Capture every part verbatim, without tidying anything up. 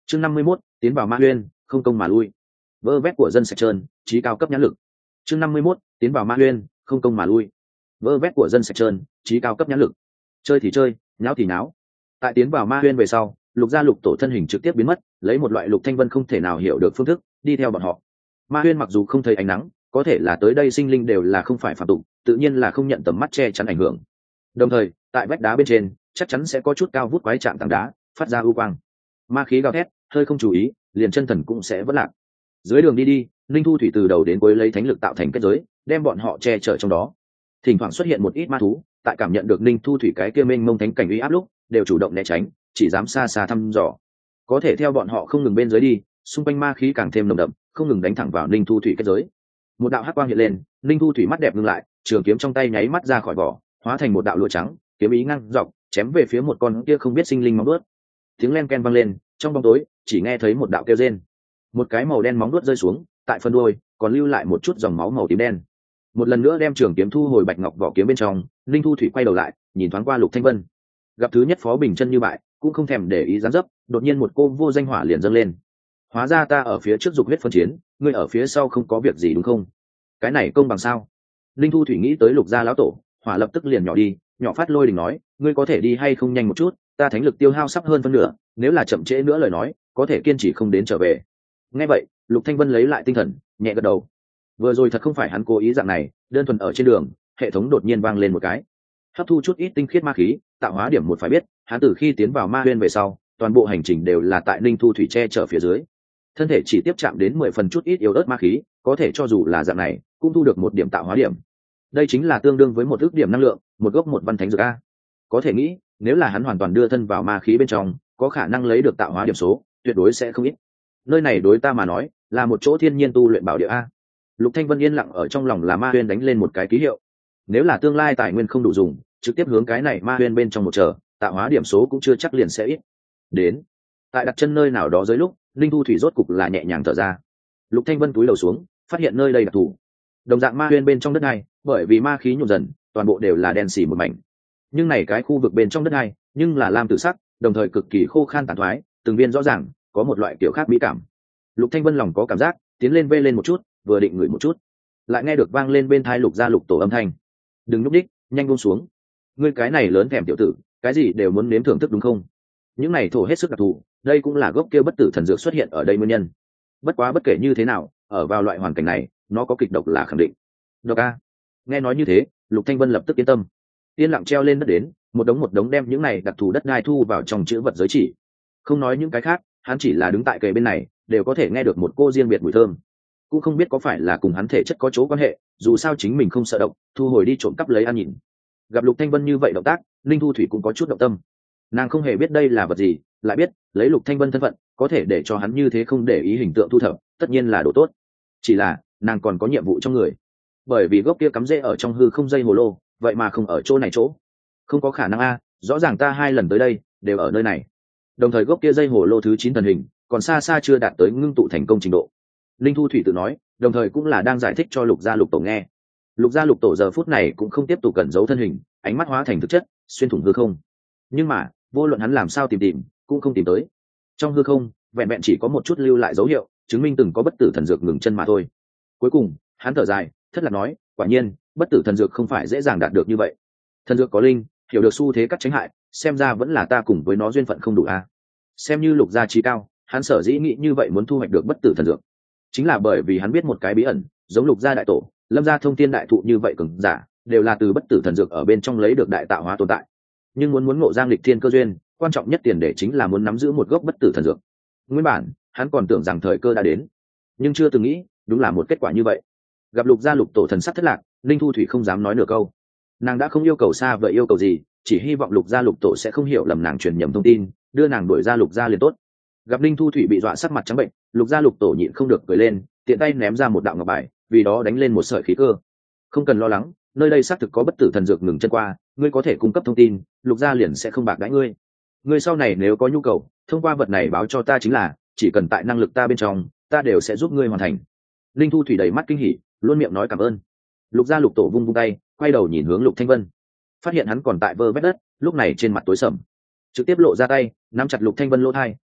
chương năm mươi mốt, tiến vào ma huyên không công mà lui. Vơ vét của dân sạch trơn, trí cao cấp nhãn lực. chương năm mươi mốt, tiến vào ma huyên không công mà lui. Vơ vét của dân sạch trơn, trí cao cấp nhãn lực. Chơi thì chơi, nháo thì nháo. Tại tiến vào ma huyên về sau, Lục gia Lục tổ thân hình trực tiếp biến mất, lấy một loại Lục Thanh Vân không thể nào hiểu được phương thức đi theo bọn họ. Ma huyên mặc dù không thấy ánh nắng, có thể là tới đây sinh linh đều là không phải phạm tục, tự nhiên là không nhận tầm mắt che chắn ảnh hưởng. Đồng thời, tại vách đá bên trên, chắc chắn sẽ có chút cao vút quái trạng tảng đá, phát ra ưu quang. Ma khí gào thét, hơi không chú ý, liền chân thần cũng sẽ vỡ lạc. Dưới đường đi đi, Linh Thu Thủy từ đầu đến cuối lấy thánh lực tạo thành kết giới, đem bọn họ che chở trong đó. Thỉnh thoảng xuất hiện một ít ma thú, tại cảm nhận được Linh Thu Thủy cái kia mênh mông thánh cảnh uy áp lúc, đều chủ động né tránh, chỉ dám xa xa thăm dò. Có thể theo bọn họ không ngừng bên dưới đi, xung quanh ma khí càng thêm nồng đậm, không ngừng đánh thẳng vào Linh Thu Thủy kết giới. Một đạo hắc quang hiện lên, Linh Thu Thủy mắt đẹp ngưng lại, trường kiếm trong tay nháy mắt ra khỏi vỏ, hóa thành một đạo lụa trắng, kiếm ý ngang dọc, chém về phía một con kia không biết sinh linh móng vuốt. Tiếng len ken vang lên, trong bóng tối chỉ nghe thấy một đạo kêu rên. Một cái màu đen móng vuốt rơi xuống, tại phần đuôi còn lưu lại một chút dòng máu màu tím đen. Một lần nữa đem trường kiếm thu hồi bạch ngọc vỏ kiếm bên trong, Linh Thu Thủy quay đầu lại, nhìn thoáng qua Lục Thanh Vân. Gặp thứ nhất phó bình chân như bại, cũng không thèm để ý dáng dấp, đột nhiên một cô vô danh hỏa liền dâng lên. Hóa ra ta ở phía trước dục huyết phân chiến, ngươi ở phía sau không có việc gì đúng không? Cái này công bằng sao? Linh Thu Thủy nghĩ tới Lục gia lão tổ, hỏa lập tức liền nhỏ đi, nhỏ phát lôi đình nói, ngươi có thể đi hay không nhanh một chút, ta thánh lực tiêu hao sắp hơn phân nửa, nếu là chậm trễ nữa lời nói, có thể kiên trì không đến trở về. Nghe vậy, Lục Thanh Vân lấy lại tinh thần, nhẹ gật đầu. Vừa rồi thật không phải hắn cố ý dạng này, đơn thuần ở trên đường, hệ thống đột nhiên vang lên một cái, hấp thu chút ít tinh khiết ma khí, tạo hóa điểm một phải biết, hắn từ khi tiến vào ma huyên về sau, toàn bộ hành trình đều là tại Linh Thu Thủy che chở phía dưới, thân thể chỉ tiếp chạm đến mười phần chút ít yếu ớt ma khí, có thể cho dù là dạng này, cũng thu được một điểm tạo hóa điểm. Đây chính là tương đương với một ước điểm năng lượng, một gốc một văn thánh dược a. Có thể nghĩ, nếu là hắn hoàn toàn đưa thân vào ma khí bên trong, có khả năng lấy được tạo hóa điểm số, tuyệt đối sẽ không ít. Nơi này đối ta mà nói, là một chỗ thiên nhiên tu luyện bảo địa a. Lục Thanh Vân yên lặng ở trong lòng là ma huyên đánh lên một cái ký hiệu. Nếu là tương lai tài nguyên không đủ dùng, trực tiếp hướng cái này ma huyên bên trong một chờ, tạo hóa điểm số cũng chưa chắc liền sẽ ít. Đến, tại đặt chân nơi nào đó dưới lúc, Linh Thu Thủy rốt cục là nhẹ nhàng thở ra. Lục Thanh Vân cúi đầu xuống, phát hiện nơi đây đặc thù. Đồng dạng ma huyên bên trong đất này, bởi vì ma khí nhộn dần, toàn bộ đều là đen xì một mảnh. Nhưng này cái khu vực bên trong đất này, nhưng là lam tử sắc, đồng thời cực kỳ khô khan tàn thoái, từng viên rõ ràng, có một loại kiểu khác mỹ cảm. Lục Thanh Vân lòng có cảm giác, tiến lên vê lên một chút, vừa định ngửi một chút, lại nghe được vang lên bên tai Lục gia Lục tổ âm thanh. Đừng núp đích, nhanh buông xuống. Ngươi cái này lớn thèm tiểu tử, cái gì đều muốn nếm thưởng thức đúng không? Những này thổ hết sức đặc thù, đây cũng là gốc kia bất tử thần dược xuất hiện ở đây nguyên nhân. Bất quá bất kể như thế nào, ở vào loại hoàn cảnh này, nó có kịch độc là khẳng định. Độc a. Nghe nói như thế, Lục Thanh Vân lập tức yên tâm, yên lặng treo lên đất đến, một đống một đống đem những này đặc thù đất đai thu vào trong chữ vật giới chỉ. Không nói những cái khác, hắn chỉ là đứng tại kề bên này, đều có thể nghe được một cô riêng biệt mùi thơm. Cũng không biết có phải là cùng hắn thể chất có chỗ quan hệ, dù sao chính mình không sợ độc, thu hồi đi trộm cắp lấy ăn nhìn. Gặp Lục Thanh Vân như vậy động tác, Linh Thu Thủy cũng có chút động tâm. Nàng không hề biết đây là vật gì, lại biết lấy Lục Thanh Vân thân phận, có thể để cho hắn như thế không để ý hình tượng thu thập, tất nhiên là đồ tốt. Chỉ là nàng còn có nhiệm vụ trong người, bởi vì gốc kia cắm rễ ở trong hư không dây hồ lô, vậy mà không ở chỗ này chỗ, không có khả năng a. Rõ ràng ta hai lần tới đây đều ở nơi này, đồng thời gốc kia dây hồ lô thứ chín thần hình còn xa xa chưa đạt tới ngưng tụ thành công trình độ. Linh Thu Thủy tự nói, đồng thời cũng là đang giải thích cho Lục gia Lục tổ nghe. Lục gia Lục tổ giờ phút này cũng không tiếp tục cẩn giấu thân hình, ánh mắt hóa thành thực chất, xuyên thủng hư không. Nhưng mà vô luận hắn làm sao tìm tìm, cũng không tìm tới. Trong hư không vẹn vẹn chỉ có một chút lưu lại dấu hiệu, chứng minh từng có bất tử thần dược ngừng chân mà thôi. Cuối cùng hắn thở dài, thất lạc nói, quả nhiên bất tử thần dược không phải dễ dàng đạt được như vậy. Thần dược có linh, hiểu được xu thế cắt tránh hại, xem ra vẫn là ta cùng với nó duyên phận không đủ a. Xem như Lục gia trí cao, hắn sở dĩ nghĩ như vậy muốn thu hoạch được bất tử thần dược, chính là bởi vì hắn biết một cái bí ẩn, giống Lục gia đại tổ, Lâm gia thông thiên đại thụ như vậy cường giả, đều là từ bất tử thần dược ở bên trong lấy được đại tạo hóa tồn tại. Nhưng muốn muốn ngộ giang lịch thiên cơ duyên, quan trọng nhất tiền đề chính là muốn nắm giữ một gốc bất tử thần dược. Nguyên bản hắn còn tưởng rằng thời cơ đã đến, nhưng chưa từng nghĩ đúng là một kết quả như vậy. Gặp Lục gia Lục tổ thần sắc thất lạc, Linh Thu Thủy không dám nói nửa câu. Nàng đã không yêu cầu xa vậy yêu cầu gì, chỉ hy vọng Lục gia Lục tổ sẽ không hiểu lầm nàng truyền nhầm thông tin, đưa nàng đuổi ra Lục gia liền tốt. Gặp Linh Thu Thủy bị dọa sắc mặt trắng bệnh, Lục gia Lục tổ nhịn không được cười lên, tiện tay ném ra một đạo ngọc bài, vì đó đánh lên một sợi khí cơ. Không cần lo lắng, nơi đây xác thực có bất tử thần dược ngừng chân qua, ngươi có thể cung cấp thông tin, Lục gia liền sẽ không bạc đãi ngươi. Ngươi sau này nếu có nhu cầu, thông qua vật này báo cho ta chính là, chỉ cần tại năng lực ta bên trong, ta đều sẽ giúp ngươi hoàn thành. Linh Thu Thủy đầy mắt kinh hỉ, luôn miệng nói cảm ơn. Lục gia Lục tổ vung vung tay, quay đầu nhìn hướng Lục Thanh Vân, phát hiện hắn còn tại vơ vét đất, lúc này trên mặt tối sầm, trực tiếp lộ ra tay, nắm chặt Lục Thanh Vân lỗ tai,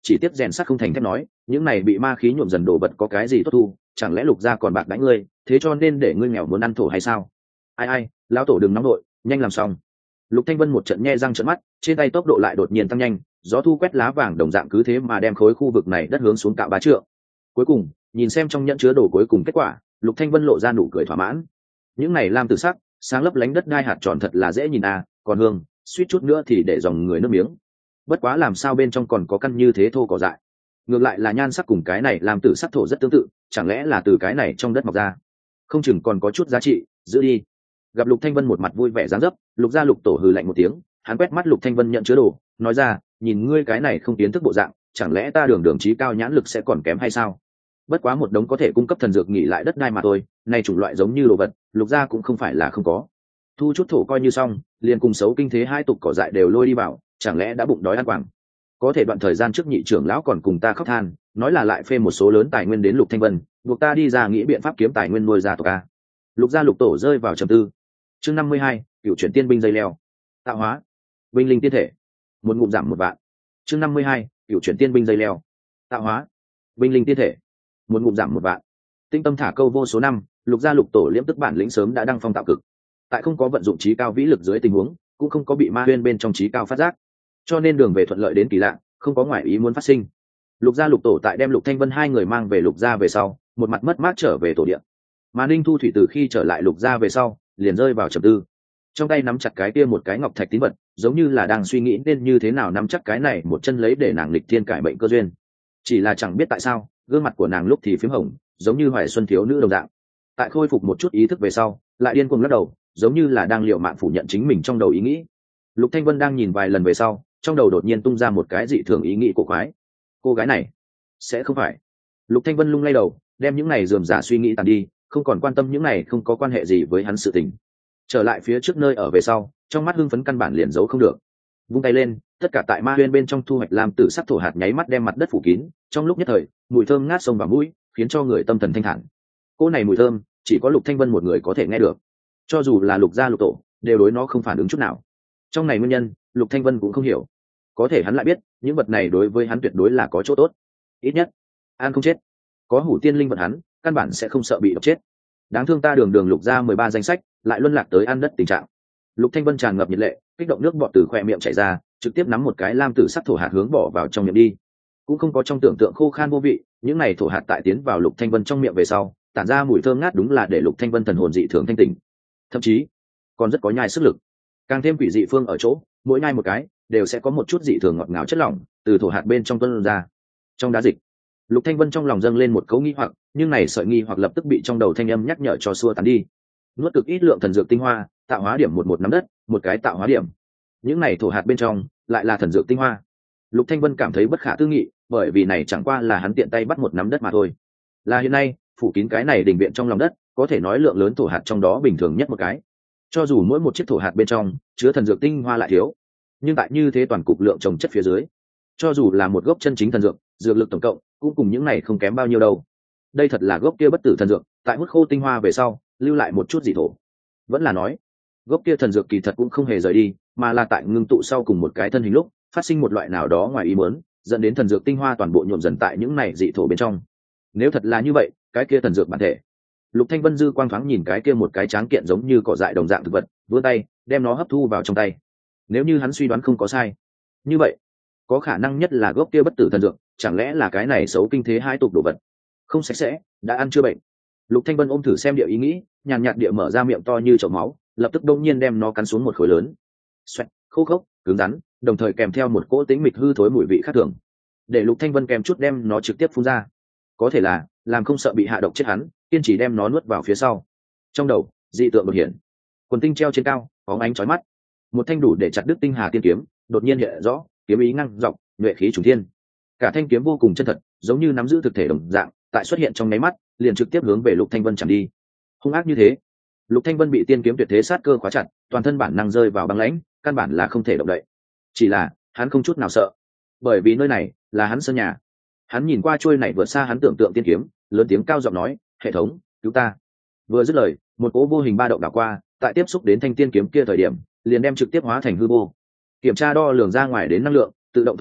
chỉ tiếp rèn sắt không thành thép nói, những này bị ma khí nhuộm dần đồ vật có cái gì tốt thu, chẳng lẽ Lục gia còn bạc đãi ngươi, thế cho nên để ngươi nghèo muốn ăn thổ hay sao? Ai ai, lão tổ đừng nóng đội, nhanh làm xong. Lục Thanh Vân một trận nhe răng trợn mắt, trên tay tốc độ lại đột nhiên tăng nhanh, gió thu quét lá vàng đồng dạng cứ thế mà đem khối khu vực này đất hướng xuống cạo bá trượng. Cuối cùng, nhìn xem trong nhẫn chứa đồ cuối cùng kết quả, Lục Thanh Vân lộ ra nụ cười thỏa mãn. Những này lam tử sắc, sáng lấp lánh đất đai hạt tròn thật là dễ nhìn à, còn hương, suýt chút nữa thì để dòng người nước miếng. Bất quá làm sao bên trong còn có căn như thế thô cỏ dại. Ngược lại là nhan sắc cùng cái này làm tử sắc thổ rất tương tự, chẳng lẽ là từ cái này trong đất mọc ra? Không chừng còn có chút giá trị, giữ đi. Gặp Lục Thanh Vân một mặt vui vẻ dáng dấp, Lục gia Lục tổ hừ lạnh một tiếng, hắn quét mắt Lục Thanh Vân nhận chứa đồ, nói ra, nhìn ngươi cái này không tiến thức bộ dạng, chẳng lẽ ta đường đường trí cao nhãn lực sẽ còn kém hay sao? Bất quá một đống có thể cung cấp thần dược nghỉ lại đất đai mà thôi, này chủng loại giống như đồ vật, Lục gia cũng không phải là không có. Thu chút thổ coi như xong, liền cùng xấu kinh thế hai tục cỏ dại đều lôi đi vào, chẳng lẽ đã bụng đói ăn quảng? Có thể đoạn thời gian trước nhị trưởng lão còn cùng ta khóc than, nói là lại phê một số lớn tài nguyên đến Lục Thanh Vân, buộc ta đi ra nghĩ biện pháp kiếm tài nguyên nuôi gia tộc a. Lục gia Lục tổ rơi vào trầm tư. Chương năm mươi hai, cựu chuyển tiên binh dây leo. Tạo hóa, binh linh tiên thể, một ngụm giảm một vạn. Chương năm mươi hai, cựu chuyển tiên binh dây leo. Tạo hóa, binh linh tiên thể, một ngụm giảm một vạn. Tinh tâm thả câu vô số năm, Lục gia Lục tổ liễm tức bản lĩnh sớm đã đăng phong tạo cực. Tại không có vận dụng trí cao vĩ lực dưới tình huống, cũng không có bị ma huyên bên trong trí cao phát giác, cho nên đường về thuận lợi đến kỳ lạ, không có ngoại ý muốn phát sinh. Lục gia Lục tổ tại đem Lục Thanh Vân hai người mang về Lục gia về sau, một mặt mất mát trở về tổ địa. Mà Ninh Thu Thủy từ khi trở lại Lục gia về sau, liền rơi vào trầm tư, trong tay nắm chặt cái kia một cái ngọc thạch tín vật, giống như là đang suy nghĩ nên như thế nào nắm chắc cái này một chân lấy để nàng lịch thiên cải bệnh cơ duyên. Chỉ là chẳng biết tại sao, gương mặt của nàng lúc thì phím hồng, giống như hoài xuân thiếu nữ đồng dạng. Tại khôi phục một chút ý thức về sau, lại điên cuồng lắc đầu, giống như là đang liều mạng phủ nhận chính mình trong đầu ý nghĩ. Lục Thanh Vân đang nhìn vài lần về sau, trong đầu đột nhiên tung ra một cái dị thường ý nghĩ cổ quái. Cô gái này sẽ không phải? Lục Thanh Vân lung lay đầu, đem những này rườm rà suy nghĩ tàn đi, không còn quan tâm những này không có quan hệ gì với hắn sự tình. Trở lại phía trước nơi ở về sau, trong mắt hưng phấn căn bản liền giấu không được. Vung tay lên, tất cả tại ma huyên bên trong thu hoạch làm tử sắc thổ hạt nháy mắt đem mặt đất phủ kín, trong lúc nhất thời, mùi thơm ngát sông vào mũi, khiến cho người tâm thần thanh thản. Cô này mùi thơm, chỉ có Lục Thanh Vân một người có thể nghe được. Cho dù là Lục gia Lục tổ, đều đối nó không phản ứng chút nào. Trong này nguyên nhân, Lục Thanh Vân cũng không hiểu. Có thể hắn lại biết, những vật này đối với hắn tuyệt đối là có chỗ tốt. Ít nhất, an không chết. Có hủ tiên linh vật hắn, căn bản sẽ không sợ bị độc chết. Đáng thương ta đường đường Lục gia mười ba danh sách, lại luân lạc tới ăn đất tình trạng. Lục Thanh Vân tràn ngập nhiệt lệ, kích động nước bọt từ khóe miệng chảy ra, trực tiếp nắm một cái lam tử sắc thổ hạt hướng bỏ vào trong miệng đi. Cũng không có trong tưởng tượng khô khan vô vị, những này thổ hạt tại tiến vào Lục Thanh Vân trong miệng về sau, tản ra mùi thơm ngát đúng là để Lục Thanh Vân thần hồn dị thường thanh tỉnh. Thậm chí, còn rất có nhai sức lực. Càng thêm quỷ dị phương ở chỗ, mỗi nhai một cái, đều sẽ có một chút dị thường ngọt ngào chất lỏng từ thổ hạt bên trong tuôn ra. Trong đá dịch, Lục Thanh Vân trong lòng dâng lên một cấu nghi hoặc, nhưng này sợi nghi hoặc lập tức bị trong đầu thanh âm nhắc nhở cho xua tán đi. Nuốt cực ít lượng thần dược tinh hoa, tạo hóa điểm một một nắm đất, một cái tạo hóa điểm. Những này thổ hạt bên trong lại là thần dược tinh hoa. Lục Thanh Vân cảm thấy bất khả tư nghị, bởi vì này chẳng qua là hắn tiện tay bắt một nắm đất mà thôi. Là hiện nay, phủ kín cái này đình viện trong lòng đất, có thể nói lượng lớn thổ hạt trong đó bình thường nhất một cái. Cho dù mỗi một chiếc thổ hạt bên trong chứa thần dược tinh hoa lại thiếu, nhưng tại như thế toàn cục lượng trồng chất phía dưới, cho dù là một gốc chân chính thần dược, dược lực tổng cộng cũng cùng những này không kém bao nhiêu đâu. Đây thật là gốc kia bất tử thần dược, tại hút khô tinh hoa về sau, lưu lại một chút dị thổ. Vẫn là nói, gốc kia thần dược kỳ thật cũng không hề rời đi, mà là tại ngưng tụ sau cùng một cái thân hình lúc, phát sinh một loại nào đó ngoài ý muốn, dẫn đến thần dược tinh hoa toàn bộ nhuộm dần tại những này dị thổ bên trong. Nếu thật là như vậy, cái kia thần dược bản thể. Lục Thanh Vân dư quang thoáng nhìn cái kia một cái tráng kiện giống như cỏ dại đồng dạng thực vật, vươn tay, đem nó hấp thu vào trong tay. Nếu như hắn suy đoán không có sai, như vậy, có khả năng nhất là gốc kia bất tử thần dược, chẳng lẽ là cái này xấu kinh thế hai tục đồ vật, không sạch sẽ, đã ăn chưa bệnh. Lục Thanh Vân ôm thử xem địa ý nghĩ, nhàn nhạt địa mở ra miệng to như chậu máu, lập tức đông nhiên đem nó cắn xuống một khối lớn. Xoẹt, khô khốc, cứng rắn, đồng thời kèm theo một cỗ tính mịch hư thối mùi vị khác thường. Để Lục Thanh Vân kèm chút đem nó trực tiếp phun ra. Có thể là, làm không sợ bị hạ độc chết hắn, kiên trì đem nó nuốt vào phía sau. Trong đầu, dị tượng đột hiện. Quần tinh treo trên cao, bóng ánh chói mắt. Một thanh đủ để chặt đứt tinh hà tiên kiếm, đột nhiên hiện rõ, kiếm ý ngăng dọc, nhuệ khí trùng thiên. Cả thanh kiếm vô cùng chân thật, giống như nắm giữ thực thể đồng dạng, tại xuất hiện trong nháy mắt, liền trực tiếp hướng về Lục Thanh Vân chạm đi. Hung ác như thế, Lục Thanh Vân bị tiên kiếm tuyệt thế sát cơ khóa chặt, toàn thân bản năng rơi vào băng lãnh, căn bản là không thể động đậy. Chỉ là, hắn không chút nào sợ, bởi vì nơi này là hắn sân nhà. Hắn nhìn qua chuôi này vượt xa hắn tưởng tượng tiên kiếm, lớn tiếng cao giọng nói, "Hệ thống, cứu ta!" Vừa dứt lời, một cỗ vô hình ba động đảo qua, tại tiếp xúc đến thanh tiên kiếm kia thời điểm, liền đem trực tiếp hóa thành hư vô. Kiểm tra đo lường ra ngoài đến năng lượng, tự động thôn phệ,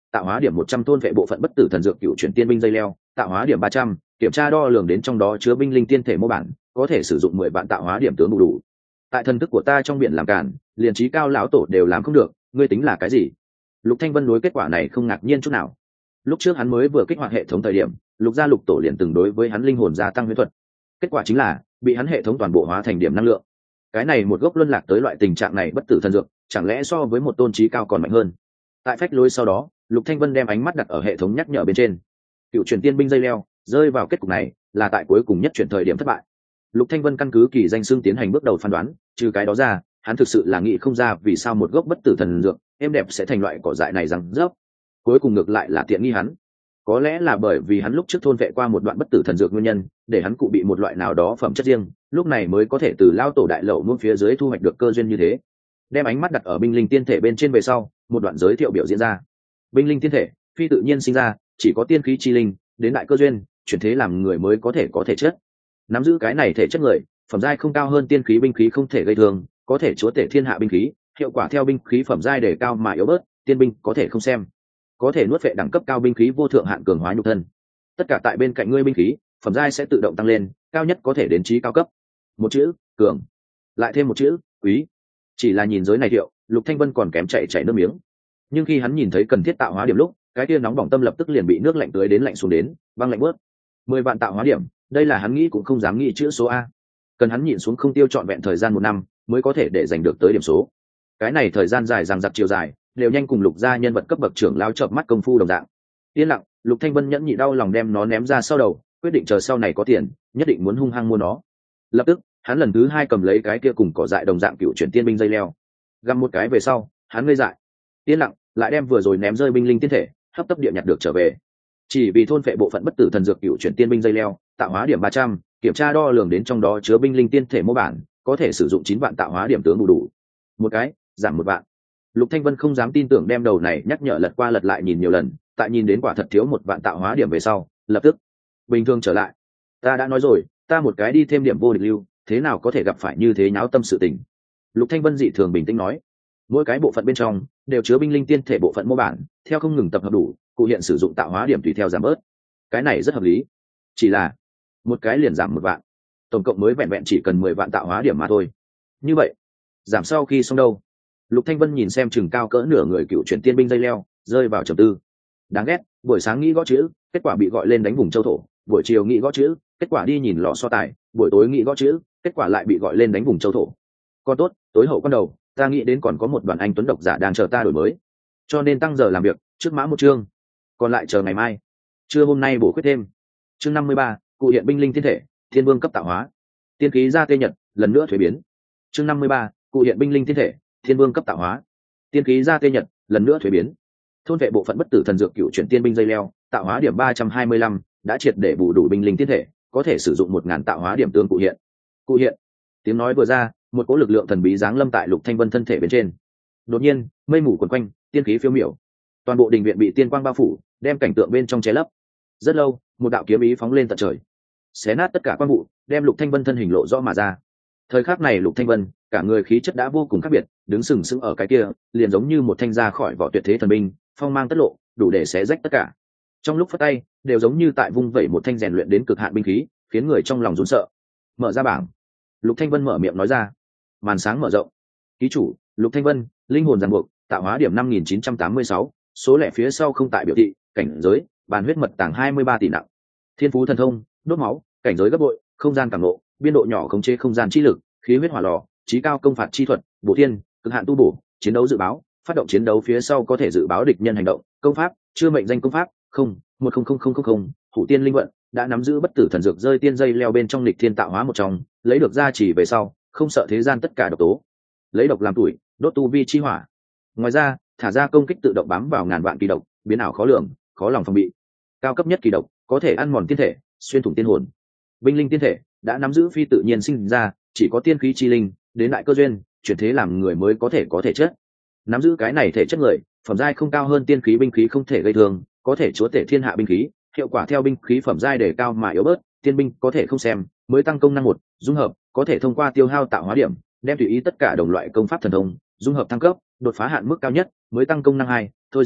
tạo hóa điểm một trăm, thôn vệ bộ phận bất tử thần dược cựu chuyển tiên binh dây leo, tạo hóa điểm ba trăm, kiểm tra đo lường đến trong đó chứa binh linh tiên thể mô bản, có thể sử dụng mười vạn tạo hóa điểm tướng đủ đủ. Tại thần thức của ta trong biển làm cản, liền trí cao lão tổ đều làm không được, ngươi tính là cái gì? Lục Thanh Vân đối kết quả này không ngạc nhiên chút nào. Lúc trước hắn mới vừa kích hoạt hệ thống thời điểm, Lục gia Lục tổ liền từng đối với hắn linh hồn gia tăng huyễn thuật. Kết quả chính là bị hắn hệ thống toàn bộ hóa thành điểm năng lượng. Cái này một gốc luân lạc tới loại tình trạng này bất tử thần dược, chẳng lẽ so với một tôn trí cao còn mạnh hơn? Tại phách lối sau đó, Lục Thanh Vân đem ánh mắt đặt ở hệ thống nhắc nhở bên trên. Cựu truyền tiên binh dây leo rơi vào kết cục này là tại cuối cùng nhất chuyển thời điểm thất bại. Lục Thanh Vân căn cứ kỳ danh xưng tiến hành bước đầu phán đoán, trừ cái đó ra, hắn thực sự là nghĩ không ra vì sao một gốc bất tử thần dược êm đẹp sẽ thành loại cỏ dại này rằng rớp. Cuối cùng ngược lại là tiện nghi hắn. Có lẽ là bởi vì hắn lúc trước thôn vệ qua một đoạn bất tử thần dược nguyên nhân, để hắn cụ bị một loại nào đó phẩm chất riêng, lúc này mới có thể từ lao tổ đại lậu muôn phía dưới thu hoạch được cơ duyên như thế. Đem ánh mắt đặt ở binh linh tiên thể bên trên về sau, một đoạn giới thiệu biểu diễn ra. Binh linh tiên thể, phi tự nhiên sinh ra, chỉ có tiên khí chi linh, đến đại cơ duyên, chuyển thế làm người mới có thể có thể chất. Nắm giữ cái này thể chất người, phẩm giai không cao hơn tiên khí binh khí không thể gây thương, có thể chúa tể thiên hạ binh khí, hiệu quả theo binh khí phẩm giai để cao mà yếu bớt, tiên binh có thể không xem. Có thể nuốt vệ đẳng cấp cao binh khí vô thượng hạn cường hóa nhục thân. Tất cả tại bên cạnh ngươi binh khí, phẩm giai sẽ tự động tăng lên, cao nhất có thể đến chí cao cấp. Một chữ, cường. Lại thêm một chữ, quý. Chỉ là nhìn giới này thiệu, Lục Thanh Vân còn kém chạy chảy nước miếng. Nhưng khi hắn nhìn thấy cần thiết tạo hóa điểm lúc, cái kia nóng bỏng tâm lập tức liền bị nước lạnh tưới đến lạnh xuống đến, băng lạnh bớt. Mười vạn tạo hóa điểm, đây là hắn nghĩ cũng không dám nghĩ chữ số a. Cần hắn nhịn xuống không tiêu trọn vẹn thời gian một năm, mới có thể để giành được tới điểm số. Cái này thời gian dài dằng dặc chiều dài, đều nhanh cùng Lục gia nhân vật cấp bậc trưởng lao chợp mắt công phu đồng dạng. Yên lặng, Lục Thanh Vân nhẫn nhị đau lòng đem nó ném ra sau đầu, quyết định chờ sau này có tiền, nhất định muốn hung hăng mua nó. Lập tức, hắn lần thứ hai cầm lấy cái kia cùng cỏ dại đồng dạng cựu chuyển tiên binh dây leo, găm một cái về sau, hắn ngây dại. Yên lặng, lại đem vừa rồi ném rơi binh linh tiên thể, hấp tấp địa nhặt được trở về. Chỉ vì thôn phệ bộ phận bất tử thần dược cựu chuyển tiên binh dây leo, tạo hóa điểm ba trăm, kiểm tra đo lường đến trong đó chứa binh linh tiên thể mô bản, có thể sử dụng chín vạn tạo hóa điểm tướng đủ đủ. Một cái, giảm một vạn. Lục Thanh Vân không dám tin tưởng đem đầu này nhắc nhở lật qua lật lại nhìn nhiều lần, tại nhìn đến quả thật thiếu một vạn tạo hóa điểm về sau, lập tức bình thường trở lại. Ta đã nói rồi, ta một cái đi thêm điểm vô địch lưu, thế nào có thể gặp phải như thế nháo tâm sự tình. Lục Thanh Vân dị thường bình tĩnh nói, mỗi cái bộ phận bên trong đều chứa binh linh tiên thể bộ phận mô bản, theo không ngừng tập hợp đủ, cụ hiện sử dụng tạo hóa điểm tùy theo giảm bớt. Cái này rất hợp lý. Chỉ là một cái liền giảm một vạn, tổng cộng mới vẹn vẹn chỉ cần mười vạn tạo hóa điểm mà thôi. Như vậy, giảm sau khi xong đâu? Lục Thanh Vân nhìn xem chừng cao cỡ nửa người cựu chuyển tiên binh dây leo, rơi vào trầm tư. Đáng ghét, buổi sáng nghĩ gõ chữ, kết quả bị gọi lên đánh vùng châu thổ, buổi chiều nghĩ gõ chữ, kết quả đi nhìn lò so tài, buổi tối nghĩ gõ chữ, kết quả lại bị gọi lên đánh vùng châu thổ. Còn tốt, tối hậu con đầu, ta nghĩ đến còn có một đoàn anh tuấn độc giả đang chờ ta đổi mới, cho nên tăng giờ làm việc, trước mã một chương, còn lại chờ ngày mai. Trưa hôm nay bổ khuyết thêm. Chương năm mươi ba, cụ hiện binh linh thiên thể, thiên vương cấp tạo hóa, tiên khí ra tê nhật, lần nữa thuế biến. Chương năm mươi ba, cụ hiện binh linh thiên thể, thiên vương cấp tạo hóa, tiên khí ra tê nhật, lần nữa thuế biến. Thôn vệ bộ phận bất tử thần dược cựu chuyển tiên binh dây leo, tạo hóa điểm ba trăm hai mươi lăm, đã triệt để bù đủ binh linh thiên thể, có thể sử dụng một ngàn tạo hóa điểm tương cụ hiện. Cụ hiện. Tiếng nói vừa ra, một cỗ lực lượng thần bí giáng lâm tại Lục Thanh Vân thân thể bên trên. Đột nhiên, mây mù quấn quanh, tiên khí phiêu miểu. Toàn bộ đình viện bị tiên quang bao phủ, đem cảnh tượng bên trong che lấp. Rất lâu, một đạo kiếm ý phóng lên tận trời, xé nát tất cả quang vụ, đem Lục Thanh Vân thân hình lộ rõ mà ra. Thời khắc này Lục Thanh Vân, cả người khí chất đã vô cùng khác biệt, đứng sừng sững ở cái kia, liền giống như một thanh ra khỏi vỏ tuyệt thế thần binh, phong mang tất lộ, đủ để xé rách tất cả. Trong lúc phất tay, đều giống như tại vung vẩy một thanh rèn luyện đến cực hạn binh khí, khiến người trong lòng run sợ. Mở ra bảng. Lục Thanh Vân mở miệng nói ra. Màn sáng mở rộng. Ký chủ, Lục Thanh Vân, linh hồn ràng buộc, tạo hóa điểm năm nghìn chín trăm tám mươi sáu, số lẻ phía sau không tại biểu thị, cảnh giới, bàn huyết mật tàng hai mươi ba tỷ nặng. Thiên phú thần thông, đốt máu, cảnh giới gấp bội, không gian cảm ngộ, biên độ nhỏ khống chế không gian chi lực, khí huyết hỏa lò, trí cao công phạt chi thuật, bổ thiên, cực hạn tu bổ, chiến đấu dự báo, phát động chiến đấu phía sau có thể dự báo địch nhân hành động, công pháp, chưa mệnh danh công pháp, không, một không không không không không, hủ tiên linh vận, đã nắm giữ bất tử thần dược rơi tiên dây leo bên trong lịch thiên tạo hóa một trong, lấy được gia chỉ về sau, không sợ thế gian tất cả độc tố, lấy độc làm tuổi, đốt tu vi chi hỏa. Ngoài ra, thả ra công kích tự động bám vào ngàn vạn kỳ độc, biến ảo khó lường, khó lòng phòng bị. Cao cấp nhất kỳ độc, có thể ăn mòn tiên thể, xuyên thủng tiên hồn. Binh linh tiên thể đã nắm giữ phi tự nhiên sinh ra, chỉ có tiên khí chi linh, đến đại cơ duyên, chuyển thế làm người mới có thể có thể chất. Nắm giữ cái này thể chất người, phẩm giai không cao hơn tiên khí binh khí không thể gây thương, có thể chúa tể thiên hạ binh khí, hiệu quả theo binh khí phẩm giai đề cao mà yếu bớt, tiên binh có thể không xem, mới tăng công năng một, dung hợp, có thể thông qua tiêu hao tạo hóa điểm, đem tùy ý tất cả đồng loại công pháp thần thông, dung hợp thăng cấp, đột phá hạn mức cao nhất, mới tăng công năng hai, thôi diễn,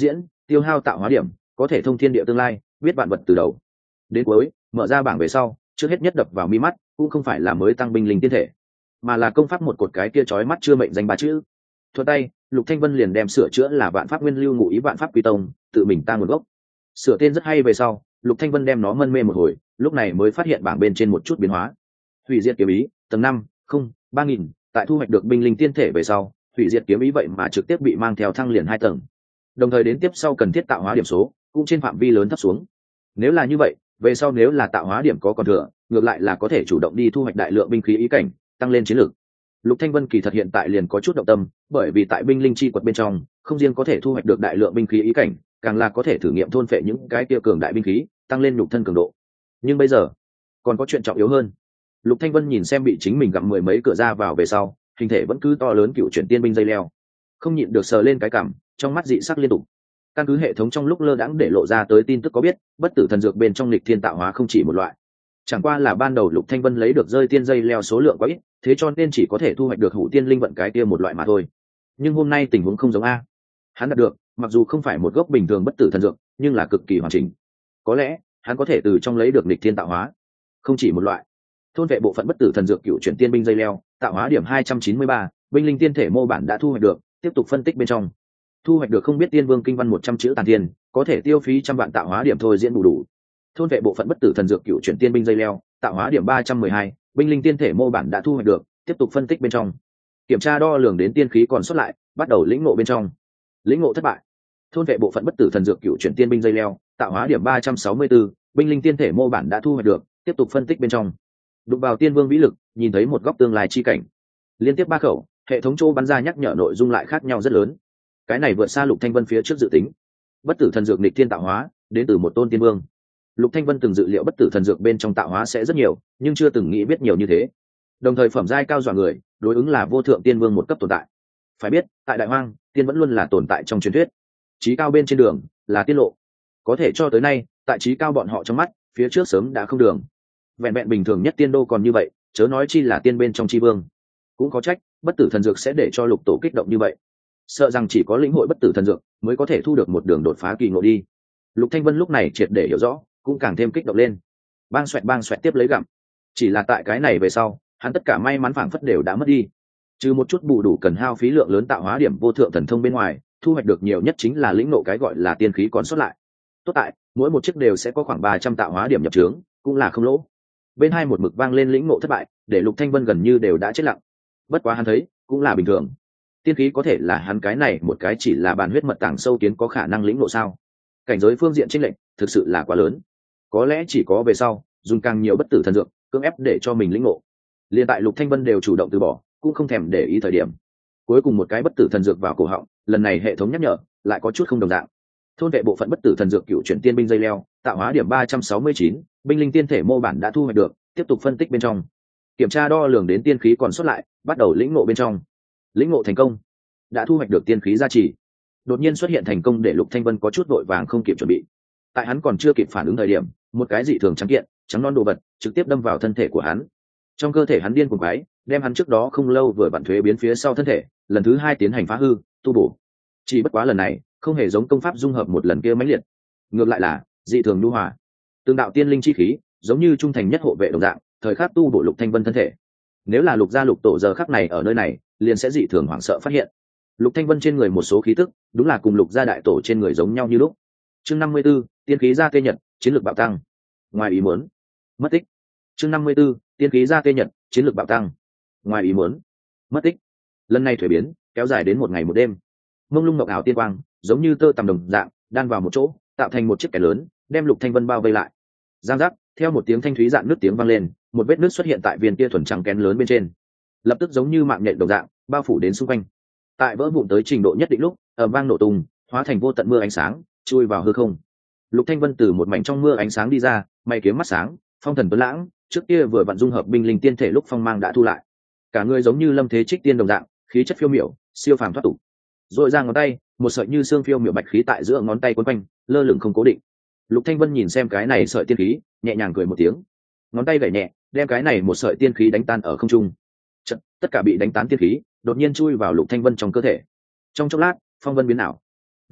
tiêu hao tạo hóa điểm, có thể thông thiên địa tương lai, biết vạn vật từ đầu đến cuối. Mở ra bảng về sau, trước hết nhất đập vào mi mắt cũng không phải là mới tăng binh linh tiên thể, mà là công pháp một cột cái kia chói mắt chưa mệnh danh ba chữ. Thuận tay, Lục Thanh Vân liền đem sửa chữa là vạn pháp nguyên lưu ngụ ý vạn pháp quy tông, tự mình ta nguồn gốc. Sửa tên rất hay về sau, Lục Thanh Vân đem nó mân mê một hồi, lúc này mới phát hiện bảng bên trên một chút biến hóa. Hủy diệt kiếm ý, tầng năm, không, ba nghìn, tại thu hoạch được binh linh tiên thể về sau, hủy diệt kiếm ý vậy mà trực tiếp bị mang theo thăng liền hai tầng. Đồng thời đến tiếp sau cần thiết tạo hóa điểm số, cũng trên phạm vi lớn thấp xuống. Nếu là như vậy, về sau nếu là tạo hóa điểm có còn thừa, ngược lại là có thể chủ động đi thu hoạch đại lượng binh khí ý cảnh, tăng lên chiến lược. Lục Thanh Vân kỳ thật hiện tại liền có chút động tâm, bởi vì tại binh linh chi quật bên trong, không riêng có thể thu hoạch được đại lượng binh khí ý cảnh, càng là có thể thử nghiệm thôn phệ những cái kia cường đại binh khí, tăng lên nhục thân cường độ. Nhưng bây giờ, còn có chuyện trọng yếu hơn. Lục Thanh Vân nhìn xem bị chính mình gặm mười mấy cửa ra vào về sau, hình thể vẫn cứ to lớn cựu chuyển tiên binh dây leo, không nhịn được sờ lên cái cằm, trong mắt dị sắc liên tục. Căn cứ hệ thống trong lúc lơ đãng để lộ ra tới tin tức có biết, bất tử thần dược bên trong lịch thiên tạo hóa không chỉ một loại. Chẳng qua là ban đầu Lục Thanh Vân lấy được rơi tiên dây leo số lượng quá ít, thế cho nên chỉ có thể thu hoạch được hủ tiên linh vận cái kia một loại mà thôi. Nhưng hôm nay tình huống không giống a. Hắn đạt được, mặc dù không phải một gốc bình thường bất tử thần dược, nhưng là cực kỳ hoàn chỉnh. Có lẽ, hắn có thể từ trong lấy được lịch thiên tạo hóa, không chỉ một loại. Thôn vệ bộ phận bất tử thần dược cựu chuyển tiên binh dây leo, tạo hóa điểm hai trăm chín mươi ba, binh linh tiên thể mô bản đã thu hoạch được, tiếp tục phân tích bên trong. Thu hoạch được không biết tiên vương kinh văn một trăm chữ tàn tiên, có thể tiêu phí trăm vạn tạo hóa điểm thôi diễn đủ đủ. Thôn vệ bộ phận bất tử thần dược cựu chuyển tiên binh dây leo, tạo hóa điểm ba trăm mười hai, binh linh tiên thể mô bản đã thu hoạch được, tiếp tục phân tích bên trong. Kiểm tra đo lường đến tiên khí còn sót lại, bắt đầu lĩnh ngộ bên trong. Lĩnh ngộ thất bại. Thôn vệ bộ phận bất tử thần dược cựu chuyển tiên binh dây leo, tạo hóa điểm ba trăm sáu mươi bốn, binh linh tiên thể mô bản đã thu hoạch được, tiếp tục phân tích bên trong. Đụng vào tiên vương vĩ lực, nhìn thấy một góc tương lai chi cảnh. Liên tiếp ba khẩu, hệ thống chỗ bắn ra nhắc nhở nội dung lại khác nhau rất lớn. Cái này vượt xa Lục Thanh Vân phía trước dự tính. Bất tử thần dược nghịch thiên tạo hóa, đến từ một tôn tiên vương. Lục Thanh Vân từng dự liệu bất tử thần dược bên trong tạo hóa sẽ rất nhiều, nhưng chưa từng nghĩ biết nhiều như thế. Đồng thời phẩm giai cao dọa người, đối ứng là vô thượng tiên vương một cấp tồn tại. Phải biết, tại Đại Hoang, tiên vẫn luôn là tồn tại trong truyền thuyết. Chí cao bên trên đường là tiên lộ. Có thể cho tới nay, tại chí cao bọn họ trong mắt, phía trước sớm đã không đường. Vẹn vẹn bình thường nhất tiên đô còn như vậy, chớ nói chi là tiên bên trong chi vương. Cũng có trách, bất tử thần dược sẽ để cho Lục Tổ kích động như vậy. Sợ rằng chỉ có lĩnh hội bất tử thần dược mới có thể thu được một đường đột phá kỳ ngộ đi. Lục Thanh Vân lúc này triệt để hiểu rõ, cũng càng thêm kích động lên. Bang xoẹt bang xoẹt tiếp lấy gặm. Chỉ là tại cái này về sau, hắn tất cả may mắn phảng phất đều đã mất đi. Trừ một chút bù đủ cần hao phí lượng lớn tạo hóa điểm vô thượng thần thông bên ngoài, thu hoạch được nhiều nhất chính là lĩnh ngộ cái gọi là tiên khí còn sót lại. Tốt tại, mỗi một chiếc đều sẽ có khoảng ba trăm tạo hóa điểm nhập trướng, cũng là không lỗ. Bên hai một mực vang lên lĩnh ngộ thất bại, để Lục Thanh Vân gần như đều đã chết lặng. Bất quá hắn thấy, cũng là bình thường. Tiên khí có thể là hắn cái này một cái chỉ là bàn huyết mật tàng sâu kiến có khả năng lĩnh ngộ sao? Cảnh giới phương diện chênh lệch thực sự là quá lớn. Có lẽ chỉ có về sau, dùng càng nhiều bất tử thần dược, cưỡng ép để cho mình lĩnh ngộ. Liên tại Lục Thanh Vân đều chủ động từ bỏ, cũng không thèm để ý thời điểm. Cuối cùng một cái bất tử thần dược vào cổ họng, lần này hệ thống nhắc nhở, lại có chút không đồng dạng. Thôn vệ bộ phận bất tử thần dược cựu chuyển tiên binh dây leo, tạo hóa điểm ba trăm sáu mươi chín, binh linh tiên thể mô bản đã thu hoạch được, tiếp tục phân tích bên trong. Kiểm tra đo lường đến tiên khí còn sót lại, bắt đầu lĩnh ngộ bên trong. Lĩnh ngộ thành công, đã thu hoạch được tiên khí gia trì. Đột nhiên xuất hiện thành công để Lục Thanh Vân có chút vội vàng không kịp chuẩn bị. Tại hắn còn chưa kịp phản ứng thời điểm, một cái dị thường trắng kiện, trắng non đồ vật trực tiếp đâm vào thân thể của hắn. Trong cơ thể hắn điên cuồng quái, đem hắn trước đó không lâu vừa vặn thuế biến phía sau thân thể, lần thứ hai tiến hành phá hư, tu bổ. Chỉ bất quá lần này, không hề giống công pháp dung hợp một lần kia mãnh liệt, ngược lại là dị thường nhu hòa. Tương đạo tiên linh chi khí, giống như trung thành nhất hộ vệ đồng dạng, thời khắc tu bổ Lục Thanh Vân thân thể. Nếu là Lục gia Lục tổ giờ khắc này ở nơi này, liền sẽ dị thường hoảng sợ phát hiện. Lục Thanh Vân trên người một số khí tức, đúng là cùng Lục gia đại tổ trên người giống nhau như lúc. Chương năm mươi 54, tiên khí gia tê nhật, chiến lược bạo tăng. Ngoài ý muốn, mất tích. Chương năm mươi 54, tiên khí gia tê nhật, chiến lược bạo tăng. Ngoài ý muốn, mất tích. Lần này thủy biến, kéo dài đến một ngày một đêm. Mông lung ngọc ảo tiên quang, giống như tơ tằm đồng dạng, đan vào một chỗ, tạo thành một chiếc kén lớn, đem Lục Thanh Vân bao vây lại. Giang giác, theo một tiếng thanh thúy dạn nước tiếng vang lên, một vết nước xuất hiện tại viên kia thuần trắng kén lớn bên trên. Lập tức giống như mạng nhện đồng dạng, bao phủ đến xung quanh. Tại vỡ vụn tới trình độ nhất định lúc, ầm vang nổ tung, hóa thành vô tận mưa ánh sáng, chui vào hư không. Lục Thanh Vân từ một mảnh trong mưa ánh sáng đi ra, mày kiếm mắt sáng, phong thần tuấn lãng, trước kia vừa vặn dung hợp binh linh tiên thể lúc phong mang đã thu lại. Cả người giống như lâm thế trích tiên đồng dạng, khí chất phiêu miểu, siêu phàm thoát tục. Rồi ra ngón tay, một sợi như xương phiêu miểu bạch khí tại giữa ngón tay quấn quanh, lơ lửng không cố định. Lục Thanh Vân nhìn xem cái này sợi tiên khí, nhẹ nhàng cười một tiếng. Ngón tay gảy nhẹ, đem cái này một sợi tiên khí đánh tan ở không trung. Chợt, tất cả bị đánh tán tiên khí, đột nhiên chui vào Lục Thanh Vân trong cơ thể. Trong chốc lát, phong vân biến ảo.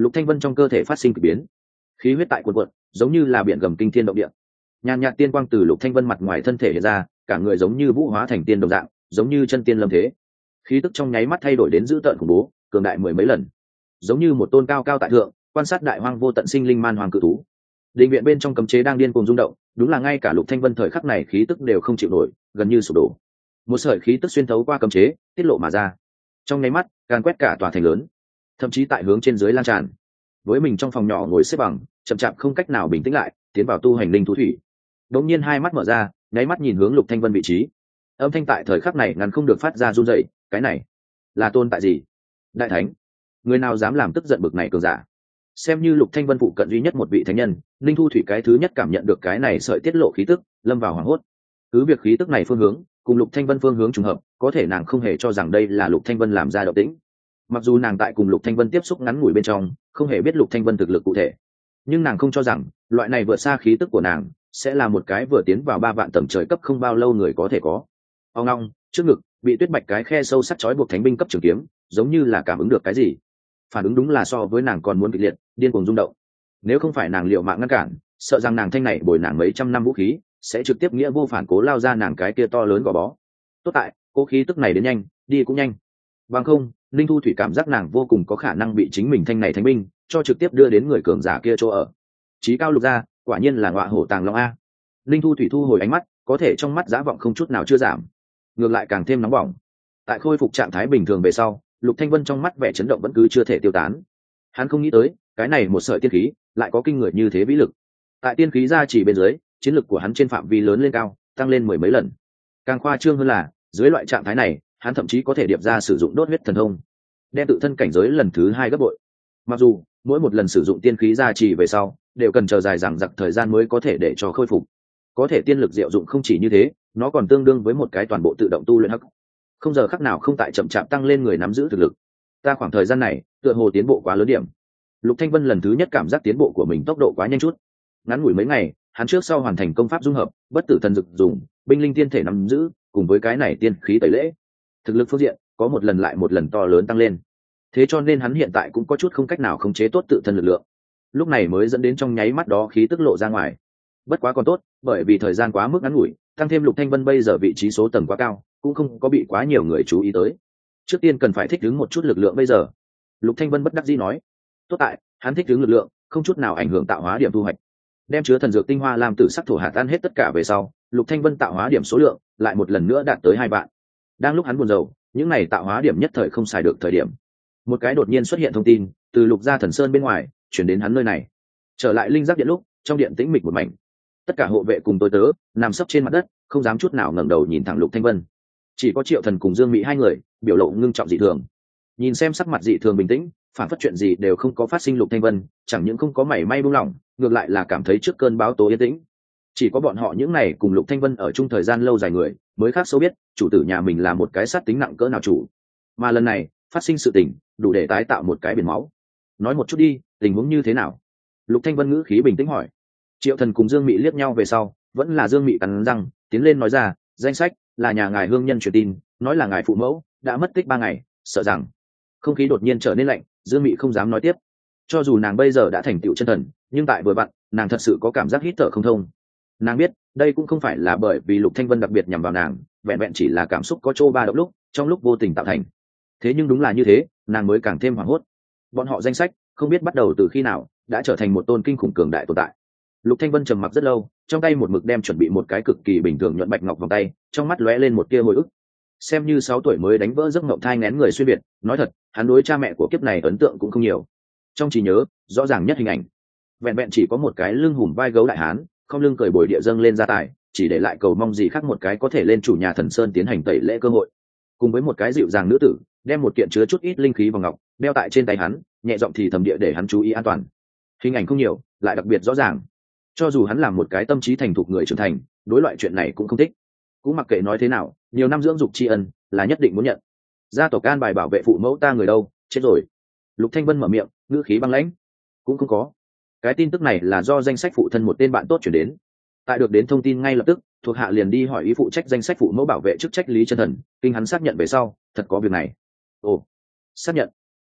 Lục Thanh Vân trong cơ thể phát sinh kỳ biến, khí huyết tại cuộn cuộn, giống như là biển gầm kinh thiên động địa. Nhàn nhạt tiên quang từ Lục Thanh Vân mặt ngoài thân thể hiện ra, cả người giống như vũ hóa thành tiên đồng dạng, giống như chân tiên lâm thế. Khí tức trong nháy mắt thay đổi đến dữ tợn khủng bố, cường đại mười mấy lần, giống như một tôn cao cao tại thượng, quan sát đại hoang vô tận sinh linh man hoàng cự thú. Đình viện bên trong cấm chế đang điên cuồng rung động, đúng là ngay cả Lục Thanh Vân thời khắc này khí tức đều không chịu nổi, gần như sụp đổ. Một sợi khí tức xuyên thấu qua cấm chế, tiết lộ mà ra. Trong nháy mắt, càn quét cả tòa thành lớn, thậm chí tại hướng trên dưới lan tràn. Với mình trong phòng nhỏ ngồi xếp bằng, chậm chạp không cách nào bình tĩnh lại, tiến vào tu hành linh thú thủy. Đột nhiên hai mắt mở ra, nháy mắt nhìn hướng Lục Thanh Vân vị trí. Âm thanh tại thời khắc này ngăn không được phát ra run rẩy, cái này là tôn tại gì? Đại thánh? Người nào dám làm tức giận bực này cường giả? Xem như Lục Thanh Vân phụ cận duy nhất một vị thánh nhân, linh thu thủy cái thứ nhất cảm nhận được cái này sợi tiết lộ khí tức, lâm vào hoảng hốt. Cứ việc khí tức này phương hướng cùng Lục Thanh Vân phương hướng trùng hợp, có thể nàng không hề cho rằng đây là Lục Thanh Vân làm ra động tĩnh. Mặc dù nàng tại cùng Lục Thanh Vân tiếp xúc ngắn ngủi bên trong, không hề biết Lục Thanh Vân thực lực cụ thể, nhưng nàng không cho rằng loại này vượt xa khí tức của nàng sẽ là một cái vừa tiến vào ba vạn tầng trời cấp không bao lâu người có thể có. Ông long trước ngực bị tuyết bạch cái khe sâu sắc chói buộc thánh binh cấp trường kiếm, giống như là cảm ứng được cái gì, phản ứng đúng là so với nàng còn muốn kịch liệt, điên cuồng rung động. Nếu không phải nàng liệu mạng ngăn cản, sợ rằng nàng thanh này bồi nàng mấy trăm năm vũ khí sẽ trực tiếp nghĩa vô phản cố lao ra nàng cái kia to lớn gò bó. Tốt tại cố khí tức này đến nhanh, đi cũng nhanh. Bằng không, linh thu thủy cảm giác nàng vô cùng có khả năng bị chính mình thanh này thánh binh cho trực tiếp đưa đến người cường giả kia chỗ ở. Chí cao lục gia, quả nhiên là ngọa hổ tàng long a. Linh thu thủy thu hồi ánh mắt, có thể trong mắt giá vọng không chút nào chưa giảm, ngược lại càng thêm nóng bỏng. Tại khôi phục trạng thái bình thường về sau, Lục Thanh Vân trong mắt vẻ chấn động vẫn cứ chưa thể tiêu tán. Hắn không nghĩ tới, cái này một sợi tiên khí lại có kinh người như thế vĩ lực. Tại tiên khí gia chỉ bên dưới, chiến lực của hắn trên phạm vi lớn lên cao, tăng lên mười mấy lần. Càng khoa trương hơn là, dưới loại trạng thái này, hắn thậm chí có thể điệp ra sử dụng đốt huyết thần thông, đem tự thân cảnh giới lần thứ hai gấp bội. Mặc dù mỗi một lần sử dụng tiên khí gia trì về sau đều cần chờ dài dằng dặc thời gian mới có thể để cho khôi phục, có thể tiên lực diệu dụng không chỉ như thế, nó còn tương đương với một cái toàn bộ tự động tu luyện hắc, không giờ khắc nào không tại chậm chạp tăng lên người nắm giữ thực lực. Ta khoảng thời gian này tựa hồ tiến bộ quá lớn điểm. Lục Thanh Vân lần thứ nhất cảm giác tiến bộ của mình tốc độ quá nhanh chút. Ngắn ngủi mấy ngày, hắn trước sau hoàn thành công pháp dung hợp, bất tử thần dực dùng, binh linh tiên thể nắm giữ, cùng với cái này tiên khí tẩy lễ, thực lực phương diện có một lần lại một lần to lớn tăng lên. Thế cho nên hắn hiện tại cũng có chút không cách nào khống chế tốt tự thân lực lượng, lúc này mới dẫn đến trong nháy mắt đó khí tức lộ ra ngoài. Bất quá còn tốt, bởi vì thời gian quá mức ngắn ngủi, tăng thêm Lục Thanh Vân bây giờ vị trí số tầng quá cao, cũng không có bị quá nhiều người chú ý tới. Trước tiên cần phải thích ứng một chút lực lượng bây giờ. Lục Thanh Vân bất đắc dĩ nói. Tốt tại, hắn thích ứng lực lượng, không chút nào ảnh hưởng tạo hóa điểm thu hoạch. Đem chứa thần dược tinh hoa làm tử sắc thổ hạt tan hết tất cả về sau, Lục Thanh Vân tạo hóa điểm số lượng lại một lần nữa đạt tới hai vạn. Đang lúc hắn buồn rầu, những này tạo hóa điểm nhất thời không xài được thời điểm, một cái đột nhiên xuất hiện thông tin từ Lục gia thần sơn bên ngoài chuyển đến hắn nơi này. Trở lại linh giác điện lúc, trong điện tĩnh mịch một mảnh, tất cả hộ vệ cùng tôi tớ nằm sấp trên mặt đất, không dám chút nào ngẩng đầu nhìn thẳng Lục Thanh Vân. Chỉ có Triệu Thần cùng Dương Mỹ hai người biểu lộ ngưng trọng dị thường, nhìn xem sắc mặt dị thường bình tĩnh, phản phất chuyện gì đều không có phát sinh. Lục Thanh Vân chẳng những không có mảy may buông lỏng, ngược lại là cảm thấy trước cơn bão tố yên tĩnh. Chỉ có bọn họ những này cùng Lục Thanh Vân ở chung thời gian lâu dài người mới khác sâu biết chủ tử nhà mình là một cái sát tính nặng cỡ nào chủ, mà lần này phát sinh sự tình đủ để tái tạo một cái biển máu. Nói một chút đi, tình huống như thế nào? Lục Thanh Vân ngữ khí bình tĩnh hỏi. Triệu Thần cùng Dương Mị liếc nhau về sau, vẫn là Dương Mị cắn răng tiến lên nói ra, danh sách là nhà ngài hương nhân truyền tin, nói là ngài phụ mẫu đã mất tích ba ngày, sợ rằng. Không khí đột nhiên trở nên lạnh, Dương Mị không dám nói tiếp. Cho dù nàng bây giờ đã thành tựu chân thần, nhưng tại vừa vặn, nàng thật sự có cảm giác hít thở không thông. Nàng biết, đây cũng không phải là bởi vì Lục Thanh Vân đặc biệt nhằm vào nàng, vẹn vẹn chỉ là cảm xúc có chỗ ba động lúc, trong lúc vô tình tạo thành. Thế nhưng đúng là như thế, nàng mới càng thêm hoảng hốt. Bọn họ danh sách, không biết bắt đầu từ khi nào, đã trở thành một tôn kinh khủng cường đại tồn tại. Lục Thanh Vân trầm mặc rất lâu, trong tay một mực đem chuẩn bị một cái cực kỳ bình thường nhuận bạch ngọc vòng tay, trong mắt lóe lên một tia hồi ức. Xem như sáu tuổi mới đánh vỡ giấc mộng thai nghén người xuyên việt, nói thật, hắn đối cha mẹ của kiếp này ấn tượng cũng không nhiều. Trong trí nhớ, rõ ràng nhất hình ảnh, vẹn vẹn chỉ có một cái lưng hùm vai gấu đại hán, không lưng cởi bồi địa dâng lên gia tài, chỉ để lại cầu mong gì khác một cái có thể lên chủ nhà thần sơn tiến hành tẩy lễ cơ hội. Cùng với một cái dịu dàng nữ tử, đem một kiện chứa chút ít linh khí vào ngọc, đeo tại trên tay hắn, nhẹ giọng thì thầm địa để hắn chú ý an toàn. Hình ảnh không nhiều, lại đặc biệt rõ ràng. Cho dù hắn là một cái tâm trí thành thục người trưởng thành, đối loại chuyện này cũng không thích. Cũng mặc kệ nói thế nào, nhiều năm dưỡng dục tri ân là nhất định muốn nhận. Gia tộc an bài bảo vệ phụ mẫu ta người đâu, chết rồi. Lục Thanh Vân mở miệng, ngữ khí băng lãnh. Cũng không có. Cái tin tức này là do danh sách phụ thân một tên bạn tốt chuyển đến. Tại được đến thông tin ngay lập tức, thuộc hạ liền đi hỏi ý phụ trách danh sách phụ mẫu bảo vệ chức trách Lý Chân Thần, kinh hắn xác nhận về sau, thật có việc này. Ồ, xác nhận.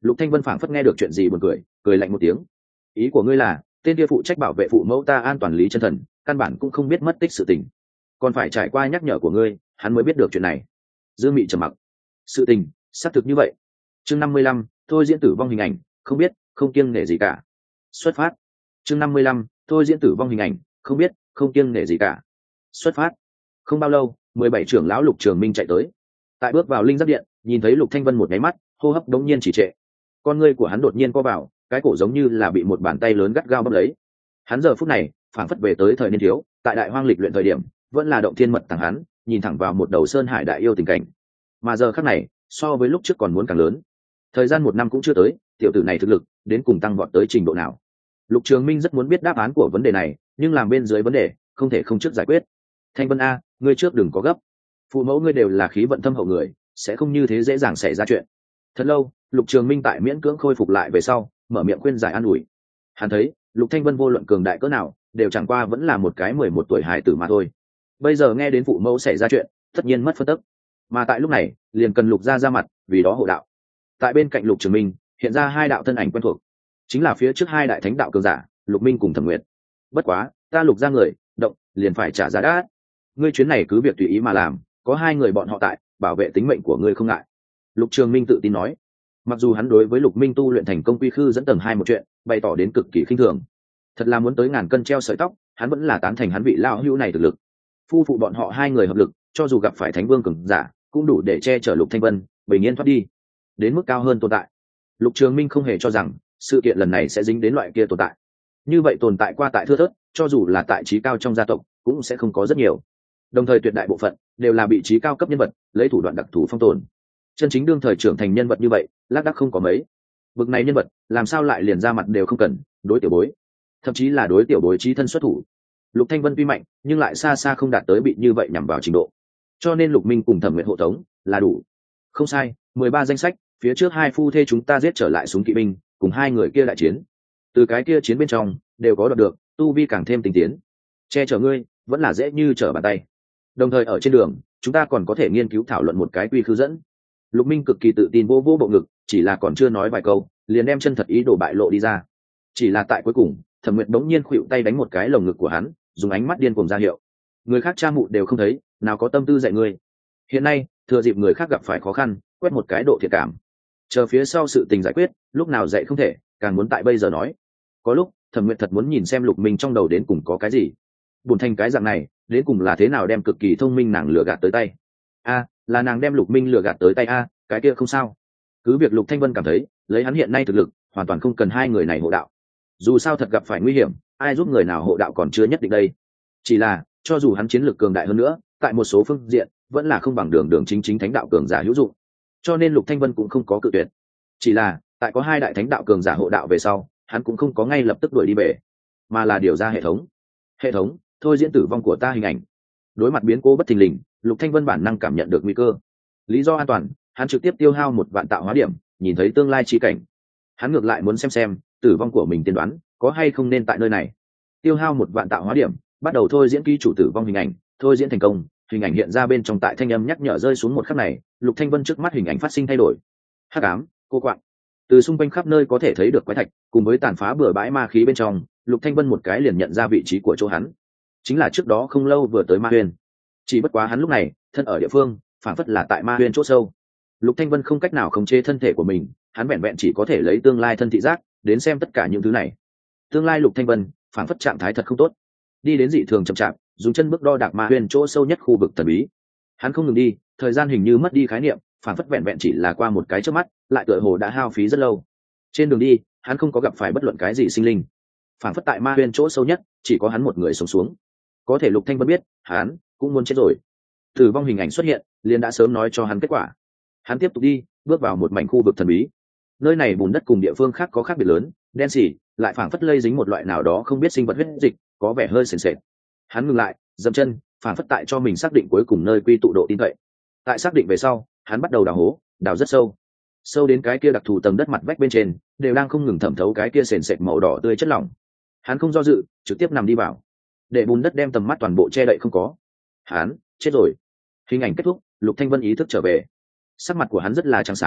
Lục Thanh Vân phảng phất nghe được chuyện gì buồn cười, cười lạnh một tiếng. Ý của ngươi là tên kia phụ trách bảo vệ phụ mẫu ta an toàn Lý Chân Thần, căn bản cũng không biết mất tích sự tình, còn phải trải qua nhắc nhở của ngươi hắn mới biết được chuyện này. Dương Mị trầm mặc. Sự tình xác thực như vậy. Chương năm mươi lăm, thôi diễn tử vong hình ảnh, không biết, không kiêng nể gì cả. Xuất phát. Chương năm mươi lăm, thôi diễn tử vong hình ảnh, không biết, không kiêng nể gì cả. Xuất phát. Không bao lâu, mười bảy trưởng lão Lục Trường Minh chạy tới. Tại bước vào linh giáp điện, nhìn thấy Lục Thanh Vân một nháy mắt, hô hấp đống nhiên chỉ trệ. Con ngươi của hắn đột nhiên co vào, cái cổ giống như là bị một bàn tay lớn gắt gao bóp lấy. Hắn giờ phút này phảng phất về tới thời niên thiếu, tại đại hoang lịch luyện thời điểm, vẫn là động thiên mật thẳng hắn, nhìn thẳng vào một đầu sơn hải đại yêu tình cảnh. Mà giờ khắc này, so với lúc trước còn muốn càng lớn. Thời gian một năm cũng chưa tới, tiểu tử này thực lực đến cùng tăng vọt tới trình độ nào? Lục Trường Minh rất muốn biết đáp án của vấn đề này, nhưng làm bên dưới vấn đề, không thể không trước giải quyết. Thanh Vân a, ngươi trước đừng có gấp. Phụ mẫu ngươi đều là khí vận thâm hậu người, sẽ không như thế dễ dàng xảy ra chuyện. Thật lâu, Lục Trường Minh tại miễn cưỡng khôi phục lại về sau, mở miệng khuyên giải an ủi. Hắn thấy, Lục Thanh Vân vô luận cường đại cỡ nào, đều chẳng qua vẫn là một cái mười một tuổi hài tử mà thôi. Bây giờ nghe đến phụ mẫu xảy ra chuyện, tất nhiên mất phân tức. Mà tại lúc này, liền cần Lục gia ra mặt, vì đó hộ đạo. Tại bên cạnh Lục Trường Minh, hiện ra hai đạo thân ảnh quen thuộc, chính là phía trước hai đại thánh đạo cường giả, Lục Minh cùng Thẩm Nguyệt. Bất quá, ta Lục gia người, động, liền phải trả giá đắt. Ngươi chuyến này cứ việc tùy ý mà làm, có hai người bọn họ tại, bảo vệ tính mệnh của ngươi không ngại. Lục Trường Minh tự tin nói. Mặc dù hắn đối với Lục Minh tu luyện thành công quy khư dẫn tầng hai một chuyện, bày tỏ đến cực kỳ khinh thường. Thật là muốn tới ngàn cân treo sợi tóc, hắn vẫn là tán thành hắn vị lão hữu này thực lực. Phu phụ bọn họ hai người hợp lực, cho dù gặp phải Thánh Vương cường giả, cũng đủ để che chở Lục Thanh Vân, bình yên thoát đi. Đến mức cao hơn tồn tại. Lục Trường Minh không hề cho rằng sự kiện lần này sẽ dính đến loại kia tồn tại. Như vậy tồn tại qua tại thưa thớt, cho dù là tại trí cao trong gia tộc, cũng sẽ không có rất nhiều. Đồng thời tuyệt đại bộ phận đều là bị trí cao cấp nhân vật, lấy thủ đoạn đặc thù phong tồn. Chân chính đương thời trưởng thành nhân vật như vậy, lác đác không có mấy. Bực này nhân vật, làm sao lại liền ra mặt đều không cần, đối tiểu bối, thậm chí là đối tiểu bối trí thân xuất thủ. Lục Thanh Vân tuy mạnh, nhưng lại xa xa không đạt tới bị như vậy nhằm vào trình độ. Cho nên Lục Minh cùng Thẩm Nguyệt hộ tống là đủ. Không sai, mười ba danh sách, phía trước hai phu thê chúng ta giết trở lại súng kỵ binh, cùng hai người kia đại chiến. Từ cái kia chiến bên trong, đều có đoạt được, tu vi càng thêm tinh tiến. Che chở ngươi, vẫn là dễ như trở bàn tay. Đồng thời ở trên đường, chúng ta còn có thể nghiên cứu thảo luận một cái quy khư dẫn. Lục Minh cực kỳ tự tin vô vô bộ ngực, chỉ là còn chưa nói vài câu, liền đem chân thật ý đồ bại lộ đi ra. Chỉ là tại cuối cùng, Thẩm Nguyệt đống nhiên khuỵu tay đánh một cái lồng ngực của hắn, dùng ánh mắt điên cuồng ra hiệu. Người khác cha mụ đều không thấy, nào có tâm tư dạy ngươi. Hiện nay, thừa dịp người khác gặp phải khó khăn, quét một cái độ thiệt cảm. Chờ phía sau sự tình giải quyết, lúc nào dạy không thể, càng muốn tại bây giờ nói. Có lúc, Thẩm Nguyệt thật muốn nhìn xem Lục Minh trong đầu đến cùng có cái gì. Buồn thành cái dạng này, đến cùng là thế nào đem cực kỳ thông minh nàng lừa gạt tới tay. A, là nàng đem Lục Minh lừa gạt tới tay a, cái kia không sao. Cứ việc Lục Thanh Vân cảm thấy, lấy hắn hiện nay thực lực, hoàn toàn không cần hai người này hộ đạo. Dù sao thật gặp phải nguy hiểm, ai giúp người nào hộ đạo còn chưa nhất định đây. Chỉ là, cho dù hắn chiến lược cường đại hơn nữa, tại một số phương diện, vẫn là không bằng đường đường chính chính thánh đạo cường giả hữu dụng. Cho nên Lục Thanh Vân cũng không có cự tuyệt. Chỉ là, tại có hai đại thánh đạo cường giả hộ đạo về sau, hắn cũng không có ngay lập tức đuổi đi về, mà là điều ra hệ thống. Hệ thống, thôi diễn tử vong của ta hình ảnh. Đối mặt biến cố bất thình lình, Lục Thanh Vân bản năng cảm nhận được nguy cơ. Lý do an toàn, hắn trực tiếp tiêu hao một vạn tạo hóa điểm, nhìn thấy tương lai chi cảnh. Hắn ngược lại muốn xem xem, tử vong của mình tiên đoán có hay không nên tại nơi này. Tiêu hao một vạn tạo hóa điểm, bắt đầu thôi diễn ký chủ tử vong hình ảnh, thôi diễn thành công, hình ảnh hiện ra bên trong tại thanh âm nhắc nhở rơi xuống một khắc này, Lục Thanh Vân trước mắt hình ảnh phát sinh thay đổi. Hắc ám, cô quạng. Từ xung quanh khắp nơi có thể thấy được quái thạch, cùng với tàn phá bừa bãi ma khí bên trong, Lục Thanh Vân một cái liền nhận ra vị trí của chỗ hắn. Chính là trước đó không lâu vừa tới Ma Huyên. Chỉ bất quá hắn lúc này, thân ở địa phương, phản phất là tại Ma Huyên chỗ sâu. Lục Thanh Vân không cách nào khống chế thân thể của mình, hắn vẹn vẹn chỉ có thể lấy tương lai thân thị giác đến xem tất cả những thứ này. Tương lai Lục Thanh Vân, phản phất trạng thái thật không tốt. Đi đến dị thường chậm chạp, dùng chân bước đo đạc Ma Huyên chỗ sâu nhất khu vực thần bí. Hắn không ngừng đi, thời gian hình như mất đi khái niệm, phản phất vẹn vẹn chỉ là qua một cái chớp mắt, lại tựa hồ đã hao phí rất lâu. Trên đường đi, hắn không có gặp phải bất luận cái gì sinh linh. Phản phất tại Ma Huyên chỗ sâu nhất, chỉ có hắn một người sống xuống. Có thể Lục Thanh Vân biết, hắn cũng muốn chết rồi. Tử vong hình ảnh xuất hiện, liền đã sớm nói cho hắn kết quả. Hắn tiếp tục đi, bước vào một mảnh khu vực thần bí. Nơi này bùn đất cùng địa phương khác có khác biệt lớn, đen sì, lại phảng phất lây dính một loại nào đó không biết sinh vật huyết dịch, có vẻ hơi sền sệt. Hắn ngừng lại, dậm chân, phảng phất tại cho mình xác định cuối cùng nơi quy tụ độ tin cậy. Tại xác định về sau, hắn bắt đầu đào hố, đào rất sâu, sâu đến cái kia đặc thù tầng đất mặt vách bên trên, đều đang không ngừng thẩm thấu cái kia sền sệt màu đỏ tươi chất lỏng. Hắn không do dự, trực tiếp nằm đi vào, để bùn đất đem tầm mắt toàn bộ che đậy không có. Hắn chết rồi. Hình ảnh kết thúc, Lục Thanh Vân ý thức trở về. Sắc mặt của hắn rất là trắng xám,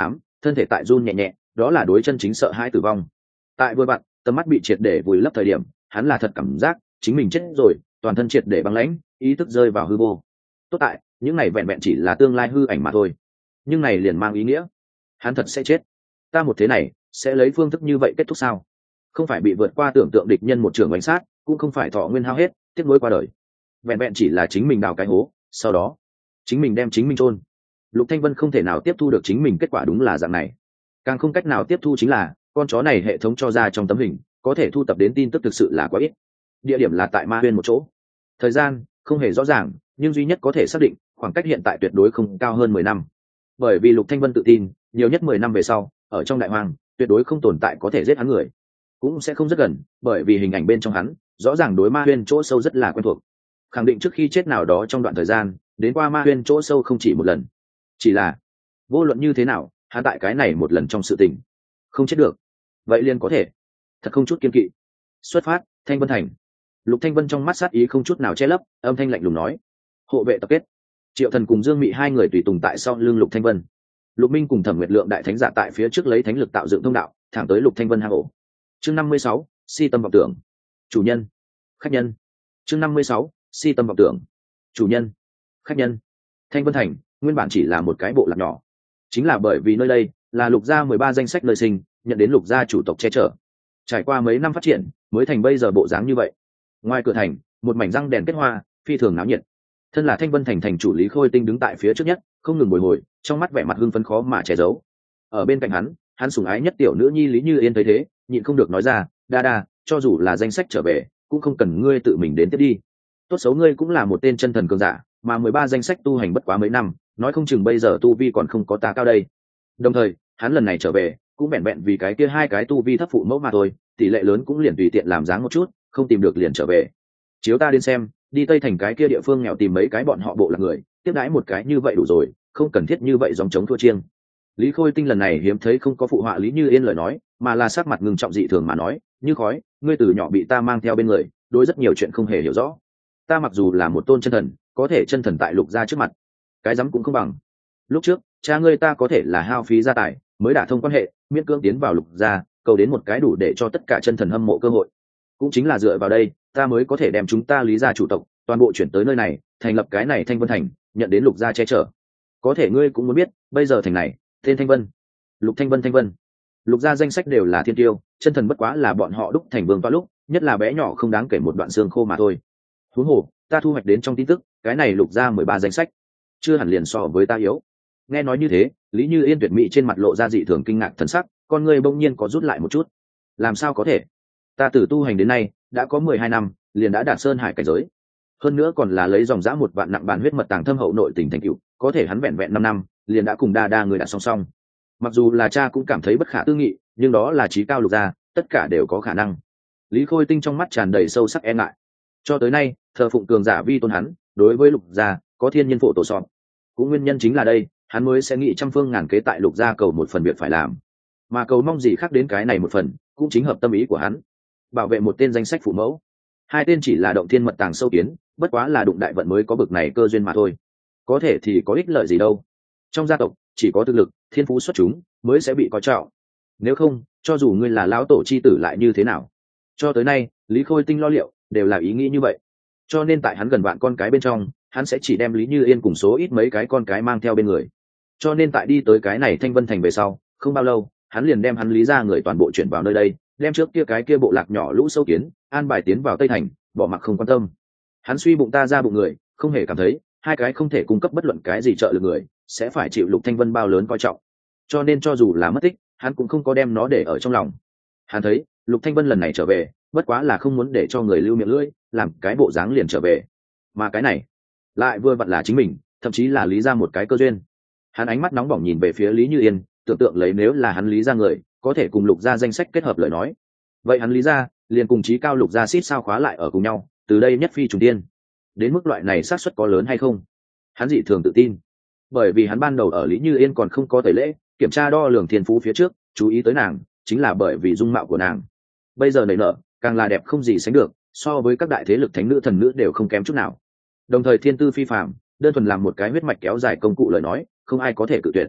thân thể tại run nhẹ nhẹ, đó là đối chân chính sợ hãi tử vong. Tại vừa vặn tầm mắt bị triệt để vùi lấp thời điểm, hắn là thật cảm giác chính mình chết rồi, toàn thân triệt để băng lãnh, ý thức rơi vào hư vô. Tốt tại những này vẹn vẹn chỉ là tương lai hư ảnh mà thôi, nhưng này liền mang ý nghĩa hắn thật sẽ chết. Ta một thế này sẽ lấy phương thức như vậy kết thúc sao? Không phải bị vượt qua tưởng tượng địch nhân một trường bánh sát, cũng không phải thọ nguyên hao hết tiếc nuối qua đời, vẹn vẹn chỉ là chính mình đào cái hố, sau đó chính mình đem chính mình chôn. Lục Thanh Vân không thể nào tiếp thu được chính mình kết quả đúng là dạng này, càng không cách nào tiếp thu chính là con chó này hệ thống cho ra trong tấm hình có thể thu tập đến tin tức thực sự là quá ít. Địa điểm là tại Ma Huyên một chỗ, thời gian không hề rõ ràng, nhưng duy nhất có thể xác định khoảng cách hiện tại tuyệt đối không cao hơn mười năm, bởi vì Lục Thanh Vân tự tin nhiều nhất mười năm về sau ở trong đại hoang tuyệt đối không tồn tại có thể giết hắn người, cũng sẽ không rất gần, bởi vì hình ảnh bên trong hắn rõ ràng đối Ma Huyên chỗ sâu rất là quen thuộc, khẳng định trước khi chết nào đó trong đoạn thời gian đến qua Ma Huyên chỗ sâu không chỉ một lần. Chỉ là vô luận như thế nào hắn tại cái này một lần trong sự tình không chết được, vậy liền có thể thật không chút kiên kỵ. Xuất phát, Thanh Vân Thành. Lục Thanh Vân trong mắt sát ý không chút nào che lấp, âm thanh lạnh lùng nói: hộ vệ tập kết. Triệu Thần cùng Dương Mị hai người tùy tùng tại sau lưng Lục Thanh Vân. Lục Minh cùng Thẩm Nguyệt Lượng đại thánh giả tại phía trước lấy thánh lực tạo dựng thông đạo, thẳng tới Lục Thanh Vân hang ổ. Chương năm mươi sáu, si tâm vọng tưởng. Chủ nhân, khách nhân. Chương năm mươi sáu, si tâm vọng tưởng. Chủ nhân, khách nhân. Thanh Vân Thành nguyên bản chỉ là một cái bộ lạc nhỏ, chính là bởi vì nơi đây là Lục gia mười ba danh sách nơi sinh, nhận đến Lục gia chủ tộc che chở, trải qua mấy năm phát triển mới thành bây giờ bộ dáng như vậy. Ngoài cửa thành một mảnh răng đèn kết hoa, phi thường náo nhiệt. Thân là Thanh Vân Thành thành chủ Lý Khôi Tinh đứng tại phía trước nhất, không ngừng bồi hồi, trong mắt vẻ mặt hưng phấn khó mà che giấu. Ở bên cạnh hắn, hắn sủng ái nhất tiểu nữ nhi Lý Như Yên thấy thế, nhịn không được nói ra: đa đa, cho dù là danh sách trở về cũng không cần ngươi tự mình đến tiếp đi, tốt xấu ngươi cũng là một tên chân thần cường giả, mà mười ba danh sách tu hành bất quá mấy năm, nói không chừng bây giờ tu vi còn không có ta cao đây. Đồng thời hắn lần này trở về cũng vẹn vẹn vì cái kia hai cái tu vi thấp phụ mẫu mà thôi, tỷ lệ lớn cũng liền tùy tiện làm dáng một chút, không tìm được liền trở về. Chiếu ta đến xem, đi Tây Thành cái kia địa phương nghèo tìm mấy cái bọn họ bộ là người tiếp đãi một cái như vậy đủ rồi, không cần thiết như vậy dòng chống thua chiêng. Lý Khôi Tinh lần này hiếm thấy không có phụ họa Lý Như Yên lời nói, mà là sắc mặt ngưng trọng dị thường mà nói: như khói, ngươi từ nhỏ bị ta mang theo bên người, đối rất nhiều chuyện không hề hiểu rõ. Ta mặc dù là một tôn chân thần, có thể chân thần tại Lục gia trước mặt cái dám cũng không bằng. Lúc trước cha ngươi ta có thể là hao phí gia tài mới đả thông quan hệ, miễn cưỡng tiến vào Lục gia, cầu đến một cái đủ để cho tất cả chân thần hâm mộ cơ hội. Cũng chính là dựa vào đây, ta mới có thể đem chúng ta Lý gia chủ tộc toàn bộ chuyển tới nơi này, thành lập cái này Thanh Vân Thành, nhận đến Lục gia che chở. Có thể ngươi cũng muốn biết, bây giờ thành này tên Thanh Vân, Lục Thanh Vân Thanh Vân, Lục gia danh sách đều là thiên tiêu, chân thần bất quá là bọn họ đúc thành vương vào lúc, nhất là bé nhỏ không đáng kể một đoạn xương khô mà thôi. Huống hồ, ta thu hoạch đến trong tin tức, cái này Lục gia mười ba danh sách, chưa hẳn liền so với ta yếu. Nghe nói như thế, Lý Như Yên tuyệt mỹ trên mặt lộ ra dị thường kinh ngạc thần sắc, con người bỗng nhiên có rút lại một chút. Làm sao có thể? Ta từ tu hành đến nay đã có mười hai năm, liền đã đạt sơn hải cảnh giới, hơn nữa còn là lấy dòng dã một vạn nặng bàn huyết mật tàng thâm hậu nội tình thành cựu, có thể hắn vẹn vẹn năm năm liền đã cùng đa đa người đạt song song. Mặc dù là cha cũng cảm thấy bất khả tư nghị, nhưng đó là trí cao Lục gia, tất cả đều có khả năng. Lý Khôi Tinh trong mắt tràn đầy sâu sắc e ngại. Cho tới nay thờ phụng cường giả vi tôn hắn, đối với Lục gia có thiên nhân phổ tổ sọt, cũng nguyên nhân chính là đây, hắn mới sẽ nghĩ trăm phương ngàn kế tại Lục gia cầu một phần việc phải làm, mà cầu mong gì khác đến cái này một phần cũng chính hợp tâm ý của hắn. Bảo vệ một tên danh sách phụ mẫu, hai tên chỉ là động thiên mật tàng sâu kiến, bất quá là đụng đại vận mới có bực này cơ duyên mà thôi, có thể thì có ích lợi gì đâu. Trong gia tộc chỉ có thực lực thiên phú xuất chúng mới sẽ bị coi trọng, nếu không cho dù ngươi là lão tổ chi tử lại như thế nào. Cho tới nay Lý Khôi Tinh lo liệu đều là ý nghĩ như vậy, cho nên tại hắn gần vạn con cái bên trong, hắn sẽ chỉ đem Lý Như Yên cùng số ít mấy cái con cái mang theo bên người. Cho nên tại đi tới cái này Thanh Vân Thành về sau, không bao lâu hắn liền đem hắn Lý gia người toàn bộ chuyển vào nơi đây, đem trước kia cái kia bộ lạc nhỏ lũ sâu kiến an bài tiến vào Tây Thành, bỏ mặc không quan tâm. Hắn suy bụng ta ra bụng người, không hề cảm thấy hai cái không thể cung cấp bất luận cái gì trợ lực người sẽ phải chịu Lục Thanh Vân bao lớn coi trọng, cho nên cho dù là mất tích hắn cũng không có đem nó để ở trong lòng. Hắn thấy Lục Thanh Vân lần này trở về bất quá là không muốn để cho người lưu miệng lưỡi, làm cái bộ dáng liền trở về, mà cái này lại vừa vặn là chính mình, thậm chí là Lý gia một cái cơ duyên. Hắn ánh mắt nóng bỏng nhìn về phía Lý Như Yên, tưởng tượng lấy nếu là hắn Lý gia người có thể cùng Lục gia danh sách kết hợp lời nói, vậy hắn Lý gia liền cùng chí cao Lục gia xít sao khóa lại ở cùng nhau, từ đây nhất phi trùng tiên. Đến mức loại này xác suất có lớn hay không, hắn dị thường tự tin, bởi vì hắn ban đầu ở Lý Như Yên còn không có tẩy lễ kiểm tra đo lường thiên phú phía trước chú ý tới nàng, chính là bởi vì dung mạo của nàng bây giờ nảy nở càng là đẹp không gì sánh được, so với các đại thế lực thánh nữ thần nữ đều không kém chút nào. Đồng thời thiên tư phi phàm, đơn thuần làm một cái huyết mạch kéo dài công cụ lời nói, không ai có thể cự tuyệt.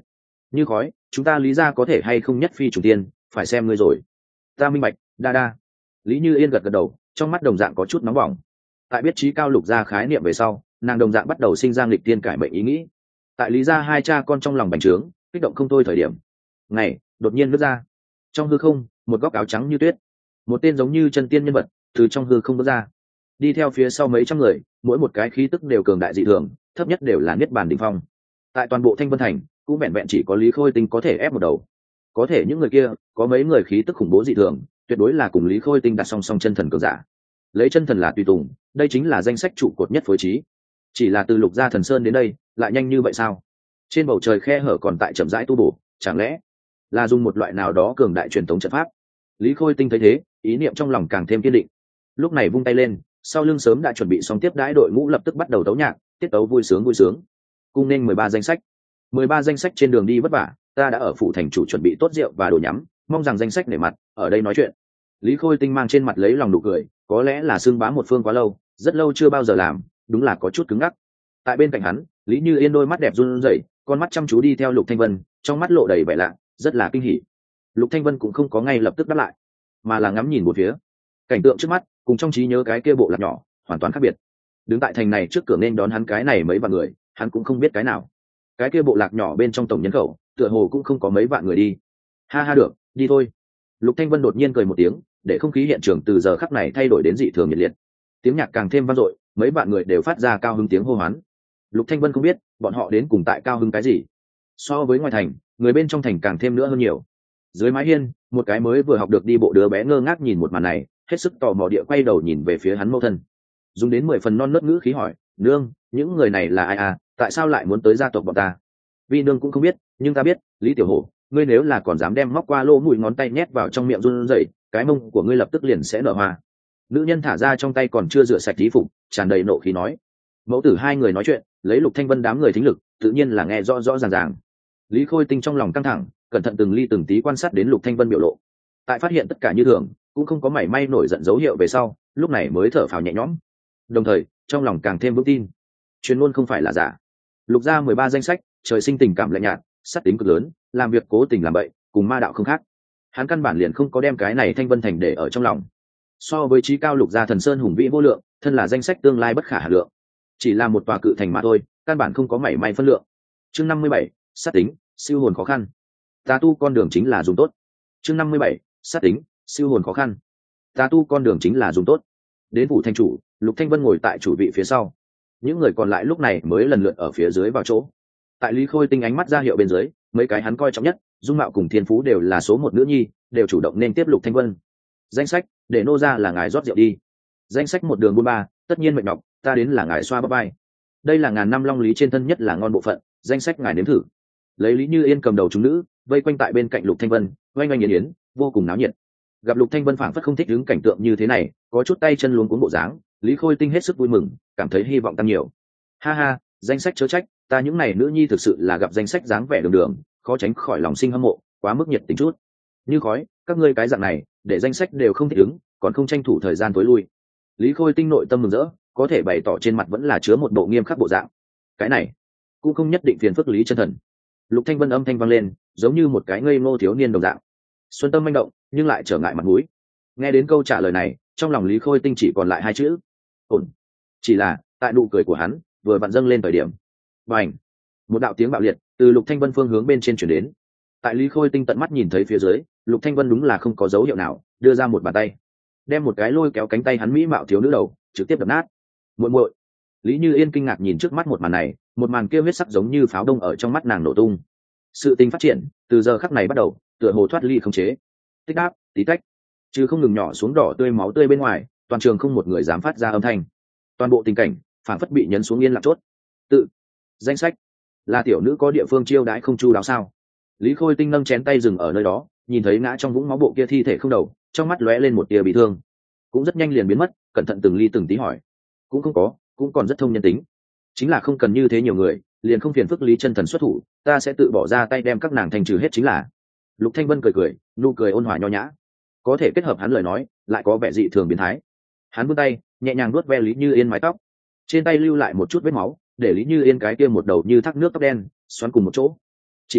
Như khói, chúng ta lý ra có thể hay không nhất phi trùng tiên, phải xem ngươi rồi. Ta minh bạch, đa đa. Lý Như Yên gật gật đầu, trong mắt đồng dạng có chút nóng bỏng. Tại biết trí cao lục gia khái niệm về sau, nàng đồng dạng bắt đầu sinh ra nghịch tiên cải mệnh ý nghĩ. Tại lý gia hai cha con trong lòng bành trướng, kích động không thôi thời điểm. Ngày, đột nhiên nứt ra. Trong hư không, một góc áo trắng như tuyết, một tên giống như chân tiên nhân vật từ trong hư không bước ra, đi theo phía sau mấy trăm người, mỗi một cái khí tức đều cường đại dị thường, thấp nhất đều là niết bàn đỉnh phong. Tại toàn bộ Thanh Vân Thành, cũng vẹn vẹn chỉ có Lý Khôi Tinh có thể ép một đầu. Có thể những người kia, có mấy người khí tức khủng bố dị thường, tuyệt đối là cùng Lý Khôi Tinh đặt song song chân thần cường giả. Lấy chân thần là tùy tùng, đây chính là danh sách trụ cột nhất phối trí. Chỉ là từ Lục Gia Thần Sơn đến đây, lại nhanh như vậy sao? Trên bầu trời khe hở còn tại chậm rãi tu bổ, chẳng lẽ là dùng một loại nào đó cường đại truyền thống trận pháp? Lý Khôi Tinh thấy thế, ý niệm trong lòng càng thêm kiên định. Lúc này vung tay lên, sau lưng sớm đã chuẩn bị xong tiếp đãi đội ngũ lập tức bắt đầu tấu nhạc, tiết tấu vui sướng vui sướng. Cung nên mười ba danh sách. mười ba danh sách trên đường đi vất vả, ta đã ở phủ thành chủ chuẩn bị tốt rượu và đồ nhắm, mong rằng danh sách nể mặt, ở đây nói chuyện. Lý Khôi Tinh mang trên mặt lấy lòng nụ cười, có lẽ là xương bá một phương quá lâu, rất lâu chưa bao giờ làm, đúng là có chút cứng ngắc. Tại bên cạnh hắn, Lý Như Yên đôi mắt đẹp run rẩy, con mắt chăm chú đi theo Lục Thanh Vân, trong mắt lộ đầy vẻ lạ, rất là kinh hỉ. Lục Thanh Vân cũng không có ngay lập tức đáp lại, mà là ngắm nhìn một phía. Cảnh tượng trước mắt, cùng trong trí nhớ cái kia bộ lạc nhỏ, hoàn toàn khác biệt. Đứng tại thành này trước cửa nên đón hắn cái này mấy vạn người, hắn cũng không biết cái nào. Cái kia bộ lạc nhỏ bên trong tổng nhân khẩu, tựa hồ cũng không có mấy vạn người đi. Ha ha được, đi thôi. Lục Thanh Vân đột nhiên cười một tiếng, để không khí hiện trường từ giờ khắc này thay đổi đến dị thường nhiệt liệt. Tiếng nhạc càng thêm vang dội, mấy vạn người đều phát ra cao hứng tiếng hô hoán. Lục Thanh Vân không biết, bọn họ đến cùng tại cao hứng cái gì. So với ngoài thành, người bên trong thành càng thêm nữa hơn nhiều. Dưới mái hiên, một cái mới vừa học được đi bộ đứa bé ngơ ngác nhìn một màn này, hết sức tò mò địa quay đầu nhìn về phía hắn mẫu thân. Dùng đến mười phần non nớt ngữ khí hỏi, nương, những người này là ai à, tại sao lại muốn tới gia tộc bọn ta? Vi nương cũng không biết, nhưng ta biết, Lý Tiểu Hổ, ngươi nếu là còn dám đem móc qua lỗ mũi ngón tay nhét vào trong miệng run rẩy, cái mông của ngươi lập tức liền sẽ nở hoa. Nữ nhân thả ra trong tay còn chưa rửa sạch tí phục, tràn đầy nộ khí nói. Mẫu tử hai người nói chuyện, lấy Lục Thanh Vân đám người thính lực, tự nhiên là nghe rõ rõ ràng ràng. Lý Khôi Tinh trong lòng căng thẳng, cẩn thận từng ly từng tí quan sát đến Lục Thanh Vân biểu lộ. Tại phát hiện tất cả như thường, cũng không có mảy may nổi giận dấu hiệu về sau, lúc này mới thở phào nhẹ nhõm. Đồng thời, trong lòng càng thêm vững tin, chuyên môn không phải là giả. Lục gia mười ba danh sách, trời sinh tình cảm lạnh nhạt, sát tính cực lớn, làm việc cố tình làm bậy, cùng ma đạo không khác. Hắn căn bản liền không có đem cái này Thanh Vân Thành để ở trong lòng. So với trí cao Lục gia Thần Sơn hùng vĩ vô lượng, thân là danh sách tương lai bất khả hà lượng, chỉ là một tòa cự thành mà thôi, căn bản không có mảy may phân lượng. Chương năm mươi bảy, sát tính, siêu hồn khó khăn. Tà tu con đường chính là dùng tốt. Chương năm mươi bảy, sát tính, siêu hồn khó khăn. Tà tu con đường chính là dùng tốt. Đến phủ thành chủ, Lục Thanh Vân ngồi tại chủ vị phía sau, những người còn lại lúc này mới lần lượt ở phía dưới vào chỗ. Tại Lý Khôi Tinh ánh mắt ra hiệu bên dưới, mấy cái hắn coi trọng nhất, dung mạo cùng thiên phú đều là số một nữ nhi, đều chủ động nên tiếp Lục Thanh Vân. Danh sách, để nô ra là ngài rót rượu đi. Danh sách một đường buôn ba, tất nhiên mệnh đọc, ta đến là ngài xoa bắp vai. Đây là ngàn năm long lý trên thân nhất là ngon bộ phận, danh sách ngài nếm thử. Lấy Lý Như Yên cầm đầu chúng nữ, vây quanh tại bên cạnh Lục Thanh Vân, oanh oanh yến yến, vô cùng náo nhiệt. Gặp Lục Thanh Vân phảng phất không thích đứng cảnh tượng như thế này, có chút tay chân luống cuống bộ dáng, Lý Khôi Tinh hết sức vui mừng, cảm thấy hy vọng tăng nhiều. Ha ha, danh sách chớ trách, ta những này nữ nhi thực sự là gặp danh sách dáng vẻ đường đường, khó tránh khỏi lòng sinh hâm mộ, quá mức nhiệt tình chút. Như khói, các ngươi cái dạng này, để danh sách đều không thích ứng, còn không tranh thủ thời gian tối lui. Lý Khôi Tinh nội tâm mừng rỡ, có thể bày tỏ trên mặt vẫn là chứa một bộ nghiêm khắc bộ dạng. Cái này cũng không nhất định phiền phức Lý chân thần. Lục Thanh Vân âm thanh vang lên, giống như một cái ngây ngô thiếu niên đồng dạng. Xuân tâm manh động, nhưng lại trở ngại mặt mũi. Nghe đến câu trả lời này, trong lòng Lý Khôi Tinh chỉ còn lại hai chữ: ổn. Chỉ là, tại nụ cười của hắn vừa vặn dâng lên thời điểm, bành, một đạo tiếng bạo liệt từ Lục Thanh Vân phương hướng bên trên chuyển đến. Tại Lý Khôi Tinh tận mắt nhìn thấy phía dưới, Lục Thanh Vân đúng là không có dấu hiệu nào, đưa ra một bàn tay, đem một cái lôi kéo cánh tay hắn mỹ mạo thiếu nữ đầu trực tiếp đập nát. Muội muội. Lý Như Yên kinh ngạc nhìn trước mắt một màn này, một màn kia huyết sắc giống như pháo đông ở trong mắt nàng nổ tung. Sự tình phát triển từ giờ khắc này bắt đầu, tựa hồ thoát ly không chế. Tích đáp, tí tách, chứ không ngừng nhỏ xuống đỏ tươi máu tươi bên ngoài, toàn trường không một người dám phát ra âm thanh. Toàn bộ tình cảnh phản phất bị nhấn xuống yên lặng chốt. Tự danh sách là tiểu nữ có địa phương chiêu đãi không chu đáo sao? Lý Khôi Tinh nâng chén tay dừng ở nơi đó, nhìn thấy ngã trong vũng máu bộ kia thi thể không đầu, trong mắt lóe lên một tia bị thương, cũng rất nhanh liền biến mất. Cẩn thận từng ly từng tí hỏi, cũng không có, cũng còn rất thông nhân tính, chính là không cần như thế nhiều người, liền không phiền phức Lý chân thần xuất thủ, ta sẽ tự bỏ ra tay đem các nàng thành trừ hết chính là. Lục Thanh Vân cười cười, nụ cười ôn hòa nho nhã, có thể kết hợp hắn lời nói lại có vẻ dị thường biến thái. Hắn vươn tay nhẹ nhàng vuốt ve Lý Như Yên mái tóc, trên tay lưu lại một chút vết máu, để Lý Như Yên cái kia một đầu như thác nước tóc đen xoắn cùng một chỗ. Chỉ là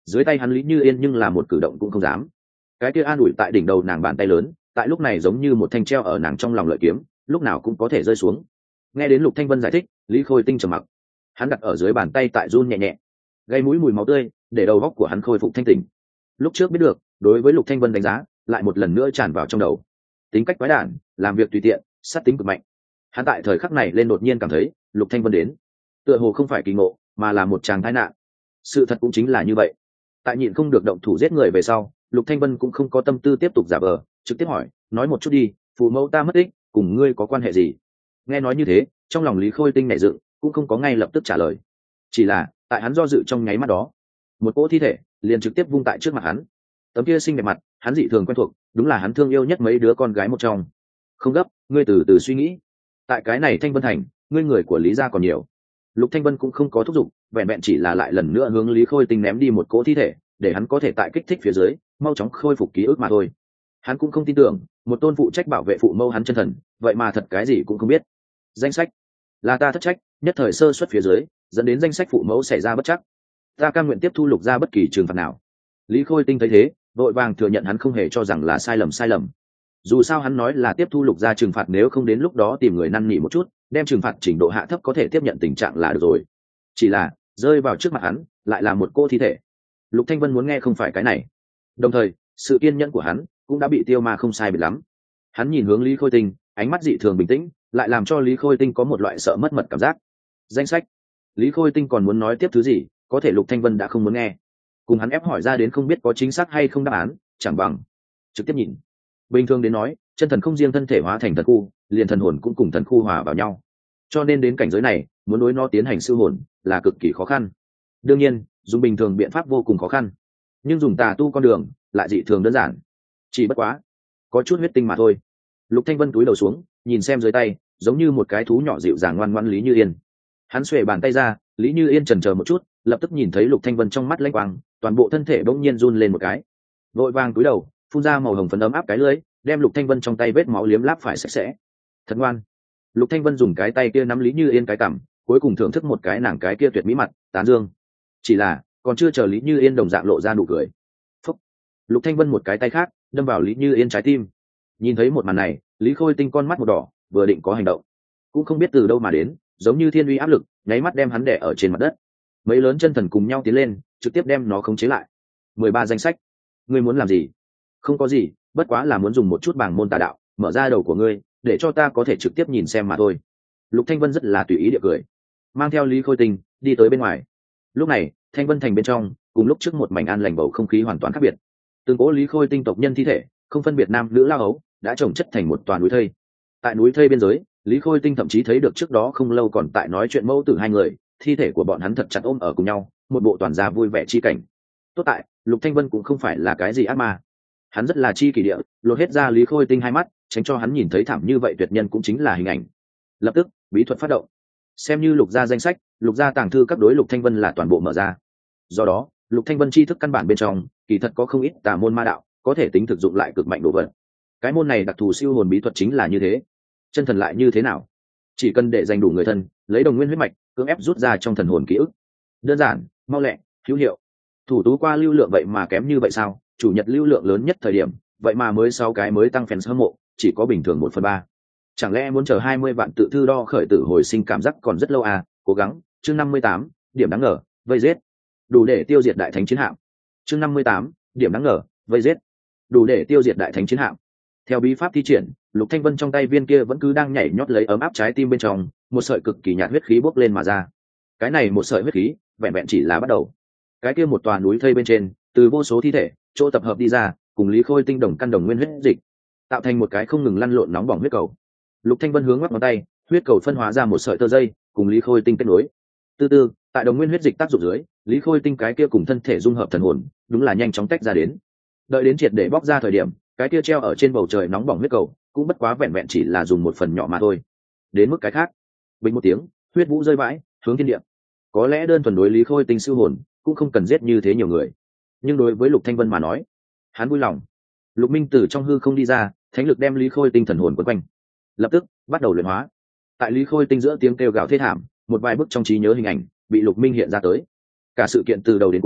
dưới tay hắn Lý Như Yên nhưng là một cử động cũng không dám. Cái kia an ủi tại đỉnh đầu nàng bàn tay lớn, tại lúc này giống như một thanh treo ở nàng trong lòng lợi kiếm, lúc nào cũng có thể rơi xuống. Nghe đến Lục Thanh Vân giải thích, Lý Khôi Tinh trầm mặc. Hắn đặt ở dưới bàn tay tại run nhẹ nhẹ, gây mũi mùi máu tươi, để đầu óc của hắn khôi phục thanh tỉnh. Lúc trước biết được, đối với Lục Thanh Vân đánh giá, lại một lần nữa tràn vào trong đầu. Tính cách quái đản, làm việc tùy tiện, sát tính cực mạnh. Hắn tại thời khắc này lên đột nhiên cảm thấy, Lục Thanh Vân đến, tựa hồ không phải kỳ ngộ, mà là một tràng tai nạn. Sự thật cũng chính là như vậy. Tại nhịn không được động thủ giết người về sau, Lục Thanh Vân cũng không có tâm tư tiếp tục giả vờ, trực tiếp hỏi, nói một chút đi, phụ mẫu ta mất tích, cùng ngươi có quan hệ gì? Nghe nói như thế, trong lòng Lý Khôi Tinh nảy dựng, cũng không có ngay lập tức trả lời. Chỉ là, tại hắn do dự trong nháy mắt đó, một cỗ thi thể liền trực tiếp vung tại trước mặt hắn. Tấm kia xinh đẹp mặt, hắn dị thường quen thuộc, đúng là hắn thương yêu nhất mấy đứa con gái một trong. Không gấp, ngươi từ từ suy nghĩ. Tại cái này Thanh Vân Thành, ngươi người của Lý gia còn nhiều. Lục Thanh Vân cũng không có thúc giục, vẹn vẹn chỉ là lại lần nữa hướng Lý Khôi Tinh ném đi một cỗ thi thể, để hắn có thể tại kích thích phía dưới, mau chóng khôi phục ký ức mà thôi. Hắn cũng không tin tưởng, một tôn phụ trách bảo vệ phụ mẫu hắn chân thần, vậy mà thật cái gì cũng không biết. Danh sách là ta thất trách, nhất thời sơ suất phía dưới, dẫn đến danh sách phụ mẫu xảy ra bất trắc. Ta cam nguyện tiếp thu Lục gia bất kỳ trừng phạt nào. Lý Khôi Tinh thấy thế, vội vàng thừa nhận hắn không hề cho rằng là sai lầm sai lầm. Dù sao hắn nói là tiếp thu Lục gia trừng phạt, nếu không đến lúc đó tìm người năn nỉ một chút, đem trừng phạt trình độ hạ thấp có thể tiếp nhận tình trạng là được rồi. Chỉ là rơi vào trước mặt hắn, lại là một cô thi thể. Lục Thanh Vân muốn nghe không phải cái này. Đồng thời, sự kiên nhẫn của hắn cũng đã bị tiêu ma không sai biệt lắm. Hắn nhìn hướng Lý Khôi Tinh, ánh mắt dị thường bình tĩnh, lại làm cho Lý Khôi Tinh có một loại sợ mất mật cảm giác. Danh sách. Lý Khôi Tinh còn muốn nói tiếp thứ gì, có thể Lục Thanh Vân đã không muốn nghe. Cùng hắn ép hỏi ra đến không biết có chính xác hay không đáp án, chẳng bằng trực tiếp nhìn. Bình thường đến nói, chân thần không riêng thân thể hóa thành thần khu, liền thần hồn cũng cùng thần khu hòa vào nhau. Cho nên đến cảnh giới này, muốn đối nó tiến hành siêu hồn là cực kỳ khó khăn. Đương nhiên, dùng bình thường biện pháp vô cùng khó khăn, nhưng dùng tà tu con đường lại dị thường đơn giản. Chỉ bất quá, có chút huyết tinh mà thôi. Lục Thanh Vân cúi đầu xuống, nhìn xem dưới tay, giống như một cái thú nhỏ dịu dàng ngoan ngoãn Lý Như Yên. Hắn xuề bàn tay ra, Lý Như Yên chần chờ một chút, lập tức nhìn thấy Lục Thanh Vân trong mắt lanh quang, toàn bộ thân thể bỗng nhiên run lên một cái, vội vàng cúi đầu, phun ra màu hồng phấn ấm áp cái lưỡi, đem Lục Thanh Vân trong tay vết máu liếm láp phải sạch sẽ. Thật ngoan. Lục Thanh Vân dùng cái tay kia nắm Lý Như Yên cái cằm, cuối cùng thưởng thức một cái nàng cái kia tuyệt mỹ mặt, tán dương. Chỉ là, còn chưa chờ Lý Như Yên đồng dạng lộ ra nụ cười. Phúc. Lục Thanh Vân một cái tay khác đâm vào Lý Như Yên trái tim. Nhìn thấy một màn này, Lý Khôi Tinh con mắt một đỏ, vừa định có hành động, cũng không biết từ đâu mà đến, giống như thiên uy áp lực, nháy mắt đem hắn đè ở trên mặt đất. Mấy lớn chân thần cùng nhau tiến lên, trực tiếp đem nó khống chế lại. Mười ba danh sách. Ngươi muốn làm gì? Không có gì, bất quá là muốn dùng một chút bảng môn tà đạo, mở ra đầu của ngươi, để cho ta có thể trực tiếp nhìn xem mà thôi. Lục Thanh Vân rất là tùy ý địa cười, mang theo Lý Khôi Tinh đi tới bên ngoài. Lúc này, Thanh Vân Thành bên trong, cùng lúc trước một mảnh an lành bầu không khí hoàn toàn khác biệt. Từng cỗ Lý Khôi Tinh tộc nhân thi thể, không phân biệt nam nữ lao ấu, đã chồng chất thành một toàn núi thây. Tại núi thây biên giới, Lý Khôi Tinh thậm chí thấy được trước đó không lâu còn tại nói chuyện mẫu tử hai người, thi thể của bọn hắn thật chặt ôm ở cùng nhau, một bộ toàn gia vui vẻ chi cảnh. Tốt tại, Lục Thanh Vân cũng không phải là cái gì ác ma. Hắn rất là chi kỷ địa, lột hết ra Lý Khôi Tinh hai mắt, tránh cho hắn nhìn thấy thảm như vậy tuyệt nhân cũng chính là hình ảnh. Lập tức, bí thuật phát động. Xem như Lục gia danh sách, Lục gia tàng thư các đối Lục Thanh Vân là toàn bộ mở ra. Do đó, Lục Thanh Vân tri thức căn bản bên trong, kỳ thật có không ít tà môn ma đạo, có thể tính thực dụng lại cực mạnh đồ vật. Cái môn này đặc thù siêu hồn bí thuật chính là như thế. Chân thần lại như thế nào? Chỉ cần để dành đủ người thân, lấy đồng nguyên huyết mạch, cưỡng ép rút ra trong thần hồn ký ức. Đơn giản, mau lẹ, hữu hiệu. Thủ tú qua lưu lượng vậy mà kém như vậy sao? Chủ nhật lưu lượng lớn nhất thời điểm, vậy mà mới sáu cái mới tăng fans hâm mộ, chỉ có bình thường một phần ba. Chẳng lẽ muốn chờ hai mươi vạn tự thư đo khởi tử hồi sinh cảm giác còn rất lâu à? Cố gắng. Chương năm mươi tám, điểm đáng ngờ, vây giết. Đủ để tiêu diệt đại thánh chiến hạm. Chương năm mươi tám, điểm đáng ngờ, vây giết. Đủ để tiêu diệt đại thánh chiến hạm. Theo bí pháp thi triển, Lục Thanh Vân trong tay viên kia vẫn cứ đang nhảy nhót lấy ấm áp trái tim bên trong, một sợi cực kỳ nhạt huyết khí bốc lên mà ra. Cái này một sợi huyết khí, vẹn vẹn chỉ là bắt đầu. Cái kia một tòa núi thây bên trên, từ vô số thi thể, chỗ tập hợp đi ra, cùng Lý Khôi Tinh đồng căn đồng nguyên huyết dịch, tạo thành một cái không ngừng lăn lộn nóng bỏng huyết cầu. Lục Thanh Vân hướng ngoắc ngón tay, huyết cầu phân hóa ra một sợi tơ dây, cùng Lý Khôi Tinh kết nối. Từ từ, tại đồng nguyên huyết dịch tác dụng dưới, Lý Khôi Tinh cái kia cùng thân thể dung hợp thần hồn, đúng là nhanh chóng tách ra đến. Đợi đến triệt để bóc ra thời điểm, cái kia treo ở trên bầu trời nóng bỏng huyết cầu, cũng bất quá vẹn vẹn chỉ là dùng một phần nhỏ mà thôi. Đến mức cái khác, bình một tiếng, huyết vũ rơi vãi, hướng thiên địa. Có lẽ đơn thuần đối Lý Khôi Tinh siêu hồn, cũng không cần giết như thế nhiều người, nhưng đối với Lục Thanh Vân mà nói, hắn vui lòng. Lục Minh từ trong hư không đi ra, thánh lực đem Lý Khôi Tinh thần hồn quấn quanh, lập tức bắt đầu luyện hóa. Tại Lý Khôi Tinh giữa tiếng kêu gào thê thảm, một vài bức trong trí nhớ hình ảnh bị Lục Minh hiện ra tới. Cả sự kiện từ đầu đến cuối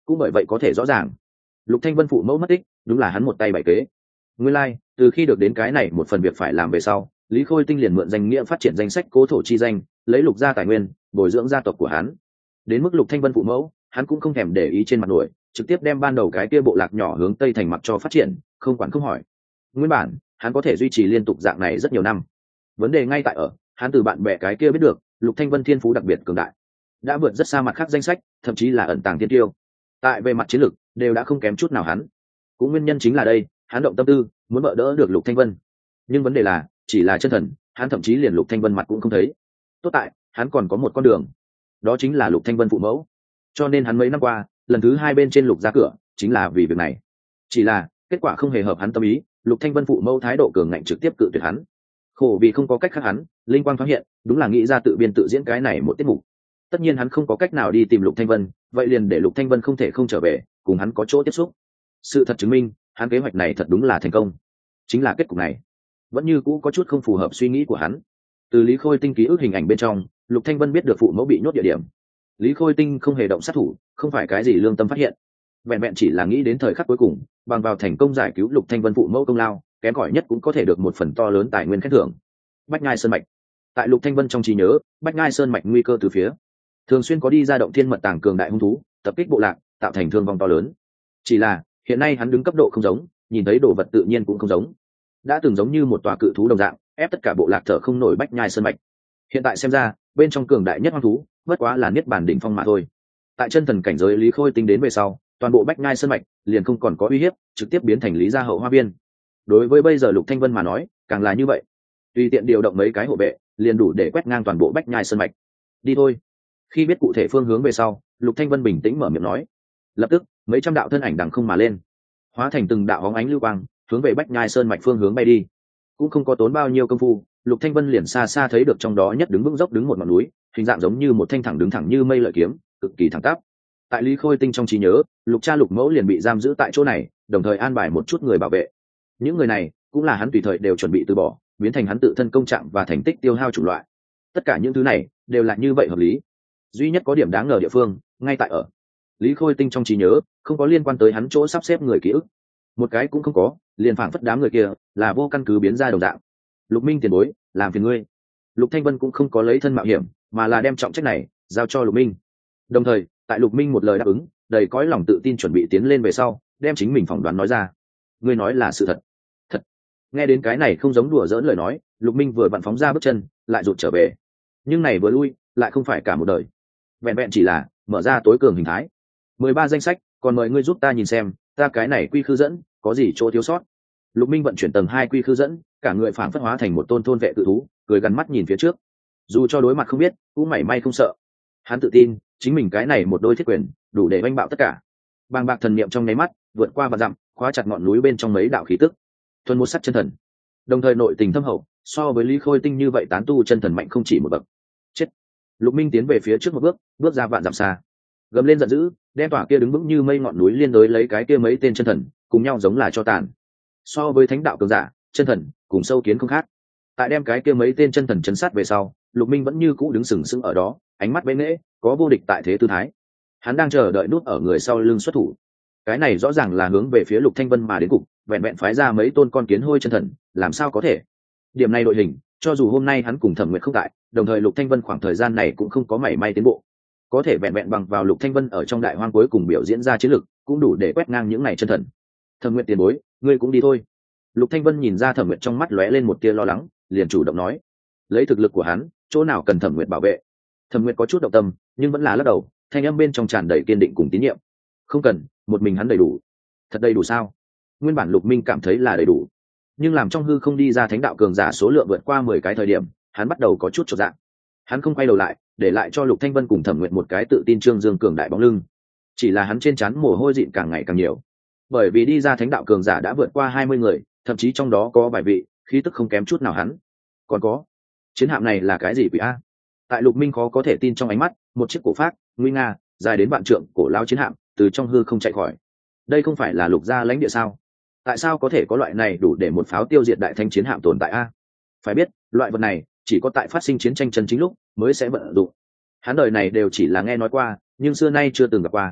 cũng bởi vậy có thể rõ ràng Lục Thanh Vân phụ mẫu mất tích đúng là hắn một tay bày kế. Nguyên lai, like, từ khi được đến cái này một phần việc phải làm về sau, Lý Khôi Tinh liền mượn danh nghĩa phát triển danh sách cố thổ chi danh, lấy Lục gia tài nguyên, bồi dưỡng gia tộc của hắn. Đến mức Lục Thanh Vân phụ mẫu, hắn cũng không thèm để ý trên mặt nổi, trực tiếp đem ban đầu cái kia bộ lạc nhỏ hướng tây thành mặc cho phát triển, không quản không hỏi. Nguyên bản, hắn có thể duy trì liên tục dạng này rất nhiều năm. Vấn đề ngay tại ở, hắn từ bạn bè cái kia biết được, Lục Thanh Vân thiên phú đặc biệt cường đại, đã vượt rất xa mặt khác danh sách, thậm chí là ẩn tàng thiên tiêu. Tại về mặt chiến lược, đều đã không kém chút nào hắn. Cũng nguyên nhân chính là đây, hắn động tâm tư, muốn bỡ đỡ được Lục Thanh Vân. Nhưng vấn đề là, chỉ là chân thần, hắn thậm chí liền Lục Thanh Vân mặt cũng không thấy. Tốt tại, hắn còn có một con đường, đó chính là Lục Thanh Vân phụ mẫu. Cho nên hắn mấy năm qua, lần thứ hai bên trên Lục ra cửa, chính là vì việc này. Chỉ là, kết quả không hề hợp hắn tâm ý, Lục Thanh Vân phụ mẫu thái độ cường ngạnh trực tiếp cự tuyệt hắn. Khổ vì không có cách khác hắn, linh quang thoáng hiện, đúng là nghĩ ra tự biên tự diễn cái này một tiết mục. Tất nhiên hắn không có cách nào đi tìm Lục Thanh Vân, vậy liền để Lục Thanh Vân không thể không trở về, cùng hắn có chỗ tiếp xúc. Sự thật chứng minh, hắn kế hoạch này thật đúng là thành công. Chính là kết cục này, vẫn như cũ có chút không phù hợp suy nghĩ của hắn. Từ Lý Khôi Tinh ký ức hình ảnh bên trong, Lục Thanh Vân biết được phụ mẫu bị nhốt địa điểm. Lý Khôi Tinh không hề động sát thủ, không phải cái gì lương tâm phát hiện, vẹn vẹn chỉ là nghĩ đến thời khắc cuối cùng, bằng vào thành công giải cứu Lục Thanh Vân phụ mẫu công lao, kém cỏi nhất cũng có thể được một phần to lớn tài nguyên khen thưởng. Bách Nhai Sơn mạch. Tại Lục Thanh Vân trong trí nhớ, Bách Nhai Sơn mạch nguy cơ từ phía, thường xuyên có đi ra động thiên mật tàng cường đại hung thú, tập kích bộ lạc, tạo thành thương vong to lớn. Chỉ là, hiện nay hắn đứng cấp độ không giống, nhìn thấy đồ vật tự nhiên cũng không giống. Đã từng giống như một tòa cự thú đồng dạng, ép tất cả bộ lạc thở không nổi Bách Nhai Sơn mạch. Hiện tại xem ra, bên trong cường đại nhất hoang thú, bất quá là niết bàn đỉnh phong mà thôi. Tại chân thần cảnh giới Lý Khôi Tinh đến về sau, toàn bộ Bách Nhai Sơn mạch liền không còn có uy hiếp, trực tiếp biến thành Lý gia hậu hoa viên. Đối với bây giờ Lục Thanh Vân mà nói, càng là như vậy. Tùy tiện điều động mấy cái hộ vệ, liền đủ để quét ngang toàn bộ Bách Nhai Sơn mạch. Đi thôi. Khi biết cụ thể phương hướng về sau, Lục Thanh Vân bình tĩnh mở miệng nói. Lập tức, mấy trăm đạo thân ảnh đằng không mà lên, hóa thành từng đạo hóng ánh lưu quang, hướng về Bách Nhai Sơn mạch phương hướng bay đi. Cũng không có tốn bao nhiêu công phu, Lục Thanh Vân liền xa xa thấy được trong đó nhất đứng vững dốc đứng một ngọn núi, hình dạng giống như một thanh thẳng đứng thẳng như mây lợi kiếm, cực kỳ thẳng tắp. Tại Lý Khôi Tinh trong trí nhớ, Lục cha Lục mẫu liền bị giam giữ tại chỗ này, đồng thời an bài một chút người bảo vệ. Những người này cũng là hắn tùy thời đều chuẩn bị từ bỏ, biến thành hắn tự thân công trạng và thành tích tiêu hao chủng loại. Tất cả những thứ này đều là như vậy hợp lý. Duy nhất có điểm đáng ngờ địa phương, ngay tại ở Lý Khôi Tinh trong trí nhớ, không có liên quan tới hắn chỗ sắp xếp người ký ức, một cái cũng không có, liền phảng phất đám người kia là vô căn cứ biến ra đồng dạng. Lục Minh tiền bối, làm phiền ngươi. Lục Thanh Vân cũng không có lấy thân mạo hiểm, mà là đem trọng trách này giao cho Lục Minh. Đồng thời, tại Lục Minh một lời đáp ứng, đầy cõi lòng tự tin chuẩn bị tiến lên về sau, đem chính mình phỏng đoán nói ra. Ngươi nói là sự thật. Thật. Nghe đến cái này không giống đùa giỡn lời nói, Lục Minh vừa vặn phóng ra bước chân, lại rụt trở về. Nhưng này vừa lui, lại không phải cả một đời. Vẹn vẹn chỉ là mở ra tối cường hình thái. mười ba danh sách, còn mời ngươi giúp ta nhìn xem, ta cái này quy khư dẫn, có gì chỗ thiếu sót. Lục Minh vận chuyển tầng hai quy khư dẫn, cả người phản phất hóa thành một tôn thôn vệ tự thú, cười gắn mắt nhìn phía trước. Dù cho đối mặt không biết, cũng mảy may không sợ. Hắn tự tin, chính mình cái này một đôi thiết quyền, đủ để oanh bạo tất cả. Bàng bạc thần niệm trong nháy mắt, vượt qua và dặm, khóa chặt ngọn núi bên trong mấy đạo khí tức. Thuần một sắc chân thần. Đồng thời nội tình thâm hậu, so với Lý Khôi Tinh như vậy tán tu chân thần mạnh không chỉ một bậc. Chết. Lục Minh tiến về phía trước một bước, bước ra vạn dặm xa. Gầm lên giận dữ, đem tỏa kia đứng vững như mây ngọn núi liên đối lấy cái kia mấy tên chân thần, cùng nhau giống là cho tàn. So với thánh đạo cường giả, chân thần cùng sâu kiến không khác. Tại đem cái kia mấy tên chân thần chấn sát về sau, Lục Minh vẫn như cũ đứng sừng sững ở đó, ánh mắt bén nễ, có vô địch tại thế tư thái. Hắn đang chờ đợi nút ở người sau lưng xuất thủ. Cái này rõ ràng là hướng về phía Lục Thanh Vân mà đến cục, vẹn vẹn phái ra mấy tôn con kiến hôi chân thần, làm sao có thể? Điểm này đội hình, cho dù hôm nay hắn cùng Thẩm Nguyệt không tại, đồng thời Lục Thanh Vân khoảng thời gian này cũng không có mảy may tiến bộ. Có thể vẹn vẹn bằng vào Lục Thanh Vân ở trong đại hoang cuối cùng biểu diễn ra chiến lực, cũng đủ để quét ngang những này chân thần. Thẩm Nguyệt tiền bối, ngươi cũng đi thôi. Lục Thanh Vân nhìn ra Thẩm Nguyệt trong mắt lóe lên một tia lo lắng, liền chủ động nói, lấy thực lực của hắn, chỗ nào cần Thẩm Nguyệt bảo vệ. Thẩm Nguyệt có chút động tâm, nhưng vẫn là lắc đầu, thanh âm bên trong tràn đầy kiên định cùng tín nhiệm. Không cần, một mình hắn đầy đủ. Thật đầy đủ sao? Nguyên bản Lục Minh cảm thấy là đầy đủ, nhưng làm trong hư không đi ra thánh đạo cường giả số lượng vượt qua mười cái thời điểm, hắn bắt đầu có chút chột dạ. Hắn không quay đầu lại, để lại cho Lục Thanh Vân cùng Thẩm Nguyệt một cái tự tin trương dương cường đại bóng lưng. Chỉ là hắn trên trán mồ hôi dịn càng ngày càng nhiều, bởi vì đi ra thánh đạo cường giả đã vượt qua hai mươi người, thậm chí trong đó có vài vị khí tức không kém chút nào hắn. Còn có, chiến hạm này là cái gì quỷ a? Tại Lục Minh khó có thể tin trong ánh mắt, một chiếc cổ phác nguy nga dài đến vạn trượng cổ lao chiến hạm từ trong hư không chạy khỏi. Đây không phải là Lục gia lãnh địa sao? Tại sao có thể có loại này đủ để một pháo tiêu diệt đại thanh chiến hạm tồn tại a? Phải biết, loại vật này chỉ có tại phát sinh chiến tranh chân chính lúc mới sẽ vận dụng. Hắn đời này đều chỉ là nghe nói qua, nhưng xưa nay chưa từng gặp qua.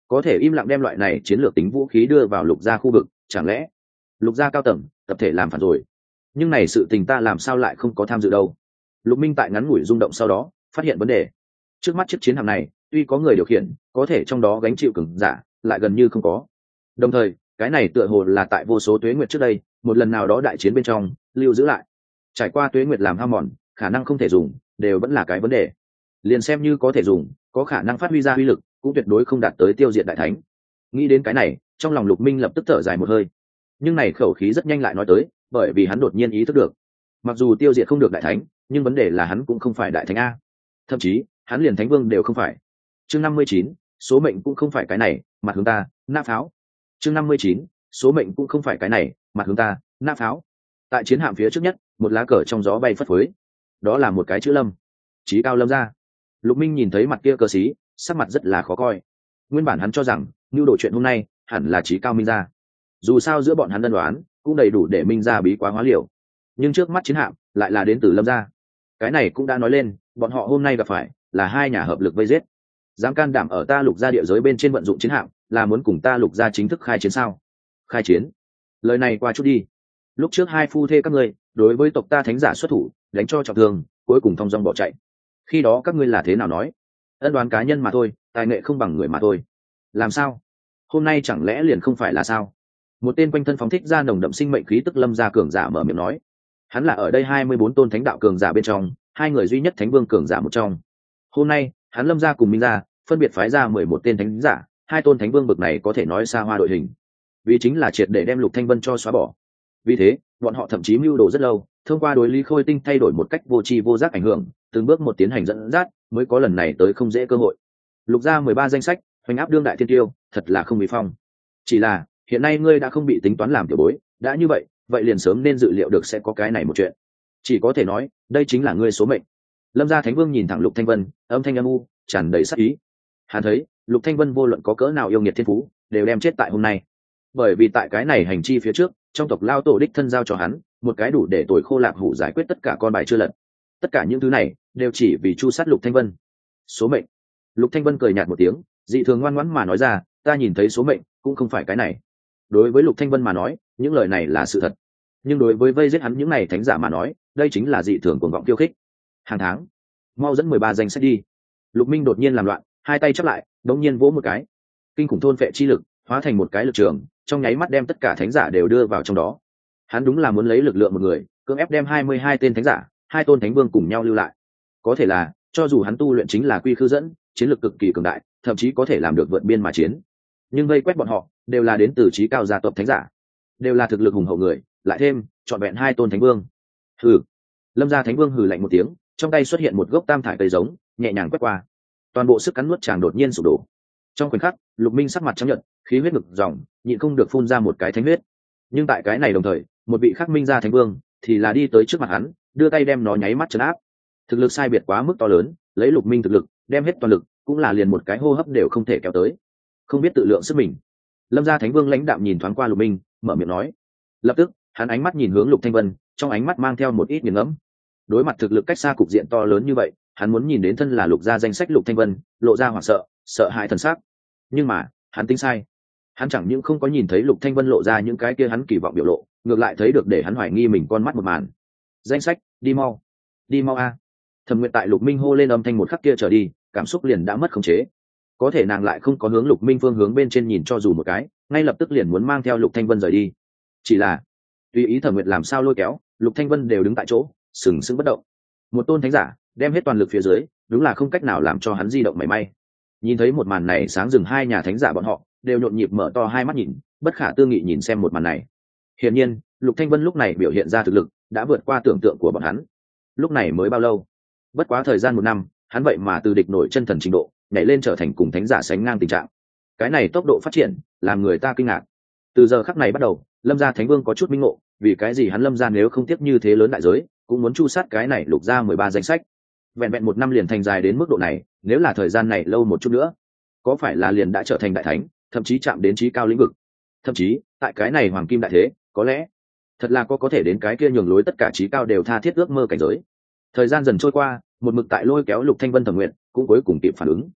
có thể im lặng đem loại này chiến lược tính vũ khí đưa vào lục gia khu vực, chẳng lẽ lục gia cao tầng tập thể làm phản rồi? Nhưng này sự tình ta làm sao lại không có tham dự đâu? Lục Minh tại ngắn ngủi rung động sau đó phát hiện vấn đề. Trước mắt chiếc chiến hạm này tuy có người điều khiển, có thể trong đó gánh chịu cường giả lại gần như không có. Đồng thời cái này tựa hồ là tại vô số tuế nguyệt trước đây một lần nào đó đại chiến bên trong lưu giữ lại, trải qua tuế nguyệt làm hao mòn, khả năng không thể dùng đều vẫn là cái vấn đề. Liền xem như có thể dùng, có khả năng phát huy ra uy lực cũng tuyệt đối không đạt tới tiêu diệt đại thánh. Nghĩ đến cái này, trong lòng Lục Minh lập tức thở dài một hơi. Nhưng này khẩu khí rất nhanh lại nói tới, bởi vì hắn đột nhiên ý thức được, mặc dù tiêu diệt không được đại thánh, nhưng vấn đề là hắn cũng không phải đại thánh a, thậm chí hắn liền thánh vương đều không phải. Chương năm mươi chín, số mệnh cũng không phải cái này, mặt hướng ta, nã pháo. Chương năm mươi chín, số mệnh cũng không phải cái này, mặt hướng ta, nã pháo. Tại chiến hạm phía trước nhất, một lá cờ trong gió bay phất phới, đó là một cái chữ Lâm. Chí cao Lâm gia. Lục Minh nhìn thấy mặt kia cờ xí, sắc mặt rất là khó coi. Nguyên bản hắn cho rằng nhu đồ chuyện hôm nay hẳn là Chí cao Minh gia, dù sao giữa bọn hắn đơn đoán cũng đầy đủ để Minh gia bí quá hóa liều, nhưng trước mắt chiến hạm lại là đến từ Lâm gia. Cái này cũng đã nói lên bọn họ hôm nay gặp phải là hai nhà hợp lực vây giết. Dám can đảm ở ta Lục gia địa giới bên trên vận dụng chiến hạm, là muốn cùng ta Lục gia chính thức khai chiến sao? Khai chiến? Lời này qua chút đi. Lúc trước hai phu thê các ngươi đối với tộc ta thánh giả xuất thủ, đánh cho trọng thương, cuối cùng thong dong bỏ chạy. Khi đó các ngươi là thế nào nói? Ân đoán cá nhân mà thôi, tài nghệ không bằng người mà thôi. Làm sao? Hôm nay chẳng lẽ liền không phải là sao? Một tên quanh thân phóng thích ra nồng đậm sinh mệnh khí tức Lâm gia cường giả mở miệng nói. Hắn là ở đây hai mươi bốn tôn thánh đạo cường giả bên trong, hai người duy nhất thánh vương cường giả một trong. Hôm nay, hắn Lâm gia cùng Minh gia phân biệt phái ra mười một tên thánh giả, hai tôn thánh vương bậc này có thể nói xa hoa đội hình. Vì chính là triệt để đem Lục Thanh Vân cho xóa bỏ. Vì thế, bọn họ thậm chí mưu đồ rất lâu, thông qua đối lý khôi tinh thay đổi một cách vô tri vô giác ảnh hưởng, từng bước một tiến hành dẫn dắt, mới có lần này tới không dễ cơ hội. Lục gia mười ba danh sách, hoành áp đương đại thiên tiêu, thật là không bị phong. Chỉ là, hiện nay ngươi đã không bị tính toán làm tiểu bối, đã như vậy, vậy liền sớm nên dự liệu được sẽ có cái này một chuyện. Chỉ có thể nói, đây chính là ngươi số mệnh. Lâm gia Thánh Vương nhìn thẳng Lục Thanh Vân, âm thanh âm u, tràn đầy sát ý. Hắn thấy, Lục Thanh Vân vô luận có cỡ nào yêu nghiệt thiên phú, đều đem chết tại hôm nay. Bởi vì tại cái này hành chi phía trước, trong tộc lao tổ đích thân giao cho hắn một cái đủ để tuổi khô lạc hủ giải quyết tất cả con bài chưa lật. Tất cả những thứ này đều chỉ vì chu sát Lục Thanh Vân. Số mệnh. Lục Thanh Vân cười nhạt một tiếng, dị thường ngoan ngoãn mà nói ra, ta nhìn thấy số mệnh cũng không phải cái này. Đối với Lục Thanh Vân mà nói, những lời này là sự thật, nhưng đối với vây giết hắn những này thánh giả mà nói, đây chính là dị thường cuồng vọng khiêu khích. Hàng tháng, mau dẫn mười ba danh sách đi. Lục Minh đột nhiên làm loạn, hai tay chắp lại, đống nhiên vỗ một cái, kinh khủng thôn phệ chi lực hóa thành một cái lực trường, trong nháy mắt đem tất cả thánh giả đều đưa vào trong đó. Hắn đúng là muốn lấy lực lượng một người cưỡng ép đem hai mươi hai tên thánh giả, hai tôn thánh vương cùng nhau lưu lại. Có thể là cho dù hắn tu luyện chính là quy khư dẫn, chiến lược cực kỳ cường đại, thậm chí có thể làm được vượt biên mà chiến, nhưng vây quét bọn họ đều là đến từ trí cao gia tộc thánh giả, đều là thực lực hùng hậu người, lại thêm trọn vẹn hai tôn thánh vương. Hừ. Lâm gia Thánh Vương hừ lạnh một tiếng, trong tay xuất hiện một gốc tam thải cây giống, nhẹ nhàng quét qua, toàn bộ sức cắn nuốt chàng đột nhiên sụp đổ. Trong khoảnh khắc, Lục Minh sắc mặt trắng nhợt, khí huyết ngực dòng, nhịn không được phun ra một cái thánh huyết. Nhưng tại cái này đồng thời, một vị khắc Minh gia Thánh Vương thì là đi tới trước mặt hắn, đưa tay đem nó nháy mắt trấn áp. Thực lực sai biệt quá mức to lớn, lấy Lục Minh thực lực, đem hết toàn lực, cũng là liền một cái hô hấp đều không thể kéo tới. Không biết tự lượng sức mình. Lâm gia Thánh Vương lãnh đạm nhìn thoáng qua Lục Minh, mở miệng nói. Lập tức, hắn ánh mắt nhìn hướng Lục Thanh Vân, trong ánh mắt mang theo một ít nghiền ngẫm. Đối mặt thực lực cách xa cục diện to lớn như vậy, hắn muốn nhìn đến thân là Lục gia danh sách Lục Thanh Vân, lộ ra hoảng sợ, sợ hãi thần sắc. Nhưng mà, hắn tính sai. Hắn chẳng những không có nhìn thấy Lục Thanh Vân lộ ra những cái kia hắn kỳ vọng biểu lộ, ngược lại thấy được để hắn hoài nghi mình con mắt một màn. Danh sách, đi mau, đi mau a! Thẩm Nguyệt tại Lục Minh hô lên âm thanh một khắc kia trở đi, cảm xúc liền đã mất khống chế. Có thể nàng lại không có hướng Lục Minh phương hướng bên trên nhìn cho dù một cái, ngay lập tức liền muốn mang theo Lục Thanh Vân rời đi. Chỉ là, tùy ý Thẩm Nguyệt làm sao lôi kéo, Lục Thanh Vân đều đứng tại chỗ, sừng sững bất động. Một tôn thánh giả, đem hết toàn lực phía dưới, đúng là không cách nào làm cho hắn di động mảy may. Nhìn thấy một màn này, sáng rừng hai nhà thánh giả bọn họ đều nhộn nhịp mở to hai mắt nhìn, bất khả tư nghị nhìn xem một màn này. Hiển nhiên, Lục Thanh Vân lúc này biểu hiện ra thực lực đã vượt qua tưởng tượng của bọn hắn. Lúc này mới bao lâu? Bất quá thời gian một năm, hắn vậy mà từ địch nổi chân thần trình độ, nhảy lên trở thành cùng thánh giả sánh ngang tình trạng. Cái này tốc độ phát triển, làm người ta kinh ngạc. Từ giờ khắc này bắt đầu, Lâm gia Thánh Vương có chút minh ngộ, vì cái gì hắn Lâm gia nếu không tiếc như thế lớn đại giới, cũng muốn chu sát cái này Lục gia mười ba danh sách. Vẹn vẹn một năm liền thành dài đến mức độ này, nếu là thời gian này lâu một chút nữa, có phải là liền đã trở thành đại thánh, thậm chí chạm đến trí cao lĩnh vực. Thậm chí, tại cái này hoàng kim đại thế, có lẽ thật là có có thể đến cái kia nhường lối tất cả trí cao đều tha thiết ước mơ cảnh giới. Thời gian dần trôi qua, một mực tại lôi kéo Lục Thanh Vân Thẩm Nguyện cũng cuối cùng kịp phản ứng.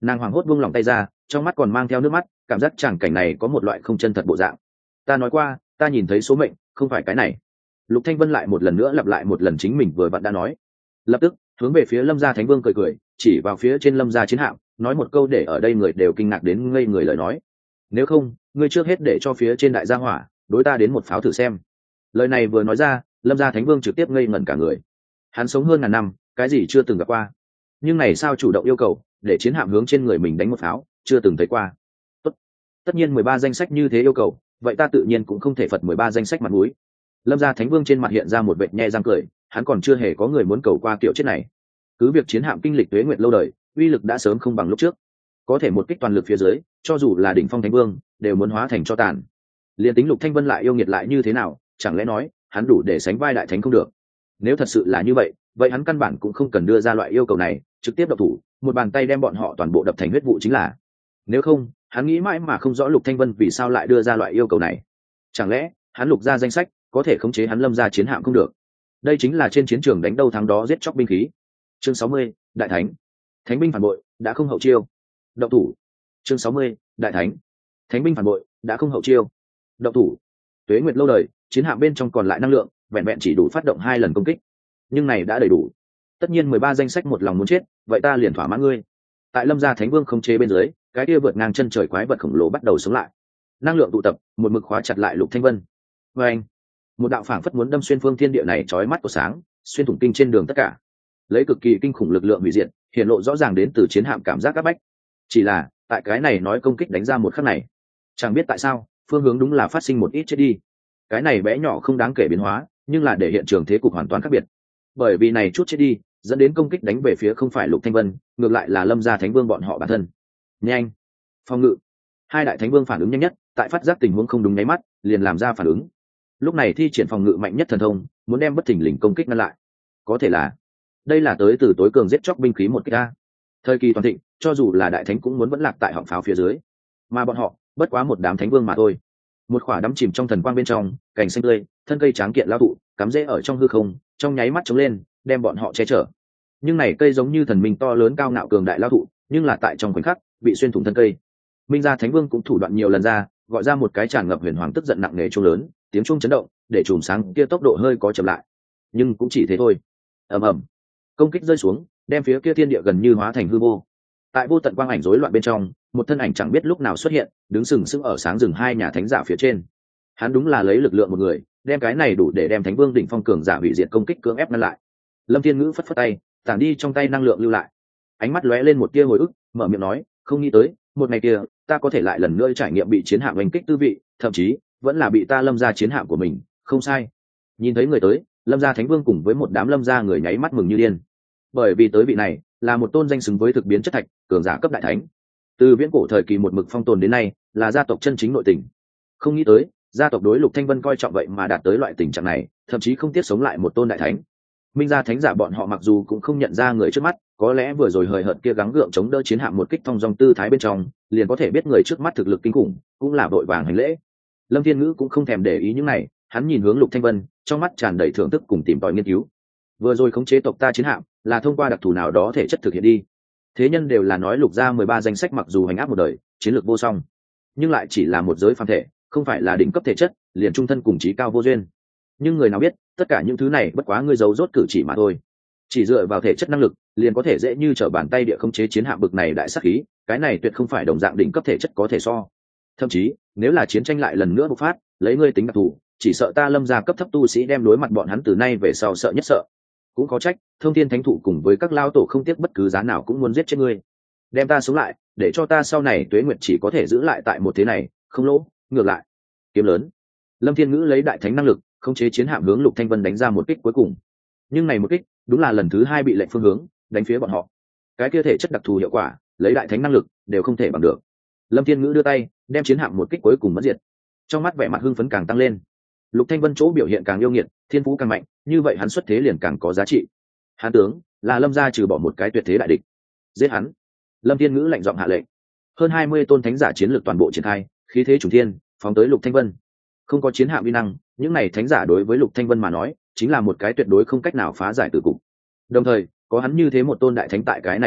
Nàng hoảng hốt buông lòng tay ra, trong mắt còn mang theo nước mắt, cảm giác chẳng cảnh này có một loại không chân thật bộ dạng. Ta nói qua, ta nhìn thấy số mệnh, không phải cái này. Lục Thanh Vân lại một lần nữa lặp lại một lần chính mình vừa vặn đã nói. Lập tức hướng về phía Lâm gia Thánh Vương cười cười, chỉ vào phía trên Lâm gia chiến hạm, nói một câu để ở đây người đều kinh ngạc đến ngây người lời nói. Nếu không, ngươi trước hết để cho phía trên đại gia hỏa đối ta đến một pháo thử xem. Lời này vừa nói ra, Lâm gia Thánh Vương trực tiếp ngây ngẩn cả người. Hắn sống hơn ngàn năm, cái gì chưa từng gặp qua, nhưng này sao chủ động yêu cầu để chiến hạm hướng trên người mình đánh một pháo, chưa từng thấy qua. Tốt. Tất nhiên mười ba danh sách như thế yêu cầu, vậy ta tự nhiên cũng không thể phật mười ba danh sách mặt mũi. Lâm gia Thánh Vương trên mặt hiện ra một vệt nhe răng cười, hắn còn chưa hề có người muốn cầu qua kiểu chết này. Cứ việc chiến hạm kinh lịch tuế nguyệt lâu đời, uy lực đã sớm không bằng lúc trước, có thể một kích toàn lực phía dưới, cho dù là đỉnh phong Thánh Vương đều muốn hóa thành cho tàn. Liên tính Lục Thanh Vân lại yêu nghiệt lại như thế nào, chẳng lẽ nói hắn đủ để sánh vai đại thánh không được? Nếu thật sự là như vậy, vậy hắn căn bản cũng không cần đưa ra loại yêu cầu này, trực tiếp độc thủ, một bàn tay đem bọn họ toàn bộ đập thành huyết vụ chính là. Nếu không, hắn nghĩ mãi mà không rõ Lục Thanh Vân vì sao lại đưa ra loại yêu cầu này. Chẳng lẽ hắn Lục ra danh sách có thể khống chế hắn Lâm ra chiến hạm không được? Đây chính là trên chiến trường đánh đâu thắng đó giết chóc binh khí. Chương sáu mươi, đại thánh. Thánh binh phản bội, đã không hậu chiêu. Động thủ. Chương sáu mươi, đại thánh. Thánh binh phản bội, đã không hậu chiêu. Động thủ. Tuế nguyệt lâu đời, chiến hạm bên trong còn lại năng lượng, vẹn vẹn chỉ đủ phát động hai lần công kích, nhưng này đã đầy đủ. Tất nhiên mười ba danh sách một lòng muốn chết, vậy ta liền thỏa mãn ngươi. Tại Lâm gia Thánh Vương không chế bên dưới, cái kia vượt ngang chân trời quái vật khổng lồ bắt đầu sống lại. Năng lượng tụ tập, một mực khóa chặt lại Lục Thanh Vân. Và anh, một đạo phảng phất muốn đâm xuyên phương thiên địa này chói mắt của sáng, xuyên thủng kinh trên đường tất cả. Lấy cực kỳ kinh khủng lực lượng hủy diệt, hiện lộ rõ ràng đến từ chiến hạm cảm giác áp bách. Chỉ là, tại cái này nói công kích đánh ra một khắc này, chẳng biết tại sao, phương hướng đúng là phát sinh một ít chết đi. Cái này bé nhỏ không đáng kể biến hóa, nhưng là để hiện trường thế cục hoàn toàn khác biệt. Bởi vì này chút chết đi, dẫn đến công kích đánh về phía không phải Lục Thanh Vân, ngược lại là Lâm gia Thánh Vương bọn họ bản thân. Nhanh, phòng ngự. Hai đại thánh vương phản ứng nhanh nhất, tại phát giác tình huống không đúng nháy mắt, liền làm ra phản ứng. Lúc này thi triển phòng ngự mạnh nhất thần thông, muốn đem bất thình lình công kích ngăn lại. Có thể là đây là tới từ tối cường giết chóc binh khí một kích a. Thời kỳ toàn thịnh, cho dù là đại thánh cũng muốn vẫn lạc tại họng pháo phía dưới, mà bọn họ bất quá một đám thánh vương mà thôi. Một khỏa đắm chìm trong thần quang bên trong, cành xanh tươi, thân cây tráng kiện lao thụ, cắm rễ ở trong hư không, trong nháy mắt chống lên, đem bọn họ che chở. Nhưng này cây giống như thần minh to lớn cao ngạo cường đại lao thụ, nhưng là tại trong khoảnh khắc bị xuyên thủng thân cây. Minh gia Thánh Vương cũng thủ đoạn nhiều lần ra, gọi ra một cái tràn ngập huyền hoàng tức giận nặng nề chuông lớn, tiếng chuông chấn động, để chùm sáng kia tốc độ hơi có chậm lại. Nhưng cũng chỉ thế thôi. Ầm ầm, công kích rơi xuống, đem phía kia thiên địa gần như hóa thành hư vô. Tại vô tận quang ảnh rối loạn bên trong, một thân ảnh chẳng biết lúc nào xuất hiện, đứng sừng sững ở sáng rừng hai nhà thánh giả phía trên. Hắn đúng là lấy lực lượng một người, đem cái này đủ để đem Thánh Vương đỉnh phong cường giả hủy diệt công kích cưỡng ép ngăn lại. Lâm Thiên Ngữ phất phất tay, tản đi trong tay năng lượng lưu lại. Ánh mắt lóe lên một tia hồi ức, mở miệng nói, không nghĩ tới, một ngày kia, ta có thể lại lần nữa trải nghiệm bị chiến hạm đánh kích tư vị, thậm chí vẫn là bị ta Lâm gia chiến hạm của mình, không sai. Nhìn thấy người tới, Lâm gia Thánh Vương cùng với một đám Lâm gia người nháy mắt mừng như điên. Bởi vì tới vị này, là một tôn danh xứng với thực biến chất thạch, cường giả cấp đại thánh. Từ viễn cổ thời kỳ một mực phong tồn đến nay, là gia tộc chân chính nội tình. Không nghĩ tới, gia tộc đối Lục Thanh Vân coi trọng vậy mà đạt tới loại tình trạng này, thậm chí không tiếc sống lại một tôn đại thánh. Minh gia thánh giả bọn họ mặc dù cũng không nhận ra người trước mắt, có lẽ vừa rồi hời hợt kia gắng gượng chống đỡ chiến hạm một kích thông dong tư thái bên trong, liền có thể biết người trước mắt thực lực kinh khủng, cũng là vội vàng hành lễ. Lâm Thiên Ngữ cũng không thèm để ý những này, hắn nhìn hướng Lục Thanh Vân, trong mắt tràn đầy thưởng thức cùng tìm tòi nghiên cứu. Vừa rồi khống chế tộc ta chiến hạm, là thông qua đặc thù nào đó thể chất thực hiện đi. Thế nhân đều là nói Lục gia mười ba danh sách mặc dù hành áp một đời, chiến lược vô song, nhưng lại chỉ là một giới phàm thể, không phải là đỉnh cấp thể chất, liền trung thân cùng chí cao vô duyên. Nhưng người nào biết, tất cả những thứ này bất quá ngươi giấu rốt cử chỉ mà thôi. Chỉ dựa vào thể chất năng lực, liền có thể dễ như trở bàn tay địa khống chế chiến hạm bực này đại sát khí, cái này tuyệt không phải đồng dạng đỉnh cấp thể chất có thể so. Thậm chí, nếu là chiến tranh lại lần nữa bộc phát, lấy ngươi tính đặc thù, chỉ sợ ta Lâm gia cấp thấp tu sĩ đem đối mặt bọn hắn từ nay về sau sợ nhất sợ. Cũng có trách, Thông Thiên Thánh Thụ cùng với các lao tổ không tiếc bất cứ giá nào cũng muốn giết chết ngươi. Đem ta sống lại, để cho ta sau này tuế nguyệt chỉ có thể giữ lại tại một thế này, không lỗ, ngược lại. Kiếm lớn. Lâm Thiên Ngữ lấy đại thánh năng lực, khống chế chiến hạm hướng Lục Thanh Vân đánh ra một kích cuối cùng. Nhưng này một kích, đúng là lần thứ hai bị lệnh phương hướng, đánh phía bọn họ. Cái kia thể chất đặc thù hiệu quả, lấy đại thánh năng lực, đều không thể bằng được. Lâm Thiên Ngữ đưa tay, đem chiến hạm một kích cuối cùng mất diệt. Trong mắt vẻ mặt hưng phấn càng tăng lên. Lục Thanh Vân chỗ biểu hiện càng yêu nghiệt, thiên phú càng mạnh, như vậy hắn xuất thế liền càng có giá trị. Hán tướng là Lâm gia trừ bỏ một cái tuyệt thế đại địch. Giết hắn. Lâm Thiên Ngữ lạnh giọng hạ lệnh. Hơn hai mươi tôn thánh giả chiến lược toàn bộ triển khai, khí thế trùng thiên, phóng tới Lục Thanh Vân. Không có chiến hạm uy năng, những này thánh giả đối với Lục Thanh Vân mà nói, chính là một cái tuyệt đối không cách nào phá giải tử cục. Đồng thời, có hắn như thế một tôn đại thánh tại cái này vạch mặt,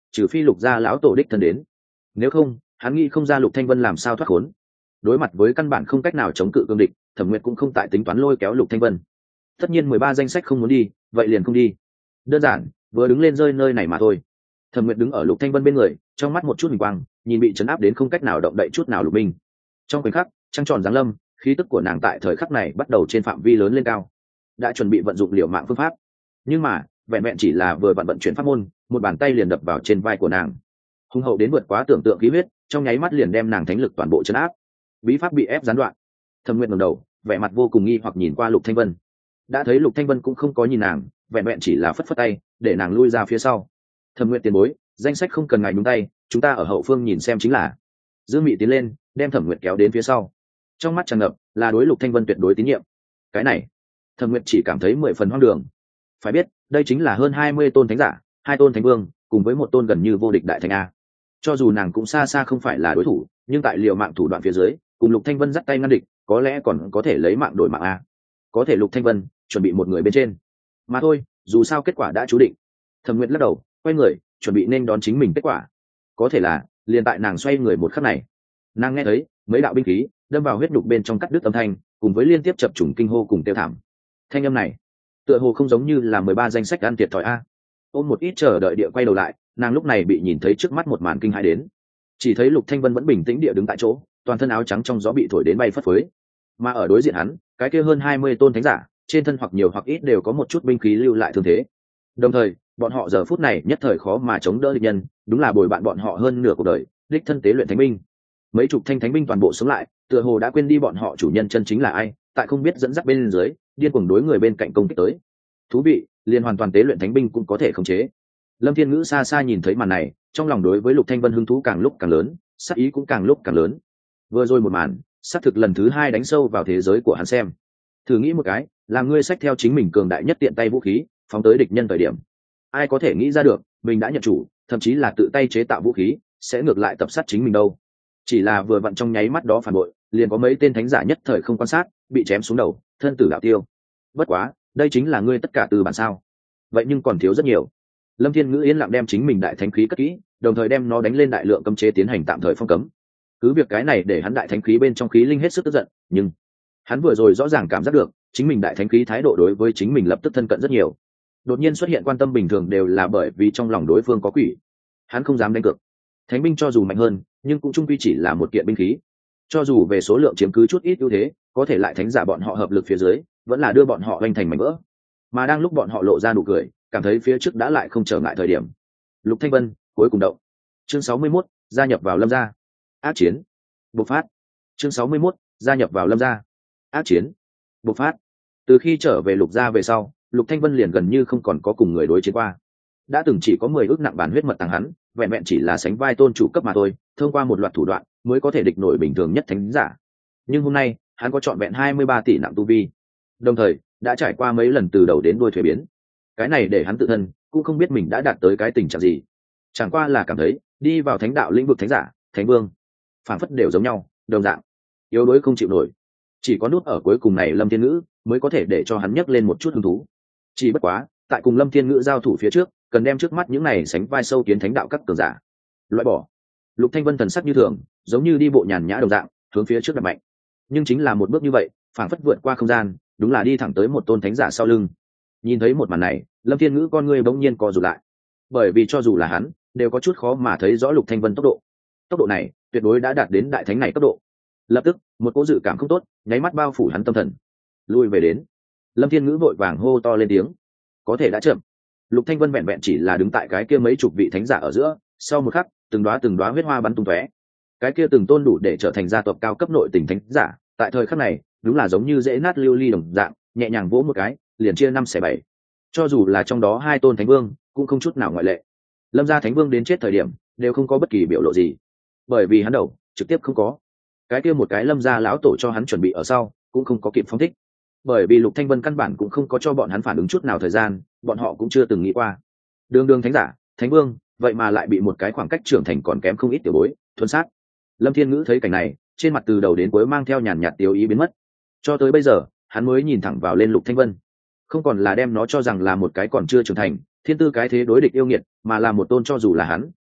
trừ phi lục gia lão tổ đích thân đến, nếu không hắn nghĩ không ra lục thanh vân làm sao thoát khốn. Đối mặt với căn bản không cách nào chống cự cương địch, Thẩm Nguyệt cũng không tại tính toán lôi kéo lục thanh vân. Tất nhiên mười ba danh sách không muốn đi, vậy liền không đi, đơn giản vừa đứng lên rơi nơi này mà thôi. Thẩm Nguyệt đứng ở lục thanh vân bên người, trong mắt một chút huỳnh quang, nhìn bị chấn áp đến không cách nào động đậy chút nào lục minh. Trong khoảnh khắc trăng tròn giáng lâm, khí tức của nàng tại thời khắc này bắt đầu trên phạm vi lớn lên cao, đã chuẩn bị vận dụng liều mạng phương pháp, nhưng mà vẹn vẹn chỉ là vừa vận vận chuyển pháp môn, một bàn tay liền đập vào trên vai của nàng, hùng hậu đến vượt quá tưởng tượng khí huyết, trong nháy mắt liền đem nàng thánh lực toàn bộ chấn áp, bí pháp bị ép gián đoạn. Thẩm Nguyệt ngẩng đầu, vẻ mặt vô cùng nghi hoặc nhìn qua lục thanh vân, đã thấy lục thanh vân cũng không có nhìn nàng, vẹn vẹn chỉ là phất phất tay để nàng lui ra phía sau. Thẩm Nguyệt tiền bối, danh sách không cần ngài nhúng tay, chúng ta ở hậu phương nhìn xem chính là. Dương Mị tiến lên đem Thẩm Nguyệt kéo đến phía sau, trong mắt tràn ngập là đối lục thanh vân tuyệt đối tín nhiệm. Cái này Thẩm Nguyệt chỉ cảm thấy mười phần hoang đường. Phải biết đây chính là hơn hai mươi tôn thánh giả, hai tôn thánh vương cùng với một tôn gần như vô địch đại thánh a. Cho dù nàng cũng xa xa không phải là đối thủ, nhưng tại liều mạng thủ đoạn phía dưới, cùng lục thanh vân dắt tay ngăn địch, có lẽ còn có thể lấy mạng đổi mạng a. Có thể lục thanh vân chuẩn bị một người bên trên mà thôi, dù sao kết quả đã chú định. Thẩm Nguyệt lắc đầu quay người chuẩn bị nên đón chính mình kết quả. Có thể là liền tại nàng xoay người một khắc này, nàng nghe thấy mấy đạo binh khí đâm vào huyết nhục bên trong, cắt đứt âm thanh cùng với liên tiếp chập trùng kinh hô cùng tiêu thảm. Thanh âm này tựa hồ không giống như là mười ba danh sách ăn thiệt thòi a. Ôm một ít chờ đợi địa quay đầu lại, nàng lúc này bị nhìn thấy trước mắt một màn kinh hãi đến. Chỉ thấy lục thanh vân vẫn bình tĩnh địa đứng tại chỗ, toàn thân áo trắng trong gió bị thổi đến bay phất phới, mà ở đối diện hắn, cái kia hơn hai mươi tôn thánh giả, trên thân hoặc nhiều hoặc ít đều có một chút binh khí lưu lại thương thế. Đồng thời bọn họ giờ phút này nhất thời khó mà chống đỡ địch nhân, đúng là bồi bạn bọn họ hơn nửa cuộc đời, đích thân tế luyện thánh binh. Mấy chục thanh thánh binh toàn bộ sống lại, tựa hồ đã quên đi bọn họ chủ nhân chân chính là ai, tại không biết dẫn dắt bên dưới điên cuồng đối người bên cạnh công kích tới. Thú vị, liền hoàn toàn tế luyện thánh binh cũng có thể khống chế. Lâm Thiên Ngữ xa xa nhìn thấy màn này, trong lòng đối với lục thanh vân hứng thú càng lúc càng lớn, sát ý cũng càng lúc càng lớn. Vừa rồi một màn xác thực lần thứ hai đánh sâu vào thế giới của hắn xem. Thử nghĩ một cái, là ngươi xách theo chính mình cường đại nhất tiện tay vũ khí phóng tới địch nhân thời điểm, ai có thể nghĩ ra được mình đã nhận chủ, thậm chí là tự tay chế tạo vũ khí sẽ ngược lại tập sát chính mình đâu. Chỉ là vừa vặn trong nháy mắt đó phản bội, liền có mấy tên thánh giả nhất thời không quan sát, bị chém xuống đầu, thân tử đạo tiêu. Bất quá đây chính là ngươi tất cả từ bản sao? Vậy nhưng còn thiếu rất nhiều. Lâm Thiên Ngữ yên lặng đem chính mình đại thánh khí cất kỹ, đồng thời đem nó đánh lên đại lượng cấm chế tiến hành tạm thời phong cấm. Cứ việc cái này để hắn đại thánh khí bên trong khí linh hết sức tức giận, nhưng hắn vừa rồi rõ ràng cảm giác được chính mình đại thánh khí thái độ đối với chính mình lập tức thân cận rất nhiều. Đột nhiên xuất hiện quan tâm bình thường đều là bởi vì trong lòng đối phương có quỷ, hắn không dám đánh cược. Thánh binh cho dù mạnh hơn, nhưng cũng chung quy chỉ là một kiện binh khí, cho dù về số lượng chiếm cứ chút ít ưu thế, có thể lại thánh giả bọn họ hợp lực phía dưới vẫn là đưa bọn họ hoành thành mảnh vỡ. Mà đang lúc bọn họ lộ ra nụ cười, cảm thấy phía trước đã lại không trở ngại thời điểm, lục thanh vân cuối cùng động. Chương sáu mươi mốt, gia nhập vào Lâm gia. Ác chiến bộc phát. Chương sáu mươi mốt, gia nhập vào Lâm gia. Ác chiến bộc phát. Từ khi trở về lục gia về sau, lục thanh vân liền gần như không còn có cùng người đối chiến qua. Đã từng chỉ có mười ước nặng bản huyết mật tàng hắn, vẹn vẹn chỉ là sánh vai tôn chủ cấp mà thôi, thông qua một loạt thủ đoạn mới có thể địch nổi bình thường nhất thánh giả. Nhưng hôm nay hắn có trọn vẹn hai mươi ba tỷ nặng tu vi, đồng thời đã trải qua mấy lần từ đầu đến đuôi thuế biến. Cái này để hắn tự thân cũng không biết mình đã đạt tới cái tình trạng gì, chẳng qua là cảm thấy đi vào thánh đạo lĩnh vực thánh giả, thánh vương phản phất đều giống nhau, đồng dạng yếu đuối không chịu nổi. Chỉ có nút ở cuối cùng này Lâm Thiên Ngữ mới có thể để cho hắn nhấc lên một chút hứng thú. Chỉ bất quá tại cùng Lâm Thiên Ngữ giao thủ phía trước, cần đem trước mắt những này sánh vai sâu kiến thánh đạo các cường giả loại bỏ. Lục Thanh Vân thần sắc như thường, giống như đi bộ nhàn nhã đồng dạng, hướng phía trước đập mạnh. Nhưng chính là một bước như vậy, phản phất vượt qua không gian, đúng là đi thẳng tới một tôn thánh giả sau lưng. Nhìn thấy một màn này, Lâm Thiên Ngữ con ngươi bỗng nhiên co rụt lại, bởi vì cho dù là hắn đều có chút khó mà thấy rõ Lục Thanh Vân tốc độ. Tốc độ này tuyệt đối đã đạt đến đại thánh này cấp độ. Lập tức một cỗ dự cảm không tốt nháy mắt bao phủ hắn tâm thần. Lui về đến. Lâm Thiên Ngữ vội vàng hô to lên tiếng. Có thể đã chậm. Lục Thanh Vân vẹn vẹn chỉ là đứng tại cái kia mấy chục vị thánh giả ở giữa, sau một khắc từng đóa từng đóa huyết hoa bắn tung tóe. Cái kia từng tôn đủ để trở thành gia tộc cao cấp nội tình thánh giả, tại thời khắc này đúng là giống như dễ nát lưu ly đồng dạng, nhẹ nhàng vỗ một cái liền chia năm xẻ bảy. Cho dù là trong đó hai tôn thánh vương cũng không chút nào ngoại lệ. Lâm gia thánh vương đến chết thời điểm đều không có bất kỳ biểu lộ gì, bởi vì hắn đầu trực tiếp không có. Cái kia một cái Lâm gia lão tổ cho hắn chuẩn bị ở sau cũng không có kịp phóng thích, bởi vì Lục Thanh Vân căn bản cũng không có cho bọn hắn phản ứng chút nào thời gian, bọn họ cũng chưa từng nghĩ qua. Đường đường thánh giả, thánh vương, vậy mà lại bị một cái khoảng cách trưởng thành còn kém không ít tiểu bối thuần sát. Lâm Thiên Ngữ thấy cảnh này, trên mặt từ đầu đến cuối mang theo nhàn nhạt tiêu ý biến mất. Cho tới bây giờ hắn mới nhìn thẳng vào lên Lục Thanh Vân, không còn là đem nó cho rằng là một cái còn chưa trưởng thành thiên tư cái thế đối địch yêu nghiệt, mà là một tôn cho dù là hắn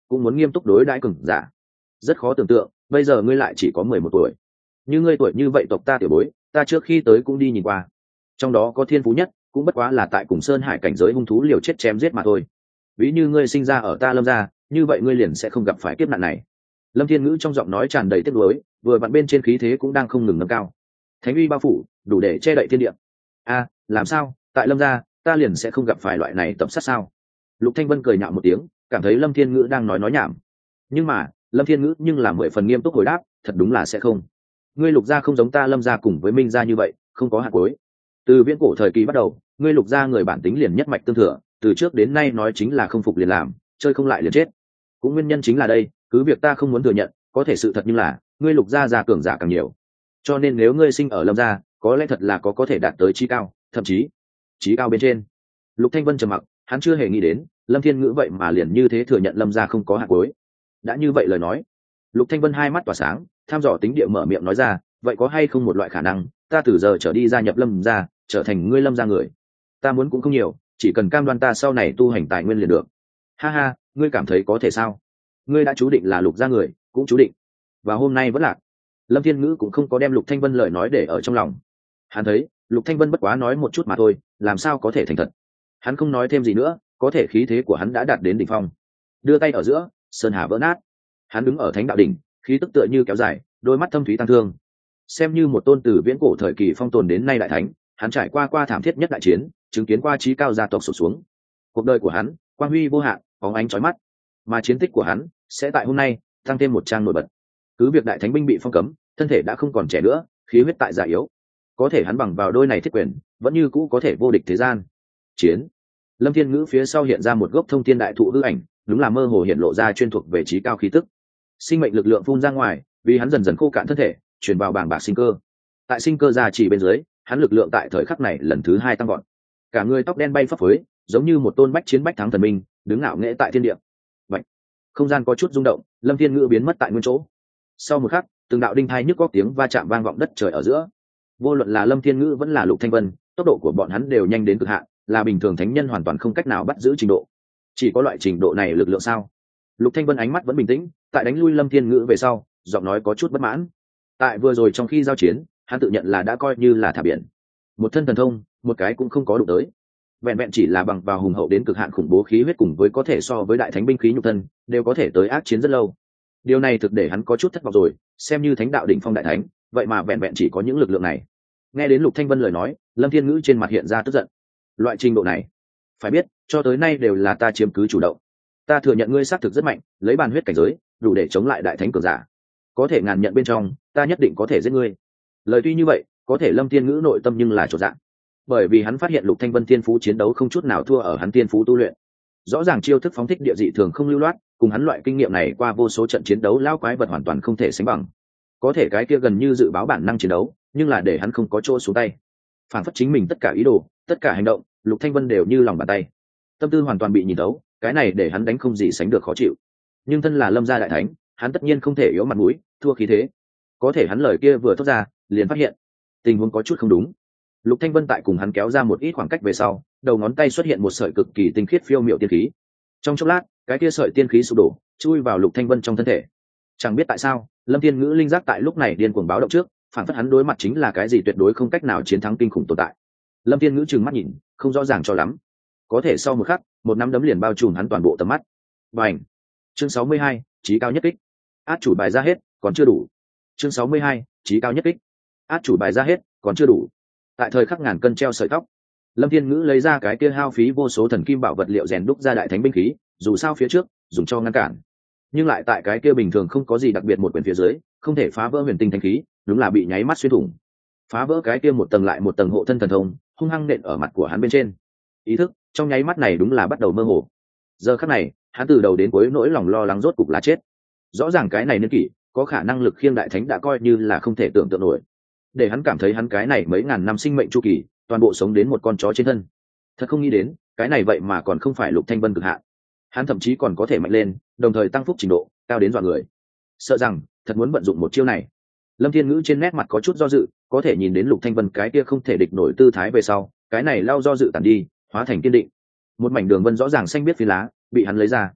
cũng muốn nghiêm túc đối đãi cường giả. Rất khó tưởng tượng bây giờ ngươi lại chỉ có mười một tuổi. Như ngươi tuổi như vậy tộc ta tiểu bối, ta trước khi tới cũng đi nhìn qua, trong đó có thiên phú nhất cũng bất quá là tại cùng sơn hải cảnh giới hung thú liều chết chém giết mà thôi. Ví như ngươi sinh ra ở ta Lâm gia, như vậy ngươi liền sẽ không gặp phải kiếp nạn này. Lâm Thiên Ngữ trong giọng nói tràn đầy tiếc nuối, vừa vặn bên trên khí thế cũng đang không ngừng nâng cao. Thánh uy bao phủ, đủ để che đậy thiên địa. A, làm sao, tại Lâm gia, ta liền sẽ không gặp phải loại này tập sát sao? Lục Thanh Vân cười nhạo một tiếng, cảm thấy Lâm Thiên Ngữ đang nói nói nhảm. Nhưng mà, Lâm Thiên Ngữ nhưng là mười phần nghiêm túc hồi đáp, thật đúng là sẽ không. Ngươi Lục gia không giống ta Lâm gia cùng với Minh gia như vậy, không có hạt cuối. Từ viễn cổ thời kỳ bắt đầu, ngươi Lục gia người bản tính liền nhất mạch tương thừa, từ trước đến nay nói chính là không phục liền làm, chơi không lại liền chết. Cũng nguyên nhân chính là đây, cứ việc ta không muốn thừa nhận, có thể sự thật nhưng là ngươi Lục gia gia cường giả càng nhiều. Cho nên nếu ngươi sinh ở Lâm gia, có lẽ thật là có có thể đạt tới chí cao, thậm chí chí cao bên trên. Lục Thanh Vân trầm mặc, hắn chưa hề nghĩ đến Lâm Thiên Ngữ vậy mà liền như thế thừa nhận Lâm gia không có hạt cuối. Đã như vậy lời nói, Lục Thanh Vân hai mắt tỏa sáng, tham dò tính địa mở miệng nói ra, vậy có hay không một loại khả năng, ta từ giờ trở đi gia nhập Lâm gia, trở thành ngươi Lâm gia người? Ta muốn cũng không nhiều, chỉ cần cam đoan ta sau này tu hành tài nguyên liền được. Ha ha, ngươi cảm thấy có thể sao? Ngươi đã chú định là Lục gia người, cũng chú định. Và hôm nay vẫn lạc. Lâm Thiên Ngữ cũng không có đem Lục Thanh Vân lời nói để ở trong lòng. Hắn thấy Lục Thanh Vân bất quá nói một chút mà thôi, làm sao có thể thành thật. Hắn không nói thêm gì nữa, có thể khí thế của hắn đã đạt đến đỉnh phong. Đưa tay ở giữa, sơn hà vỡ nát. Hắn đứng ở thánh đạo đỉnh, khí tức tựa như kéo dài, đôi mắt thâm thúy tăng thương. Xem như một tôn từ viễn cổ thời kỳ phong tồn đến nay đại thánh, hắn trải qua qua thảm thiết nhất đại chiến, chứng kiến qua chí cao gia tộc sụp xuống. Cuộc đời của hắn, quang huy vô hạn, bóng ánh chói mắt. Mà chiến tích của hắn sẽ tại hôm nay tăng thêm một trang nổi bật. Cứ việc đại thánh binh bị phong cấm, thân thể đã không còn trẻ nữa, khí huyết tại già yếu, có thể hắn bằng vào đôi này thiết quyền, vẫn như cũ có thể vô địch thế gian. Chiến. Lâm Thiên Ngữ phía sau hiện ra một gốc thông thiên đại thụ hư ảnh, đúng là mơ hồ hiện lộ ra chuyên thuộc về chí cao khí tức. Sinh mệnh lực lượng phun ra ngoài, vì hắn dần dần khô cạn thân thể, truyền vào bảng bạc sinh cơ. Tại sinh cơ gia chỉ bên dưới, hắn lực lượng tại thời khắc này lần thứ hai tăng vọt. Cả người tóc đen bay phấp phới, giống như một tôn bách chiến bách thắng thần minh, đứng ngạo nghễ tại thiên địa. Vậy, không gian có chút rung động, Lâm Thiên Ngữ biến mất tại nguyên chỗ. Sau một khắc, từng đạo đinh thai nhức góc tiếng va chạm vang vọng đất trời ở giữa. Vô luận là Lâm Thiên Ngữ vẫn là Lục Thanh Vân, tốc độ của bọn hắn đều nhanh đến cực hạn, là bình thường thánh nhân hoàn toàn không cách nào bắt giữ trình độ. Chỉ có loại trình độ này lực lượng sao? Lục Thanh Vân ánh mắt vẫn bình tĩnh, tại đánh lui Lâm Thiên Ngữ về sau, giọng nói có chút bất mãn. Tại vừa rồi trong khi giao chiến, hắn tự nhận là đã coi như là thả biển. Một thân thần thông, một cái cũng không có đụng tới. Vẹn vẹn chỉ là bằng vào hùng hậu đến cực hạn khủng bố khí huyết cùng với có thể so với đại thánh binh khí nhục thân, đều có thể tới ác chiến rất lâu. Điều này thực để hắn có chút thất vọng rồi, xem như thánh đạo đỉnh phong đại thánh, vậy mà vẹn vẹn chỉ có những lực lượng này. Nghe đến Lục Thanh Vân lời nói, Lâm Thiên Ngữ trên mặt hiện ra tức giận. Loại trình độ này, phải biết, cho tới nay đều là ta chiếm cứ chủ động. Ta thừa nhận ngươi xác thực rất mạnh, lấy bàn huyết cảnh giới, đủ để chống lại đại thánh cường giả. Có thể ngàn nhận bên trong, ta nhất định có thể giết ngươi. Lời tuy như vậy, có thể Lâm Thiên Ngữ nội tâm nhưng là chột dạ. Bởi vì hắn phát hiện Lục Thanh Vân thiên phú chiến đấu không chút nào thua ở hắn thiên phú tu luyện. Rõ ràng chiêu thức phóng thích địa dị thường không lưu loát, cùng hắn loại kinh nghiệm này qua vô số trận chiến đấu lao quái vật hoàn toàn không thể sánh bằng. Có thể cái kia gần như dự báo bản năng chiến đấu, nhưng là để hắn không có chỗ xuống tay. Phản phất chính mình tất cả ý đồ, tất cả hành động, Lục Thanh Vân đều như lòng bàn tay. Tâm tư hoàn toàn bị nhìn thấu, cái này để hắn đánh không gì sánh được khó chịu. Nhưng thân là Lâm gia đại thánh, hắn tất nhiên không thể yếu mặt mũi, thua khí thế. Có thể hắn lời kia vừa thốt ra, liền phát hiện tình huống có chút không đúng. Lục Thanh Vân tại cùng hắn kéo ra một ít khoảng cách về sau, đầu ngón tay xuất hiện một sợi cực kỳ tinh khiết phiêu miệu tiên khí. Trong chốc lát, cái kia sợi tiên khí sụp đổ, chui vào Lục Thanh Vân trong thân thể. Chẳng biết tại sao, Lâm Thiên Ngữ linh giác tại lúc này điên cuồng báo động trước, phản phất hắn đối mặt chính là cái gì tuyệt đối không cách nào chiến thắng kinh khủng tồn tại. Lâm Thiên Ngữ trừng mắt nhìn, không rõ ràng cho lắm. Có thể sau một khắc, một nắm đấm liền bao trùm hắn toàn bộ tầm mắt. Bành! Chương sáu mươi hai, chí cao nhất kích. Át chủ bài ra hết, còn chưa đủ. Chương sáu mươi hai, chí cao nhất kích. Át chủ bài ra hết, còn chưa đủ. Tại thời khắc ngàn cân treo sợi tóc, Lâm Thiên Ngữ lấy ra cái kia hao phí vô số thần kim bảo vật liệu rèn đúc ra đại thánh binh khí, dù sao phía trước dùng cho ngăn cản, nhưng lại tại cái kia bình thường không có gì đặc biệt một quyển phía dưới, không thể phá vỡ huyền tinh thánh khí, đúng là bị nháy mắt xuyên thủng. Phá vỡ cái kia một tầng lại một tầng hộ thân thần thông, hung hăng nện ở mặt của hắn bên trên. Ý thức trong nháy mắt này đúng là bắt đầu mơ hồ. Giờ khắc này, hắn từ đầu đến cuối nỗi lòng lo lắng rốt cục là chết. Rõ ràng cái này niên kỷ có khả năng lực khiêng đại thánh đã coi như là không thể tưởng tượng nổi, để hắn cảm thấy hắn cái này mấy ngàn năm sinh mệnh chu kỳ toàn bộ sống đến một con chó trên thân. Thật không nghĩ đến cái này vậy mà còn không phải Lục Thanh Vân cực hạn, hắn thậm chí còn có thể mạnh lên, đồng thời tăng phúc trình độ cao đến dọa người. Sợ rằng thật muốn vận dụng một chiêu này. Lâm Thiên Ngữ trên nét mặt có chút do dự, có thể nhìn đến Lục Thanh Vân cái kia không thể địch nổi tư thái về sau, cái này lao do dự tàn đi, hóa thành kiên định. Một mảnh đường vân rõ ràng xanh biết phi lá bị hắn lấy ra.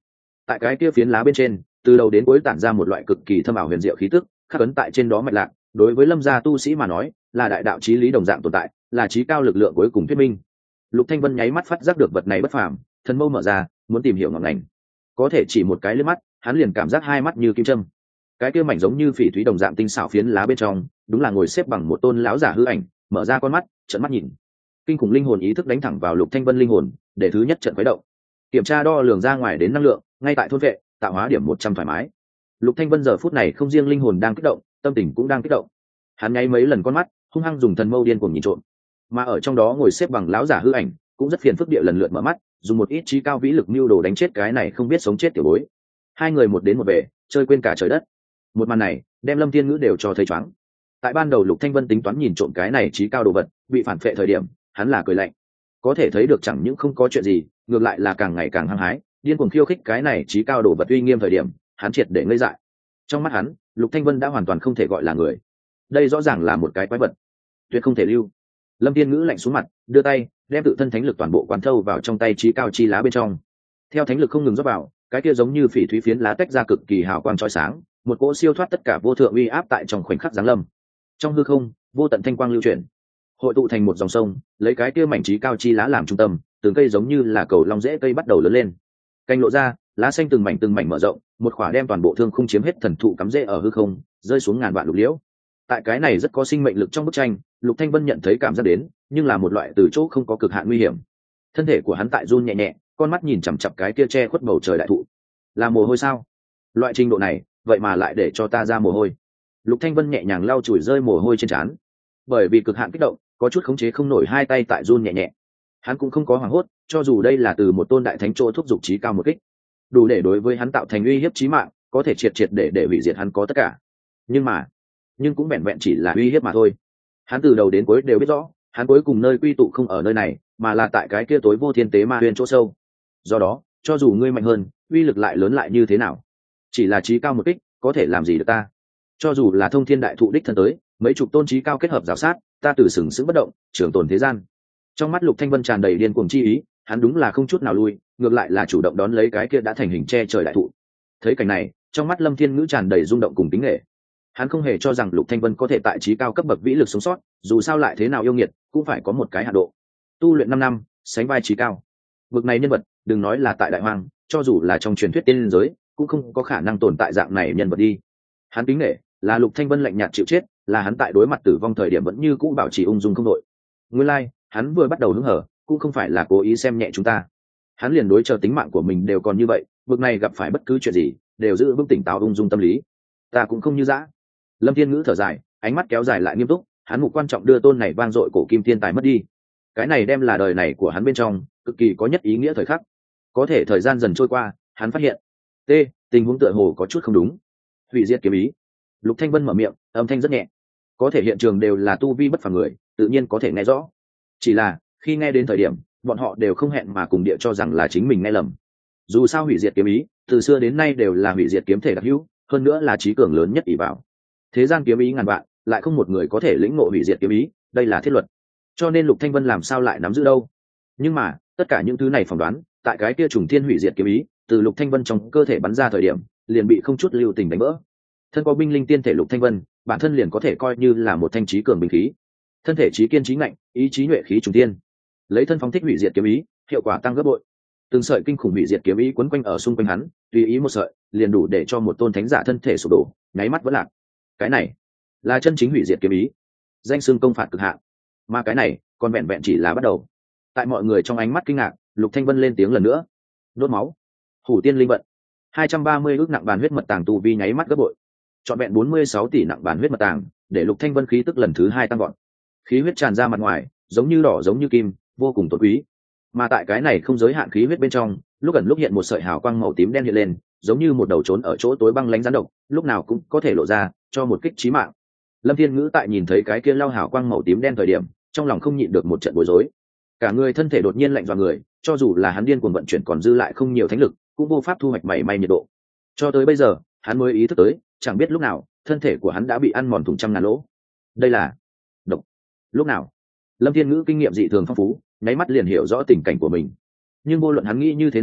tại cái kia phiến lá bên trên từ đầu đến cuối tản ra một loại cực kỳ thâm ảo huyền diệu khí tức khắc ấn tại trên đó mạch lạc, đối với lâm gia tu sĩ mà nói là đại đạo chí lý đồng dạng tồn tại, là chí cao lực lượng cuối cùng thuyết minh. Lục Thanh Vân nháy mắt phát giác được vật này bất phàm, thần mâu mở ra muốn tìm hiểu ngọn ngành, có thể chỉ một cái liếc mắt hắn liền cảm giác hai mắt như kim châm. Cái kia mảnh giống như phỉ thúy đồng dạng tinh xảo phiến lá bên trong đúng là ngồi xếp bằng một tôn lão giả hư ảnh, mở ra con mắt trợn mắt nhìn. Kinh khủng linh hồn ý thức đánh thẳng vào Lục Thanh Vân linh hồn, để thứ nhất trận khuấy động. Kiểm tra đo lường ra ngoài đến năng lượng ngay tại thôn vệ tạo hóa điểm một trăm thoải mái. Lục Thanh Vân giờ phút này không riêng linh hồn đang kích động, tâm tình cũng đang kích động. Hắn nháy mấy lần con mắt, hung hăng dùng thần mâu điên cuồng nhìn trộm. Mà ở trong đó ngồi xếp bằng lão giả hư ảnh cũng rất phiền phức địa lần lượt mở mắt, dùng một ít trí cao vĩ lực mưu đồ đánh chết cái này không biết sống chết tiểu bối. Hai người một đến một về, chơi quên cả trời đất. Một màn này đem Lâm Thiên Ngữ đều cho thấy choáng. Tại ban đầu Lục Thanh Vân tính toán nhìn trộm cái này trí cao đồ vật, bị phản phệ thời điểm, hắn là cười lạnh. Có thể thấy được chẳng những không có chuyện gì, ngược lại là càng ngày càng hăng hái, điên cuồng khiêu khích cái này trí cao đồ vật uy nghiêm thời điểm, hắn triệt để ngây dại. Trong mắt hắn, Lục Thanh Vân đã hoàn toàn không thể gọi là người. Đây rõ ràng là một cái quái vật, tuyệt không thể lưu. Lâm Thiên Ngữ lạnh xuống mặt, đưa tay đem tự thân thánh lực toàn bộ quán thâu vào trong tay trí cao chi lá bên trong. Theo thánh lực không ngừng rót vào, cái kia giống như phỉ thúy phiến lá tách ra cực kỳ hào quang chói sáng, một cỗ siêu thoát tất cả vô thượng uy áp tại trong khoảnh khắc giáng lâm. Trong hư không, vô tận thanh quang lưu chuyển, hội tụ thành một dòng sông, lấy cái kia mảnh trí cao chi lá làm trung tâm, từng cây giống như là cầu long rễ cây bắt đầu lớn lên. Cành lộ ra, lá xanh từng mảnh từng mảnh mở rộng, một khỏa đem toàn bộ thương khung chiếm hết thần thụ cắm rễ ở hư không, rơi xuống ngàn vạn lục liễu. Tại cái này rất có sinh mệnh lực trong bức tranh, Lục Thanh Vân nhận thấy cảm giác đến, nhưng là một loại từ chỗ không có cực hạn nguy hiểm. Thân thể của hắn tại run nhẹ nhẹ, con mắt nhìn chằm chằm cái kia che khuất bầu trời đại thụ. Là mồ hôi sao? Loại trình độ này, vậy mà lại để cho ta ra mồ hôi. Lục Thanh Vân nhẹ nhàng lau chùi rơi mồ hôi trên trán. Bởi vì cực hạn kích động, có chút khống chế không nổi hai tay tại run nhẹ nhẹ. Hắn cũng không có hoảng hốt, cho dù đây là từ một tôn đại thánh chỗ thúc dục trí cao một kích, đủ để đối với hắn tạo thành uy hiếp chí mạng, có thể triệt triệt để để hủy diệt hắn có tất cả. Nhưng mà, nhưng cũng vẹn vẹn chỉ là uy hiếp mà thôi. Hắn từ đầu đến cuối đều biết rõ, hắn cuối cùng nơi quy tụ không ở nơi này, mà là tại cái kia tối vô thiên tế ma huyền chỗ sâu. Do đó, cho dù ngươi mạnh hơn, uy lực lại lớn lại như thế nào, chỉ là trí cao một kích, có thể làm gì được ta? Cho dù là thông thiên đại thụ đích thân tới, mấy chục tôn trí cao kết hợp giáo sát, ta từ sừng sững bất động, trường tồn thế gian. Trong mắt Lục Thanh Vân tràn đầy điên cuồng chi ý, hắn đúng là không chút nào lui, ngược lại là chủ động đón lấy cái kia đã thành hình che trời đại thụ. Thấy cảnh này, trong mắt Lâm Thiên Ngữ tràn đầy rung động cùng kính nể. Hắn không hề cho rằng Lục Thanh Vân có thể tại trí cao cấp bậc vĩ lực sống sót, dù sao lại thế nào yêu nghiệt, cũng phải có một cái hạn độ. Tu luyện năm năm, sánh vai trí cao. Bậc này nhân vật, đừng nói là tại đại hoang, cho dù là trong truyền thuyết tiên giới, cũng không có khả năng tồn tại dạng này nhân vật đi. Hắn kính nể, là Lục Thanh Vân lạnh nhạt chịu chết, là hắn tại đối mặt tử vong thời điểm vẫn như cũ bảo trì ung dung không đội. Nguyên lai, like, hắn vừa bắt đầu hứng hở, cũng không phải là cố ý xem nhẹ chúng ta. Hắn liền đối chờ tính mạng của mình đều còn như vậy, bậc này gặp phải bất cứ chuyện gì, đều giữ vững tỉnh táo ung dung tâm lý. Ta cũng không như dã. Lâm Thiên Ngữ thở dài, ánh mắt kéo dài lại nghiêm túc, hắn mục quan trọng đưa tôn này vang dội cổ kim thiên tài mất đi. Cái này đem là đời này của hắn bên trong, cực kỳ có nhất ý nghĩa thời khắc. Có thể thời gian dần trôi qua, hắn phát hiện, t, tình huống tựa hồ có chút không đúng. Hủy diệt kiếm ý. Lục Thanh Vân mở miệng, âm thanh rất nhẹ. Có thể hiện trường đều là tu vi bất phàm người, tự nhiên có thể nghe rõ. Chỉ là, khi nghe đến thời điểm, bọn họ đều không hẹn mà cùng địa cho rằng là chính mình nghe lầm. Dù sao hủy diệt kiếm ý, từ xưa đến nay đều là hủy diệt kiếm thể đặc hữu, hơn nữa là trí cường lớn nhất ỷ vào. Thế gian kiếm ý ngàn vạn, lại không một người có thể lĩnh ngộ hủy diệt kiếm ý, đây là thiết luật. Cho nên Lục Thanh Vân làm sao lại nắm giữ đâu? Nhưng mà, tất cả những thứ này phỏng đoán, tại cái kia trùng thiên hủy diệt kiếm ý, từ Lục Thanh Vân trong cơ thể bắn ra thời điểm, liền bị không chút lưu tình đánh vỡ. Thân có binh linh tiên thể Lục Thanh Vân, bản thân liền có thể coi như là một thanh trí cường binh khí. Thân thể trí kiên trí ngạnh, ý chí nhuệ khí trùng thiên. Lấy thân phóng thích hủy diệt kiếm ý, hiệu quả tăng gấp bội. Từng sợi kinh khủng hủy diệt kiếm ý quấn quanh ở xung quanh hắn, tùy ý một sợi, liền đủ để cho một tôn thánh giả thân thể sụp đổ, nháy mắt vỡ lạc. Cái này là chân chính hủy diệt kiếm ý, danh xưng công phạt cực hạn. Mà cái này còn vẹn vẹn chỉ là bắt đầu. Tại mọi người trong ánh mắt kinh ngạc, Lục Thanh Vân lên tiếng lần nữa. Đốt máu. Hủ tiên linh vận. hai trăm ba mươi ước nặng bàn huyết mật tàng tu vi nháy mắt gấp bội. Trọn vẹn bốn mươi sáu tỷ nặng bàn huyết mật tàng, để Lục Thanh Vân khí tức lần thứ hai tăng vọt. Khí huyết tràn ra mặt ngoài, giống như đỏ giống như kim, vô cùng tốt quý. Mà tại cái này không giới hạn khí huyết bên trong, lúc ẩn lúc hiện một sợi hào quang màu tím đen hiện lên, giống như một đầu trốn ở chỗ tối băng lãnh rắn độc, lúc nào cũng có thể lộ ra, cho một kích chí mạng. Lâm Thiên Ngữ tại nhìn thấy cái kia lao hào quang màu tím đen thời điểm, trong lòng không nhịn được một trận bối rối. Cả người thân thể đột nhiên lạnh dọa người, cho dù là hắn điên cuồng vận chuyển còn dư lại không nhiều thánh lực, cũng vô pháp thu hoạch mảy may nhiệt độ. Cho tới bây giờ, hắn mới ý thức tới, chẳng biết lúc nào, thân thể của hắn đã bị ăn mòn thủng trăm ngàn lỗ. Đây là độc. Lúc nào? Lâm Thiên Ngữ kinh nghiệm dị thường phong phú, nháy mắt liền hiểu rõ tình cảnh của mình. Nhưng vô luận hắn nghĩ như thế nào,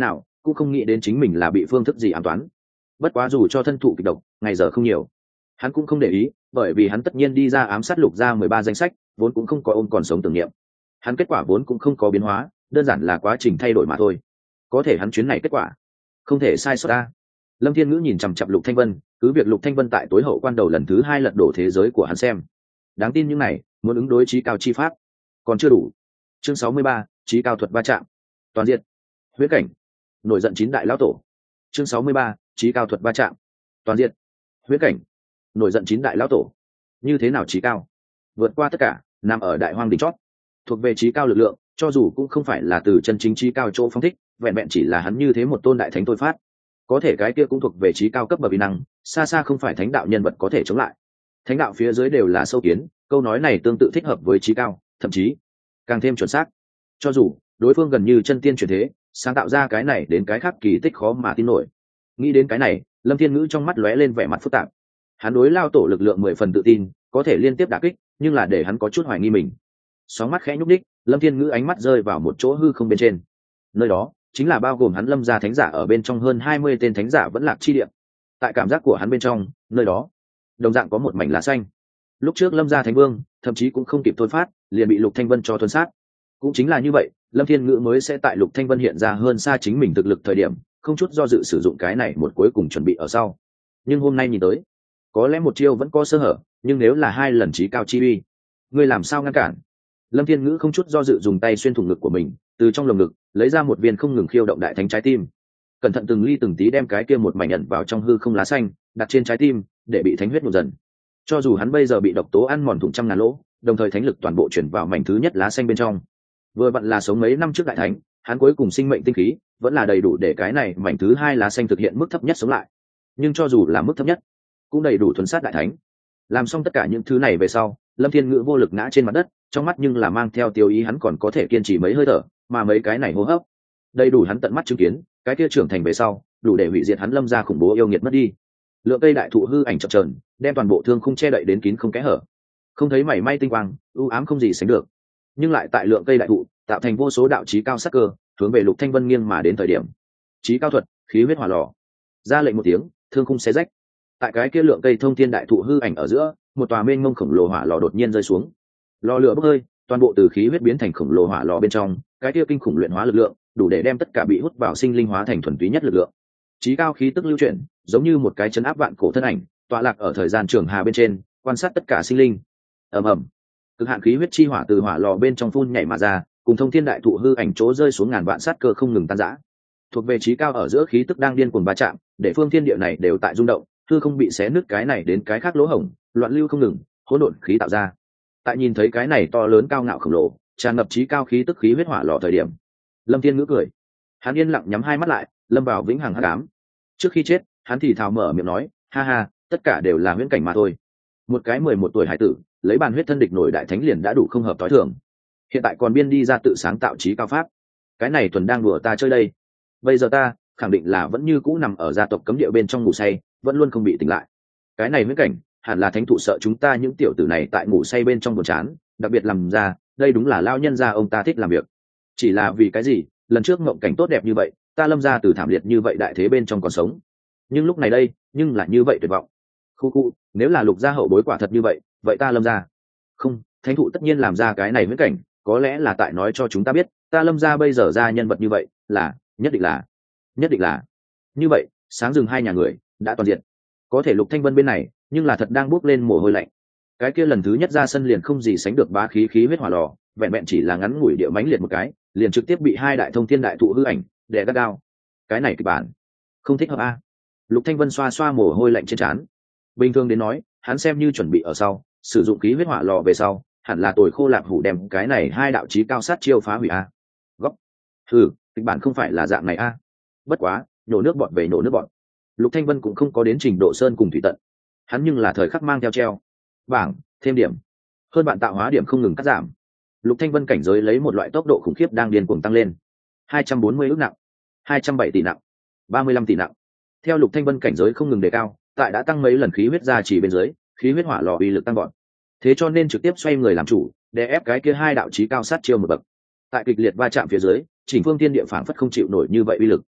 cũng không nghĩ đến chính mình là bị phương thức gì ám toán. Bất quá dù cho thân thụ kịch độc ngày giờ không nhiều, hắn cũng không để ý, bởi vì hắn tất nhiên đi ra ám sát Lục gia mười ba danh sách, vốn cũng không có ôm còn sống tưởng niệm. Hắn kết quả vốn cũng không có biến hóa, đơn giản là quá trình thay đổi mà thôi. Có thể hắn chuyến này kết quả không thể sai sót ta. Lâm Thiên Ngữ nhìn chằm chằm Lục Thanh Vân, cứ việc Lục Thanh Vân tại tối hậu quan đầu lần thứ hai lật đổ thế giới của hắn xem. Đáng tin những này, muốn ứng đối trí cao chi pháp, còn chưa đủ. Chương sáu mươi ba, trí cao thuật va chạm. Toàn diện. Huyễn cảnh. Nổi giận chín đại lão tổ. Chương sáu mươi ba, trí cao thuật va chạm. Toàn diện. Huyễn cảnh. Nổi giận chín đại lão tổ. Như thế nào trí cao? Vượt qua tất cả, nằm ở đại hoang đỉnh chót. Thuộc về trí cao lực lượng, cho dù cũng không phải là từ chân chính trí cao chỗ phóng thích, vẹn vẹn chỉ là hắn như thế một tôn đại thánh tôi phát. Có thể cái kia cũng thuộc về trí cao cấp bậc uy năng, xa xa không phải thánh đạo nhân vật có thể chống lại. Thánh đạo phía dưới đều là sâu kiến, câu nói này tương tự thích hợp với trí cao, thậm chí càng thêm chuẩn xác. Cho dù đối phương gần như chân tiên chuyển thế, sáng tạo ra cái này đến cái khác kỳ tích khó mà tin nổi. Nghĩ đến cái này, Lâm Thiên Ngữ trong mắt lóe lên vẻ mặt phức tạp. Hắn đối lao tổ lực lượng mười phần tự tin, có thể liên tiếp đả kích, nhưng là để hắn có chút hoài nghi mình. Sóng mắt khẽ nhúc nhích, Lâm Thiên Ngữ ánh mắt rơi vào một chỗ hư không bên trên. Nơi đó chính là bao gồm hắn Lâm gia thánh giả ở bên trong hơn hai mươi tên thánh giả vẫn lạc chi địa. Tại cảm giác của hắn bên trong, nơi đó đồng dạng có một mảnh lá xanh. Lúc trước Lâm gia thánh vương thậm chí cũng không kịp thôi phát, liền bị Lục Thanh Vân cho thuần sát. Cũng chính là như vậy, Lâm Thiên Ngữ mới sẽ tại Lục Thanh Vân hiện ra hơn xa chính mình thực lực thời điểm, không chút do dự sử dụng cái này một cuối cùng chuẩn bị ở sau. Nhưng hôm nay nhìn tới, có lẽ một chiêu vẫn có sơ hở, nhưng nếu là hai lần chí cao chi uy, ngươi làm sao ngăn cản? Lâm Thiên Ngữ không chút do dự dùng tay xuyên thủng ngực của mình, từ trong lồng ngực lấy ra một viên không ngừng khiêu động đại thánh trái tim, cẩn thận từng ly từng tí đem cái kia một mảnh nhận vào trong hư không lá xanh, đặt trên trái tim để bị thánh huyết một dần. Cho dù hắn bây giờ bị độc tố ăn mòn thủng trăm ngàn lỗ, đồng thời thánh lực toàn bộ chuyển vào mảnh thứ nhất lá xanh bên trong, vừa vặn là sống mấy năm trước đại thánh, hắn cuối cùng sinh mệnh tinh khí vẫn là đầy đủ để cái này mảnh thứ hai lá xanh thực hiện mức thấp nhất sống lại. Nhưng cho dù là mức thấp nhất, cũng đầy đủ thuần sát đại thánh. Làm xong tất cả những thứ này về sau, Lâm Thiên Ngữ vô lực ngã trên mặt đất, trong mắt nhưng là mang theo tiêu ý hắn còn có thể kiên trì mấy hơi thở, mà mấy cái này hô hấp đầy đủ hắn tận mắt chứng kiến, cái kia trưởng thành về sau, đủ để hủy diệt hắn Lâm gia khủng bố yêu nghiệt mất đi. Lượng cây đại thụ hư ảnh chập chờn, đem toàn bộ thương khung che đậy đến kín không kẽ hở, không thấy mảy may tinh quang, u ám không gì sánh được. Nhưng lại tại lượng cây đại thụ tạo thành vô số đạo chí cao sắc cơ, hướng về Lục Thanh Vân nghiêng mà đến thời điểm. Chí cao thuật, khí huyết hỏa lò. Ra lệnh một tiếng, thương khung xé rách. Tại cái kia lượng cây thông thiên đại thụ hư ảnh ở giữa, một tòa mênh mông khổng lồ hỏa lò đột nhiên rơi xuống. Lò lửa bốc hơi, toàn bộ từ khí huyết biến thành khổng lồ hỏa lò bên trong, cái kia kinh khủng luyện hóa lực lượng, đủ để đem tất cả bị hút vào sinh linh hóa thành thuần túy nhất lực lượng. Chí cao khí tức lưu chuyển, giống như một cái chấn áp vạn cổ thân ảnh, tọa lạc ở thời gian trường hà bên trên, quan sát tất cả sinh linh. Ầm ầm, cực hạn khí huyết chi hỏa từ hỏa lò bên trong phun nhảy mà ra, cùng thông thiên đại thụ hư ảnh chỗ rơi xuống ngàn vạn sát cơ không ngừng tan rã. Thuộc về chí cao ở giữa khí tức đang điên cuồng va chạm, để phương thiên địa này đều tại rung động, hư không bị xé nứt cái này đến cái khác lỗ hổng, loạn lưu không ngừng, hỗn độn khí tạo ra. Tại nhìn thấy cái này to lớn cao ngạo khổng lồ, tràn ngập chí cao khí tức khí huyết hỏa lò thời điểm, Lâm Thiên Ngữ cười. Hắn yên lặng nhắm hai mắt lại, lâm vào vĩnh hằng hắc ám. Trước khi chết, hắn thì thào mở miệng nói, ha ha, tất cả đều là huyễn cảnh mà thôi. Một cái mười một tuổi hải tử, lấy bàn huyết thân địch nổi đại thánh liền đã đủ không hợp tối thường. Hiện tại còn biên đi ra tự sáng tạo chí cao pháp, cái này thuần đang đùa ta chơi đây. Bây giờ ta khẳng định là vẫn như cũ nằm ở gia tộc cấm địa bên trong ngủ say, vẫn luôn không bị tỉnh lại. Cái này huyễn cảnh, hẳn là thánh thụ sợ chúng ta những tiểu tử này tại ngủ say bên trong buồn chán, đặc biệt làm ra, đây đúng là lao nhân gia ông ta thích làm việc. Chỉ là vì cái gì, lần trước mộng cảnh tốt đẹp như vậy, ta Lâm gia từ thảm liệt như vậy đại thế bên trong còn sống, nhưng lúc này đây, nhưng là như vậy tuyệt vọng. Khu khu, nếu là Lục gia hậu bối quả thật như vậy, vậy ta Lâm gia, không, thánh thụ tất nhiên làm ra cái này huyễn cảnh, có lẽ là tại nói cho chúng ta biết, ta Lâm gia bây giờ ra nhân vật như vậy, là, nhất định là, nhất định là, như vậy, sáng rừng hai nhà người đã toàn diện. Có thể Lục Thanh Vân bên này, nhưng là thật đang bước lên mồ hôi lạnh. Cái kia lần thứ nhất ra sân liền không gì sánh được bá khí khí huyết hỏa lò, vẹn vẹn chỉ là ngắn ngủi địa mãnh liệt một cái, liền trực tiếp bị hai đại thông thiên đại thụ hư ảnh đè gắt gao. Cái này kịch bản không thích hợp a. Lục Thanh Vân xoa xoa mồ hôi lạnh trên trán. Bình thường đến nói, hắn xem như chuẩn bị ở sau, sử dụng khí huyết hỏa lò về sau, hẳn là tồi khô lạp hủ đem cái này hai đạo chí cao sát chiêu phá hủy a. Góc. Hừ, kịch bản không phải là dạng này a. Bất quá, nhổ nước bọt về nhổ nước bọt. Lục Thanh Vân cũng không có đến trình độ sơn cùng thủy tận. Hắn nhưng là thời khắc mang theo treo bảng thêm điểm, hơn bạn tạo hóa điểm không ngừng cắt giảm. Lục Thanh Vân cảnh giới lấy một loại tốc độ khủng khiếp đang điên cuồng tăng lên. hai trăm bốn mươi ức nặng, hai trăm bảy tỷ nặng, ba mươi lăm tỷ nặng. Theo Lục Thanh Vân cảnh giới không ngừng đề cao, tại đã tăng mấy lần khí huyết ra chỉ bên dưới, khí huyết hỏa lò uy lực tăng gọn. Thế cho nên trực tiếp xoay người làm chủ, để ép cái kia hai đạo chí cao sát chiêu một bậc. Tại kịch liệt va chạm phía dưới, chỉnh phương thiên địa phảng phất không chịu nổi như vậy uy lực.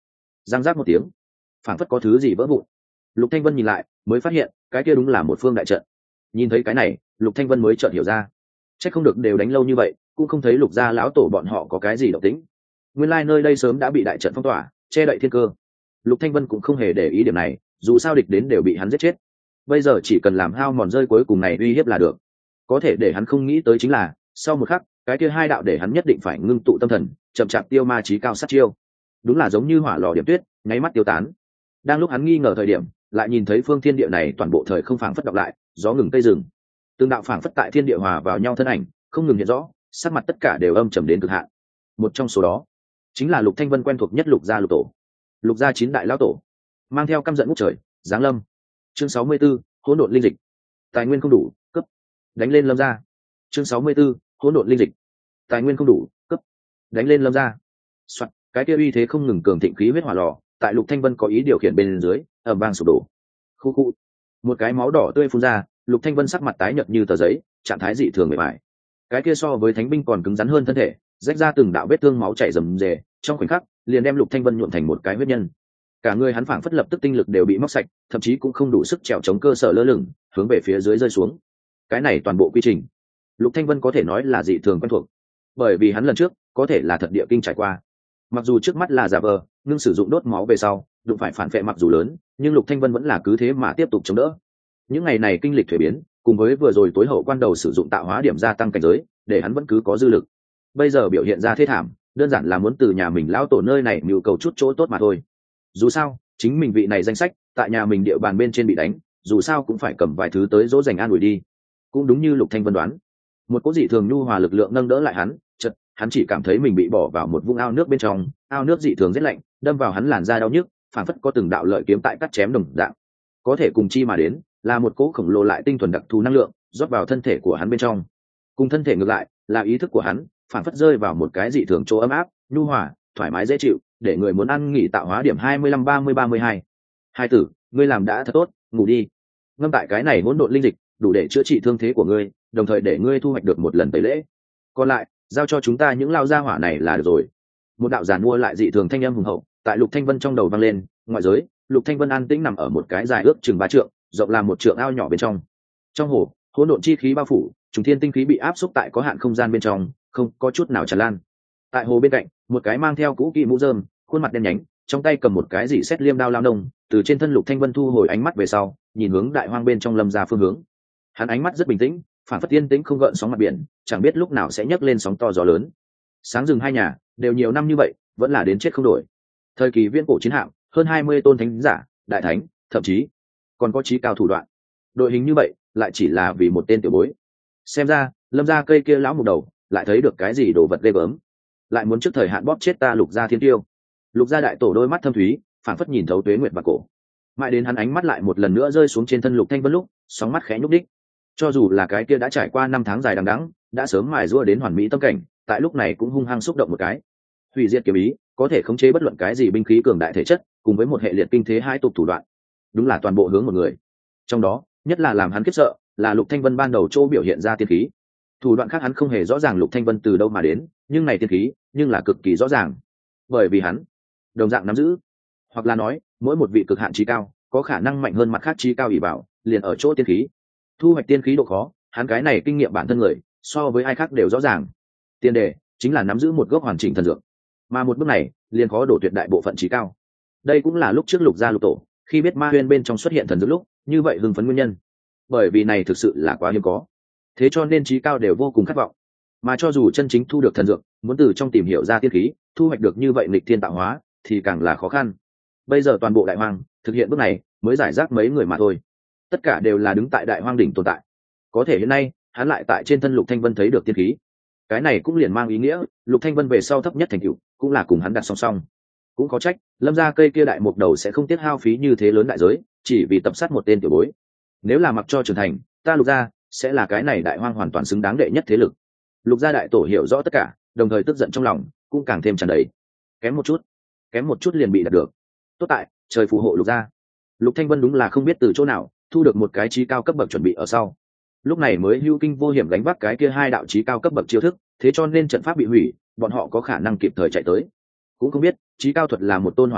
giang giác một tiếng, phảng phất có thứ gì vỡ vụn. Lục Thanh Vân nhìn lại mới phát hiện cái kia đúng là một phương đại trận. Nhìn thấy cái này, Lục Thanh Vân mới chợt hiểu ra, chắc không được đều đánh lâu như vậy cũng không thấy Lục gia lão tổ bọn họ có cái gì động tĩnh. Nguyên lai like nơi đây sớm đã bị đại trận phong tỏa che đậy thiên cơ. Lục Thanh Vân cũng không hề để ý điểm này, dù sao địch đến đều bị hắn giết chết, bây giờ chỉ cần làm hao mòn rơi cuối cùng này uy hiếp là được. Có thể để hắn không nghĩ tới chính là sau một khắc cái kia hai đạo để hắn nhất định phải ngưng tụ tâm thần chậm chạp tiêu ma chí cao sát chiêu, đúng là giống như hỏa lò điểm tuyết nháy mắt tiêu tán. Đang lúc hắn nghi ngờ thời điểm, lại nhìn thấy phương thiên địa này toàn bộ thời không phảng phất đọc lại, gió ngừng cây rừng, từng đạo phảng phất tại thiên địa hòa vào nhau thân ảnh không ngừng hiện rõ, sắc mặt tất cả đều âm trầm đến cực hạn. Một trong số đó chính là Lục Thanh Vân quen thuộc nhất Lục gia Lục tổ, Lục gia chín đại lão tổ, mang theo căm giận ngút trời giáng lâm. Chương sáu mươi 64, hỗn độn linh dịch. Tài nguyên không đủ, cấp. Đánh lên Lâm gia. Chương sáu mươi 64, hỗn độn linh dịch. Tài nguyên không đủ, cấp. Đánh lên Lâm gia. Soạt, cái kia uy thế không ngừng cường thịnh khí huyết hỏa lò, tại Lục Thanh Vân có ý điều khiển bên dưới, ầm vang sụp đổ. Khu khu. Một cái máu đỏ tươi phun ra, Lục Thanh Vân sắc mặt tái nhợt như tờ giấy, trạng thái dị thường mệt mỏi. Cái kia so với thánh binh còn cứng rắn hơn thân thể, rách ra từng đạo vết thương máu chảy rầm rề, trong khoảnh khắc, liền đem Lục Thanh Vân nhuộm thành một cái huyết nhân. Cả người hắn phảng phất lập tức tinh lực đều bị móc sạch, thậm chí cũng không đủ sức trèo chống cơ sở lơ lửng, hướng về phía dưới rơi xuống. Cái này toàn bộ quy trình, Lục Thanh Vân có thể nói là dị thường quen thuộc, bởi vì hắn lần trước có thể là thật địa kinh trải qua. Mặc dù trước mắt là giả vờ, nhưng sử dụng đốt máu về sau, đụng phải phản vệ mặc dù lớn, nhưng Lục Thanh Vân vẫn là cứ thế mà tiếp tục chống đỡ. Những ngày này kinh lịch thủy biến, cùng với vừa rồi tối hậu quan đầu sử dụng tạo hóa điểm gia tăng cảnh giới, để hắn vẫn cứ có dư lực. Bây giờ biểu hiện ra thế thảm, đơn giản là muốn từ nhà mình lão tổ nơi này mưu cầu chút chỗ tốt mà thôi. Dù sao, chính mình vị này danh sách tại nhà mình địa bàn bên trên bị đánh, dù sao cũng phải cầm vài thứ tới dỗ dành an ủi đi. Cũng đúng như Lục Thanh Vân đoán, một cỗ dị thường nhu hòa lực lượng nâng đỡ lại hắn, chợt hắn chỉ cảm thấy mình bị bỏ vào một vũng ao nước bên trong, ao nước dị thường rất lạnh, đâm vào hắn làn da đau nhức, phảng phất có từng đạo lợi kiếm tại cắt chém đồng dạng. Có thể cùng chi mà đến, là một cỗ khổng lồ lại tinh thuần đặc thù năng lượng rót vào thân thể của hắn bên trong. Cùng thân thể ngược lại, là ý thức của hắn, phảng phất rơi vào một cái dị thường chỗ ấm áp, nhu hòa, thoải mái dễ chịu, để người muốn ăn nghỉ tạo hóa điểm hai mươi lăm ba mươi ba mươi hai. Hai tử, ngươi làm đã thật tốt, ngủ đi. Ngâm tại cái này hỗn độn linh dịch, đủ để chữa trị thương thế của ngươi, đồng thời để ngươi thu hoạch được một lần tẩy lễ. Còn lại, giao cho chúng ta những lao gia hỏa này là được rồi. Một đạo giản mua lại dị thường thanh âm hùng hậu, tại Lục Thanh Vân trong đầu vang lên. Ngoại giới, Lục Thanh Vân an tĩnh nằm ở một cái dài ước chừng ba trượng, rộng làm một trượng ao nhỏ bên trong. Trong hồ, hỗn độn chi khí bao phủ, trùng thiên tinh khí bị áp xúc tại có hạn không gian bên trong, không có chút nào tràn lan. Tại hồ bên cạnh, một cái mang theo cũ kỹ mũ rơm, khuôn mặt đen nhánh, trong tay cầm một cái gì xét liêm đao lao nông, từ trên thân Lục Thanh Vân thu hồi ánh mắt về sau, nhìn hướng đại hoang bên trong Lâm gia phương hướng. Hắn ánh mắt rất bình tĩnh, phản phất yên tĩnh không gợn sóng mặt biển, chẳng biết lúc nào sẽ nhấc lên sóng to gió lớn. Sáng rừng hai nhà đều nhiều năm như vậy, vẫn là đến chết không đổi. Thời kỳ viễn cổ chiến hạm, hơn hai mươi tôn thánh giả, đại thánh, thậm chí còn có chí cao thủ đoạn. Đội hình như vậy, lại chỉ là vì một tên tiểu bối. Xem ra, Lâm gia cây kia lão mục đầu, lại thấy được cái gì đồ vật ghê gớm, lại muốn trước thời hạn bóp chết ta Lục gia thiên tiêu. Lục gia đại tổ đôi mắt thâm thúy, phản phất nhìn thấu tuế nguyệt và cổ. Mãi đến hắn ánh mắt lại một lần nữa rơi xuống trên thân Lục Thanh Vân lúc, sóng mắt khẽ nhúc đích. Cho dù là cái kia đã trải qua năm tháng dài đằng đẵng, đã sớm mài giũa đến hoàn mỹ tâm cảnh, tại lúc này cũng hung hăng xúc động một cái. Hủy diệt kiếm ý, có thể khống chế bất luận cái gì binh khí cường đại thể chất, cùng với một hệ liệt kinh thế hai tục thủ đoạn, đúng là toàn bộ hướng một người. Trong đó, nhất là làm hắn khiếp sợ, là Lục Thanh Vân ban đầu chỗ biểu hiện ra tiên khí. Thủ đoạn khác hắn không hề rõ ràng Lục Thanh Vân từ đâu mà đến, nhưng này tiên khí, nhưng là cực kỳ rõ ràng. Bởi vì hắn đồng dạng nắm giữ, hoặc là nói, mỗi một vị cực hạn chí cao, có khả năng mạnh hơn mặt khác chí cao ỷ bảo, liền ở chỗ tiên khí. Thu hoạch tiên khí độ khó, hắn cái này kinh nghiệm bản thân người, so với ai khác đều rõ ràng. Tiên đề chính là nắm giữ một gốc hoàn chỉnh thần dược, mà một bước này, liền khó đổ tuyệt đại bộ phận chí cao. Đây cũng là lúc trước Lục gia Lục tổ, khi biết Ma Huyên bên trong xuất hiện thần dược lúc, như vậy hưng phấn nguyên nhân. Bởi vì này thực sự là quá hiếm có, thế cho nên chí cao đều vô cùng khát vọng. Mà cho dù chân chính thu được thần dược, muốn từ trong tìm hiểu ra tiên khí, thu hoạch được như vậy nghịch thiên tạo hóa, thì càng là khó khăn. Bây giờ toàn bộ đại hoang thực hiện bước này, mới giải rác mấy người mà thôi. Tất cả đều là đứng tại đại hoang đỉnh tồn tại. Có thể hiện nay, hắn lại tại trên thân Lục Thanh Vân thấy được tiên khí. Cái này cũng liền mang ý nghĩa, Lục Thanh Vân về sau thấp nhất thành tựu, cũng là cùng hắn đặt song song. Cũng có trách, Lâm gia cây kia đại mục đầu sẽ không tiếc hao phí như thế lớn đại giới, chỉ vì tập sát một tên tiểu bối. Nếu là mặc cho trưởng thành, ta Lục gia sẽ là cái này đại hoang hoàn toàn xứng đáng đệ nhất thế lực. Lục gia đại tổ hiểu rõ tất cả, đồng thời tức giận trong lòng cũng càng thêm tràn đầy. Kém một chút, kém một chút liền bị đạt được. Tốt tại, trời phù hộ Lục gia. Lục Thanh Vân đúng là không biết từ chỗ nào thu được một cái chí cao cấp bậc chuẩn bị ở sau. Lúc này mới hưu kinh vô hiểm đánh vác cái kia hai đạo chí cao cấp bậc chiêu thức, thế cho nên trận pháp bị hủy, bọn họ có khả năng kịp thời chạy tới. Cũng không biết, chí cao thuật là một tôn hỏa lò,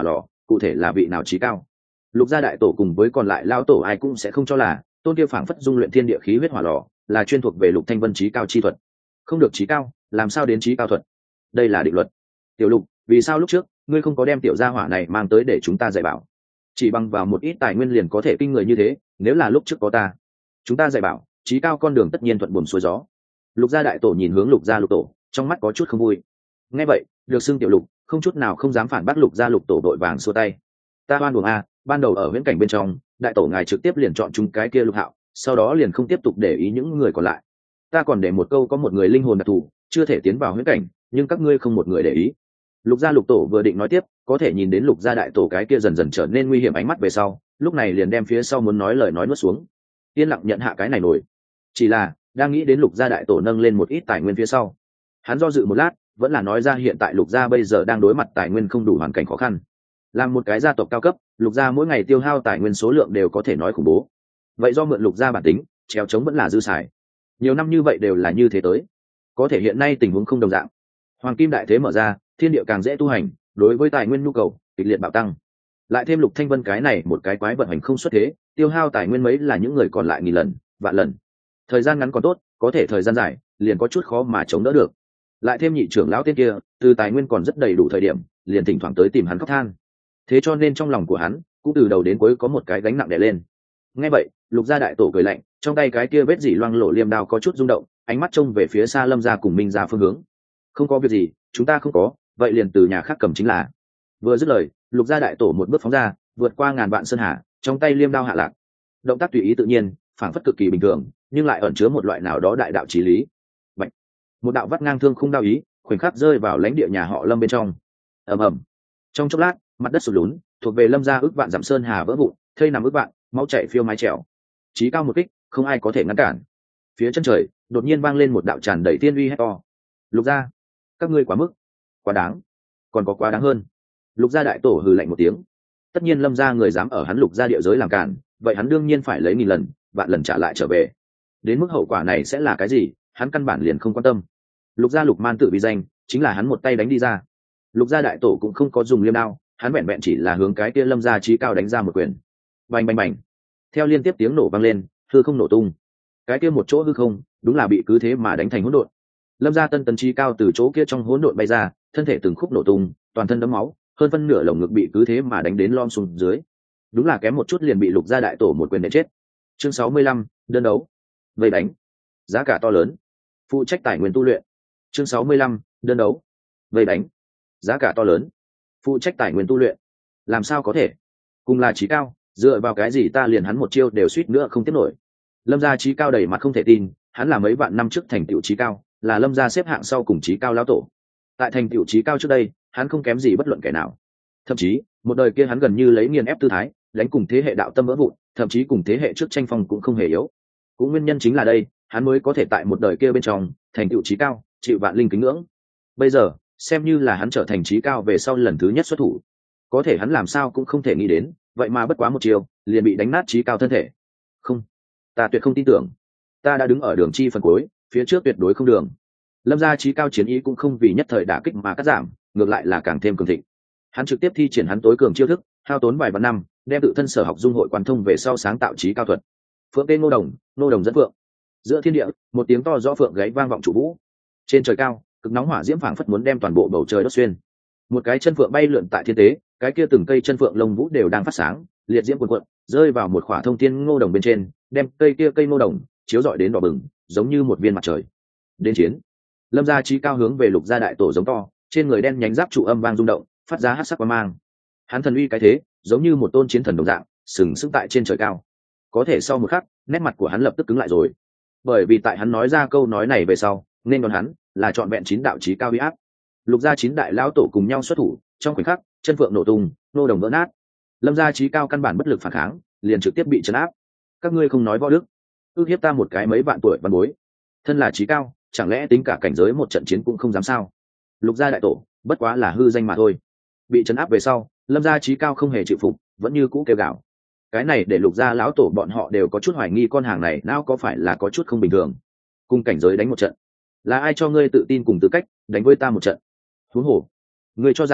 cụ thể là vị nào trí cao? Lục gia đại tổ cùng với còn lại lao tổ ai cũng sẽ không cho là tôn kia phảng phất dung luyện thiên địa khí huyết hỏa lò là chuyên thuộc về Lục Thanh Vân trí cao chi thuật. Không được trí cao, làm sao đến trí cao thuật? Đây là định luật. Tiểu Lục, vì sao lúc trước ngươi không có đem tiểu gia hỏa này mang tới để chúng ta dạy bảo? Chỉ bằng vào một ít tài nguyên liền có thể kinh người như thế, nếu là lúc trước có ta, chúng ta dạy bảo trí cao con đường tất nhiên thuận buồm xuôi gió. Lục gia đại tổ nhìn hướng Lục gia Lục tổ, trong mắt có chút không vui. Nghe vậy, được xưng Tiểu Lục, không chút nào không dám phản bác. Lục gia Lục tổ đội vàng xua tay. Ta oan uổng a, ban đầu ở viễn cảnh bên trong, đại tổ ngài trực tiếp liền chọn chúng cái kia Lục Hạo, sau đó liền không tiếp tục để ý những người còn lại. Ta còn để một câu có một người linh hồn đặc thù, chưa thể tiến vào huyễn cảnh, nhưng các ngươi không một người để ý. Lục gia Lục tổ vừa định nói tiếp, có thể nhìn đến Lục gia đại tổ cái kia dần dần trở nên nguy hiểm ánh mắt về sau, lúc này liền đem phía sau muốn nói lời nói nuốt xuống, yên lặng nhận hạ cái này nổi. Chỉ là đang nghĩ đến Lục gia đại tổ nâng lên một ít tài nguyên phía sau, hắn do dự một lát, vẫn là nói ra hiện tại Lục gia bây giờ đang đối mặt tài nguyên không đủ hoàn cảnh khó khăn. Làm một cái gia tộc cao cấp, Lục gia mỗi ngày tiêu hao tài nguyên số lượng đều có thể nói khủng bố. Vậy do mượn Lục gia bản tính, trèo trống vẫn là dư xài. Nhiều năm như vậy đều là như thế tới. Có thể hiện nay tình huống không đồng dạng. Hoàng kim đại thế mở ra, thiên địa càng dễ tu hành, đối với tài nguyên nhu cầu kịch liệt bạo tăng. Lại thêm Lục Thanh Vân cái này một cái quái vận hành không xuất thế, tiêu hao tài nguyên mấy là những người còn lại nghìn lần, vạn lần. Thời gian ngắn còn tốt, có thể thời gian dài, liền có chút khó mà chống đỡ được. Lại thêm nhị trưởng lão tên kia, từ tài nguyên còn rất đầy đủ thời điểm, liền thỉnh thoảng tới tìm hắn khóc than. Thế cho nên trong lòng của hắn, cũng từ đầu đến cuối có một cái gánh nặng đè lên. Nghe vậy, Lục gia đại tổ cười lạnh, trong tay cái kia vết dỉ loang lổ liêm đao có chút rung động, ánh mắt trông về phía xa Lâm gia cùng Minh gia phương hướng. Không có việc gì, chúng ta không có, vậy liền từ nhà khác cầm chính là. Vừa dứt lời, Lục gia đại tổ một bước phóng ra, vượt qua ngàn vạn sơn hà, trong tay liêm đao hạ lạc. Động tác tùy ý tự nhiên, phảng phất cực kỳ bình thường, nhưng lại ẩn chứa một loại nào đó đại đạo chí lý. Bạch. Một đạo vắt ngang thương khung đao ý, khoảnh khắc rơi vào lãnh địa nhà họ Lâm bên trong. Ầm ầm. Trong chốc lát, mặt đất sụt lún, thuộc về Lâm gia ước vạn dặm sơn hà vỡ vụn, thây nằm ước vạn, máu chảy phiêu mái trèo. Chí cao một kích, không ai có thể ngăn cản. Phía chân trời, đột nhiên vang lên một đạo tràn đầy tiên uy hét to. Lục gia, các ngươi quá mức, quá đáng, còn có quá đáng hơn. Lục gia đại tổ hừ lạnh một tiếng. Tất nhiên Lâm gia người dám ở hắn Lục gia địa giới làm cản, vậy hắn đương nhiên phải lấy nghìn lần, vạn lần trả lại trở về. Đến mức hậu quả này sẽ là cái gì, hắn căn bản liền không quan tâm. Lục gia Lục Man tự vì danh, chính là hắn một tay đánh đi ra. Lục gia đại tổ cũng không có dùng liêm đao, hắn vẹn vẹn chỉ là hướng cái kia Lâm gia chí cao đánh ra một quyền. Bành bành bành. Theo liên tiếp tiếng nổ vang lên, hư không nổ tung. Cái kia một chỗ hư không, đúng là bị cứ thế mà đánh thành hỗn độn. Lâm gia tân tấn chí cao từ chỗ kia trong hỗn độn bay ra, thân thể từng khúc nổ tung, toàn thân đẫm máu, hơn phân nửa lồng ngực bị cứ thế mà đánh đến lom xuống dưới. Đúng là kém một chút liền bị Lục gia đại tổ một quyền để chết. Chương sáu mươi lăm, đơn đấu. Vây đánh. Giá cả to lớn. Phụ trách tài nguyên tu luyện. Chương sáu mươi lăm, đơn đấu. Vây đánh. Giá cả to lớn. Phụ trách tài nguyên tu luyện. Làm sao có thể? Cùng là chí cao, dựa vào cái gì ta liền hắn một chiêu đều suýt nữa không tiếp nổi. Lâm gia chí cao đầy mặt không thể tin, hắn là mấy vạn năm trước thành tựu chí cao, là Lâm gia xếp hạng sau cùng chí cao lão tổ. Tại thành tựu chí cao trước đây, hắn không kém gì bất luận kẻ nào. Thậm chí, một đời kia hắn gần như lấy nghiền ép tư thái, đánh cùng thế hệ đạo tâm vỡ vụn, thậm chí cùng thế hệ trước tranh phong cũng không hề yếu. Cũng nguyên nhân chính là đây, hắn mới có thể tại một đời kia bên trong thành tựu chí cao, chịu vạn linh kính ngưỡng. Bây giờ, xem như là hắn trở thành chí cao về sau lần thứ nhất xuất thủ. Có thể hắn làm sao cũng không thể nghĩ đến, vậy mà bất quá một chiều, liền bị đánh nát chí cao thân thể. Không, ta tuyệt không tin tưởng. Ta đã đứng ở đường chi phần cuối, phía trước tuyệt đối không đường. Lâm gia chí cao chiến ý cũng không vì nhất thời đả kích mà cắt giảm, ngược lại là càng thêm cường thịnh. Hắn trực tiếp thi triển hắn tối cường chiêu thức, hao tốn vài vạn năm, đem tự thân sở học dung hội quan thông về sau sáng tạo chí cao thuật. Phượng tên ngô đồng, ngô đồng dẫn phượng. Giữa thiên địa, một tiếng to rõ phượng gáy vang vọng trụ vũ. Trên trời cao, cực nóng hỏa diễm phảng phất muốn đem toàn bộ bầu trời đốt xuyên. Một cái chân phượng bay lượn tại thiên tế, cái kia từng cây chân phượng lông vũ đều đang phát sáng, liệt diễm cuồn cuộn, rơi vào một khỏa thông thiên ngô đồng bên trên, đem cây kia cây ngô đồng chiếu rọi đến đỏ bừng, giống như một viên mặt trời. Đến chiến. Lâm gia chí cao hướng về Lục gia đại tổ giống to, trên người đen nhánh giáp trụ âm vang rung động, phát ra hắc sắc quang mang. Hắn thần uy cái thế, giống như một tôn chiến thần đồng dạng, sừng sững tại trên trời cao. Có thể sau một khắc, nét mặt của hắn lập tức cứng lại rồi, bởi vì tại hắn nói ra câu nói này về sau, nên đón hắn là trọn vẹn chín đạo chí cao uy áp. Lục gia chín đại lão tổ cùng nhau xuất thủ, trong khoảnh khắc, chân phượng nổ tung, nô đồng vỡ nát. Lâm gia chí cao căn bản bất lực phản kháng, liền trực tiếp bị trấn áp. Các ngươi không nói võ đức, ước hiếp ta một cái mấy vạn tuổi văn bối, thân là chí cao, chẳng lẽ tính cả cảnh giới một trận chiến cũng không dám sao? Lục gia đại tổ bất quá là hư danh mà thôi. Bị trấn áp về sau, Lâm gia chí cao không hề chịu phục, vẫn như cũ kêu gào. Cái này để Lục gia lão tổ bọn họ đều có chút hoài nghi con hàng này nào có phải là có chút không bình thường. Cùng cảnh giới đánh một trận, là ai cho ngươi tự tin cùng tư cách đánh với ta một trận? Huống hồ, ngươi cho rằng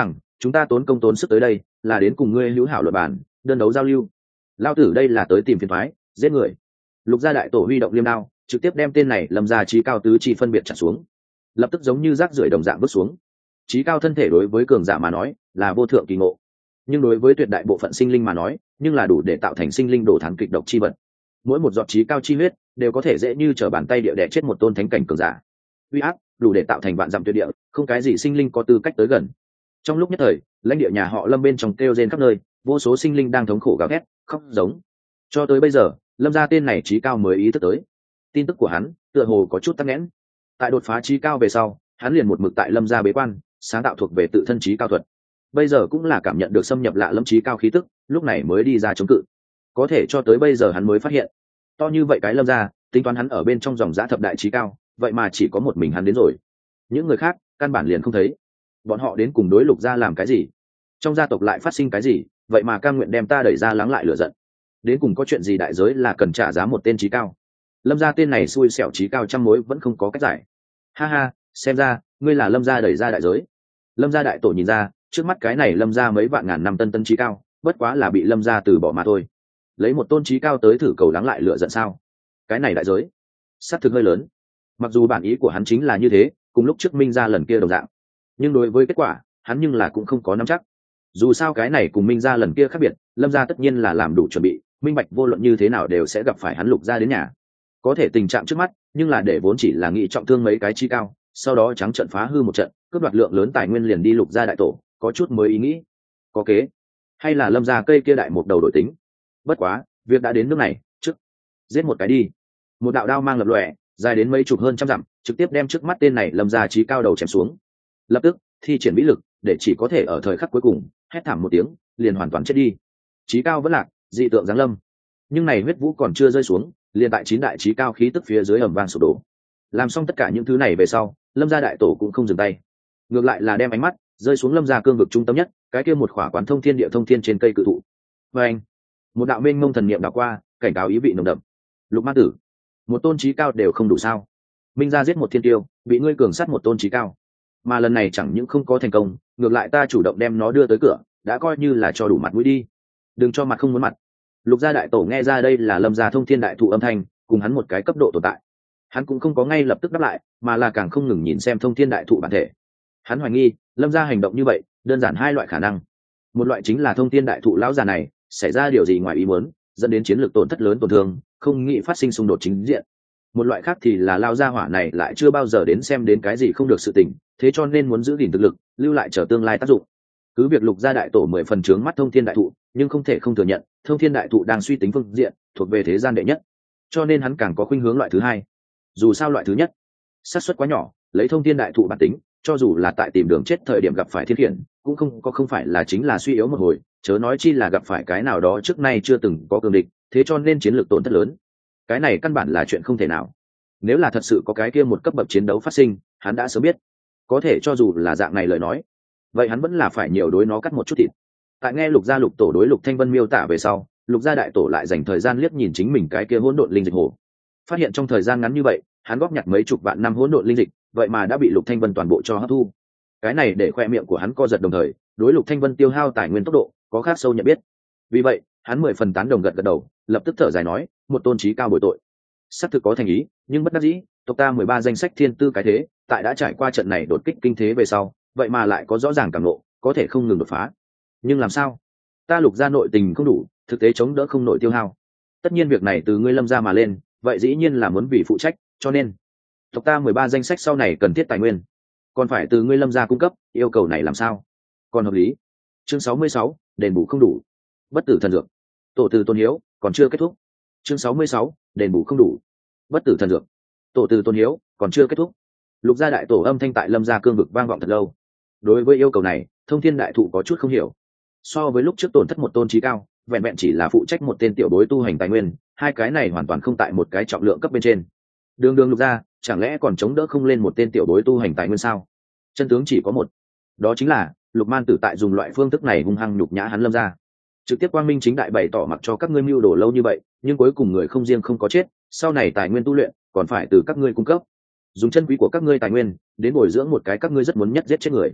chúng ta tốn công tốn sức tới đây là đến cùng ngươi hữu hảo luật bản đơn đấu giao lưu. Lao tử đây là tới tìm phiền thoái giết người. Lục gia đại tổ huy động liêm đao trực tiếp đem tên này lâm ra trí cao tứ chi phân biệt trả xuống, lập tức giống như rác rưởi đồng dạng vứt xuống. Trí cao thân thể đối với cường giả mà nói là vô thượng kỳ ngộ, nhưng đối với tuyệt đại bộ phận sinh linh mà nói nhưng là đủ để tạo thành sinh linh đổ thán kịch độc chi vật. Mỗi một giọt trí cao chi huyết đều có thể dễ như trở bàn tay địa đẻ chết một tôn thánh cảnh cường giả. Uy áp đủ để tạo thành vạn dặm tuyệt địa, không cái gì sinh linh có tư cách tới gần. Trong lúc nhất thời, lãnh địa nhà họ Lâm bên trong kêu rên khắp nơi, vô số sinh linh đang thống khổ gào thét khóc giống. Cho tới bây giờ, Lâm gia tên này trí cao mới ý thức tới tin tức của hắn tựa hồ có chút tắc nghẽn. Tại đột phá trí cao về sau, hắn liền một mực tại Lâm gia bế quan sáng tạo thuộc về tự thân trí cao thuật. Bây giờ cũng là cảm nhận được xâm nhập lạ lâm trí cao khí tức, lúc này mới đi ra chống cự. Có thể cho tới bây giờ hắn mới phát hiện, to như vậy cái Lâm gia, tính toán hắn ở bên trong dòng giã thập đại trí cao, vậy mà chỉ có một mình hắn đến rồi. Những người khác căn bản liền không thấy. Bọn họ đến cùng đối Lục gia làm cái gì? Trong gia tộc lại phát sinh cái gì? Vậy mà cam nguyện đem ta đẩy ra lắng lại lửa giận. Đến cùng có chuyện gì đại giới là cần trả giá một tên trí cao? Lâm gia tên này xui xẻo trí cao trăm mối vẫn không có cách giải. Ha ha, xem ra ngươi là Lâm gia đẩy ra đại giới. Lâm gia đại tổ nhìn ra, trước mắt cái này Lâm gia mấy vạn ngàn năm tân tân trí cao, bất quá là bị Lâm gia từ bỏ mà thôi. Lấy một tôn trí cao tới thử cầu lắng lại lửa giận sao? Cái này đại giới sát thực hơi lớn. Mặc dù bản ý của hắn chính là như thế, cùng lúc trước Minh gia lần kia đồng dạng, nhưng đối với kết quả hắn nhưng là cũng không có nắm chắc. Dù sao cái này cùng Minh gia lần kia khác biệt, Lâm gia tất nhiên là làm đủ chuẩn bị, minh bạch vô luận như thế nào đều sẽ gặp phải hắn Lục gia đến nhà. Có thể tình trạng trước mắt nhưng là để vốn chỉ là nghĩ trọng thương mấy cái chi cao, sau đó trắng trận phá hư một trận, cướp đoạt lượng lớn tài nguyên liền đi Lục gia đại tổ, có chút mới ý nghĩ. Có kế, hay là Lâm gia cây kia đại một đầu đổi tính. Bất quá việc đã đến nước này, trước giết một cái đi. Một đạo đao mang lập lòe, dài đến mấy chục hơn trăm dặm, trực tiếp đem trước mắt tên này Lâm gia trí cao đầu chém xuống. Lập tức thi triển vĩ lực, để chỉ có thể ở thời khắc cuối cùng hét thảm một tiếng, liền hoàn toàn chết đi. Trí cao vẫn lạc, dị tượng giáng lâm. Nhưng này huyết vũ còn chưa rơi xuống, liền tại chín đại trí cao khí tức phía dưới ầm vang sụp đổ. Làm xong tất cả những thứ này về sau, Lâm gia đại tổ cũng không dừng tay, ngược lại là đem ánh mắt rơi xuống Lâm gia cương vực trung tâm nhất, cái kia một khỏa quán thông thiên địa thông thiên trên cây cự thụ. Và anh, một đạo mênh mông thần niệm đảo qua, cảnh cáo ý vị nồng đậm. Lục Ma Tử, một tôn trí cao đều không đủ sao? Minh gia giết một thiên tiêu, bị ngươi cường sát một tôn trí cao, mà lần này chẳng những không có thành công, ngược lại ta chủ động đem nó đưa tới cửa, đã coi như là cho đủ mặt mũi đi. Đừng cho mặt không muốn mặt. Lục gia đại tổ nghe ra đây là Lâm gia thông thiên đại thụ âm thanh, cùng hắn một cái cấp độ tồn tại. Hắn cũng không có ngay lập tức đáp lại, mà là càng không ngừng nhìn xem thông thiên đại thụ bản thể. Hắn hoài nghi Lâm gia hành động như vậy đơn giản hai loại khả năng. Một loại chính là thông thiên đại thụ lão già này xảy ra điều gì ngoài ý muốn, dẫn đến chiến lược tổn thất lớn tổn thương, không nghĩ phát sinh xung đột chính diện. Một loại khác thì là lao gia hỏa này lại chưa bao giờ đến xem đến cái gì không được sự tình, thế cho nên muốn giữ gìn thực lực, lưu lại chờ tương lai tác dụng. Cứ việc Lục gia đại tổ mười phần trướng mắt thông thiên đại thụ, nhưng không thể không thừa nhận thông thiên đại thụ đang suy tính phương diện thuộc về thế gian đệ nhất, cho nên hắn càng có khuynh hướng loại thứ hai. Dù sao loại thứ nhất xác suất quá nhỏ, lấy thông thiên đại thụ bản tính, cho dù là tại tìm đường chết thời điểm gặp phải thiên khiển, cũng không có không phải là chính là suy yếu một hồi, chớ nói chi là gặp phải cái nào đó trước nay chưa từng có cường địch, thế cho nên chiến lược tổn thất lớn. Cái này căn bản là chuyện không thể nào. Nếu là thật sự có cái kia một cấp bậc chiến đấu phát sinh, hắn đã sớm biết. Có thể cho dù là dạng này lời nói, vậy hắn vẫn là phải nhiều đối nó cắt một chút thịt. Tại nghe Lục gia Lục tổ đối Lục Thanh Vân miêu tả về sau, Lục gia đại tổ lại dành thời gian liếc nhìn chính mình cái kia hỗn độn linh dịch hồ, phát hiện trong thời gian ngắn như vậy, hắn góp nhặt mấy chục vạn năm hỗn độn linh dịch, vậy mà đã bị Lục Thanh Vân toàn bộ cho hấp thu. Cái này để khoe miệng của hắn co giật, đồng thời đối Lục Thanh Vân tiêu hao tài nguyên tốc độ có khác sâu nhận biết. Vì vậy hắn mười phần tán đồng gật gật đầu, lập tức thở dài nói, một tôn trí cao bồi tội, xác thực có thành ý, nhưng bất đắc dĩ, tộc ta mười ba danh sách thiên tư cái thế, tại đã trải qua trận này đột kích kinh thế về sau, vậy mà lại có rõ ràng cảm ngộ, có thể không ngừng đột phá. Nhưng làm sao? Ta Lục gia nội tình không đủ, thực tế chống đỡ không nổi tiêu hao. Tất nhiên việc này từ ngươi Lâm gia mà lên, vậy dĩ nhiên là muốn vì phụ trách, cho nên tộc ta mười ba danh sách sau này cần thiết tài nguyên, còn phải từ ngươi Lâm gia cung cấp, yêu cầu này làm sao? Còn hợp lý. Chương sáu mươi sáu, đền bù không đủ. Bất tử thần dược. Tổ từ tôn hiếu, còn chưa kết thúc. Chương sáu mươi sáu, đền bù không đủ. Bất tử thần dược. Tổ từ tôn hiếu, còn chưa kết thúc. Lục gia đại tổ âm thanh tại Lâm gia cương vực vang vọng thật lâu. Đối với yêu cầu này, thông thiên đại thụ có chút không hiểu. So với lúc trước tổn thất một tôn trí cao, vẹn vẹn chỉ là phụ trách một tên tiểu bối tu hành tài nguyên, hai cái này hoàn toàn không tại một cái trọng lượng cấp bên trên. Đường đường Lục gia, chẳng lẽ còn chống đỡ không lên một tên tiểu bối tu hành tài nguyên sao? Chân tướng chỉ có một, đó chính là Lục Man Tử tại dùng loại phương thức này hung hăng nhục nhã hắn Lâm gia, trực tiếp quang minh chính đại bày tỏ mặc cho các ngươi mưu đồ lâu như vậy, nhưng cuối cùng người không riêng không có chết, sau này tài nguyên tu luyện còn phải từ các ngươi cung cấp, dùng chân quý của các ngươi tài nguyên đến bồi dưỡng một cái các ngươi rất muốn nhất giết chết người.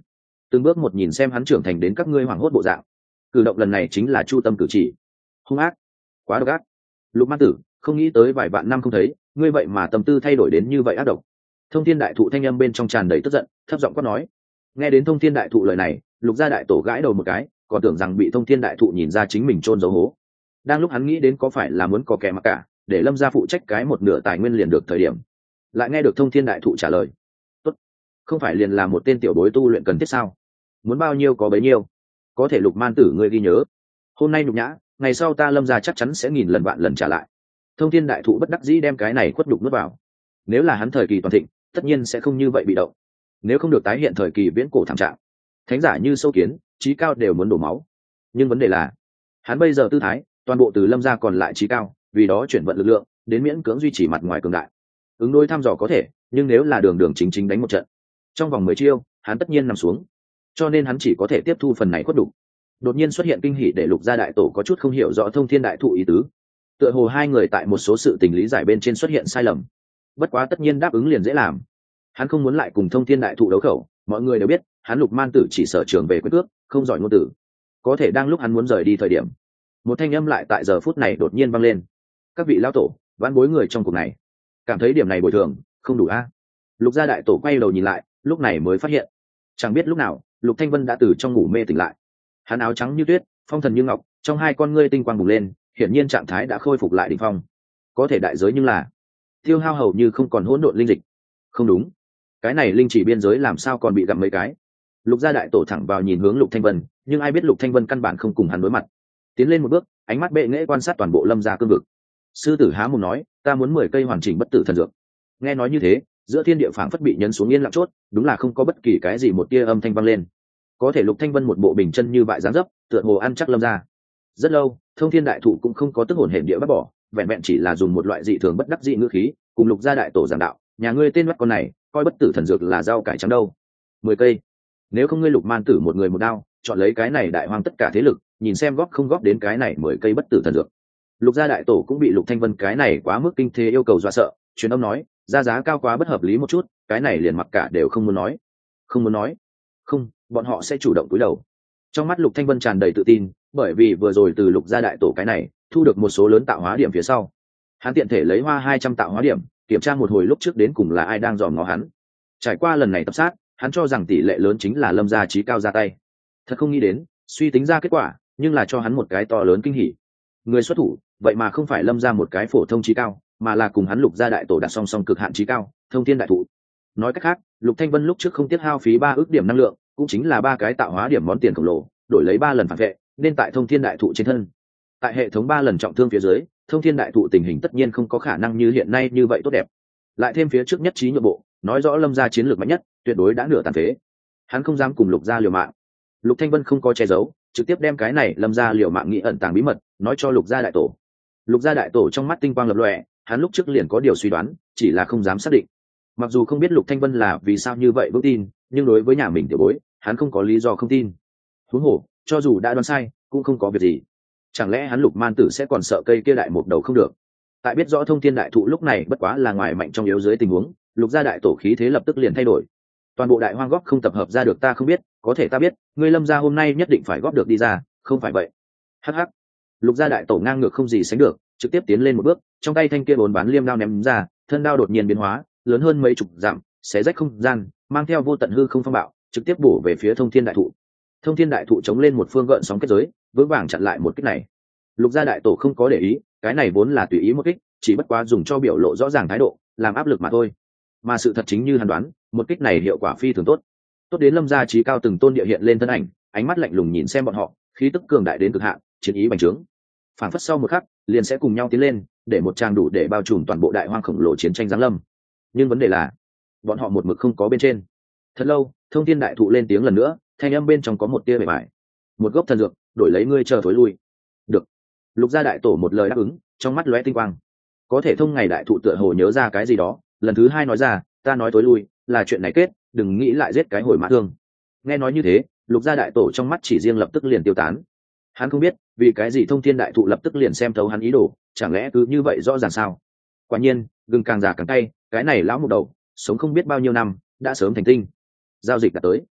từng bước một nhìn xem hắn trưởng thành đến các ngươi hoảng hốt bộ dạng. Cử động lần này chính là chu tâm cử chỉ. Hung ác, quá độc ác. Lục Man Tử, không nghĩ tới vài vạn năm không thấy, ngươi vậy mà tâm tư thay đổi đến như vậy ác độc. Thông Thiên Đại Thụ thanh âm bên trong tràn đầy tức giận, thấp giọng quát nói. Nghe đến Thông Thiên Đại Thụ lời này, Lục Gia Đại Tổ gãi đầu một cái, còn tưởng rằng bị Thông Thiên Đại Thụ nhìn ra chính mình chôn giấu hố. Đang lúc hắn nghĩ đến có phải là muốn có kẻ mặc cả, để Lâm gia phụ trách cái một nửa tài nguyên liền được thời điểm, lại nghe được Thông Thiên Đại Thụ trả lời. Tốt, không phải liền là một tên tiểu bối tu luyện cần thiết sao? Muốn bao nhiêu có bấy nhiêu. Có thể Lục Man Tử ngươi ghi nhớ, hôm nay nhục nhã, ngày sau ta Lâm gia chắc chắn sẽ nghìn lần vạn lần trả lại. Thông Thiên Đại Thụ bất đắc dĩ đem cái này khuất đục nuốt vào. Nếu là hắn thời kỳ toàn thịnh, tất nhiên sẽ không như vậy bị động. Nếu không được tái hiện thời kỳ viễn cổ thảm trạng, thánh giả như sâu kiến, trí cao đều muốn đổ máu. Nhưng vấn đề là, hắn bây giờ tư thái, toàn bộ từ Lâm gia còn lại trí cao, vì đó chuyển vận lực lượng, đến miễn cưỡng duy trì mặt ngoài cường đại. Ứng đối thăm dò có thể, nhưng nếu là đường đường chính chính đánh một trận, trong vòng mười chiêu, hắn tất nhiên nằm xuống. Cho nên hắn chỉ có thể tiếp thu phần này khuất đục. Đột nhiên xuất hiện kinh hỉ để Lục Gia Đại Tổ có chút không hiểu rõ Thông Thiên Đại Thụ ý tứ. Tựa hồ hai người tại một số sự tình lý giải bên trên xuất hiện sai lầm. Bất quá tất nhiên đáp ứng liền dễ làm. Hắn không muốn lại cùng Thông Thiên Đại Thụ đấu khẩu, mọi người đều biết, hắn Lục Man Tử chỉ sở trường về quyết cước, không giỏi ngôn tử. Có thể đang lúc hắn muốn rời đi thời điểm, một thanh âm lại tại giờ phút này đột nhiên vang lên. Các vị lão tổ, vãn bối người trong cuộc này, cảm thấy điểm này bồi thường không đủ a. Lục Gia Đại Tổ quay đầu nhìn lại, lúc này mới phát hiện, chẳng biết lúc nào, Lục Thanh Vân đã từ trong ngủ mê tỉnh lại. Hắn áo trắng như tuyết, phong thần như ngọc, trong hai con ngươi tinh quang bùng lên, hiển nhiên trạng thái đã khôi phục lại đỉnh phong. Có thể đại giới nhưng là tiêu hao hầu như không còn hỗn độn linh dịch. Không đúng, cái này linh chỉ biên giới làm sao còn bị gặm mấy cái. Lục Gia Đại Tổ thẳng vào nhìn hướng Lục Thanh Vân, nhưng ai biết Lục Thanh Vân căn bản không cùng hắn đối mặt. Tiến lên một bước, ánh mắt bệ nghệ quan sát toàn bộ Lâm gia cương vực. Sư tử há mồm nói, ta muốn mười cây hoàn chỉnh bất tử thần dược. Nghe nói như thế, giữa thiên địa phảng phất bị nhấn xuống yên lặng chốt, đúng là không có bất kỳ cái gì một tia âm thanh vang lên. Có thể Lục Thanh Vân một bộ bình chân như bại dáng dấp, tựa hồ ăn chắc Lâm gia. Rất lâu, Thông Thiên Đại Thụ cũng không có tức hồn hển địa bắt bỏ, vẹn vẹn chỉ là dùng một loại dị thường bất đắc dị ngữ khí, cùng Lục Gia Đại Tổ giảng đạo, nhà ngươi tên mắt con này, coi bất tử thần dược là rau cải trắng đâu. Mười cây. Nếu không ngươi Lục Man Tử một người một đao, chọn lấy cái này đại hoang tất cả thế lực, nhìn xem góp không góp đến cái này mười cây bất tử thần dược. Lục Gia Đại Tổ cũng bị Lục Thanh Vân cái này quá mức kinh thế yêu cầu dọa sợ, truyền âm nói, ra giá cao quá bất hợp lý một chút, cái này liền mặc cả đều không muốn nói. Không muốn nói. Không, bọn họ sẽ chủ động cúi đầu. Trong mắt Lục Thanh Vân tràn đầy tự tin, bởi vì vừa rồi từ Lục Gia Đại Tổ cái này thu được một số lớn tạo hóa điểm phía sau, hắn tiện thể lấy hoa hai trăm tạo hóa điểm, kiểm tra một hồi lúc trước đến cùng là ai đang dòm ngó hắn. Trải qua lần này tập sát, hắn cho rằng tỷ lệ lớn chính là Lâm gia trí cao ra tay. Thật không nghĩ đến, suy tính ra kết quả, nhưng là cho hắn một cái to lớn kinh hỉ. Người xuất thủ, vậy mà không phải Lâm gia một cái phổ thông trí cao, mà là cùng hắn Lục Gia Đại Tổ đặt song song cực hạn trí cao, Thông Thiên Đại Thụ. Nói cách khác, Lục Thanh Vân lúc trước không tiết hao phí ba ước điểm năng lượng, cũng chính là ba cái tạo hóa điểm món tiền khổng lồ, đổi lấy ba lần phản vệ, nên tại Thông Thiên Đại Thụ trên thân. Tại hệ thống ba lần trọng thương phía dưới, Thông Thiên Đại Thụ tình hình tất nhiên không có khả năng như hiện nay như vậy tốt đẹp. Lại thêm phía trước nhất trí nhượng bộ, nói rõ Lâm gia chiến lược mạnh nhất, tuyệt đối đã nửa tàn phế. Hắn không dám cùng Lục gia liều mạng. Lục Thanh Vân không có che giấu, trực tiếp đem cái này Lâm gia liều mạng nghĩ ẩn tàng bí mật, nói cho Lục gia Đại Tổ. Lục gia Đại Tổ trong mắt tinh quang lập lòe, hắn lúc trước liền có điều suy đoán, chỉ là không dám xác định. Mặc dù không biết Lục Thanh Vân là vì sao như vậy vững tin, nhưng đối với nhà mình tiểu bối, hắn không có lý do không tin. Huống hồ, cho dù đã đoán sai, cũng không có việc gì. Chẳng lẽ hắn Lục Man Tử sẽ còn sợ cây kia đại một đầu không được? Tại biết rõ Thông Thiên Đại Thụ lúc này bất quá là ngoài mạnh trong yếu dưới tình huống, Lục gia Đại Tổ khí thế lập tức liền thay đổi. Toàn bộ đại hoang góp không tập hợp ra được ta không biết, có thể ta biết, ngươi Lâm gia hôm nay nhất định phải góp được đi ra, không phải vậy? Hắc hắc. Lục gia Đại Tổ ngang ngược không gì sánh được, trực tiếp tiến lên một bước, trong tay thanh kia bốn bán liêm đao ném ra, thân đao đột nhiên biến hóa, lớn hơn mấy chục dặm, xé rách không gian, mang theo vô tận hư không phong bạo, trực tiếp bổ về phía Thông Thiên Đại Thụ. Thông Thiên Đại Thụ chống lên một phương gợn sóng kết giới, vững vàng chặn lại một kích này. Lục gia Đại Tổ không có để ý, cái này vốn là tùy ý một kích, chỉ bất quá dùng cho biểu lộ rõ ràng thái độ, làm áp lực mà thôi. Mà sự thật chính như hắn đoán, một kích này hiệu quả phi thường tốt. Tốt đến Lâm gia trí cao từng tôn địa hiện lên thân ảnh, ánh mắt lạnh lùng nhìn xem bọn họ, khí tức cường đại đến cực hạn, chiến ý bành trướng. Phản phất sau một khắc, liền sẽ cùng nhau tiến lên, để một trang đủ để bao trùm toàn bộ đại hoang khổng lồ chiến tranh giáng lâm. Nhưng vấn đề là, bọn họ một mực không có bên trên. Thật lâu, Thông Thiên Đại Thụ lên tiếng lần nữa, thanh âm bên trong có một tia bề bại. Một gốc thần dược, đổi lấy ngươi chờ thối lui. Được. Lục gia Đại Tổ một lời đáp ứng, trong mắt lóe tinh quang. Có thể Thông ngày Đại Thụ tựa hồ nhớ ra cái gì đó, lần thứ hai nói ra, ta nói thối lui, là chuyện này kết, đừng nghĩ lại giết cái hồi mã thương. Nghe nói như thế, Lục gia Đại Tổ trong mắt chỉ riêng lập tức liền tiêu tán. Hắn không biết, vì cái gì Thông Thiên Đại Thụ lập tức liền xem thấu hắn ý đồ, chẳng lẽ cứ như vậy rõ ràng sao? Quả nhiên, gừng càng già càng cay, cái này lão một đầu, sống không biết bao nhiêu năm, đã sớm thành tinh. Giao dịch đã tới.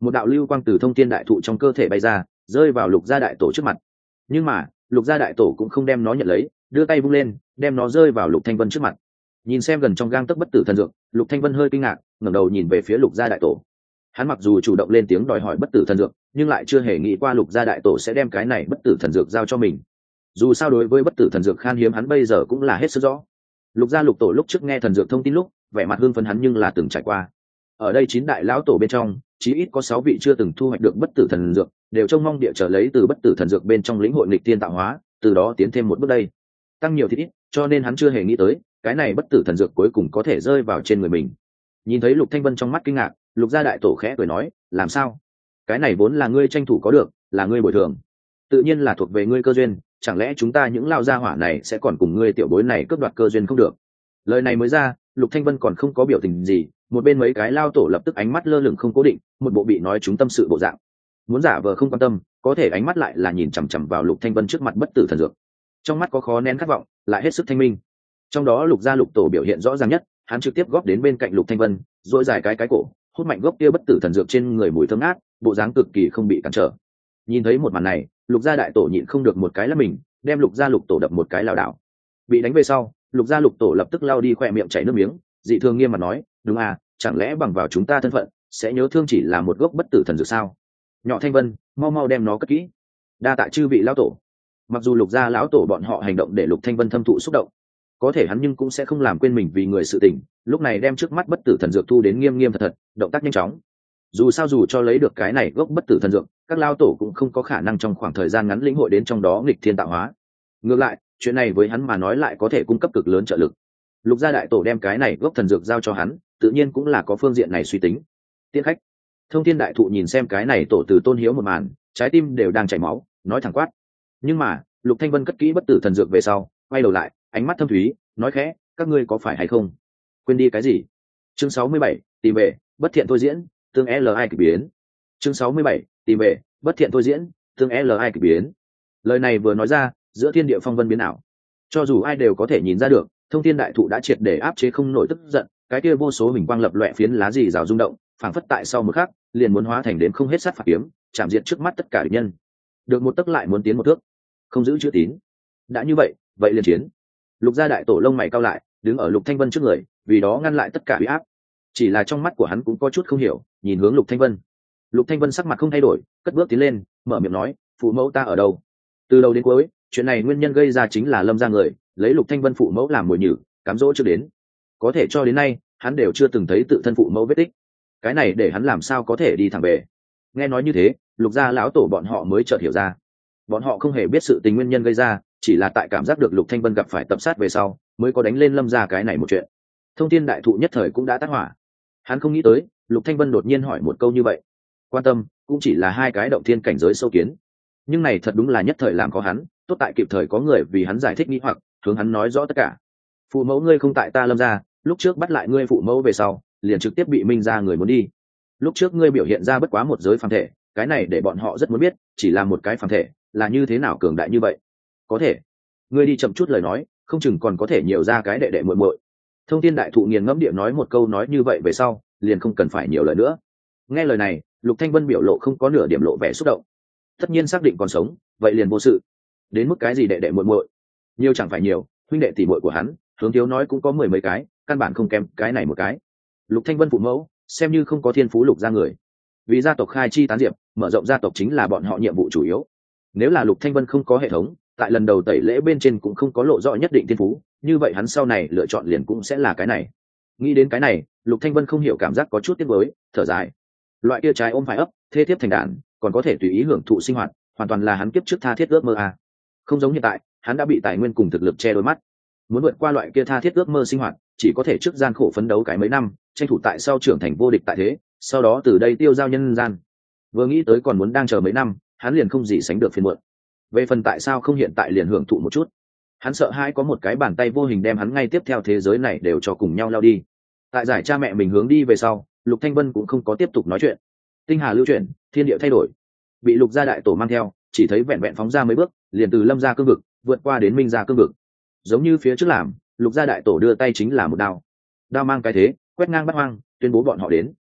một đạo lưu quang từ thông thiên đại thụ trong cơ thể bay ra, rơi vào lục gia đại tổ trước mặt. Nhưng mà lục gia đại tổ cũng không đem nó nhận lấy, đưa tay vung lên đem nó rơi vào lục thanh vân trước mặt. Nhìn xem gần trong gang tấc bất tử thần dược, lục thanh vân hơi kinh ngạc, ngẩng đầu nhìn về phía lục gia đại tổ. Hắn mặc dù chủ động lên tiếng đòi hỏi bất tử thần dược, nhưng lại chưa hề nghĩ qua lục gia đại tổ sẽ đem cái này bất tử thần dược giao cho mình. Dù sao đối với bất tử thần dược khan hiếm hắn bây giờ cũng là hết sức rõ. Lục gia lục tổ lúc trước nghe thần dược thông tin lúc vẻ mặt hưng phấn hắn nhưng là từng trải qua. Ở đây chín đại lão tổ bên trong chí ít có sáu vị chưa từng thu hoạch được bất tử thần dược, đều trông mong địa trở lấy từ bất tử thần dược bên trong lĩnh hội nghịch tiên tạo hóa, từ đó tiến thêm một bước đây. Tăng nhiều thì ít, cho nên hắn chưa hề nghĩ tới cái này bất tử thần dược cuối cùng có thể rơi vào trên người mình. Nhìn thấy lục thanh vân trong mắt kinh ngạc, lục gia đại tổ khẽ cười nói, làm sao? Cái này vốn là ngươi tranh thủ có được, là ngươi bồi thường, tự nhiên là thuộc về ngươi cơ duyên, chẳng lẽ chúng ta những lao gia hỏa này sẽ còn cùng ngươi tiểu bối này cướp đoạt cơ duyên không được? Lời này mới ra, lục thanh vân còn không có biểu tình gì, một bên mấy cái lao tổ lập tức ánh mắt lơ lửng không cố định, một bộ bị nói trúng tâm sự bộ dạng. Muốn giả vờ không quan tâm, có thể ánh mắt lại là nhìn chằm chằm vào lục thanh vân trước mặt bất tử thần dược, trong mắt có khó nén khát vọng, lại hết sức thanh minh. Trong đó lục gia lục tổ biểu hiện rõ ràng nhất, hắn trực tiếp góp đến bên cạnh lục thanh vân, duỗi dài cái cái cổ, hút mạnh gốc kia bất tử thần dược trên người mùi thơm ngát, bộ dáng cực kỳ không bị cản trở. Nhìn thấy một màn này, lục gia đại tổ nhịn không được một cái là mình, đem lục gia lục tổ đập một cái lảo đảo. Bị đánh về sau, lục gia lục tổ lập tức lao đi khỏe miệng chảy nước miếng, dị thường nghiêm mặt nói, đúng à, chẳng lẽ bằng vào chúng ta thân phận sẽ nhớ thương chỉ là một gốc bất tử thần dược sao? Nhỏ Thanh Vân, mau mau đem nó cất kỹ. Đa tạ chư vị lão tổ. Mặc dù lục gia lão tổ bọn họ hành động để lục Thanh Vân thâm thụ xúc động, có thể hắn nhưng cũng sẽ không làm quên mình vì người sự tình, lúc này đem trước mắt bất tử thần dược thu đến nghiêm nghiêm thật thật, động tác nhanh chóng. Dù sao dù cho lấy được cái này gốc bất tử thần dược, các lão tổ cũng không có khả năng trong khoảng thời gian ngắn lĩnh hội đến trong đó nghịch thiên tạo hóa. Ngược lại, chuyện này với hắn mà nói lại có thể cung cấp cực lớn trợ lực. Lục gia đại tổ đem cái này gốc thần dược giao cho hắn, tự nhiên cũng là có phương diện này suy tính. Tiễn khách. Thông thiên đại thụ nhìn xem cái này tổ từ tôn hiếu một màn, trái tim đều đang chảy máu, nói thẳng quát. Nhưng mà lục thanh vân cất kỹ bất tử thần dược về sau, quay đầu lại, ánh mắt thâm thúy, nói khẽ, các ngươi có phải hay không quên đi cái gì? Chương sáu mươi bảy, tìm về, bất thiện thôi diễn, tương li kỳ biến. Chương sáu mươi bảy, tìm về, bất thiện thôi diễn, tương li kỳ biến. Lời này vừa nói ra, giữa thiên địa phong vân biến ảo. Cho dù ai đều có thể nhìn ra được, thông thiên đại thụ đã triệt để áp chế không nổi tức giận, cái kia vô số hình quang lập loè phiến lá gì rào rung động, phảng phất tại sau một khắc liền muốn hóa thành đến không hết sát phạt kiếm, chạm diệt trước mắt tất cả địch nhân. Được một tấc lại muốn tiến một thước, không giữ chữ tín. Đã như vậy, vậy liền chiến. Lục gia đại tổ lông mày cao lại, đứng ở lục thanh vân trước người, vì đó ngăn lại tất cả uy áp. Chỉ là trong mắt của hắn cũng có chút không hiểu, nhìn hướng lục thanh vân. Lục thanh vân sắc mặt không thay đổi, cất bước tiến lên, mở miệng nói, phụ mẫu ta ở đâu? Từ đầu đến cuối, chuyện này nguyên nhân gây ra chính là lâm gia người lấy lục thanh vân phụ mẫu làm mồi nhử, cám dỗ chưa đến. Có thể cho đến nay hắn đều chưa từng thấy tự thân phụ mẫu vết tích, cái này để hắn làm sao có thể đi thẳng về. Nghe nói như thế, lục gia lão tổ bọn họ mới chợt hiểu ra, bọn họ không hề biết sự tình nguyên nhân gây ra, chỉ là tại cảm giác được lục thanh vân gặp phải tập sát về sau mới có đánh lên lâm gia cái này một chuyện. Thông thiên đại thụ nhất thời cũng đã tắt hỏa, hắn không nghĩ tới lục thanh vân đột nhiên hỏi một câu như vậy. Quan tâm cũng chỉ là hai cái động thiên cảnh giới sâu kiến, nhưng này thật đúng là nhất thời làm có hắn tốt tại kịp thời có người vì hắn giải thích nghi hoặc, hướng hắn nói rõ tất cả. Phụ mẫu ngươi không tại ta lâm gia, lúc trước bắt lại ngươi phụ mẫu về sau liền trực tiếp bị minh ra người muốn đi. Lúc trước ngươi biểu hiện ra bất quá một giới phàm thể, cái này để bọn họ rất muốn biết chỉ là một cái phàm thể là như thế nào cường đại như vậy. Có thể ngươi đi chậm chút lời nói, không chừng còn có thể nhiều ra cái đệ đệ muội muội. Thông thiên đại thụ nghiền ngẫm địa nói một câu nói như vậy về sau liền không cần phải nhiều lời nữa. Nghe lời này, lục thanh vân biểu lộ không có nửa điểm lộ vẻ xúc động. Tất nhiên xác định còn sống, vậy liền vô sự. Đến mức cái gì đệ đệ muội muội, nhiều chẳng phải nhiều, huynh đệ tỷ muội của hắn hướng thiếu nói cũng có mười mấy cái, căn bản không kém cái này một cái. Lục thanh vân phụ mẫu xem như không có thiên phú lục gia người, vì gia tộc khai chi tán diệp, mở rộng gia tộc chính là bọn họ nhiệm vụ chủ yếu. Nếu là lục thanh vân không có hệ thống, tại lần đầu tẩy lễ bên trên cũng không có lộ rõ nhất định thiên phú, như vậy hắn sau này lựa chọn liền cũng sẽ là cái này. Nghĩ đến cái này, lục thanh vân không hiểu cảm giác có chút tiếc nuối, thở dài. Loại kia trái ôm phải ấp, thê thiếp thành đàn, còn có thể tùy ý hưởng thụ sinh hoạt, hoàn toàn là hắn kiếp trước tha thiết ước mơ à. Không giống hiện tại, hắn đã bị tài nguyên cùng thực lực che đôi mắt, muốn vượt qua loại kia tha thiết ước mơ sinh hoạt, chỉ có thể trước gian khổ phấn đấu cái mấy năm, tranh thủ tại sau trưởng thành vô địch tại thế, sau đó từ đây tiêu giao nhân gian. Vừa nghĩ tới còn muốn đang chờ mấy năm, hắn liền không gì sánh được phiền muộn. Về phần tại sao không hiện tại liền hưởng thụ một chút, hắn sợ hai có một cái bàn tay vô hình đem hắn ngay tiếp theo thế giới này đều cho cùng nhau lao đi. Tại giải cha mẹ mình hướng đi về sau, lục thanh vân cũng không có tiếp tục nói chuyện. Tinh hà lưu chuyển, thiên địa thay đổi, bị lục gia đại tổ mang theo, chỉ thấy vẹn vẹn phóng ra mấy bước, liền từ lâm gia cương vực vượt qua đến minh gia cương vực. Giống như phía trước làm, lục gia đại tổ đưa tay chính là một đao, đao mang cái thế, quét ngang bát hoang, tuyên bố bọn họ đến.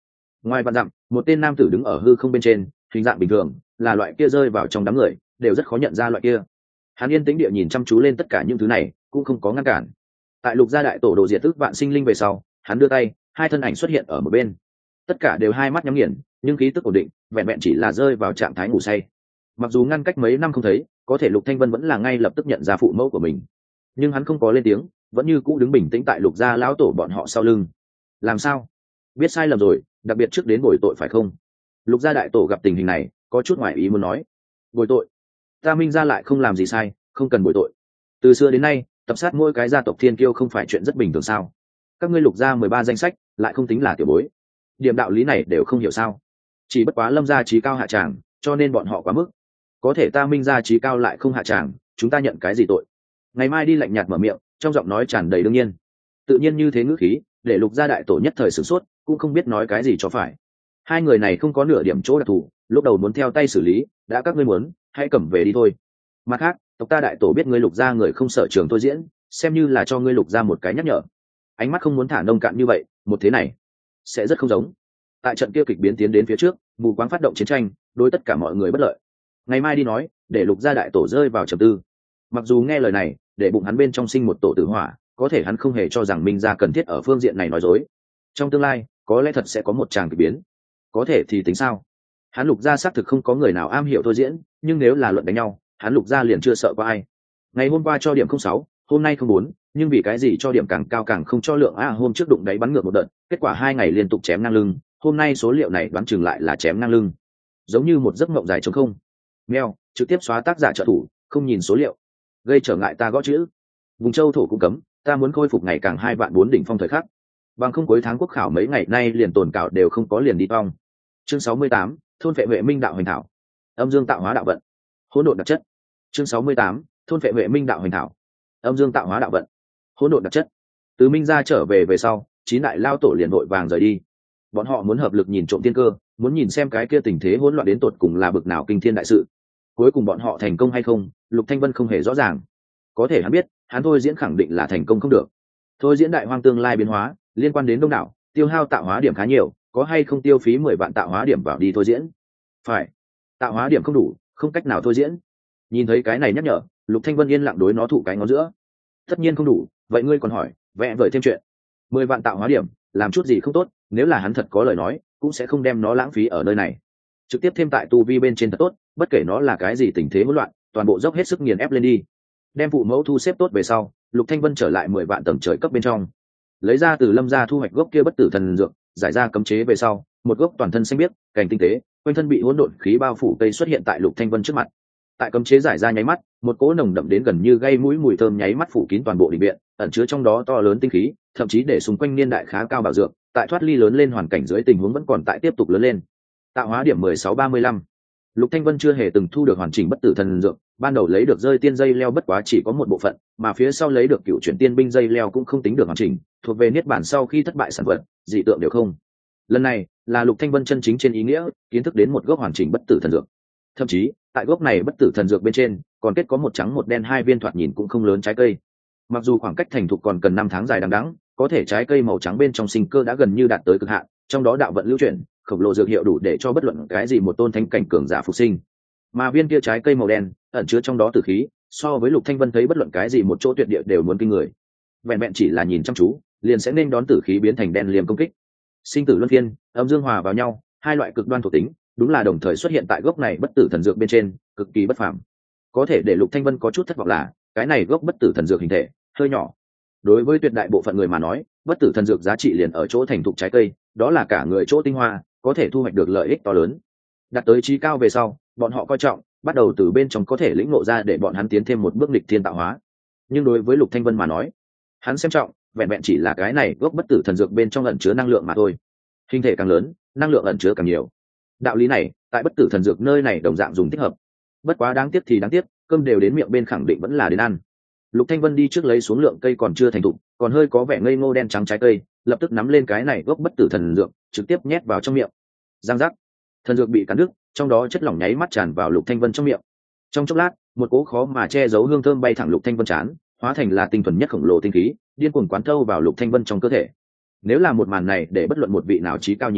Ngoài vạn dặm, một tên nam tử đứng ở hư không bên trên, hình dạng bình thường, là loại kia rơi vào trong đám người đều rất khó nhận ra loại kia. Hắn yên tĩnh địa nhìn chăm chú lên tất cả những thứ này, cũng không có ngăn cản. Tại lục gia đại tổ đồ diệt tức vạn sinh linh về sau, hắn đưa tay, hai thân ảnh xuất hiện ở một bên. Tất cả đều hai mắt nhắm nghiền, nhưng khí tức ổn định, vẹn vẹn chỉ là rơi vào trạng thái ngủ say. Mặc dù ngăn cách mấy năm không thấy, có thể Lục Thanh Vân vẫn là ngay lập tức nhận ra phụ mẫu của mình, nhưng hắn không có lên tiếng, vẫn như cũ đứng bình tĩnh tại lục gia lão tổ bọn họ sau lưng. Làm sao? Biết sai lầm rồi, đặc biệt trước đến bồi tội phải không? Lục gia đại tổ gặp tình hình này, có chút ngoài ý muốn nói. Bồi tội? Ta Minh gia lại không làm gì sai, không cần bồi tội. Từ xưa đến nay, tập sát mỗi cái gia tộc thiên kiêu không phải chuyện rất bình thường sao? Các ngươi lục gia mười ba danh sách, lại không tính là tiểu bối. Điểm đạo lý này đều không hiểu sao? Chỉ bất quá Lâm gia trí cao hạ tràng, cho nên bọn họ quá mức. Có thể ta Minh gia trí cao lại không hạ tràng, chúng ta nhận cái gì tội? Ngày mai đi lạnh nhạt mở miệng, trong giọng nói tràn đầy đương nhiên. Tự nhiên như thế ngữ khí, để lục gia đại tổ nhất thời sửng sốt, cũng không biết nói cái gì cho phải. Hai người này không có nửa điểm chỗ đặc thù, lúc đầu muốn theo tay xử lý, đã các ngươi muốn, hãy cầm về đi thôi. Mặt khác, tộc ta đại tổ biết ngươi lục gia người không sợ trường thôi diễn, xem như là cho ngươi lục gia một cái nhắc nhở. Ánh mắt không muốn thả nông cạn như vậy, một thế này sẽ rất không giống. Tại trận kia kịch biến tiến đến phía trước, mù quáng phát động chiến tranh, đối tất cả mọi người bất lợi. Ngày mai đi nói, để lục gia đại tổ rơi vào trầm tư. Mặc dù nghe lời này, để bụng hắn bên trong sinh một tổ tử hỏa, có thể hắn không hề cho rằng Minh gia cần thiết ở phương diện này nói dối. Trong tương lai, có lẽ thật sẽ có một tràng kịch biến. Có thể thì tính sao? Hắn lục gia xác thực không có người nào am hiểu thôi diễn, nhưng nếu là luận đánh nhau, hắn lục gia liền chưa sợ có ai. Ngày hôm qua cho điểm không sáu, hôm nay không bốn, nhưng vì cái gì cho điểm càng cao càng không cho lượng a? Hôm trước đụng đáy bắn ngược một đợt, kết quả hai ngày liên tục chém ngang lưng, hôm nay số liệu này đoán chừng lại là chém ngang lưng. Giống như một giấc mộng dài trống không. Mèo, trực tiếp xóa tác giả trợ thủ, không nhìn số liệu, gây trở ngại ta gõ chữ. Vùng châu thổ cũng cấm, ta muốn khôi phục ngày càng hai vạn bốn đỉnh phong thời khắc. Bằng không cuối tháng quốc khảo mấy ngày nay liền tồn cảo đều không có liền đi phong. Chương sáu mươi tám, thôn vệ huệ minh đạo hoành thảo. Âm dương tạo hóa đạo vận. Hỗn độn đặc chất. Chương sáu mươi tám, thôn vệ huệ minh đạo hoành thảo. Âm dương tạo hóa đạo vận. Hỗn độn đặc chất. Từ Minh gia trở về về sau, chín đại lao tổ liền vội vàng rời đi. Bọn họ muốn hợp lực nhìn trộm tiên cơ, muốn nhìn xem cái kia tình thế hỗn loạn đến tột cùng là bực nào kinh thiên đại sự. Cuối cùng bọn họ thành công hay không, Lục Thanh Vân không hề rõ ràng. Có thể hắn biết, hắn thôi diễn khẳng định là thành công không được. Thôi diễn đại hoang tương lai biến hóa, liên quan đến đông đảo, tiêu hao tạo hóa điểm khá nhiều, có hay không tiêu phí mười vạn tạo hóa điểm vào đi thôi diễn? Phải. Tạo hóa điểm không đủ, không cách nào thôi diễn. Nhìn thấy cái này nhắc nhở, Lục Thanh Vân yên lặng đối nó thụ cái ngón giữa. Tất nhiên không đủ, vậy ngươi còn hỏi, vẽ vời thêm chuyện. Mười vạn tạo hóa điểm, làm chút gì không tốt, nếu là hắn thật có lời nói, cũng sẽ không đem nó lãng phí ở nơi này. Trực tiếp thêm tại tu vi bên trên thật tốt, bất kể nó là cái gì tình thế hỗn loạn, toàn bộ dốc hết sức nghiền ép lên đi. Đem phụ mẫu thu xếp tốt về sau, Lục Thanh Vân trở lại mười vạn tầng trời cấp bên trong, lấy ra từ Lâm gia thu hoạch gốc kia bất tử thần dược, giải ra cấm chế về sau, một gốc toàn thân xanh biếc, cành tinh tế, quanh thân bị hỗn độn khí bao phủ cây xuất hiện tại Lục Thanh Vân trước mặt. Tại cấm chế giải ra nháy mắt, một cỗ nồng đậm đến gần như gây mũi mùi thơm nháy mắt phủ kín toàn bộ đình viện, ẩn chứa trong đó to lớn tinh khí, thậm chí để xung quanh niên đại khá cao bảo dược, tại thoát ly lớn lên hoàn cảnh dưới tình huống vẫn còn tại tiếp tục lớn lên. Tạo hóa điểm mười sáu ba mươi lăm. Lục Thanh Vân chưa hề từng thu được hoàn chỉnh bất tử thần dược, ban đầu lấy được rơi tiên dây leo bất quá chỉ có một bộ phận, mà phía sau lấy được cựu chuyển tiên binh dây leo cũng không tính được hoàn chỉnh, thuộc về niết bản sau khi thất bại sản vật, dị tượng đều không. Lần này là Lục Thanh Vân chân chính trên ý nghĩa kiến thức đến một gốc hoàn chỉnh bất tử thần dược. Thậm chí, tại gốc này bất tử thần dược bên trên, còn kết có một trắng một đen hai viên thoạt nhìn cũng không lớn trái cây. Mặc dù khoảng cách thành thục còn cần năm tháng dài đằng đẵng, có thể trái cây màu trắng bên trong sinh cơ đã gần như đạt tới cực hạn, trong đó đạo vận lưu chuyển, khổng lồ dược hiệu đủ để cho bất luận cái gì một tôn thánh cảnh cường giả phục sinh. Mà viên kia trái cây màu đen ẩn chứa trong đó tử khí, so với Lục Thanh Vân thấy bất luận cái gì một chỗ tuyệt địa đều muốn kinh người. Vẹn vẹn chỉ là nhìn chăm chú, liền sẽ nên đón tử khí biến thành đen liềm công kích. Sinh tử luân phiên, âm dương hòa vào nhau, hai loại cực đoan thuộc tính, đúng là đồng thời xuất hiện tại gốc này bất tử thần dược bên trên, cực kỳ bất phàm. Có thể để Lục Thanh Vân có chút thất vọng là, cái này gốc bất tử thần dược hình thể hơi nhỏ. Đối với tuyệt đại bộ phận người mà nói, bất tử thần dược giá trị liền ở chỗ thành thục trái cây, đó là cả người chỗ tinh hoa, có thể thu hoạch được lợi ích to lớn. Đạt tới trí cao về sau, bọn họ coi trọng, bắt đầu từ bên trong có thể lĩnh ngộ ra để bọn hắn tiến thêm một bước nghịch thiên tạo hóa. Nhưng đối với Lục Thanh Vân mà nói, hắn xem trọng, vẹn vẹn chỉ là cái này gốc bất tử thần dược bên trong ẩn chứa năng lượng mà thôi. Hình thể càng lớn, năng lượng ẩn chứa càng nhiều. Đạo lý này, tại bất tử thần dược nơi này đồng dạng dùng thích hợp. Bất quá đáng tiếc thì đáng tiếc, cơm đều đến miệng bên khẳng định vẫn là đến ăn. Lục Thanh Vân đi trước lấy xuống lượng cây còn chưa thành thục, còn hơi có vẻ ngây ngô đen trắng trái cây, lập tức nắm lên cái này gốc bất tử thần dược, trực tiếp nhét vào trong miệng. Giang giác, thần dược bị cắn đứt, trong đó chất lỏng nháy mắt tràn vào Lục Thanh Vân trong miệng. Trong chốc lát, một cỗ khó mà che giấu hương thơm bay thẳng Lục Thanh Vân trán, hóa thành là tinh thuần nhất khổng lồ tinh khí, điên cuồng quán thâu vào Lục Thanh Vân trong cơ thể. Nếu là một màn này để bất luận một vị nào trí cao nhìn thấy,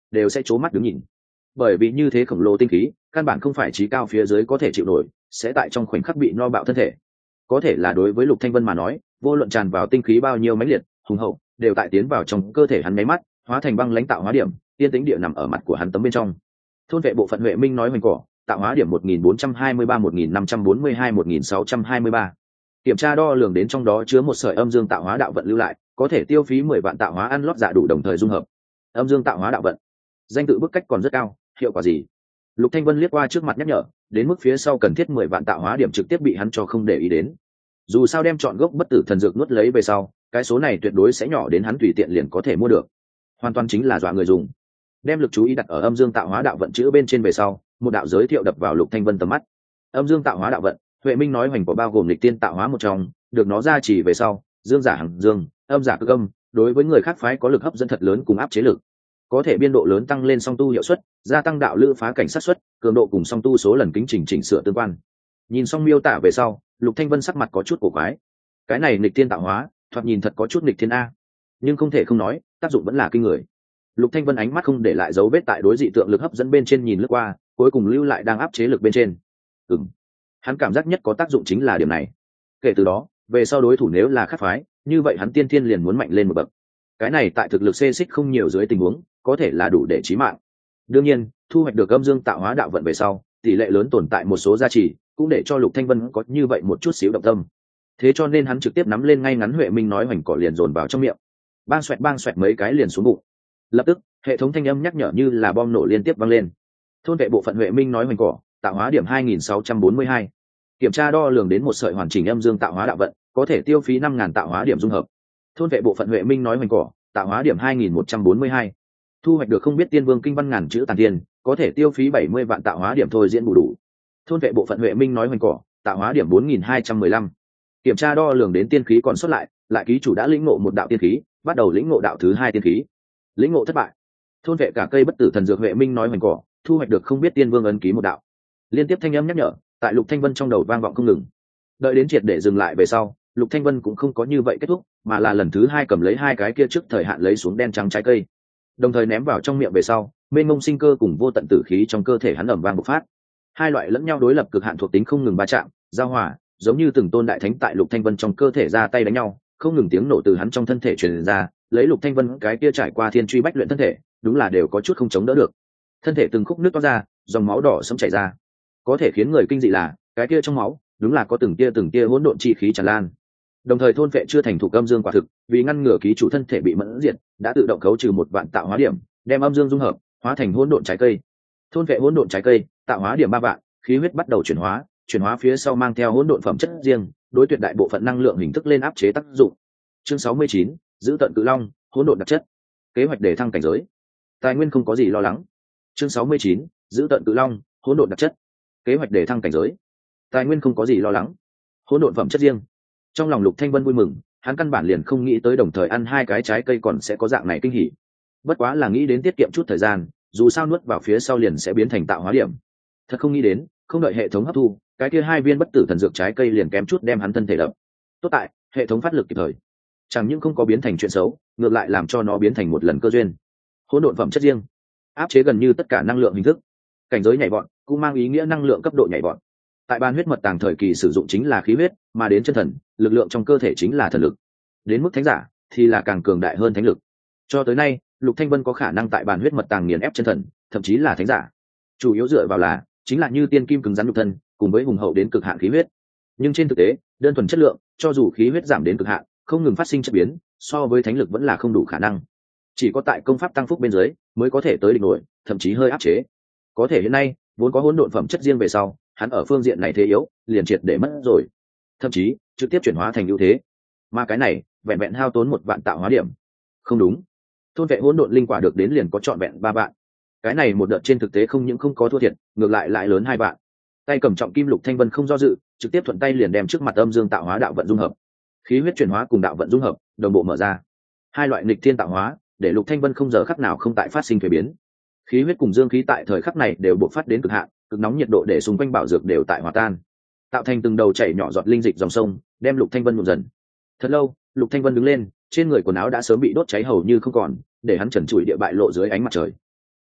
đều sẽ trố mắt đứng nhìn. Bởi vì như thế khổng lồ tinh khí căn bản không phải trí cao phía dưới có thể chịu nổi, sẽ tại trong khoảnh khắc bị no bạo thân thể. Có thể là đối với Lục Thanh Vân mà nói, vô luận tràn vào tinh khí bao nhiêu mãnh liệt hùng hậu, đều tại tiến vào trong cơ thể hắn nháy mắt hóa thành băng lãnh tạo hóa điểm, tiên tĩnh địa nằm ở mặt của hắn tấm bên trong. Thôn vệ bộ phận Huệ Minh nói hoành cỏ, tạo hóa điểm một nghìn bốn trăm hai mươi ba, một nghìn năm trăm bốn mươi hai, một nghìn sáu trăm hai mươi ba. Kiểm tra đo lường đến trong đó chứa một sợi âm dương tạo hóa đạo vận lưu lại, có thể tiêu phí mười vạn tạo hóa ăn lót dạ đủ đồng thời dung hợp. Âm dương tạo hóa đạo vận, danh tự bức cách còn rất cao, hiệu quả gì? Lục Thanh Vân liếc qua trước mặt nhắc nhở, đến mức phía sau cần thiết mười vạn tạo hóa điểm trực tiếp bị hắn cho không để ý đến. Dù sao đem chọn gốc bất tử thần dược nuốt lấy về sau, cái số này tuyệt đối sẽ nhỏ đến hắn tùy tiện liền có thể mua được, hoàn toàn chính là dọa người dùng. Đem lực chú ý đặt ở âm dương tạo hóa đạo vận chữ bên trên về sau, một đạo giới thiệu đập vào Lục Thanh Vân tầm mắt. Âm dương tạo hóa đạo vận, Huệ Minh nói hoành có bao gồm lịch tiên tạo hóa một trong, được nó gia trì về sau, dương giả hằng dương, âm giả cực âm, đối với người khác phái có lực hấp dẫn thật lớn cùng áp chế lực, có thể biên độ lớn tăng lên song tu hiệu suất, gia tăng đạo lữ phá cảnh sát suất, cường độ cùng song tu số lần kính chỉnh chỉnh sửa tương quan. Nhìn xong miêu tả về sau, Lục Thanh Vân sắc mặt có chút cổ quái. Cái này nghịch tiên tạo hóa, thoạt nhìn thật có chút nghịch thiên a, nhưng không thể không nói, tác dụng vẫn là kinh người. Lục Thanh Vân ánh mắt không để lại dấu vết tại đối dị tượng lực hấp dẫn bên trên nhìn lướt qua, cuối cùng lưu lại đang áp chế lực bên trên. Ừm, hắn cảm giác nhất có tác dụng chính là điểm này. Kể từ đó, về sau đối thủ nếu là khác phái, như vậy hắn tiên thiên liền muốn mạnh lên một bậc. Cái này tại thực lực xê xích không nhiều dưới tình huống, có thể là đủ để chí mạng. Đương nhiên, thu hoạch được âm dương tạo hóa đạo vận về sau, tỷ lệ lớn tồn tại một số giá trị, cũng để cho Lục Thanh Vân có như vậy một chút xíu động tâm. Thế cho nên hắn trực tiếp nắm lên ngay ngắn Huệ Minh nói hoành cỏ liền dồn vào trong miệng, bang xoẹt bang xoẹt mấy cái liền xuống bụng. Lập tức, hệ thống thanh âm nhắc nhở như là bom nổ liên tiếp vang lên. Thôn vệ bộ phận Huệ Minh nói hoành cỏ, tạo hóa điểm hai nghìn sáu trăm bốn mươi hai. Kiểm tra đo lường đến một sợi hoàn chỉnh âm dương tạo hóa đạo vận, có thể tiêu phí năm nghìn tạo hóa điểm dung hợp. Thôn vệ bộ phận Huệ Minh nói hoành cỏ, tạo hóa điểm hai nghìn một trăm bốn mươi hai. Thu hoạch được không biết tiên vương kinh văn ngàn chữ tàn tiên, có thể tiêu phí bảy mươi vạn tạo hóa điểm thôi diễn bù đủ. Thôn vệ bộ phận Huệ Minh nói hoành cỏ, tạo hóa điểm bốn nghìn hai trăm mười lăm. Kiểm tra đo lường đến tiên khí còn sót lại, lại ký chủ đã lĩnh ngộ một đạo tiên khí, bắt đầu lĩnh ngộ đạo thứ hai tiên khí. Lĩnh ngộ thất bại. Thôn vệ cả cây bất tử thần dược Huệ Minh nói hoành cỏ, thu hoạch được không biết tiên vương ấn ký một đạo. Liên tiếp thanh âm nhắc nhở tại Lục Thanh Vân trong đầu vang vọng không ngừng. Đợi đến triệt để dừng lại về sau, Lục Thanh Vân cũng không có như vậy kết thúc, mà là lần thứ hai cầm lấy hai cái kia trước thời hạn lấy xuống đen trắng trái cây, đồng thời ném vào trong miệng về sau, mênh mông sinh cơ cùng vô tận tử khí trong cơ thể hắn ầm vang bộc phát. Hai loại lẫn nhau đối lập cực hạn thuộc tính không ngừng va chạm, giao hòa, giống như từng tôn đại thánh tại Lục Thanh Vân trong cơ thể ra tay đánh nhau, không ngừng tiếng nổ từ hắn trong thân thể truyền ra, lấy Lục Thanh Vân cái kia trải qua thiên truy bách luyện thân thể, đúng là đều có chút không chống đỡ được. Thân thể từng khúc nước toát ra, dòng máu đỏ sẫm chảy ra. Có thể khiến người kinh dị là, cái kia trong máu, đúng là có từng tia từng tia hỗn độn chi khí tràn lan. Đồng thời thôn vệ chưa thành thủ âm dương quả thực, vì ngăn ngừa ký chủ thân thể bị mẫn diệt, đã tự động khấu trừ một vạn tạo hóa điểm, đem âm dương dung hợp, hóa thành hỗn độn trái cây. Thôn vệ hỗn độn trái cây, tạo hóa điểm ba vạn, khí huyết bắt đầu chuyển hóa, chuyển hóa phía sau mang theo hỗn độn phẩm chất riêng, đối tuyệt đại bộ phận năng lượng hình thức lên áp chế tác dụng. Chương sáu mươi chín, giữ tận cự long, hỗn độn đặc chất. Kế hoạch để thăng cảnh giới. Tài nguyên không có gì lo lắng. Chương sáu mươi chín, giữ tận cự long, hỗn độn đặc chất. Kế hoạch để thăng cảnh giới. Tài nguyên không có gì lo lắng. Hỗn độn phẩm chất riêng. Trong lòng Lục Thanh Vân vui mừng, hắn căn bản liền không nghĩ tới đồng thời ăn hai cái trái cây còn sẽ có dạng này kinh hỉ. Bất quá là nghĩ đến tiết kiệm chút thời gian, dù sao nuốt vào phía sau liền sẽ biến thành tạo hóa điểm. Thật không nghĩ đến, không đợi hệ thống hấp thu, cái kia hai viên bất tử thần dược trái cây liền kém chút đem hắn thân thể đập. Tốt tại, hệ thống phát lực kịp thời, chẳng những không có biến thành chuyện xấu, ngược lại làm cho nó biến thành một lần cơ duyên. Hỗn độn phẩm chất riêng, áp chế gần như tất cả năng lượng hình thức. Cảnh giới nhảy vọt, cũng mang ý nghĩa năng lượng cấp độ nhảy vọt. Tại ban huyết mật tàng thời kỳ sử dụng chính là khí huyết, mà đến chân thần, lực lượng trong cơ thể chính là thần lực. Đến mức thánh giả thì là càng cường đại hơn thánh lực. Cho tới nay, Lục Thanh Vân có khả năng tại bàn huyết mật tàng nghiền ép chân thần, thậm chí là thánh giả. Chủ yếu dựa vào là chính là như tiên kim cứng rắn nhục thân, cùng với hùng hậu đến cực hạn khí huyết. Nhưng trên thực tế, đơn thuần chất lượng, cho dù khí huyết giảm đến cực hạn, không ngừng phát sinh chất biến, so với thánh lực vẫn là không đủ khả năng. Chỉ có tại công pháp tăng phúc bên dưới, mới có thể tới đỉnh nổi, thậm chí hơi áp chế. Có thể hiện nay, vốn có hỗn độn phẩm chất riêng về sau, hắn ở phương diện này thế yếu, liền triệt để mất rồi. Thậm chí, trực tiếp chuyển hóa thành ưu thế. Mà cái này, vẹn vẹn hao tốn một vạn tạo hóa điểm. Không đúng. Thôn vệ hỗn độn linh quả được đến liền có trọn vẹn ba vạn. Cái này một đợt trên thực tế không những không có thua thiệt, ngược lại lại lớn hai vạn. Tay cầm trọng kim Lục Thanh Vân không do dự, trực tiếp thuận tay liền đem trước mặt âm dương tạo hóa đạo vận dung hợp. Khí huyết chuyển hóa cùng đạo vận dung hợp, đồng bộ mở ra. Hai loại nghịch thiên tạo hóa, để Lục Thanh Vân không giờ khắc nào không tại phát sinh thay biến. Khí huyết cùng dương khí tại thời khắc này đều bộc phát đến cực hạn, cực nóng nhiệt độ để xung quanh bảo dược đều tại hòa tan, tạo thành từng đầu chảy nhỏ giọt linh dịch dòng sông, đem Lục Thanh Vân nhuộm dần. Thật lâu, Lục Thanh Vân đứng lên, trên người quần áo đã sớm bị đốt cháy hầu như không còn, để hắn trần trụi địa bại lộ dưới ánh mặt trời.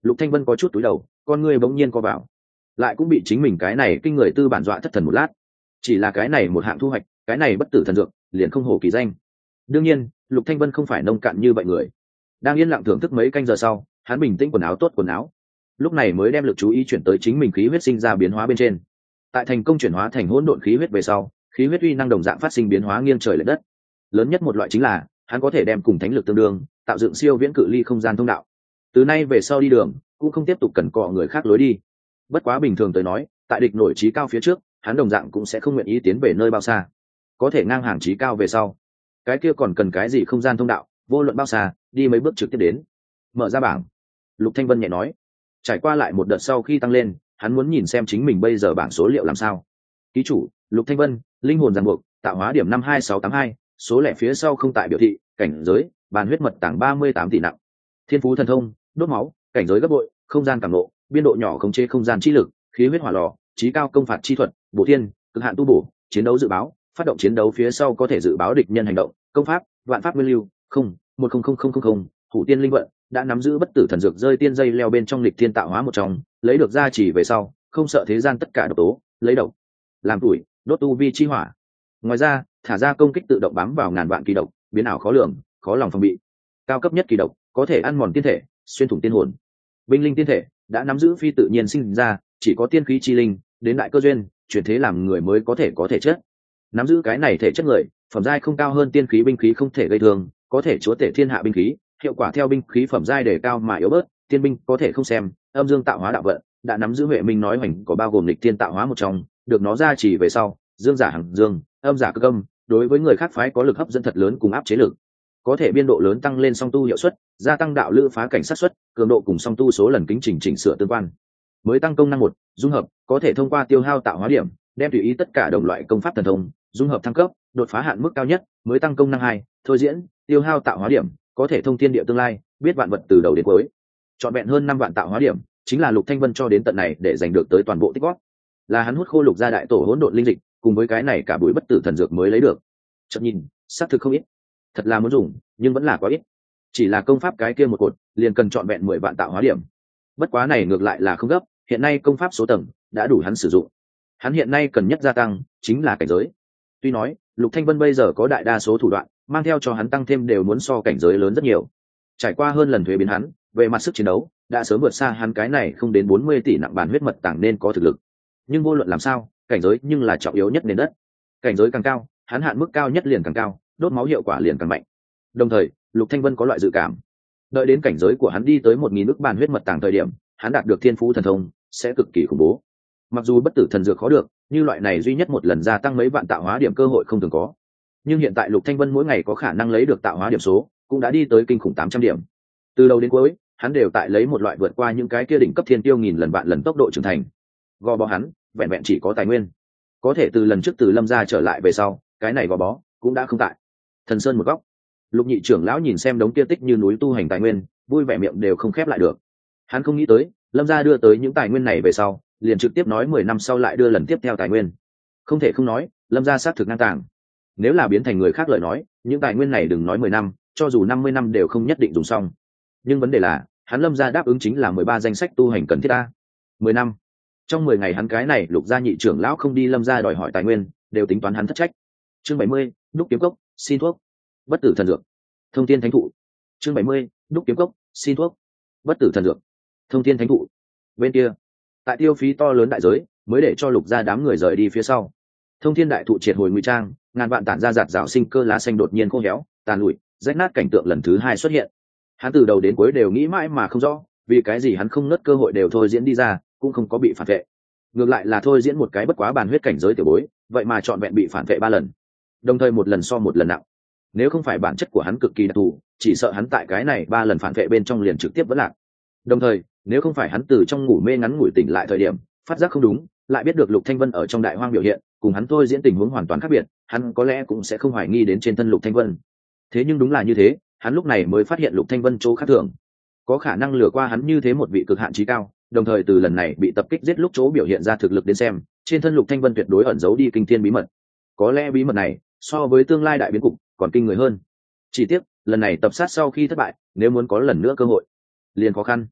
Lục Thanh Vân có chút túi đầu, con ngươi bỗng nhiên co vào, lại cũng bị chính mình cái này kinh người tư bản dọa thất thần một lát. Chỉ là cái này một hạng thu hoạch, cái này bất tử thần dược liền không hổ kỳ danh. Đương nhiên Lục Thanh Vân không phải nông cạn như vậy người. Đang yên lặng thưởng thức mấy canh giờ sau, hắn bình tĩnh quần áo tốt quần áo, lúc này mới đem lực chú ý chuyển tới chính mình khí huyết sinh ra biến hóa bên trên. Tại thành công chuyển hóa thành hỗn độn khí huyết về sau, khí huyết uy năng đồng dạng phát sinh biến hóa nghiêng trời lệch đất. Lớn nhất một loại chính là hắn có thể đem cùng thánh lực tương đương, tạo dựng siêu viễn cự ly không gian thông đạo. Từ nay về sau đi đường cũng không tiếp tục cần cọ người khác lối đi. Bất quá bình thường tới nói, tại địch nổi trí cao phía trước, hắn đồng dạng cũng sẽ không nguyện ý tiến về nơi bao xa. Có thể ngang hàng trí cao về sau, cái kia còn cần cái gì không gian thông đạo, vô luận bao xa, đi mấy bước trực tiếp đến. Mở ra bảng, Lục Thanh Vân nhẹ nói. Trải qua lại một đợt sau khi tăng lên, hắn muốn nhìn xem chính mình bây giờ bảng số liệu làm sao. Ký chủ Lục Thanh Vân, linh hồn ràng buộc, tạo hóa điểm năm hai sáu tám hai, số lẻ phía sau không tại biểu thị, cảnh giới bàn huyết mật tảng ba mươi tám tỷ nặng. Thiên phú thần thông đốt máu, cảnh giới gấp bội, không gian cảm nộ, biên độ nhỏ khống chế không gian chi lực, khí huyết hỏa lò, trí cao công phạt chi thuật, bổ thiên, cực hạn tu bổ, chiến đấu dự báo, phát động chiến đấu phía sau có thể dự báo địch nhân hành động, công pháp vạn pháp nguyên lưu không một không không không không không, hủ tiên linh vận, đã nắm giữ bất tử thần dược rơi tiên dây leo bên trong lịch thiên tạo hóa một trong, lấy được gia trì về sau không sợ thế gian tất cả độc tố, lấy độc làm tuổi, đốt tu vi chi hỏa. Ngoài ra thả ra công kích tự động bám vào ngàn vạn kỳ độc, biến ảo khó lường, khó lòng phòng bị. Cao cấp nhất kỳ độc có thể ăn mòn tiên thể, xuyên thủng tiên hồn. Binh linh tiên thể đã nắm giữ phi tự nhiên sinh ra, chỉ có tiên khí chi linh đến đại cơ duyên chuyển thế làm người mới có thể có thể chất. Nắm giữ cái này thể chất người, phẩm giai không cao hơn tiên khí binh khí không thể gây thương, có thể chúa tể thiên hạ binh khí, hiệu quả theo binh khí phẩm giai đề cao mà yếu bớt. Tiên binh có thể không xem, âm dương tạo hóa đạo vận đã nắm giữ huệ minh nói hoành có bao gồm lịch thiên tạo hóa một trong, được nó gia trì về sau, dương giả hằng dương, âm giả cực âm, đối với người khác phái có lực hấp dẫn thật lớn cùng áp chế lực, có thể biên độ lớn tăng lên song tu hiệu suất, gia tăng đạo lữ phá cảnh sát suất, cường độ cùng song tu số lần kính chỉnh chỉnh sửa tương quan. Mới tăng công năng một, dung hợp, có thể thông qua tiêu hao tạo hóa điểm, đem tùy ý tất cả đồng loại công pháp thần thông dung hợp thăng cấp, đột phá hạn mức cao nhất. Mới tăng công năng hai, thôi diễn, tiêu hao tạo hóa điểm, có thể thông thiên địa tương lai, biết vạn vật từ đầu đến cuối. Chọn vẹn hơn năm vạn tạo hóa điểm, chính là Lục Thanh Vân cho đến tận này để giành được tới toàn bộ tích góp. Là hắn hút khô lục gia đại tổ hỗn độn linh dịch, cùng với cái này cả bụi bất tử thần dược mới lấy được. Chợt nhìn, xác thực không ít, thật là muốn dùng, nhưng vẫn là quá ít. Chỉ là công pháp cái kia một cột, liền cần chọn vẹn mười vạn tạo hóa điểm. Bất quá này ngược lại là không gấp, hiện nay công pháp số tầng đã đủ hắn sử dụng. Hắn hiện nay cần nhất gia tăng chính là cảnh giới. Tuy nói Lục Thanh Vân bây giờ có đại đa số thủ đoạn, mang theo cho hắn tăng thêm đều muốn so cảnh giới lớn rất nhiều. Trải qua hơn lần thuế biến hắn, về mặt sức chiến đấu đã sớm vượt xa hắn cái này không đến bốn mươi tỷ nặng bản huyết mật tảng nên có thực lực. Nhưng vô luận làm sao, cảnh giới nhưng là trọng yếu nhất nền đất. Cảnh giới càng cao, hắn hạn mức cao nhất liền càng cao, đốt máu hiệu quả liền càng mạnh. Đồng thời Lục Thanh Vân có loại dự cảm, đợi đến cảnh giới của hắn đi tới một nghìn ức bản huyết mật tảng thời điểm, hắn đạt được thiên phú thần thông sẽ cực kỳ khủng bố. Mặc dù bất tử thần dược khó được, như loại này duy nhất một lần gia tăng mấy vạn tạo hóa điểm cơ hội không thường có. Nhưng hiện tại Lục Thanh Vân mỗi ngày có khả năng lấy được tạo hóa điểm số cũng đã đi tới kinh khủng tám trăm điểm. Từ đầu đến cuối, hắn đều tại lấy một loại vượt qua những cái kia đỉnh cấp thiên tiêu nghìn lần vạn lần tốc độ trưởng thành. Gò bó hắn, vẹn vẹn chỉ có tài nguyên. Có thể từ lần trước từ Lâm gia trở lại về sau, cái này gò bó cũng đã không tại. Thần Sơn một góc, Lục nhị trưởng lão nhìn xem đống kia tích như núi tu hành tài nguyên, vui vẻ miệng đều không khép lại được. Hắn không nghĩ tới, Lâm gia đưa tới những tài nguyên này về sau, liền trực tiếp nói mười năm sau lại đưa lần tiếp theo tài nguyên. Không thể không nói, Lâm gia xác thực ngang tàng. Nếu là biến thành người khác lời nói, những tài nguyên này đừng nói mười năm, cho dù năm mươi năm đều không nhất định dùng xong. Nhưng vấn đề là, hắn Lâm gia đáp ứng chính là mười ba danh sách tu hành cần thiết a. mười năm. Trong mười ngày hắn cái này Lục gia nhị trưởng lão không đi Lâm gia đòi hỏi tài nguyên, đều tính toán hắn thất trách. Chương bảy mươi, đúc kiếm cốc, xin thuốc. Bất tử thần dược. Thông thiên thánh thụ. Chương bảy mươi, đúc kiếm cốc, xin thuốc. Bất tử thần dược. Thông thiên thánh thụ. Bên kia, tại tiêu phí to lớn đại giới mới để cho Lục gia đám người rời đi phía sau, thông thiên đại thụ triệt hồi ngụy trang, ngàn vạn tản ra giạt rào sinh cơ lá xanh đột nhiên khô héo tàn lụi, rách nát, cảnh tượng lần thứ hai xuất hiện. Hắn từ đầu đến cuối đều nghĩ mãi mà không rõ, vì cái gì hắn không nứt cơ hội đều thôi diễn đi ra, cũng không có bị phản vệ. Ngược lại là thôi diễn một cái bất quá bàn huyết cảnh giới tiểu bối, vậy mà trọn vẹn bị phản vệ ba lần, đồng thời một lần so một lần nặng. Nếu không phải bản chất của hắn cực kỳ đặc thù, chỉ sợ hắn tại cái này ba lần phản vệ bên trong liền trực tiếp vẫn lạc. Đồng thời nếu không phải hắn từ trong ngủ mê ngắn ngủi tỉnh lại thời điểm phát giác không đúng, lại biết được Lục Thanh Vân ở trong đại hoang biểu hiện cùng hắn thôi diễn tình huống hoàn toàn khác biệt, hắn có lẽ cũng sẽ không hoài nghi đến trên thân Lục Thanh Vân. Thế nhưng đúng là như thế, hắn lúc này mới phát hiện Lục Thanh Vân chỗ khác thường, có khả năng lừa qua hắn như thế một vị cực hạn trí cao. Đồng thời từ lần này bị tập kích giết lúc chỗ biểu hiện ra thực lực đến xem, trên thân Lục Thanh Vân tuyệt đối ẩn giấu đi kinh thiên bí mật. Có lẽ bí mật này so với tương lai đại biến cục còn kinh người hơn. Chỉ tiếc lần này tập sát sau khi thất bại, nếu muốn có lần nữa cơ hội liền khó khăn.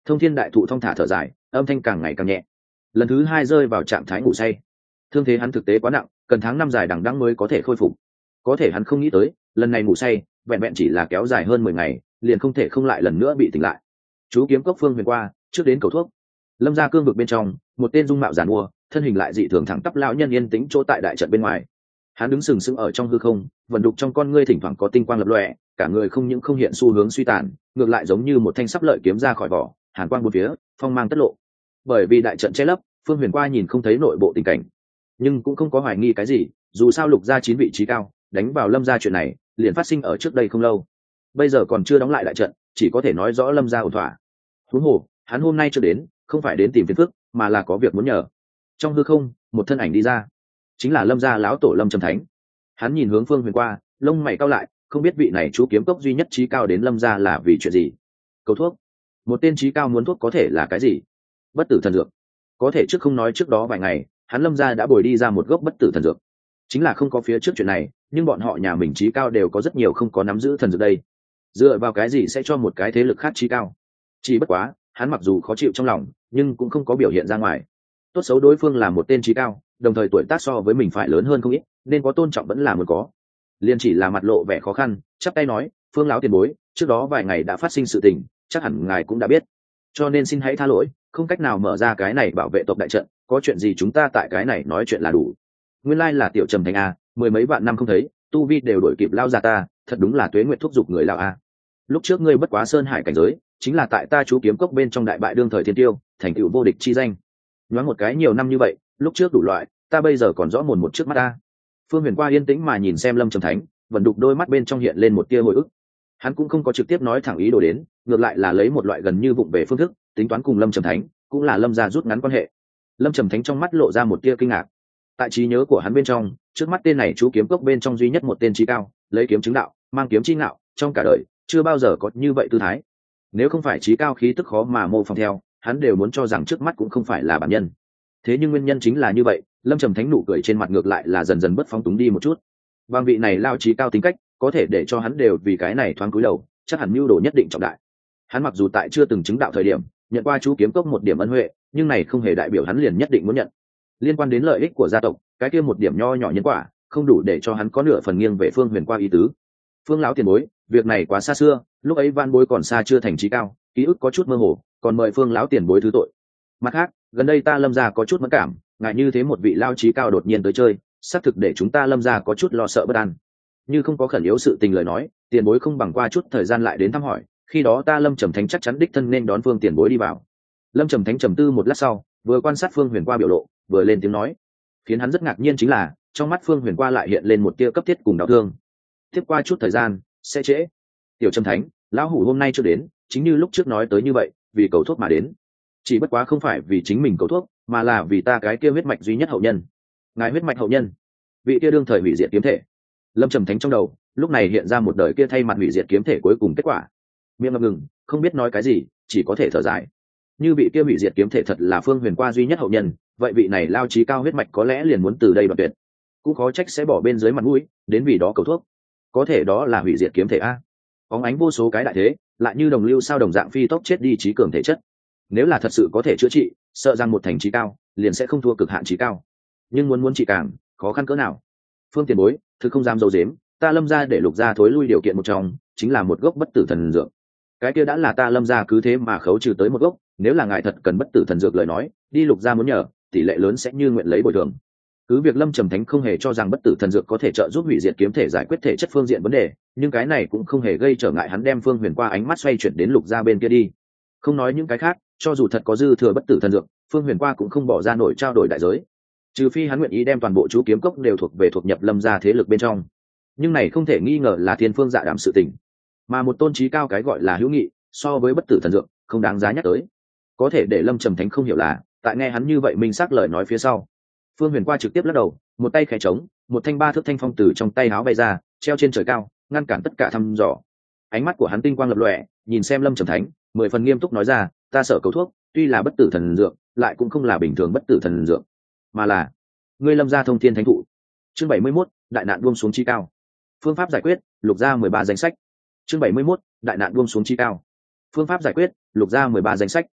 Thông thiên đại thụ thong thả thở dài, âm thanh càng ngày càng nhẹ. Lần thứ hai rơi vào trạng thái ngủ say. Thương thế hắn thực tế quá nặng, cần tháng năm dài đằng đẵng mới có thể khôi phục. Có thể hắn không nghĩ tới, lần này ngủ say vẹn vẹn chỉ là kéo dài hơn mười ngày, liền không thể không lại lần nữa bị tỉnh lại. Chú kiếm cốc Phương Huyền qua trước đến cầu thuốc. Lâm gia cương vực bên trong, một tên dung mạo giàn mua, thân hình lại dị thường thẳng tắp lão nhân yên tĩnh chỗ tại đại trận bên ngoài. Hắn đứng sừng sững ở trong hư không, vận đục trong con ngươi thỉnh thoảng có tinh quang lập lòe, cả người không những không hiện xu hướng suy tàn, ngược lại giống như một thanh sắp lợi kiếm ra khỏi vỏ, hàn quang bốn phía, phong mang tất lộ. Bởi vì đại trận che lấp, Phương Huyền qua nhìn không thấy nội bộ tình cảnh, nhưng cũng không có hoài nghi cái gì, dù sao lục gia chín vị trí cao, đánh vào Lâm gia chuyện này, liền phát sinh ở trước đây không lâu. Bây giờ còn chưa đóng lại đại trận, chỉ có thể nói rõ Lâm gia ổn thỏa. Huống hồ, hắn hôm nay chưa đến, không phải đến tìm phiền phức, mà là có việc muốn nhờ. Trong hư không, một thân ảnh đi ra, chính là Lâm gia lão tổ Lâm Trầm Thánh. Hắn nhìn hướng Phương Huyền qua, lông mày cau lại, không biết vị này chú kiếm cốc duy nhất trí cao đến Lâm gia là vì chuyện gì. Cầu thuốc. Một tên trí cao muốn thuốc có thể là cái gì? Bất tử thần dược. Có thể trước không nói trước đó vài ngày, hắn Lâm gia đã bồi đi ra một gốc bất tử thần dược. Chính là không có phía trước chuyện này, nhưng bọn họ nhà mình trí cao đều có rất nhiều không có nắm giữ thần dược đây. Dựa vào cái gì sẽ cho một cái thế lực khác trí cao? Chỉ bất quá, hắn mặc dù khó chịu trong lòng, nhưng cũng không có biểu hiện ra ngoài. Tốt xấu đối phương là một tên trí cao, đồng thời tuổi tác so với mình phải lớn hơn không ít, nên có tôn trọng vẫn là muốn có. Liên chỉ là mặt lộ vẻ khó khăn, chắp tay nói, Phương lão tiền bối, trước đó vài ngày đã phát sinh sự tình, chắc hẳn ngài cũng đã biết, cho nên xin hãy tha lỗi, không cách nào mở ra cái này bảo vệ tộc đại trận, có chuyện gì chúng ta tại cái này nói chuyện là đủ. Nguyên lai là tiểu Trầm Thánh a, mười mấy vạn năm không thấy, tu vi đều đổi kịp lao già ta, thật đúng là tuế nguyệt thúc giục người lão a. Lúc trước ngươi bất quá sơn hải cảnh giới, chính là tại ta chú kiếm cốc bên trong đại bại đương thời thiên tiêu, thành tựu vô địch chi danh. Nhoáng một cái nhiều năm như vậy, lúc trước đủ loại, ta bây giờ còn rõ mồn một trước mắt ta. Phương Huyền qua yên tĩnh mà nhìn xem Lâm Trầm Thánh, vận đục đôi mắt bên trong hiện lên một tia hồi ức. Hắn cũng không có trực tiếp nói thẳng ý đồ đến, ngược lại là lấy một loại gần như vụng về phương thức, tính toán cùng Lâm Trầm Thánh, cũng là Lâm gia rút ngắn quan hệ. Lâm Trầm Thánh trong mắt lộ ra một tia kinh ngạc. Tại trí nhớ của hắn bên trong, trước mắt tên này chú kiếm cốc bên trong duy nhất một tên trí cao, lấy kiếm chứng đạo, mang kiếm chi ngạo, trong cả đời chưa bao giờ có như vậy tư thái. Nếu không phải trí cao khí tức khó mà mô phỏng theo, hắn đều muốn cho rằng trước mắt cũng không phải là bản nhân. Thế nhưng nguyên nhân chính là như vậy, Lâm Trầm Thánh nụ cười trên mặt ngược lại là dần dần bất phóng túng đi một chút. Bằng vị này lao trí cao tính cách, có thể để cho hắn đều vì cái này thoáng cúi đầu, chắc hẳn mưu đồ nhất định trọng đại. Hắn mặc dù tại chưa từng chứng đạo thời điểm, nhận qua chú kiếm cốc một điểm ân huệ, nhưng này không hề đại biểu hắn liền nhất định muốn nhận. Liên quan đến lợi ích của gia tộc, cái kia một điểm nho nhỏ nhân quả, không đủ để cho hắn có nửa phần nghiêng về Phương Huyền qua ý tứ. Phương lão tiền bối, việc này quá xa xưa, lúc ấy van bối còn xa chưa thành trí cao, ký ức có chút mơ hồ, còn mời Phương lão tiền bối thứ tội. Mặt khác, gần đây ta Lâm gia có chút mẫn cảm, ngại như thế một vị lao trí cao đột nhiên tới chơi, xác thực để chúng ta Lâm gia có chút lo sợ bất an. Như không có khẩn yếu sự tình lời nói, tiền bối không bằng qua chút thời gian lại đến thăm hỏi, khi đó ta Lâm Trầm Thánh chắc chắn đích thân nên đón Phương tiền bối đi vào. Lâm Trầm Thánh trầm tư một lát sau, vừa quan sát Phương Huyền qua biểu lộ, vừa lên tiếng nói. Khiến hắn rất ngạc nhiên chính là, trong mắt Phương Huyền qua lại hiện lên một tia cấp thiết cùng đau thương. Tiếp qua chút thời gian, sẽ trễ. Tiểu Trầm Thánh, lão hủ hôm nay chưa đến, chính như lúc trước nói tới như vậy, vì cầu thuốc mà đến. Chỉ bất quá không phải vì chính mình cầu thuốc, mà là vì ta cái kia huyết mạch duy nhất hậu nhân. Ngài huyết mạch hậu nhân, vị kia đương thời hủy diệt kiếm thể. Lâm Trầm Thánh trong đầu lúc này hiện ra một đời kia thay mặt hủy diệt kiếm thể cuối cùng kết quả. Miệng ngập ngừng, không biết nói cái gì, chỉ có thể thở dài. Như vị kia hủy diệt kiếm thể thật là Phương Huyền qua duy nhất hậu nhân, vậy vị này lao trí cao huyết mạch có lẽ liền muốn từ đây đoạn tuyệt, cũng khó trách sẽ bỏ bên dưới mặt mũi đến vì đó cầu thuốc. Có thể đó là hủy diệt kiếm thể a, bóng ánh vô số cái đại thế, lại như đồng lưu sao đồng dạng phi tốc chết đi trí cường thể chất. Nếu là thật sự có thể chữa trị, sợ rằng một thành trí cao liền sẽ không thua cực hạn trí cao. Nhưng muốn muốn trị càng khó khăn cỡ nào. Phương tiền bối, thực không dám dâu dếm, ta Lâm gia để lục gia thối lui điều kiện một trong, chính là một gốc bất tử thần dược. Cái kia đã là ta Lâm gia cứ thế mà khấu trừ tới một gốc, nếu là ngài thật cần bất tử thần dược lời nói, đi lục gia muốn nhờ, tỷ lệ lớn sẽ như nguyện lấy bồi thường. Cứ việc Lâm Trầm Thánh không hề cho rằng bất tử thần dược có thể trợ giúp hủy diệt kiếm thể giải quyết thể chất phương diện vấn đề, nhưng cái này cũng không hề gây trở ngại hắn đem Phương Huyền qua ánh mắt xoay chuyển đến lục gia bên kia đi. Không nói những cái khác, cho dù thật có dư thừa bất tử thần dược, Phương Huyền qua cũng không bỏ ra nổi trao đổi đại giới. Trừ phi hắn nguyện ý đem toàn bộ chú kiếm cốc đều thuộc về thuộc nhập Lâm gia thế lực bên trong. Nhưng này không thể nghi ngờ là thiên phương dạ đảm sự tình. Mà một tôn trí cao cái gọi là hữu nghị, so với bất tử thần dược, không đáng giá nhắc tới. Có thể để Lâm Trầm Thánh không hiểu là, tại nghe hắn như vậy minh xác lời nói phía sau, Phương Huyền qua trực tiếp lắc đầu, một tay khẽ trống, một thanh ba thước thanh phong từ trong tay áo bay ra, treo trên trời cao, ngăn cản tất cả thăm dò. Ánh mắt của hắn tinh quang lập lòe, nhìn xem Lâm Trầm Thánh, mười phần nghiêm túc nói ra, ta sợ cầu thuốc, tuy là bất tử thần dược, lại cũng không là bình thường bất tử thần dược, mà là ngươi Lâm gia thông thiên thánh thụ. Chương bảy mươi mốt, đại nạn buông xuống chi cao. Phương pháp giải quyết, lục gia mười ba danh sách. Chương bảy mươi mốt, đại nạn buông xuống chi cao. Phương pháp giải quyết, lục gia mười ba danh sách.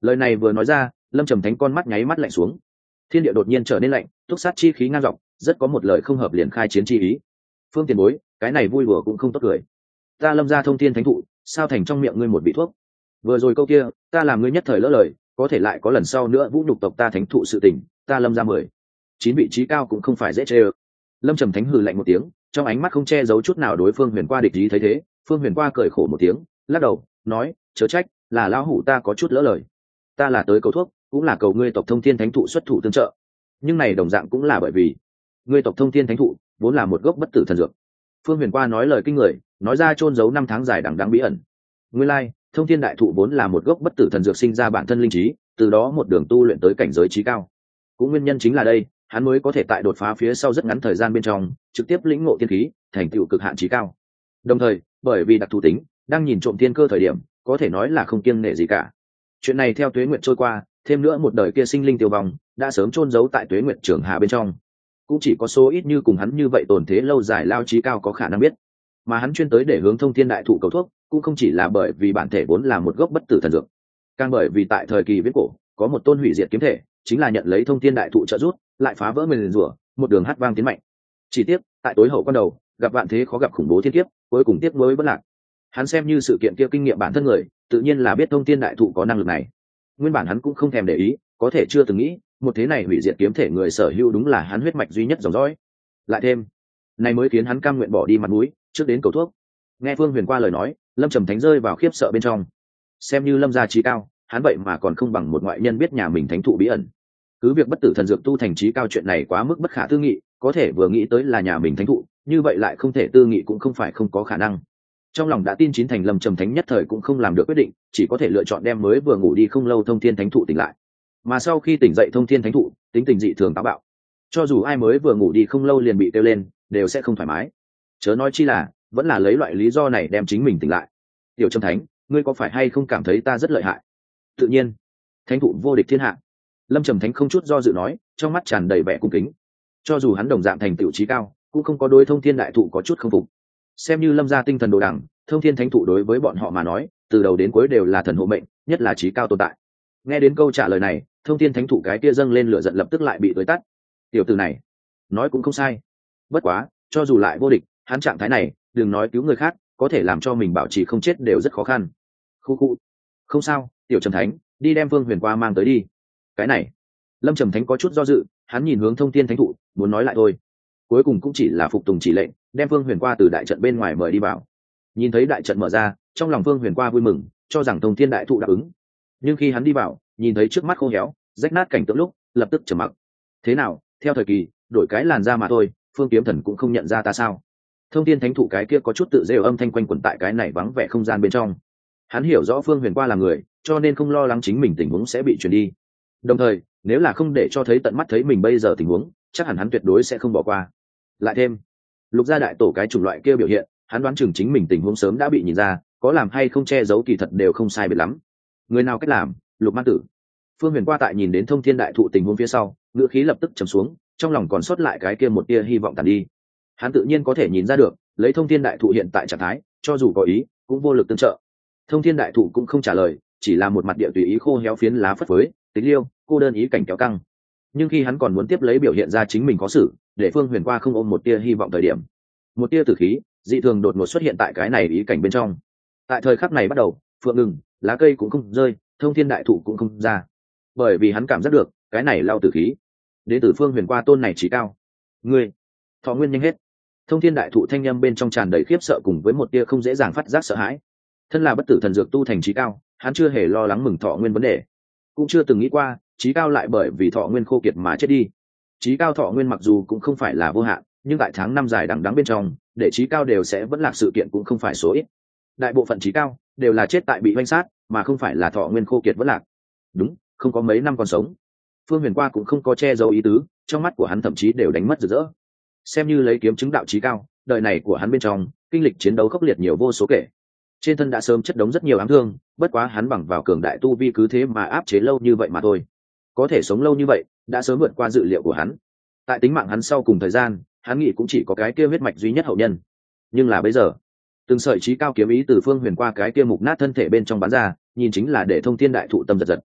Lời này vừa nói ra, Lâm Trầm Thánh con mắt nháy mắt lạnh xuống. Thiên địa đột nhiên trở nên lạnh, túc sát chi khí ngang dọc, rất có một lời không hợp liền khai chiến chi ý. Phương tiền bối, cái này vui đùa cũng không tốt cười. Ta Lâm gia thông thiên thánh thụ, sao thành trong miệng ngươi một vị thuốc? Vừa rồi câu kia, ta làm ngươi nhất thời lỡ lời, có thể lại có lần sau nữa vũ nhục tộc ta thánh thụ sự tình, ta Lâm gia mười chín vị trí cao cũng không phải dễ chê ơ. Lâm Trầm Thánh hừ lạnh một tiếng, trong ánh mắt không che giấu chút nào đối phương Huyền Qua địch ý thấy thế, Phương Huyền Qua cười khổ một tiếng, lắc đầu, nói, chớ trách, là lão hủ ta có chút lỡ lời. Ta là tới cầu thuốc, cũng là cầu ngươi tộc thông thiên thánh thụ xuất thủ tương trợ. Nhưng này đồng dạng cũng là bởi vì ngươi tộc thông thiên thánh thụ vốn là một gốc bất tử thần dược. Phương Huyền Qua nói lời kinh người, nói ra chôn giấu năm tháng dài đằng đẵng bí ẩn. Nguyên lai, thông thiên đại thụ vốn là một gốc bất tử thần dược sinh ra bản thân linh trí, từ đó một đường tu luyện tới cảnh giới trí cao. Cũng nguyên nhân chính là đây, hắn mới có thể tại đột phá phía sau rất ngắn thời gian bên trong, trực tiếp lĩnh ngộ tiên khí, thành tựu cực hạn trí cao. Đồng thời, bởi vì đặc thù tính, đang nhìn trộm tiên cơ thời điểm, có thể nói là không kiêng nể gì cả. Chuyện này theo tuế nguyệt trôi qua, thêm nữa một đời kia sinh linh tiêu vong, đã sớm chôn giấu tại tuế nguyệt trường hà bên trong. Cũng chỉ có số ít như cùng hắn như vậy tồn thế lâu dài lao trí cao có khả năng biết. Mà hắn chuyên tới để hướng thông thiên đại thụ cầu thuốc, cũng không chỉ là bởi vì bản thể vốn là một gốc bất tử thần dược, càng bởi vì tại thời kỳ viễn cổ, có một tôn hủy diệt kiếm thể, chính là nhận lấy thông thiên đại thụ trợ giúp, lại phá vỡ nguyền rủa, một đường hát vang tiến mạnh. Chỉ tiếc, tại tối hậu quan đầu, gặp vạn thế khó gặp khủng bố thiên kiếp, cuối cùng tiếc nuối bất lạc. Hắn xem như sự kiện kia kinh nghiệm bản thân người, tự nhiên là biết thông thiên đại thụ có năng lực này. Nguyên bản hắn cũng không thèm để ý, có thể chưa từng nghĩ, một thế này hủy diệt kiếm thể người sở hữu đúng là hắn huyết mạch duy nhất dòng dõi. Lại thêm, này mới khiến hắn cam nguyện bỏ đi mặt mũi, trước đến cầu thuốc. Nghe Phương Huyền Qua lời nói, Lâm Trầm Thánh rơi vào khiếp sợ bên trong. Xem như Lâm gia trí cao, hắn vậy mà còn không bằng một ngoại nhân biết nhà mình thánh thụ bí ẩn. Cứ việc bất tử thần dược tu thành trí cao chuyện này quá mức bất khả tư nghị, có thể vừa nghĩ tới là nhà mình thánh thụ, như vậy lại không thể tư nghị cũng không phải không có khả năng. Trong lòng đã tin chín thành, Lâm Trầm Thánh nhất thời cũng không làm được quyết định, chỉ có thể lựa chọn đem mới vừa ngủ đi không lâu thông thiên thánh thụ tỉnh lại. Mà sau khi tỉnh dậy thông thiên thánh thụ, tính tình dị thường táo bạo, cho dù ai mới vừa ngủ đi không lâu liền bị kêu lên, đều sẽ không thoải mái. Chớ nói chi là, vẫn là lấy loại lý do này đem chính mình tỉnh lại. Tiểu Trầm Thánh, ngươi có phải hay không cảm thấy ta rất lợi hại? Tự nhiên, thánh thụ vô địch thiên hạ. Lâm Trầm Thánh không chút do dự nói, trong mắt tràn đầy vẻ cung kính. Cho dù hắn đồng dạng thành tựu trí cao, cũng không có đối thông thiên đại thụ có chút không phục. Xem như Lâm gia tinh thần đồ đẳng, thông thiên thánh thụ đối với bọn họ mà nói, từ đầu đến cuối đều là thần hộ mệnh, nhất là trí cao tồn tại. Nghe đến câu trả lời này, thông thiên thánh thụ cái kia dâng lên lửa giận lập tức lại bị tối tắt. Tiểu tử này nói cũng không sai, bất quá cho dù lại vô địch, hắn trạng thái này, đừng nói cứu người khác, có thể làm cho mình bảo trì không chết đều rất khó khăn. Khu khu, không sao, Tiểu Trầm Thánh, đi đem Phương Huyền Qua mang tới đi. Cái này, Lâm Trầm Thánh có chút do dự, hắn nhìn hướng thông thiên thánh thụ, muốn nói lại thôi, cuối cùng cũng chỉ là phục tùng chỉ lệnh, đem Phương Huyền Qua từ đại trận bên ngoài mời đi vào. Nhìn thấy đại trận mở ra, trong lòng Phương Huyền Qua vui mừng, cho rằng thông thiên đại thụ đáp ứng. Nhưng khi hắn đi vào, nhìn thấy trước mắt khô héo, rách nát cảnh tượng lúc, lập tức trầm mặc. Thế nào, theo thời kỳ, đổi cái làn da mà thôi, Phương Kiếm Thần cũng không nhận ra ta sao? Thông thiên thánh thụ cái kia có chút tự rêu âm thanh quanh quẩn tại cái này vắng vẻ không gian bên trong. Hắn hiểu rõ Phương Huyền Qua là người, cho nên không lo lắng chính mình tình huống sẽ bị truyền đi. Đồng thời, nếu là không để cho thấy tận mắt thấy mình bây giờ tình huống, chắc hẳn hắn tuyệt đối sẽ không bỏ qua. Lại thêm, Lục gia đại tổ cái chủng loại kia biểu hiện, hắn đoán chừng chính mình tình huống sớm đã bị nhìn ra, có làm hay không che giấu kỳ thật đều không sai biệt lắm. Người nào cách làm, Lục Man Tử. Phương Huyền Qua tại nhìn đến thông thiên đại thụ tình huống phía sau, ngữ khí lập tức trầm xuống, trong lòng còn sót lại cái kia một tia hy vọng tàn đi. Hắn tự nhiên có thể nhìn ra được, lấy thông thiên đại thụ hiện tại trạng thái, cho dù có ý, cũng vô lực tương trợ. Thông thiên đại thụ cũng không trả lời, chỉ là một mặt địa tùy ý khô héo phiến lá phất phới, tính liêu, cô đơn ý cảnh kéo căng. Nhưng khi hắn còn muốn tiếp lấy biểu hiện ra chính mình có xử, để Phương Huyền Qua không ôm một tia hy vọng thời điểm, một tia tử khí dị thường đột ngột xuất hiện tại cái này ý cảnh bên trong. Tại thời khắc này bắt đầu, phượng ngừng, lá cây cũng không rơi, thông thiên đại thụ cũng không ra, bởi vì hắn cảm giác được cái này lao tử khí đến từ Phương Huyền Qua tôn này chỉ cao. Ngươi thọ nguyên nhanh hết. Thông thiên đại thụ thanh â m bên trong tràn đầy khiếp sợ cùng với một tia không dễ dàng phát giác sợ hãi. Thân là bất tử thần dược tu thành trí cao, hắn chưa hề lo lắng mừng thọ nguyên vấn đề, cũng chưa từng nghĩ qua trí cao lại bởi vì thọ nguyên khô kiệt mà chết đi. Trí cao thọ nguyên mặc dù cũng không phải là vô hạn, nhưng tại tháng năm dài đằng đẵng bên trong, để trí cao đều sẽ vẫn lạc sự kiện cũng không phải số ít. Đại bộ phận trí cao đều là chết tại bị oanh sát, mà không phải là thọ nguyên khô kiệt vẫn lạc. Đúng, không có mấy năm còn sống. Phương Huyền Qua cũng không có che giấu ý tứ, trong mắt của hắn thậm chí đều đánh mất rực rỡ. Xem như lấy kiếm chứng đạo trí cao, đời này của hắn bên trong kinh lịch chiến đấu khốc liệt nhiều vô số kể, trên thân đã sớm chất đống rất nhiều ám thương, bất quá hắn bằng vào cường đại tu vi cứ thế mà áp chế lâu như vậy mà thôi. Có thể sống lâu như vậy, đã sớm vượt qua dự liệu của hắn. Tại tính mạng hắn sau cùng thời gian, hắn nghĩ cũng chỉ có cái kia huyết mạch duy nhất hậu nhân. Nhưng là bây giờ, từng sợi trí cao kiếm ý từ Phương Huyền Qua cái kia mục nát thân thể bên trong bắn ra, nhìn chính là để thông thiên đại thụ tâm giật giật.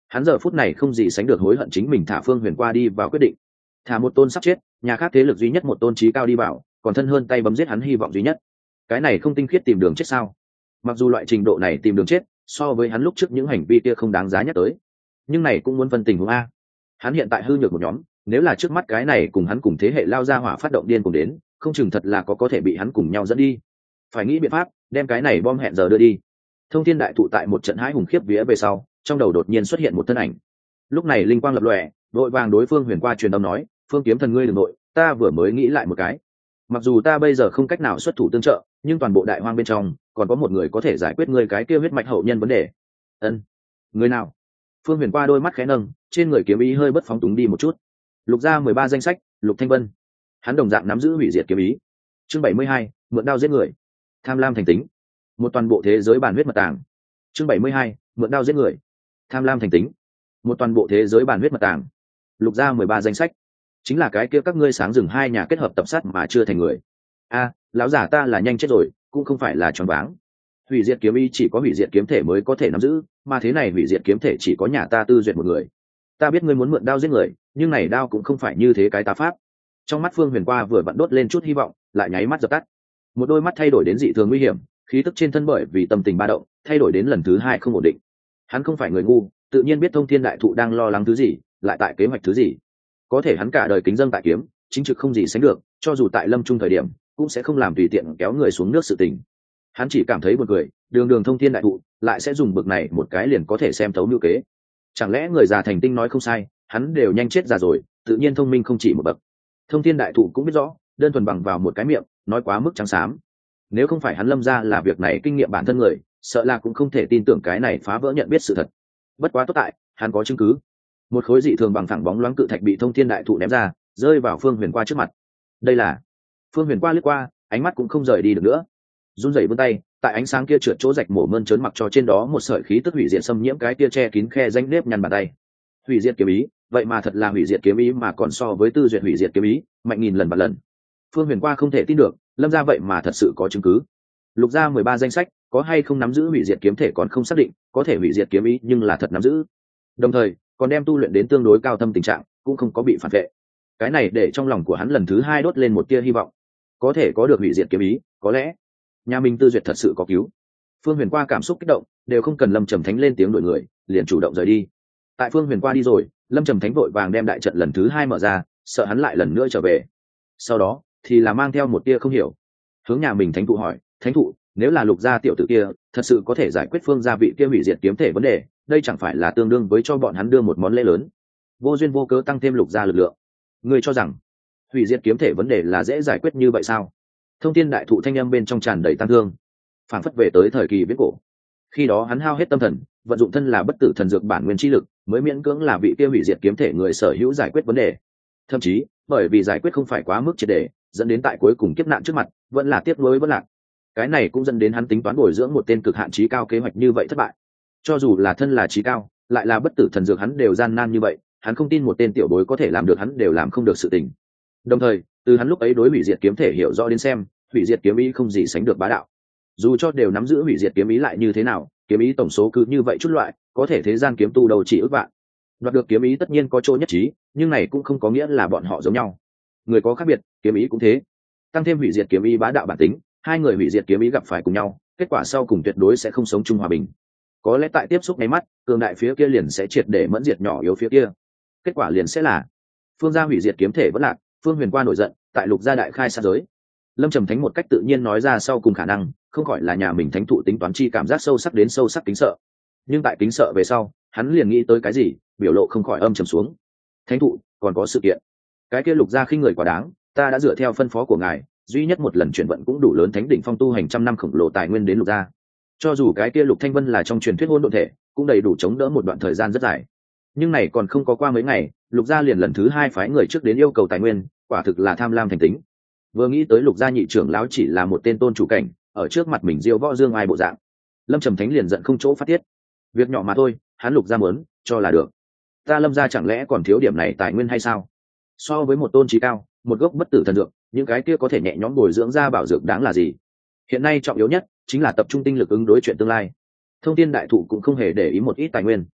Hắn giờ phút này không gì sánh được hối hận chính mình thả Phương Huyền qua đi vào quyết định. Thả một tôn sắp chết, nhà khác thế lực duy nhất một tôn trí cao đi vào, còn thân hơn tay bấm giết hắn hy vọng duy nhất. Cái này không tinh khiết tìm đường chết sao? Mặc dù loại trình độ này tìm đường chết, so với hắn lúc trước những hành vi kia không đáng giá nhắc tới, nhưng này cũng muốn phân tình huống a. Hắn hiện tại hư nhược một nhóm, nếu là trước mắt cái này cùng hắn cùng thế hệ lao ra hỏa phát động điên cùng đến, không chừng thật là có có thể bị hắn cùng nhau dẫn đi. Phải nghĩ biện pháp đem cái này bom hẹn giờ đưa đi. Thông thiên đại thụ tại một trận hãi hùng khiếp vía về sau, trong đầu đột nhiên xuất hiện một thân ảnh. Lúc này linh quang lập lòe, đội vàng đối phương Huyền qua truyền âm nói, Phương Kiếm Thần ngươi đừng nội, ta vừa mới nghĩ lại một cái. Mặc dù ta bây giờ không cách nào xuất thủ tương trợ, nhưng toàn bộ đại hoang bên trong còn có một người có thể giải quyết ngươi cái kia huyết mạch hậu nhân vấn đề. Ân, người nào? Phương Huyền qua đôi mắt khẽ nâng, trên người kiếm ý hơi bất phóng túng đi một chút. Lục ra mười ba danh sách, Lục Thanh Vân. Hắn đồng dạng nắm giữ hủy diệt kiếm ý. Chương bảy mươi hai, mượn đao giết người. Tham lam thành tính. Một toàn bộ thế giới bản huyết mật tàng. Chương bảy mươi hai, mượn đao giết người. Tham lam thành tính. Một toàn bộ thế giới bản huyết mật tàng. Lục ra mười ba danh sách. Chính là cái kia các ngươi sáng rừng hai nhà kết hợp tập sát mà chưa thành người. A, lão giả ta là nhanh chết rồi, cũng không phải là choáng váng. Hủy diệt kiếm ý chỉ có hủy diệt kiếm thể mới có thể nắm giữ, mà thế này hủy diệt kiếm thể chỉ có nhà ta tư duyệt một người. Ta biết ngươi muốn mượn đao giết người, nhưng này đao cũng không phải như thế cái tá pháp. Trong mắt Phương Huyền qua vừa vặn đốt lên chút hy vọng, lại nháy mắt dập tắt. Một đôi mắt thay đổi đến dị thường nguy hiểm, khí tức trên thân bởi vì tâm tình ba động, thay đổi đến lần thứ hai không ổn định. Hắn không phải người ngu, tự nhiên biết Thông Thiên đại thụ đang lo lắng thứ gì, lại tại kế hoạch thứ gì. Có thể hắn cả đời kính dâng tại kiếm, chính trực không gì sánh được, cho dù tại lâm trung thời điểm, cũng sẽ không làm tùy tiện kéo người xuống nước sự tình. Hắn chỉ cảm thấy buồn cười, đường đường Thông Thiên đại thụ, lại sẽ dùng bực này một cái liền có thể xem thấu mưu kế. Chẳng lẽ người già thành tinh nói không sai, hắn đều nhanh chết già rồi, tự nhiên thông minh không chỉ một bậc. Thông Thiên đại thụ cũng biết rõ, đơn thuần bằng vào một cái miệng, nói quá mức trắng xám. Nếu không phải hắn lâm ra là việc này kinh nghiệm bản thân người, sợ là cũng không thể tin tưởng cái này phá vỡ nhận biết sự thật. Bất quá tốt tại, hắn có chứng cứ. Một khối dị thường bằng thẳng bóng loáng cự thạch bị Thông Thiên đại thụ ném ra, rơi vào Phương Huyền qua trước mặt. Đây là Phương Huyền qua liếc qua, ánh mắt cũng không rời đi được nữa. Run rẩy vươn tay, tại ánh sáng kia trượt chỗ rạch mổ mơn trớn mặc cho trên đó một sợi khí tức hủy diệt xâm nhiễm cái kia che kín khe rãnh nếp nhăn bàn tay. Hủy diệt kiếm ý, vậy mà thật là hủy diệt kiếm ý mà còn so với tư duyệt hủy diệt kiếm ý, mạnh nghìn lần và lần. Phương Huyền qua không thể tin được, lâm ra vậy mà thật sự có chứng cứ. Lục ra mười ba danh sách, có hay không nắm giữ hủy diệt kiếm thể còn không xác định, có thể hủy diệt kiếm ý nhưng là thật nắm giữ. Đồng thời, còn đem tu luyện đến tương đối cao thâm tình trạng, cũng không có bị phản vệ. Cái này để trong lòng của hắn lần thứ hai đốt lên một tia hy vọng. Có thể có được hủy diệt kiếm ý, có lẽ nhà mình tư duyệt thật sự có cứu. Phương Huyền qua cảm xúc kích động, đều không cần Lâm Trầm Thánh lên tiếng đuổi người, liền chủ động rời đi. Tại Phương Huyền qua đi rồi, Lâm Trầm Thánh vội vàng đem đại trận lần thứ hai mở ra, sợ hắn lại lần nữa trở về. Sau đó thì là mang theo một tia không hiểu, hướng nhà mình thánh thụ hỏi, thánh thụ, nếu là Lục gia tiểu tử kia thật sự có thể giải quyết Phương gia vị kia hủy diệt kiếm thể vấn đề, đây chẳng phải là tương đương với cho bọn hắn đưa một món lễ lớn, vô duyên vô cớ tăng thêm Lục gia lực lượng. Ngươi cho rằng hủy diệt kiếm thể vấn đề là dễ giải quyết như vậy sao? Thông Thiên đại thụ thanh âm bên trong tràn đầy tang thương, phảng phất về tới thời kỳ viễn cổ. Khi đó hắn hao hết tâm thần, vận dụng thân là bất tử thần dược bản nguyên chi lực, mới miễn cưỡng là vị kia hủy diệt kiếm thể người sở hữu giải quyết vấn đề. Thậm chí, bởi vì giải quyết không phải quá mức triệt để, dẫn đến tại cuối cùng kiếp nạn trước mặt, vẫn là tiếc nuối bất lạc. Cái này cũng dẫn đến hắn tính toán bồi dưỡng một tên cực hạn chí cao kế hoạch như vậy thất bại. Cho dù là thân là chí cao, lại là bất tử thần dược hắn đều gian nan như vậy, hắn không tin một tên tiểu bối có thể làm được hắn đều làm không được sự tình. Đồng thời, từ hắn lúc ấy đối hủy diệt kiếm thể hiểu rõ đến xem, hủy diệt kiếm ý không gì sánh được bá đạo. Dù cho đều nắm giữ hủy diệt kiếm ý lại như thế nào, kiếm ý tổng số cứ như vậy chút loại, có thể thế gian kiếm tu đầu chỉ ước vạn. Đoạt được kiếm ý tất nhiên có chỗ nhất trí, nhưng này cũng không có nghĩa là bọn họ giống nhau. Người có khác biệt, kiếm ý cũng thế. Tăng thêm hủy diệt kiếm ý bá đạo bản tính, hai người hủy diệt kiếm ý gặp phải cùng nhau, kết quả sau cùng tuyệt đối sẽ không sống chung hòa bình. Có lẽ tại tiếp xúc ngay mắt, cường đại phía kia liền sẽ triệt để mẫn diệt nhỏ yếu phía kia. Kết quả liền sẽ là Phương gia hủy diệt kiếm thể vẫn lạc, Phương Huyền qua nổi giận, tại Lục gia đại khai sát giới. Lâm Trầm Thánh một cách tự nhiên nói ra sau cùng khả năng, không khỏi là nhà mình thánh thụ tính toán chi cảm giác sâu sắc đến sâu sắc kính sợ. Nhưng tại kính sợ về sau, hắn liền nghĩ tới cái gì, biểu lộ không khỏi âm trầm xuống. Thánh thụ, còn có sự kiện. Cái kia Lục gia khinh người quá đáng, ta đã dựa theo phân phó của ngài, duy nhất một lần chuyển vận cũng đủ lớn thánh đỉnh phong tu hành trăm năm khổng lồ tài nguyên đến Lục gia. Cho dù cái kia Lục Thanh Vân là trong truyền thuyết hỗn độn thể, cũng đầy đủ chống đỡ một đoạn thời gian rất dài. Nhưng này còn không có qua mấy ngày, Lục gia liền lần thứ hai phái người trước đến yêu cầu tài nguyên, quả thực là tham lam thành tính. Vừa nghĩ tới Lục gia nhị trưởng lão chỉ là một tên tôn chủ cảnh, ở trước mặt mình diêu võ dương ai bộ dạng, Lâm Trầm Thánh liền giận không chỗ phát tiết. Việc nhỏ mà thôi, hắn Lục gia muốn cho là được. Ta Lâm gia chẳng lẽ còn thiếu điểm này tài nguyên hay sao? So với một tôn trí cao, một gốc bất tử thần dược, những cái kia có thể nhẹ nhõm bồi dưỡng ra bảo dược đáng là gì? Hiện nay trọng yếu nhất chính là tập trung tinh lực ứng đối chuyện tương lai. Thông Thiên đại thụ cũng không hề để ý một ít tài nguyên.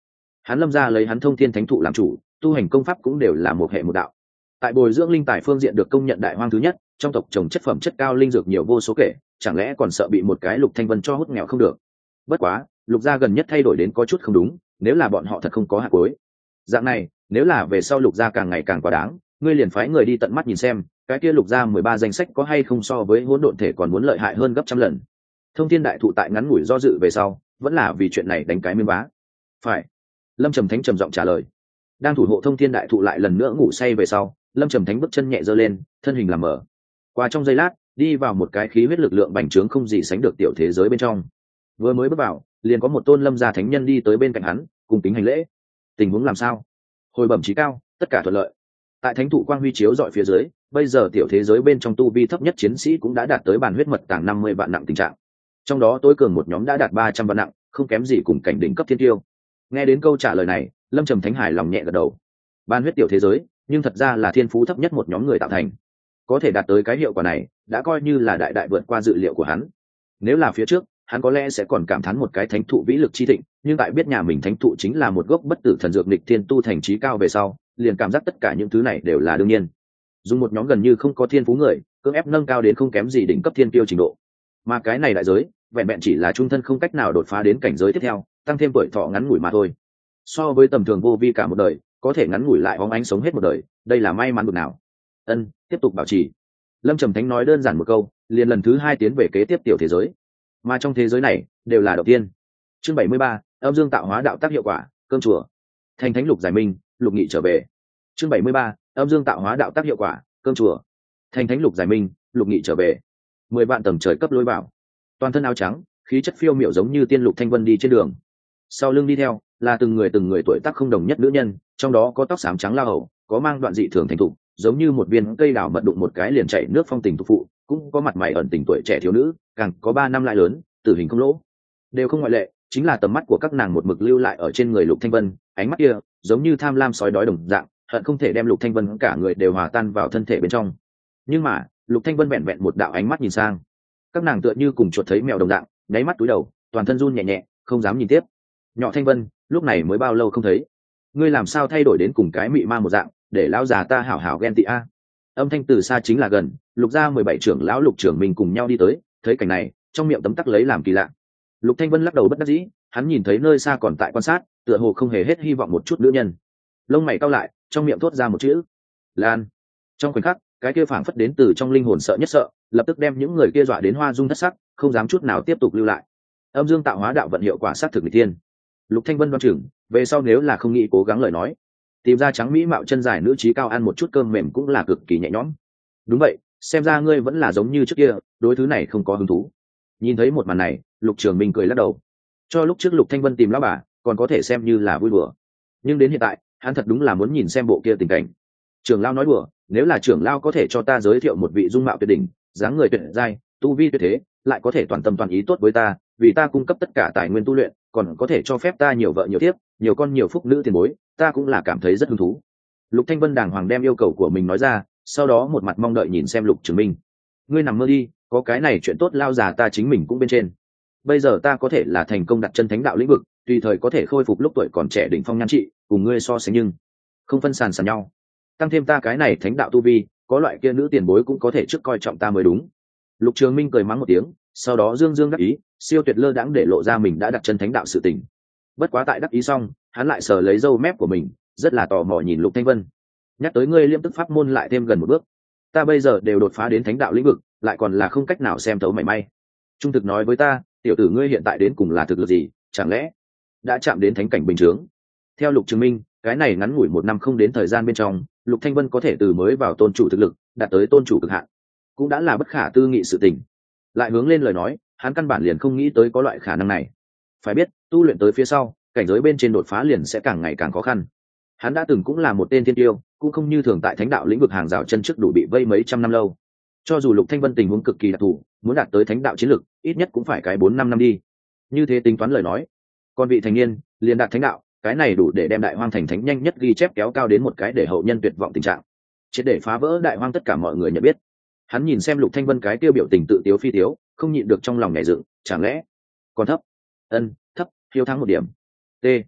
Hắn Lâm gia lấy hắn Thông Thiên Thánh Thụ làm chủ, tu hành công pháp cũng đều là một hệ một đạo. Tại bồi dưỡng linh tài phương diện được công nhận đại hoang thứ nhất, trong tộc trồng chất phẩm chất cao linh dược nhiều vô số kể, chẳng lẽ còn sợ bị một cái Lục Thanh Vân cho hút nghèo không được. Bất quá, Lục gia gần nhất thay đổi đến có chút không đúng, nếu là bọn họ thật không có hạt cuối. Dạng này, nếu là về sau Lục gia càng ngày càng quá đáng, ngươi liền phái người đi tận mắt nhìn xem, cái kia Lục gia mười ba danh sách có hay không so với hỗn độn thể còn muốn lợi hại hơn gấp trăm lần. Thông Thiên đại thụ tại ngắn ngủi do dự về sau, vẫn là vì chuyện này đánh cái miếng vá. Phải. Lâm Trầm Thánh trầm giọng trả lời. Đang thủ hộ Thông Thiên đại thụ lại lần nữa ngủ say về sau, Lâm Trầm Thánh bước chân nhẹ giơ lên, thân hình làm mở. Qua trong giây lát, đi vào một cái khí huyết lực lượng bành trướng không gì sánh được tiểu thế giới bên trong. Vừa mới bước vào, liền có một tôn Lâm gia thánh nhân đi tới bên cạnh hắn, cùng kính hành lễ. Tình huống làm sao? Hồi bẩm chí cao, tất cả thuận lợi. Tại thánh thụ quang huy chiếu dọi phía dưới, bây giờ tiểu thế giới bên trong tu vi thấp nhất chiến sĩ cũng đã đạt tới bản huyết mật tàng năm mươi vạn nặng tình trạng. Trong đó tối cường một nhóm đã đạt ba trăm vạn nặng, không kém gì cùng cảnh đỉnh cấp thiên tiêu. Nghe đến câu trả lời này, Lâm Trầm Thánh hài lòng nhẹ gật đầu. Ban huyết tiểu thế giới, nhưng thật ra là thiên phú thấp nhất một nhóm người tạo thành. Có thể đạt tới cái hiệu quả này, đã coi như là đại đại vượt qua dự liệu của hắn. Nếu là phía trước, hắn có lẽ sẽ còn cảm thán một cái thánh thụ vĩ lực chi thịnh, nhưng tại biết nhà mình thánh thụ chính là một gốc bất tử thần dược nghịch thiên tu thành trí cao về sau, liền cảm giác tất cả những thứ này đều là đương nhiên. Dùng một nhóm gần như không có thiên phú người, cưỡng ép nâng cao đến không kém gì đỉnh cấp thiên tiêu trình độ. Mà cái này đại giới, vẹn vẹn chỉ là trung thân không cách nào đột phá đến cảnh giới tiếp theo, tăng thêm tuổi thọ ngắn ngủi mà thôi. So với tầm thường vô vi cả một đời, có thể ngắn ngủi lại hóng ánh sống hết một đời, đây là may mắn bực nào. Ân, tiếp tục bảo trì. Lâm Trầm Thánh nói đơn giản một câu, liền lần thứ hai tiến về kế tiếp tiểu thế giới. Mà trong thế giới này, đều là đầu tiên. Chương bảy mươi ba, âm dương tạo hóa đạo tác hiệu quả, cơm chùa. Thành thánh Lục Giải Minh, Lục Nghị trở về. Chương bảy mươi ba, âm dương tạo hóa đạo tác hiệu quả, cơm chùa. Thành thánh Lục Giải Minh, Lục Nghị trở về. Mười vạn tầng trời cấp lối vào. Toàn thân áo trắng, khí chất phiêu miểu giống như tiên Lục Thanh Vân đi trên đường. Sau lưng đi theo là từng người từng người tuổi tác không đồng nhất nữ nhân, trong đó có tóc xám trắng la hầu, có mang đoạn dị thường thành thục, giống như một viên cây đào mật đụng một cái liền chảy nước phong tình tục phụ, cũng có mặt mày ẩn tình tuổi trẻ thiếu nữ, càng có ba năm lại lớn, tử hình không lỗ, đều không ngoại lệ. Chính là tầm mắt của các nàng một mực lưu lại ở trên người Lục Thanh Vân, ánh mắt kia giống như tham lam sói đói đồng dạng, hận không thể đem Lục Thanh Vân cả người đều hòa tan vào thân thể bên trong. Nhưng mà Lục Thanh Vân vẹn vẹn một đạo ánh mắt nhìn sang, các nàng tựa như cùng chuột thấy mèo đồng dạng, nháy mắt túi đầu, toàn thân run nhẹ nhẹ, không dám nhìn tiếp. Nhỏ Thanh Vân, lúc này mới bao lâu không thấy, ngươi làm sao thay đổi đến cùng cái mị ma một dạng, để lão già ta hảo hảo ghen tị a. Âm thanh từ xa chính là gần, Lục gia mười bảy trưởng lão Lục trưởng mình cùng nhau đi tới, thấy cảnh này, trong miệng tấm tắc lấy làm kỳ lạ. Lục Thanh Vân lắc đầu bất đắc dĩ, hắn nhìn thấy nơi xa còn tại quan sát, tựa hồ không hề hết hy vọng một chút nữ nhân. Lông mày cau lại, trong miệng thốt ra một chữ: Lan. Trong khoảnh khắc, cái kia phảng phất đến từ trong linh hồn sợ nhất sợ, lập tức đem những người kia dọa đến hoa dung thất sắc, không dám chút nào tiếp tục lưu lại. Âm dương tạo hóa đạo vận hiệu quả sát thực nghịch thiên. Lục Thanh Vân đoan chừng, về sau nếu là không nghĩ cố gắng lời nói, tìm ra trắng mỹ mạo chân dài nữ trí cao ăn một chút cơm mềm cũng là cực kỳ nhẹ nhõm. Đúng vậy, xem ra ngươi vẫn là giống như trước kia, đối thứ này không có hứng thú. Nhìn thấy một màn này, Lục Trường Minh cười lắc đầu. Cho lúc trước Lục Thanh Vân tìm lão bà, còn có thể xem như là vui đùa, nhưng đến hiện tại, hắn thật đúng là muốn nhìn xem bộ kia tình cảnh. Trưởng lão nói đùa, nếu là trưởng lão có thể cho ta giới thiệu một vị dung mạo tuyệt đỉnh, dáng người tuyệt giai, tu vi tuyệt thế, lại có thể toàn tâm toàn ý tốt với ta, vì ta cung cấp tất cả tài nguyên tu luyện, còn có thể cho phép ta nhiều vợ nhiều thiếp, nhiều con nhiều phúc nữ tiền bối, ta cũng là cảm thấy rất hứng thú. Lục Thanh Vân đàng hoàng đem yêu cầu của mình nói ra, sau đó một mặt mong đợi nhìn xem Lục Trường Minh. Ngươi nằm mơ đi, có cái này chuyện tốt lao già ta chính mình cũng bên trên. Bây giờ ta có thể là thành công đặt chân thánh đạo lĩnh vực, tùy thời có thể khôi phục lúc tuổi còn trẻ đỉnh phong nhan trị, cùng ngươi so sánh nhưng không phân sàn sàn nhau. Tăng thêm ta cái này thánh đạo tu vi, có loại kia nữ tiền bối cũng có thể trước coi trọng ta mới đúng. Lục Trường Minh cười mắng một tiếng, sau đó dương dương đắc ý, siêu tuyệt lơ đãng để lộ ra mình đã đặt chân thánh đạo sự tình. Bất quá tại đắc ý xong, hắn lại sờ lấy râu mép của mình, rất là tò mò nhìn Lục Thanh Vân. Nhắc tới ngươi liêm tức pháp môn lại thêm gần một bước, ta bây giờ đều đột phá đến thánh đạo lĩnh vực, lại còn là không cách nào xem thấu mảy may. Trung thực nói với ta, tiểu tử ngươi hiện tại đến cùng là thực lực gì, chẳng lẽ đã chạm đến thánh cảnh bình thường? Theo Lục Trường Minh, cái này ngắn ngủi một năm không đến thời gian bên trong, Lục Thanh Vân có thể từ mới vào tôn chủ thực lực, đạt tới tôn chủ cực hạn, cũng đã là bất khả tư nghị sự tình. Lại hướng lên lời nói, hắn căn bản liền không nghĩ tới có loại khả năng này. Phải biết, tu luyện tới phía sau, cảnh giới bên trên đột phá liền sẽ càng ngày càng khó khăn. Hắn đã từng cũng là một tên thiên tiêu, cũng không như thường tại thánh đạo lĩnh vực hàng rào chân trước đủ bị vây mấy trăm năm lâu. Cho dù Lục Thanh Vân tình huống cực kỳ đặc thù, muốn đạt tới thánh đạo chiến lực, ít nhất cũng phải cái bốn năm năm đi. Như thế tính toán lời nói, con vị thành niên liền đạt thánh đạo, cái này đủ để đem đại hoang thành thánh nhanh nhất ghi chép kéo cao đến một cái để hậu nhân tuyệt vọng tình trạng, triệt để phá vỡ đại hoang tất cả mọi người nhận biết. Hắn nhìn xem Lục Thanh Vân cái tiêu biểu tình tự tiếu phi tiếu, không nhịn được trong lòng nhảy dựng, chẳng lẽ còn thấp? Ân, thấp, hiếu thắng một điểm. T.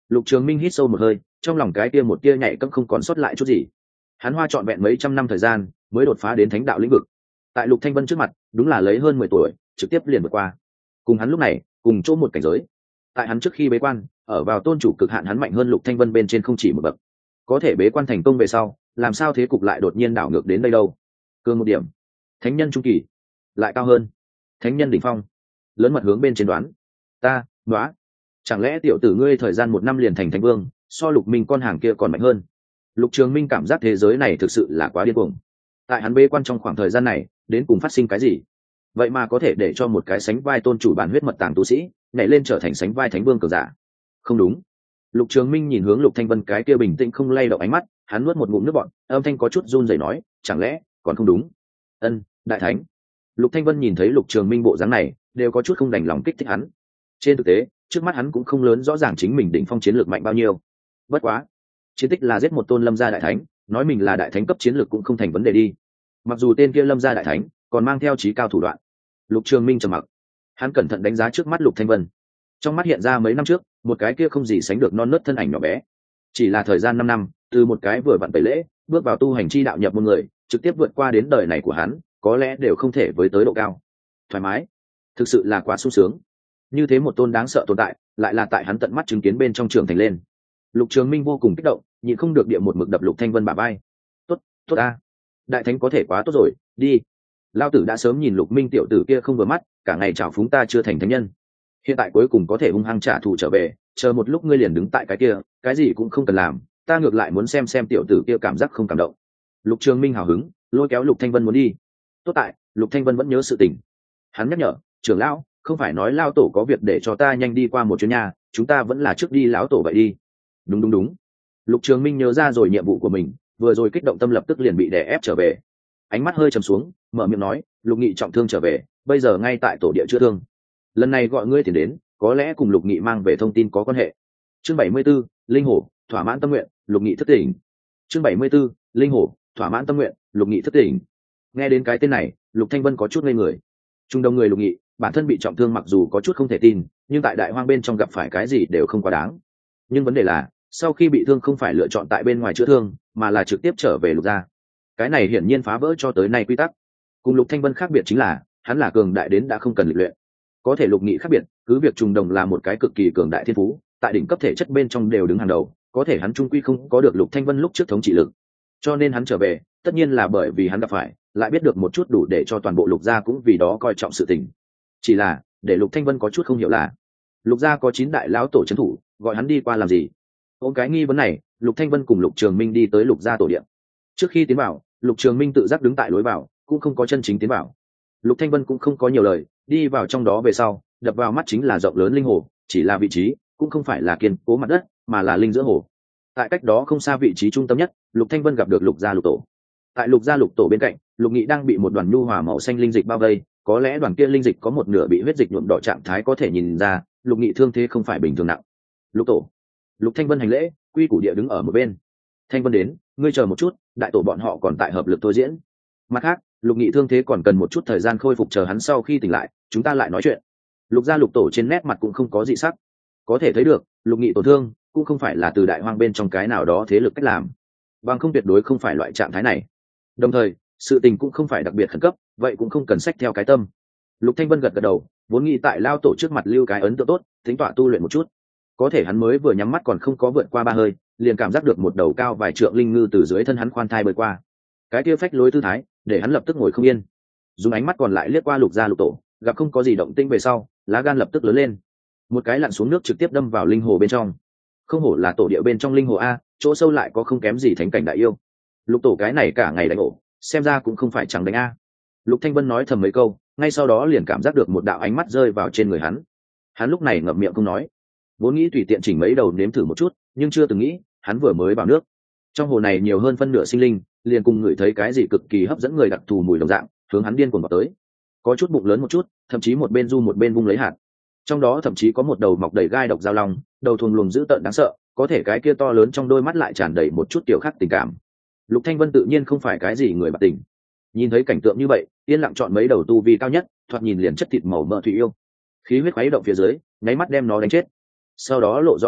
Lục Trường Minh hít sâu một hơi, trong lòng cái kia một tia nhạy cẫng không còn sót lại chút gì. Hắn hoa trọn vẹn mấy trăm năm thời gian mới đột phá đến thánh đạo lĩnh vực. Tại Lục Thanh Vân trước mặt, đúng là lấy hơn mười tuổi, trực tiếp liền vượt qua. Cùng hắn lúc này, cùng chỗ một cảnh giới. Tại hắn trước khi bế quan, ở vào tôn chủ cực hạn hắn mạnh hơn Lục Thanh Vân bên trên không chỉ một bậc. Có thể bế quan thành công về sau, làm sao thế cục lại đột nhiên đảo ngược đến đây đâu? Cương một điểm, thánh nhân trung kỳ, lại cao hơn, thánh nhân đỉnh phong. Lớn mật hướng bên trên đoán. Ta, đoán. Chẳng lẽ tiểu tử ngươi thời gian một năm liền thành thánh vương, so Lục Minh con hàng kia còn mạnh hơn? Lục Trường Minh cảm giác thế giới này thực sự là quá điên cuồng. Tại hắn bế quan trong khoảng thời gian này, đến cùng phát sinh cái gì? Vậy mà có thể để cho một cái sánh vai tôn chủ bản huyết mật tàng tu sĩ nhảy lên trở thành sánh vai thánh vương cường giả? Không đúng. Lục Trường Minh nhìn hướng Lục Thanh Vân cái kia bình tĩnh không lay động ánh mắt, hắn nuốt một ngụm nước bọt, âm thanh có chút run rẩy nói, chẳng lẽ còn không đúng? Ân, đại thánh. Lục Thanh Vân nhìn thấy Lục Trường Minh bộ dáng này, đều có chút không đành lòng kích thích hắn. Trên thực tế, trước mắt hắn cũng không lớn rõ ràng chính mình đỉnh phong chiến lược mạnh bao nhiêu. Bất quá, chiến tích là giết một tôn lâm gia đại thánh, nói mình là đại thánh cấp chiến lược cũng không thành vấn đề đi. Mặc dù tên kia lâm gia đại thánh còn mang theo trí cao thủ đoạn. Lục Trường Minh trầm mặc, hắn cẩn thận đánh giá trước mắt Lục Thanh Vân. Trong mắt hiện ra mấy năm trước, một cái kia không gì sánh được non nớt thân ảnh nhỏ bé. Chỉ là thời gian năm năm, từ một cái vừa vặn tẩy lễ, bước vào tu hành chi đạo nhập môn người, trực tiếp vượt qua đến đời này của hắn, có lẽ đều không thể với tới độ cao. Thoải mái, thực sự là quá sung sướng. Như thế một tôn đáng sợ tồn tại, lại là tại hắn tận mắt chứng kiến bên trong trường thành lên. Lục Trường Minh vô cùng kích động, nhịn không được địa một mực đập Lục Thanh Vân bả vai. Tốt, tốt a, đại thánh có thể quá tốt rồi, đi. Lão tử đã sớm nhìn Lục Minh tiểu tử kia không vừa mắt, cả ngày chào phúng ta chưa thành thánh nhân. Hiện tại cuối cùng có thể hung hăng trả thù trở về, chờ một lúc ngươi liền đứng tại cái kia, cái gì cũng không cần làm, ta ngược lại muốn xem xem tiểu tử kia cảm giác không cảm động. Lục Trường Minh hào hứng, lôi kéo Lục Thanh Vân muốn đi. Tốt tại, Lục Thanh Vân vẫn nhớ sự tình. Hắn nhắc nhở, trưởng lão, không phải nói lão tổ có việc để cho ta nhanh đi qua một chuyến nhà, chúng ta vẫn là trước đi lão tổ vậy đi. Đúng đúng đúng. Lục Trường Minh nhớ ra rồi nhiệm vụ của mình, vừa rồi kích động tâm lập tức liền bị đè ép trở về. Ánh mắt hơi trầm xuống, mở miệng nói, Lục Nghị trọng thương trở về, bây giờ ngay tại tổ địa chữa thương. Lần này gọi ngươi tiền đến, có lẽ cùng Lục Nghị mang về thông tin có quan hệ. Chương bảy mươi 74, linh hổ, thỏa mãn tâm nguyện, Lục Nghị thức tỉnh. Chương bảy mươi 74, linh hổ, thỏa mãn tâm nguyện, Lục Nghị thức tỉnh. Nghe đến cái tên này, Lục Thanh Vân có chút ngây người. Trung đông người Lục Nghị, bản thân bị trọng thương mặc dù có chút không thể tin, nhưng tại đại hoang bên trong gặp phải cái gì đều không quá đáng. Nhưng vấn đề là, sau khi bị thương không phải lựa chọn tại bên ngoài chữa thương, mà là trực tiếp trở về Lục gia. Cái này hiển nhiên phá vỡ cho tới nay quy tắc. Cùng Lục Thanh Vân khác biệt chính là, hắn là cường đại đến đã không cần lịch luyện. Có thể Lục Nghị khác biệt, cứ việc trùng đồng là một cái cực kỳ cường đại thiên phú, tại đỉnh cấp thể chất bên trong đều đứng hàng đầu, có thể hắn trung quy không có được Lục Thanh Vân lúc trước thống trị lực. Cho nên hắn trở về, tất nhiên là bởi vì hắn gặp phải, lại biết được một chút đủ để cho toàn bộ Lục gia cũng vì đó coi trọng sự tình. Chỉ là, để Lục Thanh Vân có chút không hiểu là, Lục gia có chín đại lão tổ trấn thủ, gọi hắn đi qua làm gì? Ôm cái nghi vấn này, Lục Thanh Vân cùng Lục Trường Minh đi tới Lục gia tổ điện. Trước khi tiến vào, Lục Trường Minh tự giác đứng tại lối vào, cũng không có chân chính tiến vào. Lục Thanh Vân cũng không có nhiều lời, đi vào trong đó về sau, đập vào mắt chính là rộng lớn linh hồ, chỉ là vị trí, cũng không phải là kiên cố mặt đất, mà là linh giữa hồ. Tại cách đó không xa vị trí trung tâm nhất, Lục Thanh Vân gặp được Lục gia Lục tổ. Tại Lục gia Lục tổ bên cạnh, Lục Nghị đang bị một đoàn nhu hòa màu xanh linh dịch bao vây, có lẽ đoàn kia linh dịch có một nửa bị huyết dịch nhuộm đỏ trạng thái có thể nhìn ra, Lục Nghị thương thế không phải bình thường nặng. Lục tổ. Lục Thanh Vân hành lễ, quy củ địa đứng ở một bên. Thanh Vân đến, ngươi chờ một chút, đại tổ bọn họ còn tại hợp lực thôi diễn. Mặt khác, Lục Nghị thương thế còn cần một chút thời gian khôi phục, chờ hắn sau khi tỉnh lại, chúng ta lại nói chuyện. Lục gia Lục tổ trên nét mặt cũng không có dị sắc. Có thể thấy được, Lục Nghị tổn thương cũng không phải là từ đại hoang bên trong cái nào đó thế lực cách làm, bằng không tuyệt đối không phải loại trạng thái này. Đồng thời, sự tình cũng không phải đặc biệt khẩn cấp, vậy cũng không cần sách theo cái tâm. Lục Thanh Vân gật gật đầu, vốn nghĩ tại lao tổ trước mặt lưu cái ấn tượng tốt, tính tọa tu luyện một chút. Có thể hắn mới vừa nhắm mắt còn không có vượt qua ba hơi, liền cảm giác được một đầu cao vài trượng linh ngư từ dưới thân hắn khoan thai bơi qua. Cái kia phách lối tư thái, để hắn lập tức ngồi không yên. Dùng ánh mắt còn lại liếc qua Lục gia Lục tổ, gặp không có gì động tĩnh về sau, lá gan lập tức lớn lên. Một cái lặn xuống nước trực tiếp đâm vào linh hồ bên trong. Không hổ là tổ địa bên trong linh hồ a, chỗ sâu lại có không kém gì thánh cảnh đại yêu. Lục tổ cái này cả ngày đánh ổ, xem ra cũng không phải chẳng đánh a. Lục Thanh Vân nói thầm mấy câu, ngay sau đó liền cảm giác được một đạo ánh mắt rơi vào trên người hắn. Hắn lúc này ngậm miệng không nói, vốn nghĩ tùy tiện chỉnh mấy đầu nếm thử một chút, nhưng chưa từng nghĩ, hắn vừa mới vào nước, trong hồ này nhiều hơn phân nửa sinh linh, liền cùng ngửi thấy cái gì cực kỳ hấp dẫn người đặc thù mùi đồng dạng, hướng hắn điên cuồng vào tới. Có chút bụng lớn một chút, thậm chí một bên du một bên vung lấy hạt. Trong đó thậm chí có một đầu mọc đầy gai độc giao long, đầu thuồng luồng dữ tợn đáng sợ, có thể cái kia to lớn trong đôi mắt lại tràn đầy một chút tiểu khác tình cảm. Lục Thanh Vân tự nhiên không phải cái gì người bạc tình, nhìn thấy cảnh tượng như vậy, yên lặng chọn mấy đầu tu vi cao nhất, thoạt nhìn liền chất thịt màu mỡ thủy yêu, khí huyết khuấy động phía dưới, nháy mắt đem nó đánh chết. Sau đó lộ rõ uy áp,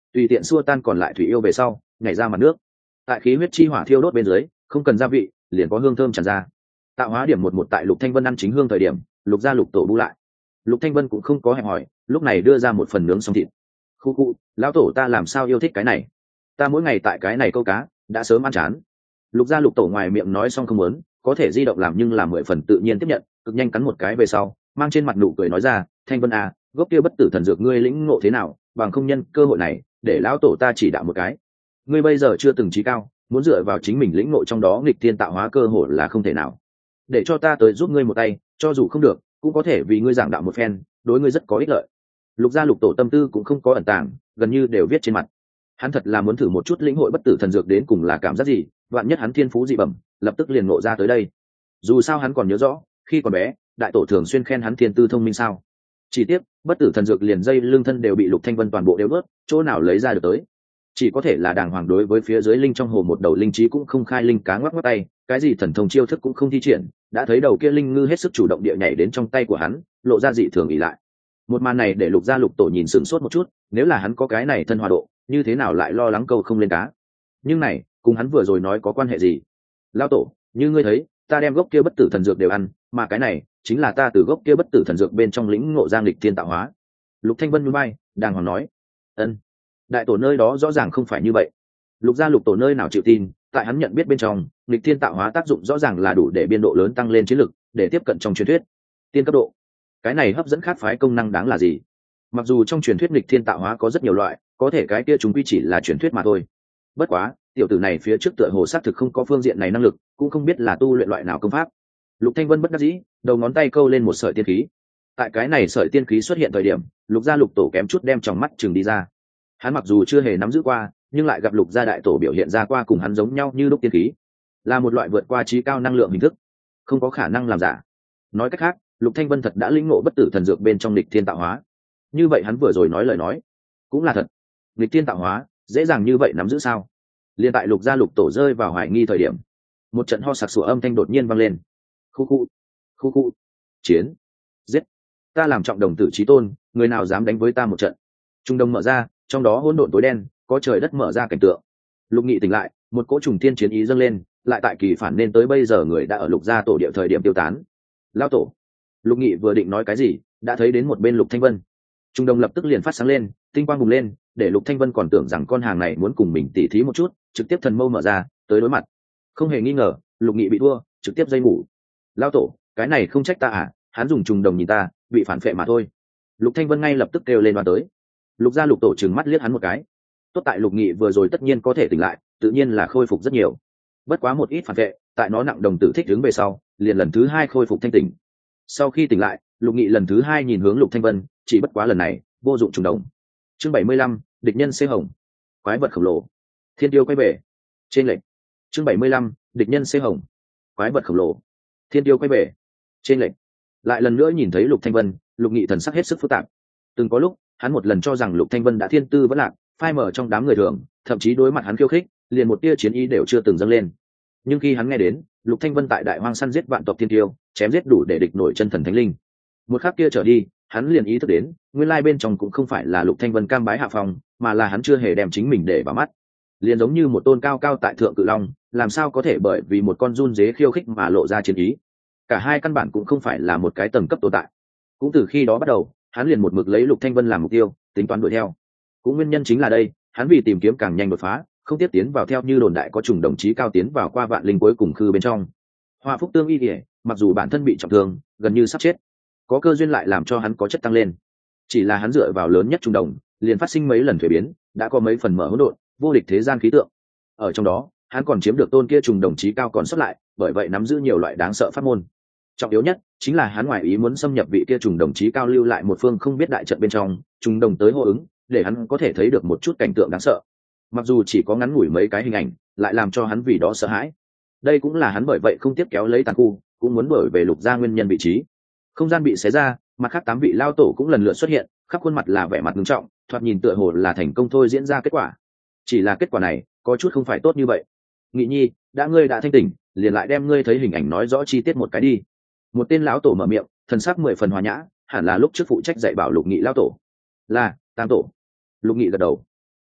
tùy tiện xua tan còn lại thủy yêu về sau nhảy ra mặt nước. Tại khí huyết chi hỏa thiêu đốt bên dưới, không cần gia vị liền có hương thơm tràn ra. Tạo hóa điểm một một tại Lục Thanh Vân ăn chính hương thời điểm, Lục gia Lục tổ bu lại. Lục Thanh Vân cũng không có hẹn hỏi, lúc này đưa ra một phần nướng xong thịt. Khu khu, lão tổ ta làm sao yêu thích cái này, ta mỗi ngày tại cái này câu cá đã sớm ăn chán. Lục gia Lục tổ ngoài miệng nói xong không muốn, có thể di động làm nhưng làm mười phần tự nhiên tiếp nhận, cực nhanh cắn một cái về sau, mang trên mặt nụ cười nói ra, Thanh Vân à, gốc kia bất tử thần dược ngươi lĩnh ngộ thế nào, bằng không nhân cơ hội này để lão tổ ta chỉ đạo một cái. Ngươi bây giờ chưa từng trí cao, muốn dựa vào chính mình lĩnh ngộ trong đó nghịch thiên tạo hóa cơ hội là không thể nào. Để cho ta tới giúp ngươi một tay, cho dù không được cũng có thể vì ngươi giảng đạo một phen, đối ngươi rất có ích lợi. Lục gia Lục tổ tâm tư cũng không có ẩn tàng, gần như đều viết trên mặt. Hắn thật là muốn thử một chút lĩnh hội bất tử thần dược đến cùng là cảm giác gì, vạn nhất hắn thiên phú dị bẩm, lập tức liền ngộ ra tới đây. Dù sao hắn còn nhớ rõ, khi còn bé, đại tổ thường xuyên khen hắn thiên tư thông minh sao. Chỉ tiếc, bất tử thần dược liền dây lưng thân đều bị Lục Thanh Vân toàn bộ đều bớt, chỗ nào lấy ra được tới. Chỉ có thể là đàng hoàng đối với phía dưới linh trong hồ một đầu linh trí cũng không khai linh cá ngoắc ngoắc tay, cái gì thần thông chiêu thức cũng không thi triển, đã thấy đầu kia linh ngư hết sức chủ động địa nhảy đến trong tay của hắn, lộ ra dị thường ỷ lại. Một màn này để Lục gia Lục tổ nhìn sửng sốt một chút, nếu là hắn có cái này thân hòa độ, như thế nào lại lo lắng câu không lên cá. Nhưng này cùng hắn vừa rồi nói có quan hệ gì? Lão tổ, như ngươi thấy, ta đem gốc kia bất tử thần dược đều ăn, mà cái này chính là ta từ gốc kia bất tử thần dược bên trong lĩnh ngộ giang lịch thiên tạo hóa. Lục Thanh Vân nhún vai, đàng hoàng nói, ân, đại tổ nơi đó rõ ràng không phải như vậy. Lục gia Lục tổ nơi nào chịu tin, tại hắn nhận biết bên trong lịch thiên tạo hóa tác dụng rõ ràng là đủ để biên độ lớn tăng lên chiến lực, để tiếp cận trong truyền thuyết tiên cấp độ. Cái này hấp dẫn khác phái công năng đáng là gì? Mặc dù trong truyền thuyết lịch thiên tạo hóa có rất nhiều loại, có thể cái kia chúng quy chỉ là truyền thuyết mà thôi. Bất quá tiểu tử này phía trước tựa hồ xác thực không có phương diện này năng lực, cũng không biết là tu luyện loại nào công pháp. Lục Thanh Vân bất đắc dĩ, đầu ngón tay câu lên một sợi tiên khí. Tại cái này sợi tiên khí xuất hiện thời điểm, Lục gia Lục tổ kém chút đem tròng mắt chừng đi ra. Hắn mặc dù chưa hề nắm giữ qua, nhưng lại gặp Lục gia đại tổ biểu hiện ra qua cùng hắn giống nhau như lúc tiên khí, là một loại vượt qua trí cao năng lượng hình thức, không có khả năng làm giả. Nói cách khác, Lục Thanh Vân thật đã lĩnh ngộ bất tử thần dược bên trong lịch thiên tạo hóa. Như vậy hắn vừa rồi nói lời nói cũng là thật. Lịch thiên tạo hóa dễ dàng như vậy nắm giữ sao? Liên tại Lục gia Lục tổ rơi vào hoài nghi thời điểm, một trận ho sặc sủa âm thanh đột nhiên vang lên. Khu khu, khu khu, chiến, giết, ta làm trọng đồng tử chí tôn, người nào dám đánh với ta một trận? Trung đông mở ra, trong đó hỗn độn tối đen, có trời đất mở ra cảnh tượng. Lục Nghị tỉnh lại, một cỗ trùng thiên chiến ý dâng lên, lại tại kỳ phản nên tới bây giờ người đã ở Lục gia tổ địa thời điểm tiêu tán. Lao tổ. Lục Nghị vừa định nói cái gì, đã thấy đến một bên Lục Thanh Vân. Trung đông lập tức liền phát sáng lên, tinh quang bùng lên, để Lục Thanh Vân còn tưởng rằng con hàng này muốn cùng mình tỉ thí một chút, trực tiếp thần mâu mở ra, tới đối mặt. Không hề nghi ngờ, Lục Nghị bị thua, trực tiếp dây ngủ. Lao tổ, cái này không trách ta à, hắn dùng trùng đồng nhìn ta, bị phản phệ mà thôi. Lục Thanh Vân ngay lập tức kêu lên đoán tới. Lục gia Lục tổ trừng mắt liếc hắn một cái. Tốt tại Lục Nghị vừa rồi tất nhiên có thể tỉnh lại, tự nhiên là khôi phục rất nhiều. Bất quá một ít phản vệ, tại nó nặng đồng tử thích đứng về sau, liền lần thứ hai khôi phục thanh tỉnh. Sau khi tỉnh lại, Lục Nghị lần thứ hai nhìn hướng Lục Thanh Vân, chỉ bất quá lần này vô dụng trùng đồng. Chương bảy mươi lăm, địch nhân xê hồng, quái vật khổng lồ, thiên tiêu quay về. Trên lệnh. Chương bảy mươi lăm, địch nhân xê hồng, quái vật khổng lồ, thiên tiêu quay về. Trên lệnh. Lại lần nữa nhìn thấy Lục Thanh Vân, Lục Nghị thần sắc hết sức phức tạp. Từng có lúc, hắn một lần cho rằng Lục Thanh Vân đã thiên tư vẫn lạc, phai mở trong đám người thường, thậm chí đối mặt hắn khiêu khích, liền một tia chiến ý đều chưa từng dâng lên. Nhưng khi hắn nghe đến Lục Thanh Vân tại đại hoang săn giết vạn tộc thiên tiêu, chém giết đủ để địch nổi chân thần thánh linh, một khắc kia trở đi, hắn liền ý thức đến, nguyên lai bên trong cũng không phải là Lục Thanh Vân cam bái hạ phòng, mà là hắn chưa hề đem chính mình để vào mắt. Liền giống như một tôn cao cao tại thượng cự long, làm sao có thể bởi vì một con run dế khiêu khích mà lộ ra chiến ý. Cả hai căn bản cũng không phải là một cái tầng cấp tồn tại. Cũng từ khi đó bắt đầu, hắn liền một mực lấy Lục Thanh Vân làm mục tiêu, tính toán đuổi theo. Cũng nguyên nhân chính là đây, hắn vì tìm kiếm càng nhanh đột phá, không tiếp tiến vào theo như đồn đại có trùng đồng chí cao tiến vào qua vạn linh cuối cùng khư bên trong. Hoa phúc tương y điệp, mặc dù bản thân bị trọng thương, gần như sắp chết, có cơ duyên lại làm cho hắn có chất tăng lên. Chỉ là hắn dựa vào lớn nhất trùng đồng, liền phát sinh mấy lần thuế biến, đã có mấy phần mở hỗn độn, vô địch thế gian khí tượng. Ở trong đó, hắn còn chiếm được tôn kia trùng đồng chí cao còn xuất lại, bởi vậy nắm giữ nhiều loại đáng sợ pháp môn. Trọng yếu nhất chính là hắn ngoài ý muốn xâm nhập vị kia trùng đồng chí cao lưu lại một phương không biết đại trận bên trong, trùng đồng tới hô ứng, để hắn có thể thấy được một chút cảnh tượng đáng sợ. Mặc dù chỉ có ngắn ngủi mấy cái hình ảnh, lại làm cho hắn vì đó sợ hãi. Đây cũng là hắn bởi vậy không tiếp kéo lấy tàn khu, cũng muốn đổi về Lục gia nguyên nhân vị trí. Không gian bị xé ra, mặt khác tám vị lao tổ cũng lần lượt xuất hiện, khắp khuôn mặt là vẻ mặt nghiêm trọng, thoạt nhìn tựa hồ là thành công thôi diễn ra kết quả. Chỉ là kết quả này, có chút không phải tốt như vậy. Nghị nhi, đã ngươi đã thanh tỉnh, liền lại đem ngươi thấy hình ảnh nói rõ chi tiết một cái đi. Một tên lão tổ mở miệng, thần sắc mười phần hòa nhã, hẳn là lúc trước phụ trách dạy bảo Lục Nghị lão tổ. Là, tam tổ. Lục Nghị gật đầu.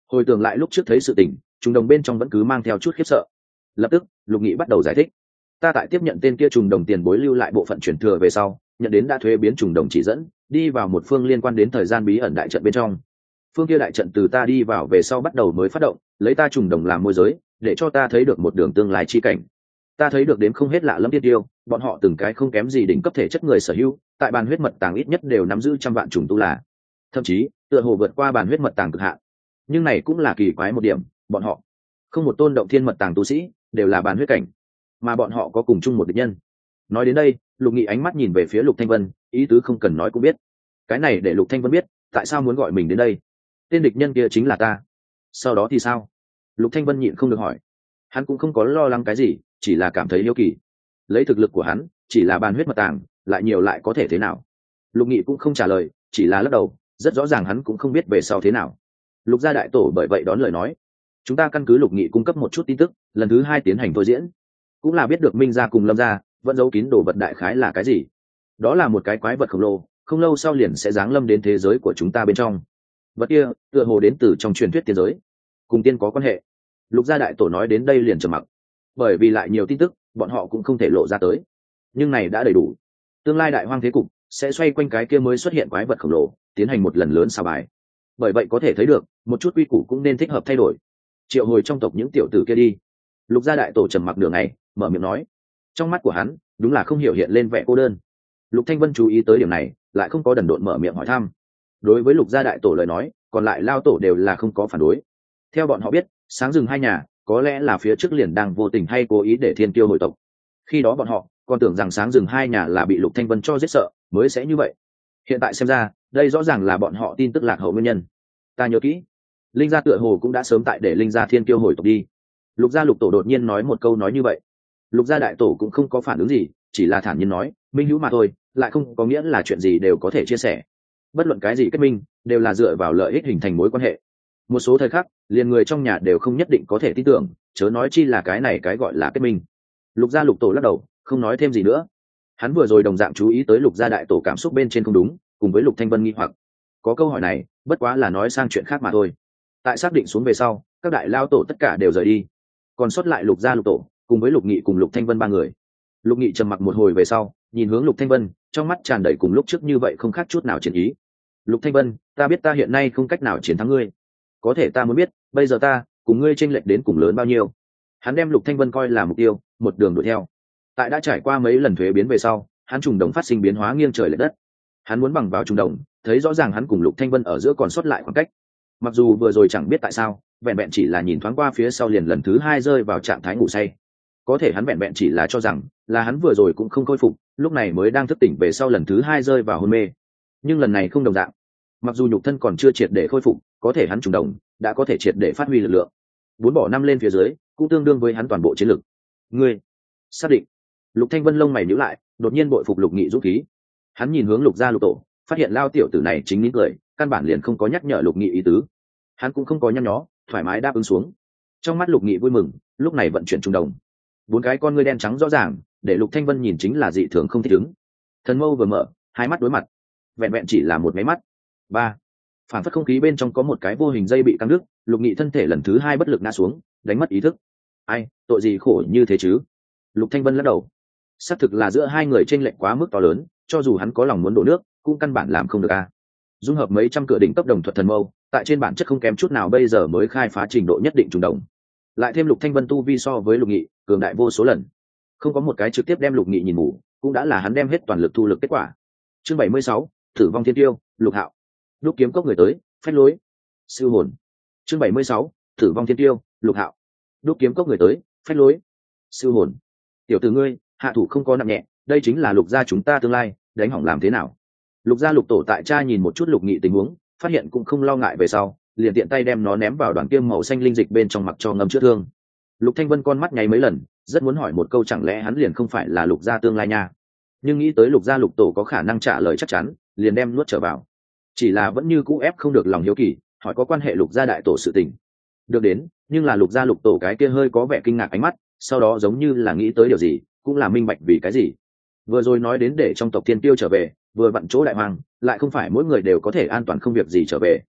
Hồi tưởng lại lúc trước thấy sự tình, trùng đồng bên trong vẫn cứ mang theo chút khiếp sợ. Lập tức Lục Nghị bắt đầu giải thích. Ta tại tiếp nhận tên kia trùng đồng tiền bối lưu lại bộ phận chuyển thừa về sau, nhận đến đã thuế biến trùng đồng chỉ dẫn, đi vào một phương liên quan đến thời gian bí ẩn đại trận bên trong. Phương kia đại trận từ ta đi vào về sau bắt đầu mới phát động, lấy ta trùng đồng làm môi giới, để cho ta thấy được một đường tương lai chi cảnh. Ta thấy được đến không hết lạ lẫm tiên tiêu, bọn họ từng cái không kém gì đỉnh cấp thể chất người sở hữu, tại bàn huyết mật tàng ít nhất đều nắm giữ trăm vạn trùng tu là, thậm chí tựa hồ vượt qua bàn huyết mật tàng cực hạn. Nhưng này cũng là kỳ quái một điểm, bọn họ không một tôn động thiên mật tàng tu sĩ, đều là bàn huyết cảnh, mà bọn họ có cùng chung một địch nhân. Nói đến đây, Lục Nghị ánh mắt nhìn về phía Lục Thanh Vân, ý tứ không cần nói cũng biết. Cái này để Lục Thanh Vân biết, tại sao muốn gọi mình đến đây. Tên địch nhân kia chính là ta. Sau đó thì sao? Lục Thanh Vân nhịn không được hỏi. Hắn cũng không có lo lắng cái gì, chỉ là cảm thấy hiếu kỳ. Lấy thực lực của hắn, chỉ là bàn huyết mật tàng, lại nhiều lại có thể thế nào? Lục Nghị cũng không trả lời, chỉ là lắc đầu, rất rõ ràng hắn cũng không biết về sau thế nào. Lục gia đại tổ bởi vậy đón lời nói. Chúng ta căn cứ Lục Nghị cung cấp một chút tin tức, lần thứ hai tiến hành thôi diễn. Cũng là biết được Minh gia cùng Lâm gia vẫn giấu kín đồ vật đại khái là cái gì. Đó là một cái quái vật khổng lồ, không lâu sau liền sẽ giáng lâm đến thế giới của chúng ta bên trong. Vật kia tựa hồ đến từ trong truyền thuyết tiên giới, cùng tiên có quan hệ. Lục gia đại tổ nói đến đây liền trầm mặc, bởi vì lại nhiều tin tức bọn họ cũng không thể lộ ra tới, nhưng này đã đầy đủ. Tương lai đại hoang thế cục sẽ xoay quanh cái kia mới xuất hiện quái vật khổng lồ tiến hành một lần lớn xào bài. Bởi vậy có thể thấy được một chút quy củ cũng nên thích hợp thay đổi. Triệu hồi trong tộc những tiểu tử kia đi. Lục gia đại tổ trầm mặc đường này, mở miệng nói. Trong mắt của hắn đúng là không hiểu hiện lên vẻ cô đơn. Lục Thanh Vân chú ý tới điểm này, lại không có đần độn mở miệng hỏi thăm. Đối với Lục gia đại tổ lời nói, còn lại lao tổ đều là không có phản đối. Theo bọn họ biết, sáng rừng hai nhà có lẽ là phía trước liền đang vô tình hay cố ý để thiên kiêu hội tộc. Khi đó bọn họ còn tưởng rằng sáng rừng hai nhà là bị Lục Thanh Vân cho giết sợ mới sẽ như vậy. Hiện tại xem ra, đây rõ ràng là bọn họ tin tức lạc hậu nguyên nhân. Ta nhớ kỹ, Linh gia tựa hồ cũng đã sớm tại để Linh gia thiên kiêu hồi tộc đi. Lục gia Lục tổ đột nhiên nói một câu nói như vậy. Lục gia đại tổ cũng không có phản ứng gì, chỉ là thản nhiên nói, minh hữu mà thôi, lại không có nghĩa là chuyện gì đều có thể chia sẻ. Bất luận cái gì kết minh đều là dựa vào lợi ích hình thành mối quan hệ. Một số thời khắc liền người trong nhà đều không nhất định có thể tin tưởng, chớ nói chi là cái này cái gọi là kết minh. Lục gia Lục tổ lắc đầu, không nói thêm gì nữa. Hắn vừa rồi đồng dạng chú ý tới Lục gia đại tổ cảm xúc bên trên không đúng, cùng với Lục Thanh Vân nghi hoặc. Có câu hỏi này bất quá là nói sang chuyện khác mà thôi. Tại xác định xuống về sau, các đại lao tổ tất cả đều rời đi, còn sót lại Lục gia Lục tổ cùng với Lục Nghị cùng Lục Thanh Vân ba người. Lục Nghị trầm mặc một hồi về sau, nhìn hướng Lục Thanh Vân, trong mắt tràn đầy cùng lúc trước như vậy không khác chút nào chiến ý. Lục Thanh Vân, ta biết ta hiện nay không cách nào chiến thắng ngươi, có thể ta muốn biết bây giờ ta cùng ngươi chênh lệch đến cùng lớn bao nhiêu. Hắn đem Lục Thanh Vân coi là mục tiêu, một đường đuổi theo. Tại đã trải qua mấy lần thuế biến về sau, hắn trùng đồng phát sinh biến hóa nghiêng trời lệch đất. Hắn muốn bằng vào trùng đồng thấy rõ ràng hắn cùng Lục Thanh Vân ở giữa còn sót lại khoảng cách. Mặc dù vừa rồi chẳng biết tại sao, vẹn vẹn chỉ là nhìn thoáng qua phía sau liền lần thứ hai rơi vào trạng thái ngủ say. Có thể hắn vẹn vẹn chỉ là cho rằng là hắn vừa rồi cũng không khôi phục, lúc này mới đang thức tỉnh về sau lần thứ hai rơi vào hôn mê. Nhưng lần này không đồng dạng. Mặc dù nhục thân còn chưa triệt để khôi phục, có thể hắn trùng đồng đã có thể triệt để phát huy lực lượng. Bốn bỏ năm lên phía dưới, cũng tương đương với hắn toàn bộ chiến lực. Ngươi xác định? Lục Thanh Vân lông mày nhíu lại, đột nhiên bội phục Lục Nghị dũng khí. Hắn nhìn hướng Lục gia Lục tổ, phát hiện lao tiểu tử này chính nín cười, căn bản liền không có nhắc nhở Lục Nghị ý tứ. Hắn cũng không có nhăn nhó, thoải mái đáp ứng xuống. Trong mắt Lục Nghị vui mừng, lúc này vận chuyển trùng đồng. Bốn cái con ngươi đen trắng rõ ràng, để Lục Thanh Vân nhìn chính là dị thường không thích ứng. Thần mâu vừa mở, hai mắt đối mặt, vẹn vẹn chỉ là một máy mắt. Ba, phản phất không khí bên trong có một cái vô hình dây bị căng đứt, Lục Nghị thân thể lần thứ hai bất lực ngã xuống, đánh mất ý thức. Ai, tội gì khổ như thế chứ? Lục Thanh Vân lắc đầu. Xác thực là giữa hai người chênh lệch quá mức to lớn, cho dù hắn có lòng muốn đổ nước, cũng căn bản làm không được a. Dung hợp mấy trăm cửa đỉnh cấp đồng thuật thần mâu, tại trên bản chất không kém chút nào bây giờ mới khai phá trình độ nhất định trùng đồng. Lại thêm Lục Thanh Vân tu vi so với Lục Nghị cường đại vô số lần, không có một cái trực tiếp đem Lục Nghị nhìn ngủ, cũng đã là hắn đem hết toàn lực thu lực kết quả. Chương bảy mươi sáu, Tử vong thiên tiêu, Lục Hạo. Đúc kiếm cốc người tới, phách lối. Siêu hồn. Chương bảy mươi sáu, Tử vong thiên tiêu, Lục Hạo. Đúc kiếm cốc người tới, phách lối. Siêu hồn. Tiểu tử ngươi, hạ thủ không có nặng nhẹ, đây chính là Lục gia chúng ta tương lai, đánh hỏng làm thế nào? Lục gia Lục tổ tại cha nhìn một chút Lục Nghị tình huống, phát hiện cũng không lo ngại về sau, liền tiện tay đem nó ném vào đoàn kiêm màu xanh linh dịch bên trong mặc cho ngâm chữa thương. Lục Thanh Vân con mắt nháy mấy lần, rất muốn hỏi một câu chẳng lẽ hắn liền không phải là Lục gia tương lai nha. Nhưng nghĩ tới Lục gia Lục tổ có khả năng trả lời chắc chắn, liền đem nuốt trở vào. Chỉ là vẫn như cũ ép không được lòng hiếu kỳ, hỏi có quan hệ Lục gia đại tổ sự tình. Được đến, nhưng là Lục gia Lục tổ cái kia hơi có vẻ kinh ngạc ánh mắt, sau đó giống như là nghĩ tới điều gì, cũng là minh bạch vì cái gì. Vừa rồi nói đến để trong tộc thiên tiêu trở về, vừa vặn chỗ đại hoàng, lại không phải mỗi người đều có thể an toàn không việc gì trở về.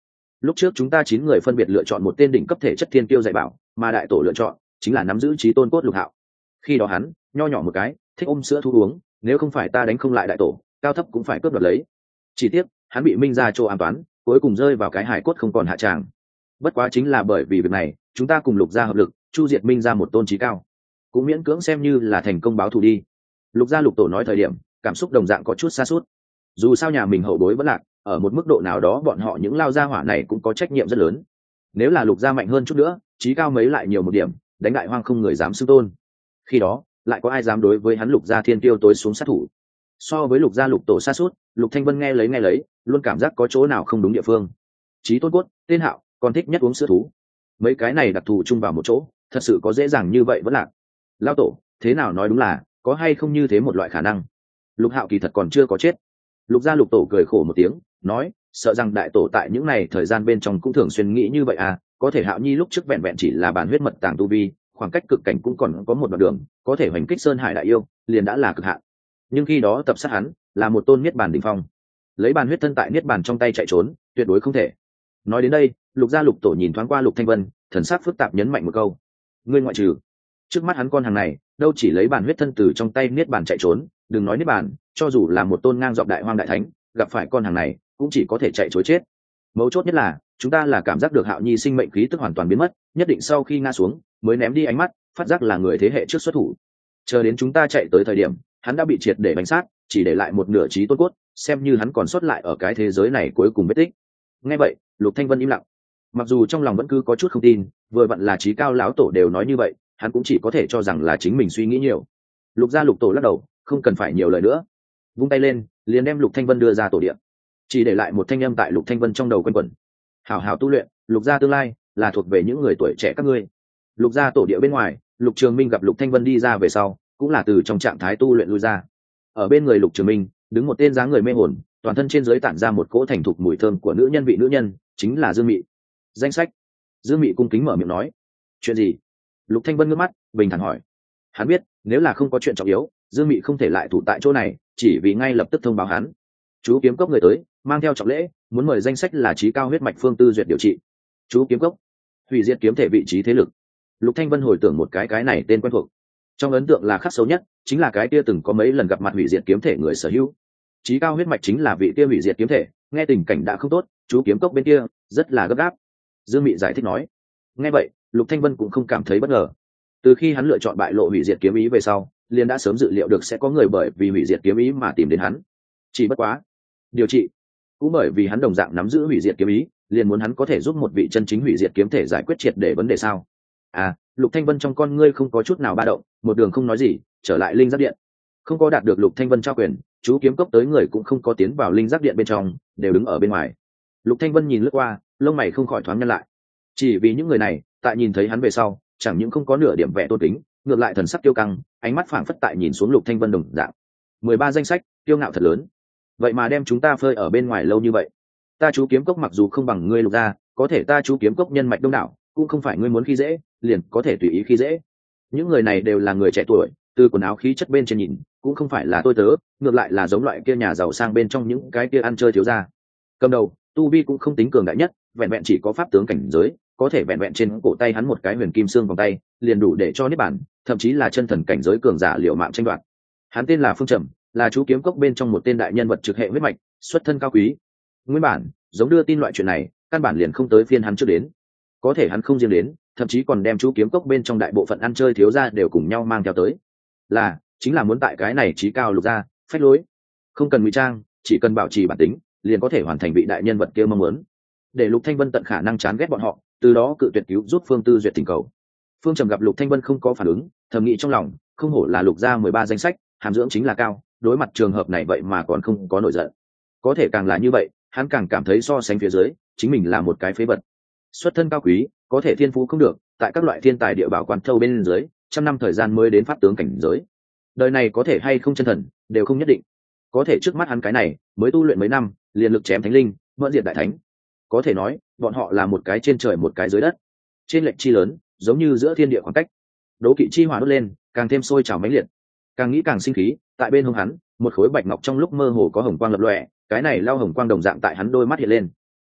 lúc trước chúng ta chín người phân biệt lựa chọn một tên đỉnh cấp thể chất thiên tiêu dạy bảo, mà đại tổ lựa chọn chính là nắm giữ trí tôn cốt Lục Hạo. Khi đó hắn nho nhỏ một cái, thích ôm sữa thu uống, nếu không phải ta đánh không lại đại tổ, cao thấp cũng phải cướp đoạt lấy. Chỉ tiếc hắn bị Minh ra chỗ an toán, cuối cùng rơi vào cái hải cốt không còn hạ tràng. Bất quá chính là bởi vì việc này, chúng ta cùng Lục gia hợp lực, chu diệt Minh ra một tôn trí cao, cũng miễn cưỡng xem như là thành công báo thù đi. Lục gia Lục tổ nói thời điểm, cảm xúc đồng dạng có chút xa suốt. Dù sao nhà mình hậu bối vẫn lạc, ở một mức độ nào đó bọn họ những lao gia hỏa này cũng có trách nhiệm rất lớn. Nếu là Lục gia mạnh hơn chút nữa, trí cao mấy lại nhiều một điểm, đánh đại hoang không người dám xưng tôn. Khi đó lại có ai dám đối với hắn Lục gia thiên tiêu tối xuống sát thủ? So với Lục gia Lục tổ xa suốt, Lục Thanh Vân nghe lấy nghe lấy luôn cảm giác có chỗ nào không đúng địa phương. Chí tôn cốt, tên Hạo còn thích nhất uống sữa thú, mấy cái này đặc thù chung vào một chỗ, thật sự có dễ dàng như vậy vẫn lạc? Lão tổ thế nào nói đúng là có hay không như thế một loại khả năng. Lục Hạo kỳ thật còn chưa có chết. Lục gia Lục tổ cười khổ một tiếng nói, sợ rằng đại tổ tại những này thời gian bên trong cũng thường xuyên nghĩ như vậy à, có thể Hạo nhi lúc trước vẹn vẹn chỉ là bản huyết mật tàng tu vi, khoảng cách cực cảnh cũng còn có một đoạn đường, có thể hoành kích sơn hải đại yêu liền đã là cực hạn. Nhưng khi đó tập sát hắn là một tôn niết bàn đỉnh phong, lấy bàn huyết thân tại niết bàn trong tay chạy trốn tuyệt đối không thể. Nói đến đây, Lục gia Lục tổ nhìn thoáng qua Lục Thanh Vân, thần sắc phức tạp nhấn mạnh một câu, ngươi ngoại trừ trước mắt hắn con hàng này đâu chỉ lấy bàn huyết thân từ trong tay niết bàn chạy trốn, đừng nói niết bàn, cho dù là một tôn ngang dọc đại hoang đại thánh gặp phải con hàng này cũng chỉ có thể chạy trối chết. Mấu chốt nhất là chúng ta là cảm giác được Hạo nhi sinh mệnh khí tức hoàn toàn biến mất, nhất định sau khi ngã xuống mới ném đi ánh mắt, phát giác là người thế hệ trước xuất thủ. Chờ đến chúng ta chạy tới thời điểm, hắn đã bị triệt để bánh sát, chỉ để lại một nửa trí tôn cốt, xem như hắn còn sót lại ở cái thế giới này cuối cùng vết tích. Nghe vậy, Lục Thanh Vân im lặng. Mặc dù trong lòng vẫn cứ có chút không tin, vừa vặn là trí cao lão tổ đều nói như vậy, hắn cũng chỉ có thể cho rằng là chính mình suy nghĩ nhiều. Lục gia Lục tổ lắc đầu, không cần phải nhiều lời nữa, vung tay lên liền đem Lục Thanh Vân đưa ra tổ điện, chỉ để lại một thanh âm tại Lục Thanh Vân trong đầu quanh quẩn: hảo hảo tu luyện, Lục gia tương lai là thuộc về những người tuổi trẻ các ngươi. Lục gia tổ địa bên ngoài, Lục Trường Minh gặp Lục Thanh Vân đi ra về sau, cũng là từ trong trạng thái tu luyện lui ra. Ở bên người Lục Trường Minh đứng một tên dáng người mê hồn, toàn thân trên dưới tản ra một cỗ thành thục mùi thơm của nữ nhân vị nữ nhân, chính là Dương Mị. Danh sách. Dương Mị cung kính mở miệng nói. Chuyện gì? Lục Thanh Vân ngước mắt bình thản hỏi. Hắn biết nếu là không có chuyện trọng yếu, Dương Mị không thể lại thủ tại chỗ này, chỉ vì ngay lập tức thông báo hắn, chú kiếm cốc người tới, mang theo trọng lễ, muốn mời danh sách là trí cao huyết mạch phương tư duyệt điều trị. Chú kiếm cốc, hủy diệt kiếm thể vị trí thế lực. Lục Thanh Vân hồi tưởng một cái cái này tên quen thuộc, trong ấn tượng là khắc sâu nhất chính là cái kia từng có mấy lần gặp mặt hủy diệt kiếm thể người sở hữu. Trí cao huyết mạch chính là vị kia hủy diệt kiếm thể, nghe tình cảnh đã không tốt, chú kiếm cốc bên kia rất là gấp gáp. Dương Mị giải thích nói. Nghe vậy, Lục Thanh Vân cũng không cảm thấy bất ngờ. Từ khi hắn lựa chọn bại lộ hủy diệt kiếm ý về sau, liền đã sớm dự liệu được sẽ có người bởi vì hủy diệt kiếm ý mà tìm đến hắn. Chỉ bất quá, điều trị cũng bởi vì hắn đồng dạng nắm giữ hủy diệt kiếm ý, liền muốn hắn có thể giúp một vị chân chính hủy diệt kiếm thể giải quyết triệt để vấn đề sao? À, Lục Thanh Vân trong con ngươi không có chút nào ba động, một đường không nói gì, trở lại linh giác điện. Không có đạt được Lục Thanh Vân trao quyền, chú kiếm cốc tới người cũng không có tiến vào linh giác điện bên trong, đều đứng ở bên ngoài. Lục Thanh Vân nhìn lướt qua, lông mày không khỏi thoáng nhăn lại. Chỉ vì những người này, tại nhìn thấy hắn về sau, chẳng những không có nửa điểm vẻ tôn kính, ngược lại thần sắc kiêu căng, ánh mắt phảng phất tại nhìn xuống Lục Thanh Vân đồng dạng. mười ba danh sách, kiêu ngạo thật lớn. Vậy mà đem chúng ta phơi ở bên ngoài lâu như vậy. Ta chú kiếm cốc mặc dù không bằng ngươi Lục gia, có thể ta chú kiếm cốc nhân mạch đông đảo, cũng không phải ngươi muốn khi dễ, liền có thể tùy ý khi dễ. Những người này đều là người trẻ tuổi, từ quần áo khí chất bên trên nhìn, cũng không phải là tôi tớ, ngược lại là giống loại kia nhà giàu sang bên trong những cái kia ăn chơi thiếu gia. Cầm đầu, tu vi cũng không tính cường đại nhất, vẹn vẹn chỉ có pháp tướng cảnh giới, có thể vẹn vẹn trên cổ tay hắn một cái huyền kim xương vòng tay, liền đủ để cho niết bản, thậm chí là chân thần cảnh giới cường giả liều mạng tranh đoạt. Hắn tên là Phương Trầm, là chú kiếm cốc bên trong một tên đại nhân vật trực hệ huyết mạch, xuất thân cao quý. Nguyên bản, giống đưa tin loại chuyện này, căn bản liền không tới phiên hắn trước đến. Có thể hắn không riêng đến, thậm chí còn đem chú kiếm cốc bên trong đại bộ phận ăn chơi thiếu gia đều cùng nhau mang theo tới. Là, chính là muốn tại cái này chí cao Lục gia, phách lối. Không cần ngụy trang, chỉ cần bảo trì bản tính, liền có thể hoàn thành vị đại nhân vật kia mong muốn. Để Lục Thanh Vân tận khả năng chán ghét bọn họ, từ đó cự tuyệt cứu giúp Phương Tư duyệt tình cầu. Phương Trầm gặp Lục Thanh Vân không có phản ứng, thầm nghĩ trong lòng, không hổ là Lục gia mười ba danh sách, hàm dưỡng chính là cao, đối mặt trường hợp này vậy mà còn không có nổi giận. Có thể càng là như vậy, hắn càng cảm thấy so sánh phía dưới, chính mình là một cái phế vật. Xuất thân cao quý, có thể thiên phú không được, tại các loại thiên tài địa bảo quan thâu bên dưới, trăm năm thời gian mới đến pháp tướng cảnh giới. Đời này có thể hay không chân thần, đều không nhất định. Có thể trước mắt hắn cái này, mới tu luyện mấy năm, liền lực chém thánh linh, mượn diệt đại thánh. Có thể nói, bọn họ là một cái trên trời một cái dưới đất. Trên lệch chi lớn, giống như giữa thiên địa khoảng cách. Đố kỵ chi hỏa đốt lên, càng thêm sôi trào mãnh liệt. Càng nghĩ càng sinh khí, tại bên hông hắn, một khối bạch ngọc trong lúc mơ hồ có hồng quang lập lòe, cái này lao hồng quang đồng dạng tại hắn đôi mắt hiện lên.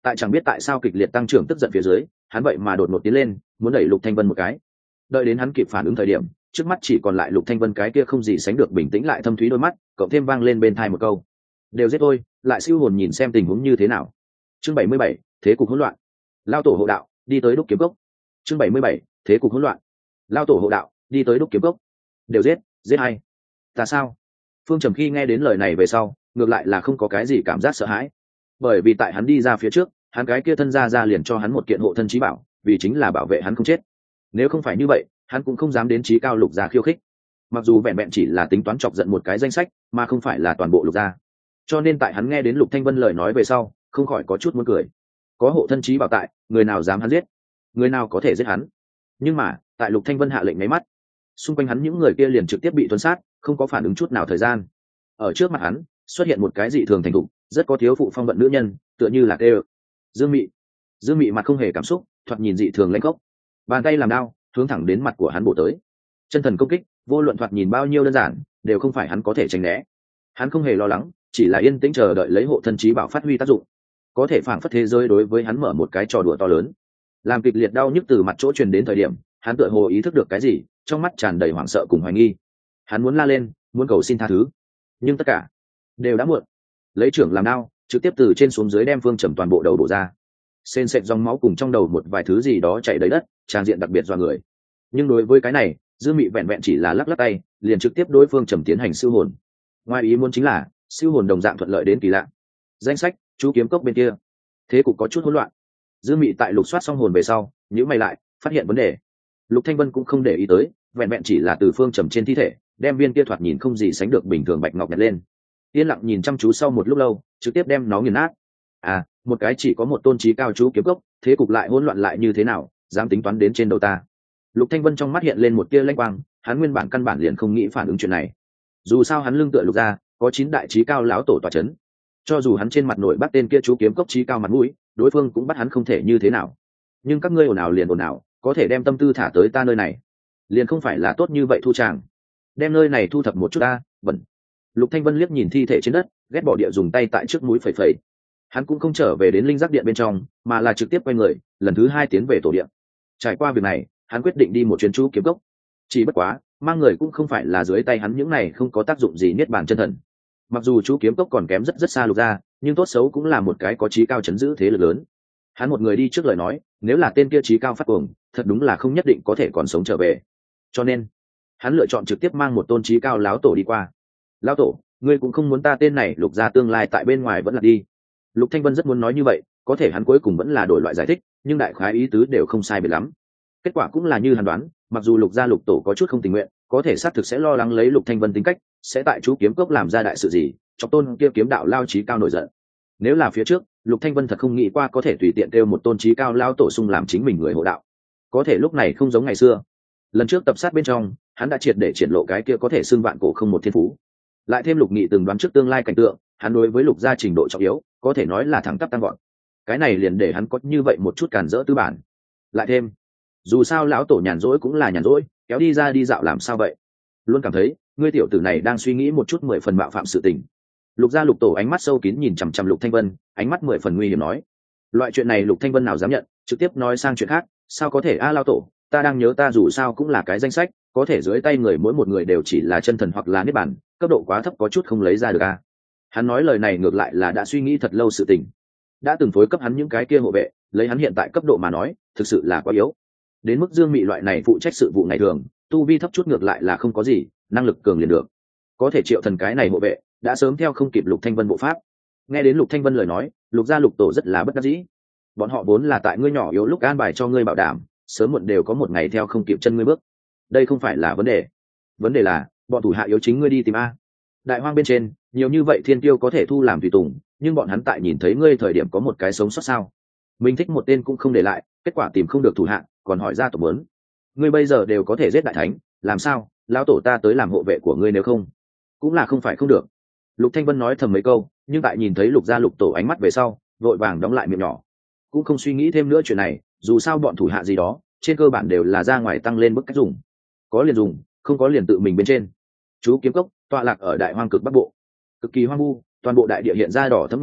Tại chẳng biết tại sao kịch liệt tăng trưởng tức giận phía dưới, hắn vậy mà đột ngột tiến lên, muốn đẩy Lục Thanh Vân một cái. Đợi đến hắn kịp phản ứng thời điểm, trước mắt chỉ còn lại Lục Thanh Vân cái kia không gì sánh được bình tĩnh lại thâm thúy đôi mắt, cộng thêm vang lên bên tai một câu: "Đều giết tôi, lại siêu hồn nhìn xem tình huống như thế nào." Chương bảy mươi bảy, thế cục hỗn loạn. Lao tổ hộ đạo, đi tới đúc kiếm cốc. Chương bảy mươi bảy, thế cục hỗn loạn. Lao tổ hộ đạo, đi tới đúc kiếm cốc. Đều giết, giết hay? Ta sao? Phương Trầm khi nghe đến lời này về sau, ngược lại là không có cái gì cảm giác sợ hãi, bởi vì tại hắn đi ra phía trước, hắn cái kia thân gia ra liền cho hắn một kiện hộ thân chí bảo, vì chính là bảo vệ hắn không chết. Nếu không phải như vậy, hắn cũng không dám đến chí cao lục gia khiêu khích. Mặc dù vẹn vẹn chỉ là tính toán chọc giận một cái danh sách, mà không phải là toàn bộ lục gia. Cho nên tại hắn nghe đến Lục Thanh Vân lời nói về sau, không khỏi có chút muốn cười. Có hộ thân chí bảo tại, người nào dám hắn giết? Người nào có thể giết hắn? Nhưng mà, tại Lục Thanh Vân hạ lệnh nháy mắt, xung quanh hắn những người kia liền trực tiếp bị tuân sát, không có phản ứng chút nào thời gian. Ở trước mặt hắn, xuất hiện một cái dị thường thành thục, rất có thiếu phụ phong vận nữ nhân, tựa như là kêu Dương Mị. Dương Mị mặt không hề cảm xúc, thoạt nhìn dị thường lãnh khốc. Bàn tay làm đao, hướng thẳng đến mặt của hắn bổ tới. Chân thần công kích, vô luận thoạt nhìn bao nhiêu đơn giản, đều không phải hắn có thể tránh né. Hắn không hề lo lắng, chỉ là yên tĩnh chờ đợi lấy hộ thân chí bảo phát huy tác dụng. Có thể phảng phất thế giới đối với hắn mở một cái trò đùa to lớn. Làm kịch liệt đau nhức từ mặt chỗ truyền đến thời điểm, hắn tựa hồ ý thức được cái gì, trong mắt tràn đầy hoảng sợ cùng hoài nghi. Hắn muốn la lên, muốn cầu xin tha thứ, nhưng tất cả đều đã muộn. Lấy trưởng làm đao, trực tiếp từ trên xuống dưới đem Phương Trầm toàn bộ đầu đổ ra. Sền sệt dòng máu cùng trong đầu một vài thứ gì đó chảy đầy đất, tràn diện đặc biệt do người. Nhưng đối với cái này, Dương Mị vẹn vẹn chỉ là lắc lắc tay, liền trực tiếp đối Phương Trầm tiến hành siêu hồn. Ngoài ý muốn chính là, siêu hồn đồng dạng thuận lợi đến kỳ lạ. Danh sách, chú kiếm cốc bên kia, thế cục có chút hỗn loạn. Dương Mị tại lục soát xong hồn về sau, nhíu mày lại, phát hiện vấn đề. Lục Thanh Vân cũng không để ý tới, vẹn vẹn chỉ là từ Phương Trầm trên thi thể, đem viên kia thoạt nhìn không gì sánh được bình thường bạch ngọc nhặt lên. Yên lặng nhìn chăm chú sau một lúc lâu, trực tiếp đem nó nghiền nát. À, một cái chỉ có một tôn trí cao chú kiếm cốc, thế cục lại hỗn loạn lại như thế nào, dám tính toán đến trên đầu ta. Lục Thanh Vân trong mắt hiện lên một tia lanh quang, hắn nguyên bản căn bản liền không nghĩ phản ứng chuyện này. Dù sao hắn lưng tựa lục gia, có chín đại trí cao lão tổ tọa chấn. Cho dù hắn trên mặt nổi bắt tên kia chú kiếm cốc trí cao mặt mũi, đối phương cũng bắt hắn không thể như thế nào. Nhưng các ngươi ồn ào liền ồn ào, có thể đem tâm tư thả tới ta nơi này, liền không phải là tốt như vậy thu tràng. Đem nơi này thu thập một chút ta, bẩn. Lục Thanh Vân liếc nhìn thi thể trên đất, ghét bỏ địa dùng tay tại trước mũi phẩy phẩy. Hắn cũng không trở về đến linh giác điện bên trong, mà là trực tiếp quay người, lần thứ hai tiến về tổ điện. Trải qua việc này, hắn quyết định đi một chuyến chú kiếm cốc. Chỉ bất quá, mang người cũng không phải là dưới tay hắn những này không có tác dụng gì niết bàn chân thần. Mặc dù chú kiếm cốc còn kém rất rất xa lục ra, nhưng tốt xấu cũng là một cái có trí cao chấn giữ thế lực lớn. Hắn một người đi trước lời nói, nếu là tên kia trí cao phát cuồng, thật đúng là không nhất định có thể còn sống trở về. Cho nên, hắn lựa chọn trực tiếp mang một tôn trí cao láo tổ đi qua. Lão tổ, ngươi cũng không muốn ta tên này lục ra tương lai tại bên ngoài vẫn là đi. Lục Thanh Vân rất muốn nói như vậy, có thể hắn cuối cùng vẫn là đổi loại giải thích, nhưng đại khái ý tứ đều không sai biệt lắm. Kết quả cũng là như hắn đoán, mặc dù lục gia lục tổ có chút không tình nguyện, có thể xác thực sẽ lo lắng lấy Lục Thanh Vân tính cách, sẽ tại chú kiếm cốc làm ra đại sự gì, chọc tôn kia kiếm đạo lao chí cao nổi giận. Nếu là phía trước, Lục Thanh Vân thật không nghĩ qua có thể tùy tiện kêu một tôn chí cao lao tổ sung làm chính mình người hộ đạo. Có thể lúc này không giống ngày xưa. Lần trước tập sát bên trong, hắn đã triệt để triển lộ cái kia có thể xưng vạn cổ không một thiên phú. Lại thêm Lục Nghị từng đoán trước tương lai cảnh tượng, hắn đối với Lục gia trình độ trọng yếu, có thể nói là thẳng tắp tăng vọt. Cái này liền để hắn có như vậy một chút cản rỡ tư bản. Lại thêm, dù sao lão tổ nhàn rỗi cũng là nhàn rỗi, kéo đi ra đi dạo làm sao vậy? Luôn cảm thấy, ngươi tiểu tử này đang suy nghĩ một chút mười phần mạo phạm sự tình. Lục gia Lục tổ ánh mắt sâu kín nhìn chằm chằm Lục Thanh Vân, ánh mắt mười phần nguy hiểm nói: loại chuyện này Lục Thanh Vân nào dám nhận, trực tiếp nói sang chuyện khác, sao có thể a lão tổ, ta đang nhớ ta dù sao cũng là cái danh sách, có thể dưới tay người mỗi một người đều chỉ là chân thần hoặc là niết bàn, cấp độ quá thấp có chút không lấy ra được a. Hắn nói lời này ngược lại là đã suy nghĩ thật lâu sự tình. Đã từng phối cấp hắn những cái kia hộ vệ, lấy hắn hiện tại cấp độ mà nói, thực sự là quá yếu. Đến mức Dương Mị loại này phụ trách sự vụ ngày thường, tu vi thấp chút ngược lại là không có gì, năng lực cường liền được. Có thể Triệu Thần cái này hộ vệ, đã sớm theo không kịp Lục Thanh Vân bộ pháp. Nghe đến Lục Thanh Vân lời nói, Lục gia Lục tổ rất là bất đắc dĩ. Bọn họ vốn là tại ngươi nhỏ yếu lúc an bài cho ngươi bảo đảm, sớm muộn đều có một ngày theo không kịp chân ngươi bước. Đây không phải là vấn đề. Vấn đề là, bọn thủ hạ yếu chính ngươi đi tìm a. Đại hoang bên trên, nhiều như vậy thiên tiêu có thể thu làm tùy tùng, nhưng bọn hắn tại nhìn thấy ngươi thời điểm có một cái sống sót sao? Mình thích một tên cũng không để lại, kết quả tìm không được thủ hạ, còn hỏi ra tổ muốn. Ngươi bây giờ đều có thể giết đại thánh, làm sao? Lão tổ ta tới làm hộ vệ của ngươi nếu không, cũng là không phải không được. Lục Thanh Vân nói thầm mấy câu, nhưng tại nhìn thấy Lục gia Lục tổ ánh mắt về sau, vội vàng đóng lại miệng nhỏ, cũng không suy nghĩ thêm nữa chuyện này. Dù sao bọn thủ hạ gì đó, trên cơ bản đều là ra ngoài tăng lên bức cách dùng, có liền dùng, không có liền tự mình bên trên. Chú kiếm cốc tọa lạc ở đại hoang cực bắc bộ, cực kỳ hoang vu, toàn bộ đại địa hiện ra đỏ thẫm nhan sắc,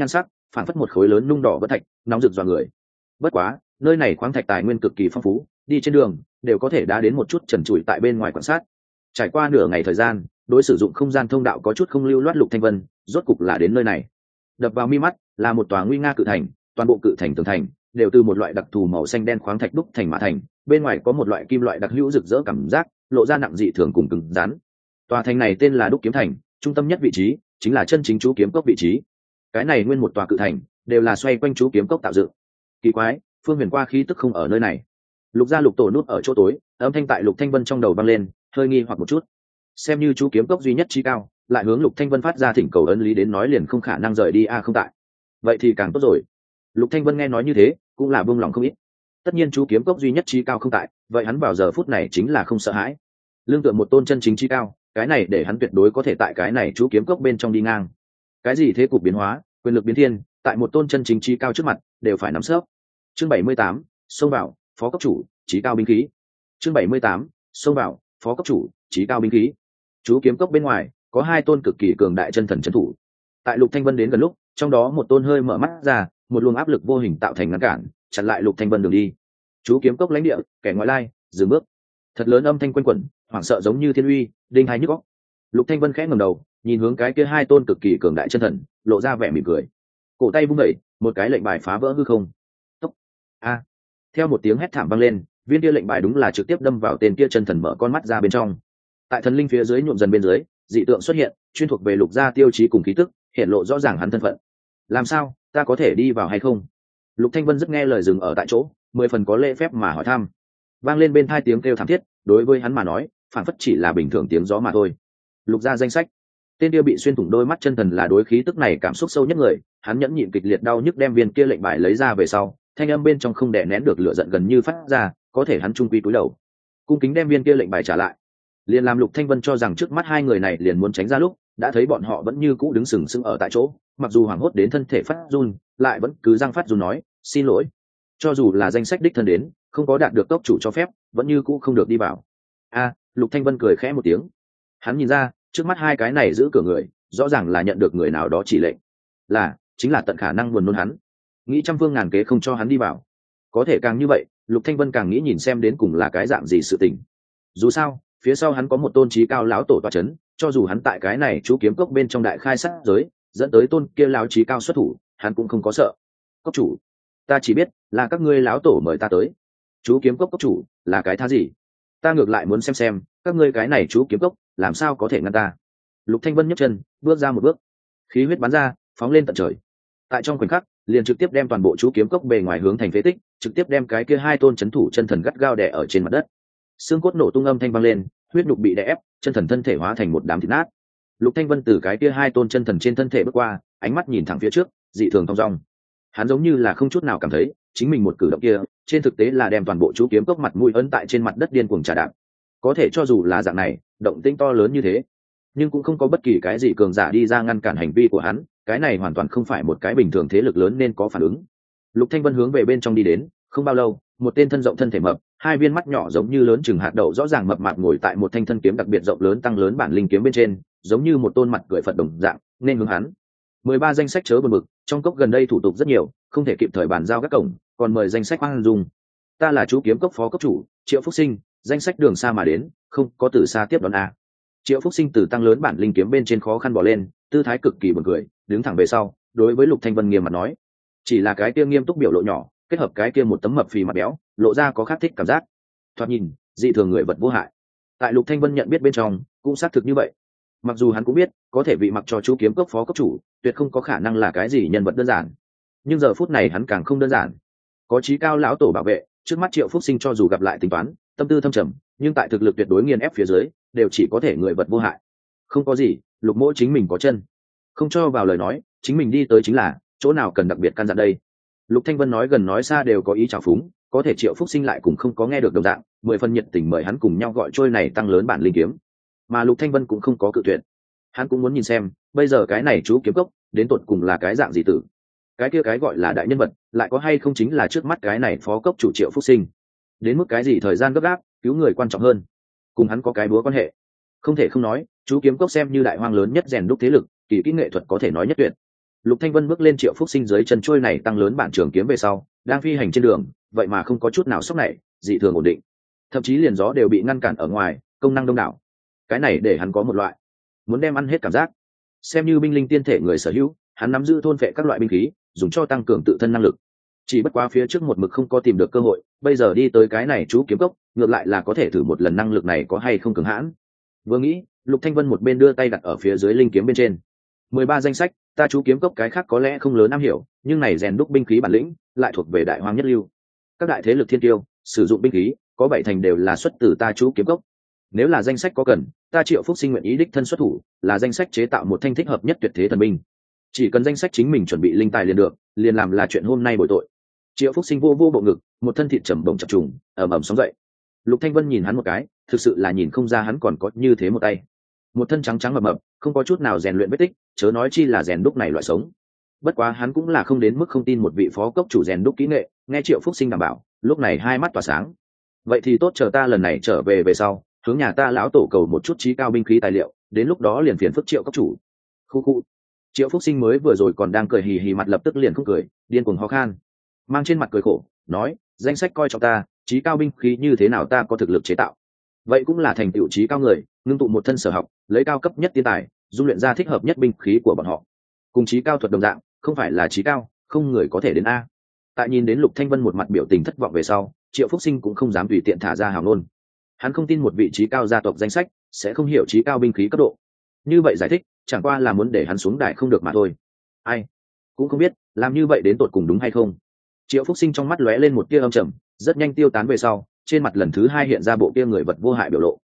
phản phất một khối lớn nung đỏ vẫn thạch, nóng rực dọa người. Bất quá nơi này khoáng thạch tài nguyên cực kỳ phong phú, đi trên đường đều có thể đá đến một chút trần trụi tại bên ngoài quan sát. Trải qua nửa ngày thời gian, đối sử dụng không gian thông đạo có chút không lưu loát Lục Thanh Vân rốt cục là đến nơi này. Đập vào mi mắt là một tòa nguy nga cự thành, toàn bộ cự thành tường thành đều từ một loại đặc thù màu xanh đen khoáng thạch đúc thành mà thành, bên ngoài có một loại kim loại đặc hữu rực rỡ cảm giác, lộ ra nặng dị thường cùng cứng rắn. Tòa thành này tên là Đúc Kiếm Thành, trung tâm nhất vị trí chính là chân chính chú kiếm cốc vị trí. Cái này nguyên một tòa cự thành đều là xoay quanh chú kiếm cốc tạo dựng. Kỳ quái, Phương Huyền qua khí tức không ở nơi này. Lục gia Lục tổ nút ở chỗ tối, âm thanh tại Lục Thanh Vân trong đầu vang lên, hơi nghi hoặc một chút. Xem như chú kiếm cốc duy nhất trí cao, lại hướng Lục Thanh Vân phát ra thỉnh cầu ấn lý đến nói liền không khả năng rời đi a à không tại. Vậy thì càng tốt rồi. Lục Thanh Vân nghe nói như thế, cũng là buông lòng không ít. Tất nhiên chú kiếm cốc duy nhất trí cao không tại, vậy hắn vào giờ phút này chính là không sợ hãi. Lương tựa một tôn chân chính trí cao, cái này để hắn tuyệt đối có thể tại cái này chú kiếm cốc bên trong đi ngang. Cái gì thế cục biến hóa, quyền lực biến thiên, tại một tôn chân chính trí cao trước mặt, đều phải nắm sấp. Chương bảy mươi tám, xông vào, phó cấp chủ, trí cao binh khí. Chương bảy mươi tám, xông vào, phó cấp chủ, trí cao binh khí. Chú kiếm cốc bên ngoài có hai tôn cực kỳ cường đại chân thần chân thủ. Tại Lục Thanh Vân đến gần lúc, trong đó một tôn hơi mở mắt ra, một luồng áp lực vô hình tạo thành ngăn cản, chặn lại Lục Thanh Vân đường đi. Chú kiếm cốc lãnh địa, kẻ ngoại lai, dừng bước. Thật lớn âm thanh quanh quẩn, hoảng sợ giống như thiên uy, đinh hai nhức óc. Lục Thanh Vân khẽ ngẩng đầu, nhìn hướng cái kia hai tôn cực kỳ cường đại chân thần, lộ ra vẻ mỉm cười. Cổ tay vung đẩy, một cái lệnh bài phá vỡ hư không. Tốc. A. Theo một tiếng hét thảm vang lên, viên kia lệnh bài đúng là trực tiếp đâm vào tên kia chân thần mở con mắt ra bên trong. Tại thần linh phía dưới nhuộm dần bên dưới, dị tượng xuất hiện, chuyên thuộc về Lục gia tiêu chí cùng khí tức, hiện lộ rõ ràng hắn thân phận. Làm sao, ta có thể đi vào hay không? Lục Thanh Vân rất nghe lời dừng ở tại chỗ, mười phần có lễ phép mà hỏi thăm. Vang lên bên tai tiếng kêu thảm thiết, đối với hắn mà nói, phản phất chỉ là bình thường tiếng gió mà thôi. Lục gia danh sách, tên kia bị xuyên thủng đôi mắt chân thần là đối khí tức này cảm xúc sâu nhất người, hắn nhẫn nhịn kịch liệt đau nhức đem viên kia lệnh bài lấy ra về sau, thanh âm bên trong không đè nén được lửa giận gần như phát ra, có thể hắn trung quy cúi đầu, cung kính đem viên kia lệnh bài trả lại. Liền làm Lục Thanh Vân cho rằng trước mắt hai người này liền muốn tránh ra lúc, đã thấy bọn họ vẫn như cũ đứng sừng sững ở tại chỗ, mặc dù hoảng hốt đến thân thể phát run, lại vẫn cứ răng phát run nói, xin lỗi. Cho dù là danh sách đích thân đến, không có đạt được tốc chủ cho phép, vẫn như cũ không được đi vào. A, Lục Thanh Vân cười khẽ một tiếng. Hắn nhìn ra, trước mắt hai cái này giữ cửa người, rõ ràng là nhận được người nào đó chỉ lệnh, là chính là tận khả năng buồn nôn hắn, nghĩ trăm phương ngàn kế không cho hắn đi vào. Có thể càng như vậy, Lục Thanh Vân càng nghĩ nhìn xem đến cùng là cái dạng gì sự tình. Dù sao, phía sau hắn có một tôn trí cao lão tổ tọa chấn, cho dù hắn tại cái này chú kiếm cốc bên trong đại khai sát giới, dẫn tới tôn kia lão trí cao xuất thủ, hắn cũng không có sợ. Cốc chủ, ta chỉ biết là các ngươi lão tổ mời ta tới. Chú kiếm cốc cốc chủ là cái thá gì? Ta ngược lại muốn xem xem các ngươi cái này chú kiếm cốc làm sao có thể ngăn ta. Lục Thanh Vân nhấc chân bước ra một bước, khí huyết bắn ra phóng lên tận trời, tại trong khoảnh khắc liền trực tiếp đem toàn bộ chú kiếm cốc bề ngoài hướng thành phế tích, trực tiếp đem cái kia hai tôn chấn thủ chân thần gắt gao đè ở trên mặt đất. Xương cốt nổ tung âm thanh vang lên, huyết nhục bị đè ép, chân thần thân thể hóa thành một đám thịt nát. Lục Thanh Vân từ cái kia hai tôn chân thần trên thân thể bước qua, ánh mắt nhìn thẳng phía trước, dị thường thong dong. Hắn giống như là không chút nào cảm thấy chính mình một cử động kia trên thực tế là đem toàn bộ chú kiếm cốc mặt mũi ấn tại trên mặt đất điên cuồng trà đạp. Có thể cho dù là dạng này, động tĩnh to lớn như thế, nhưng cũng không có bất kỳ cái gì cường giả đi ra ngăn cản hành vi của hắn, cái này hoàn toàn không phải một cái bình thường thế lực lớn nên có phản ứng. Lục Thanh Vân hướng về bên trong đi đến, không bao lâu, một tên thân rộng thân thể mập, hai viên mắt nhỏ giống như lớn chừng hạt đậu rõ ràng mập mạp ngồi tại một thanh thân kiếm đặc biệt rộng lớn tăng lớn bản linh kiếm bên trên, giống như một tôn mặt cười Phật đồng dạng, nên hướng hắn. mười ba danh sách chớ buồn bực, trong cốc gần đây thủ tục rất nhiều, không thể kịp thời bàn giao các cổng, còn mời danh sách hoang dung. Ta là chú kiếm cốc phó cốc chủ, Triệu Phúc Sinh, danh sách đường xa mà đến, không có từ xa tiếp đón a. Triệu Phúc Sinh từ tăng lớn bản linh kiếm bên trên khó khăn bò lên, tư thái cực kỳ buồn cười, đứng thẳng về sau, đối với Lục Thanh Vân nghiêm mặt nói, chỉ là cái kia nghiêm túc biểu lộ nhỏ, kết hợp cái kia một tấm mập phì mặt béo, lộ ra có khác thích cảm giác. Thoạt nhìn, dị thường người vật vô hại. Tại Lục Thanh Vân nhận biết bên trong, cũng xác thực như vậy. Mặc dù hắn cũng biết, có thể vị mặc cho chú kiếm cốc phó cốc chủ, tuyệt không có khả năng là cái gì nhân vật đơn giản. Nhưng giờ phút này hắn càng không đơn giản. Có chí cao lão tổ bảo vệ, trước mắt Triệu Phúc Sinh cho dù gặp lại tính toán, tâm tư thâm trầm, nhưng tại thực lực tuyệt đối nghiền ép phía dưới, đều chỉ có thể người vật vô hại. Không có gì, Lục Mỗ chính mình có chân, không cho vào lời nói, chính mình đi tới chính là, chỗ nào cần đặc biệt căn dặn đây. Lục Thanh Vân nói gần nói xa đều có ý trào phúng, có thể Triệu Phúc Sinh lại cũng không có nghe được đồng dạng, mười phần nhiệt tình mời hắn cùng nhau gọi trôi này tăng lớn bản linh kiếm. Mà Lục Thanh Vân cũng không có cự tuyệt. Hắn cũng muốn nhìn xem, bây giờ cái này chú kiếm cốc, đến tột cùng là cái dạng gì tử. Cái kia cái gọi là đại nhân vật, lại có hay không chính là trước mắt cái này phó cốc chủ Triệu Phúc Sinh. Đến mức cái gì thời gian gấp gáp, cứu người quan trọng hơn. Cùng hắn có cái búa quan hệ. Không thể không nói, chú kiếm cốc xem như đại hoang lớn nhất rèn đúc thế lực, kỳ kỹ nghệ thuật có thể nói nhất tuyệt. Lục Thanh Vân bước lên Triệu Phúc Sinh dưới chân trôi này tăng lớn bản trường kiếm về sau, đang phi hành trên đường, vậy mà không có chút nào sốc này, dị thường ổn định, thậm chí liền gió đều bị ngăn cản ở ngoài, công năng đông đảo. Cái này để hắn có một loại muốn đem ăn hết cảm giác. Xem như binh linh tiên thể người sở hữu, hắn nắm giữ thôn phệ các loại binh khí, dùng cho tăng cường tự thân năng lực. Chỉ bất quá phía trước một mực không có tìm được cơ hội, bây giờ đi tới cái này chú kiếm cốc, ngược lại là có thể thử một lần năng lực này có hay không cường hãn. Vừa nghĩ, Lục Thanh Vân một bên đưa tay đặt ở phía dưới linh kiếm bên trên. Mười ba danh sách, ta chú kiếm cốc cái khác có lẽ không lớn am hiểu, nhưng này rèn đúc binh khí bản lĩnh, lại thuộc về đại hoang nhất lưu. Các đại thế lực thiên tiêu, sử dụng binh khí, có bảy thành đều là xuất từ ta chú kiếm cốc. Nếu là danh sách có cần, ta Triệu Phúc Sinh nguyện ý đích thân xuất thủ, là danh sách chế tạo một thanh thích hợp nhất tuyệt thế thần binh. Chỉ cần danh sách chính mình chuẩn bị linh tài liền được, liền làm là chuyện hôm nay bội tội. Triệu Phúc Sinh vô vô bộ ngực, một thân thịt trầm bổng chập trùng, ầm ầm sóng dậy. Lục Thanh Vân nhìn hắn một cái, thực sự là nhìn không ra hắn còn có như thế một tay. Một thân trắng trắng mập mập, không có chút nào rèn luyện vết tích, chớ nói chi là rèn đúc này loại sống. Bất quá hắn cũng là không đến mức không tin một vị phó cốc chủ rèn đúc kỹ nghệ, nghe Triệu Phúc Sinh đảm bảo, lúc này hai mắt tỏa sáng. Vậy thì tốt, chờ ta lần này trở về về sau, hướng nhà ta lão tổ cầu một chút trí cao binh khí tài liệu, đến lúc đó liền phiền phức Triệu cốc chủ. Khu khu. Triệu Phúc Sinh mới vừa rồi còn đang cười hì hì, mặt lập tức liền không cười, điên cuồng ho khan, mang trên mặt cười khổ, nói: danh sách coi trọng ta, trí cao binh khí như thế nào ta có thực lực chế tạo, vậy cũng là thành tựu trí cao người, ngưng tụ một thân sở học, lấy cao cấp nhất tiên tài, dung luyện ra thích hợp nhất binh khí của bọn họ. Cùng trí cao thuật đồng dạng, không phải là trí cao, không người có thể đến a. Tại nhìn đến Lục Thanh Vân một mặt biểu tình thất vọng về sau, Triệu Phúc Sinh cũng không dám tùy tiện thả ra hào ngôn. Hắn không tin một vị trí cao gia tộc danh sách sẽ không hiểu trí cao binh khí cấp độ. Như vậy giải thích, chẳng qua là muốn để hắn xuống đài không được mà thôi. Ai cũng không biết làm như vậy đến tột cùng đúng hay không. Triệu Phúc Sinh trong mắt lóe lên một tia âm trầm, rất nhanh tiêu tán về sau, trên mặt lần thứ hai hiện ra bộ kia người vật vô hại biểu lộ.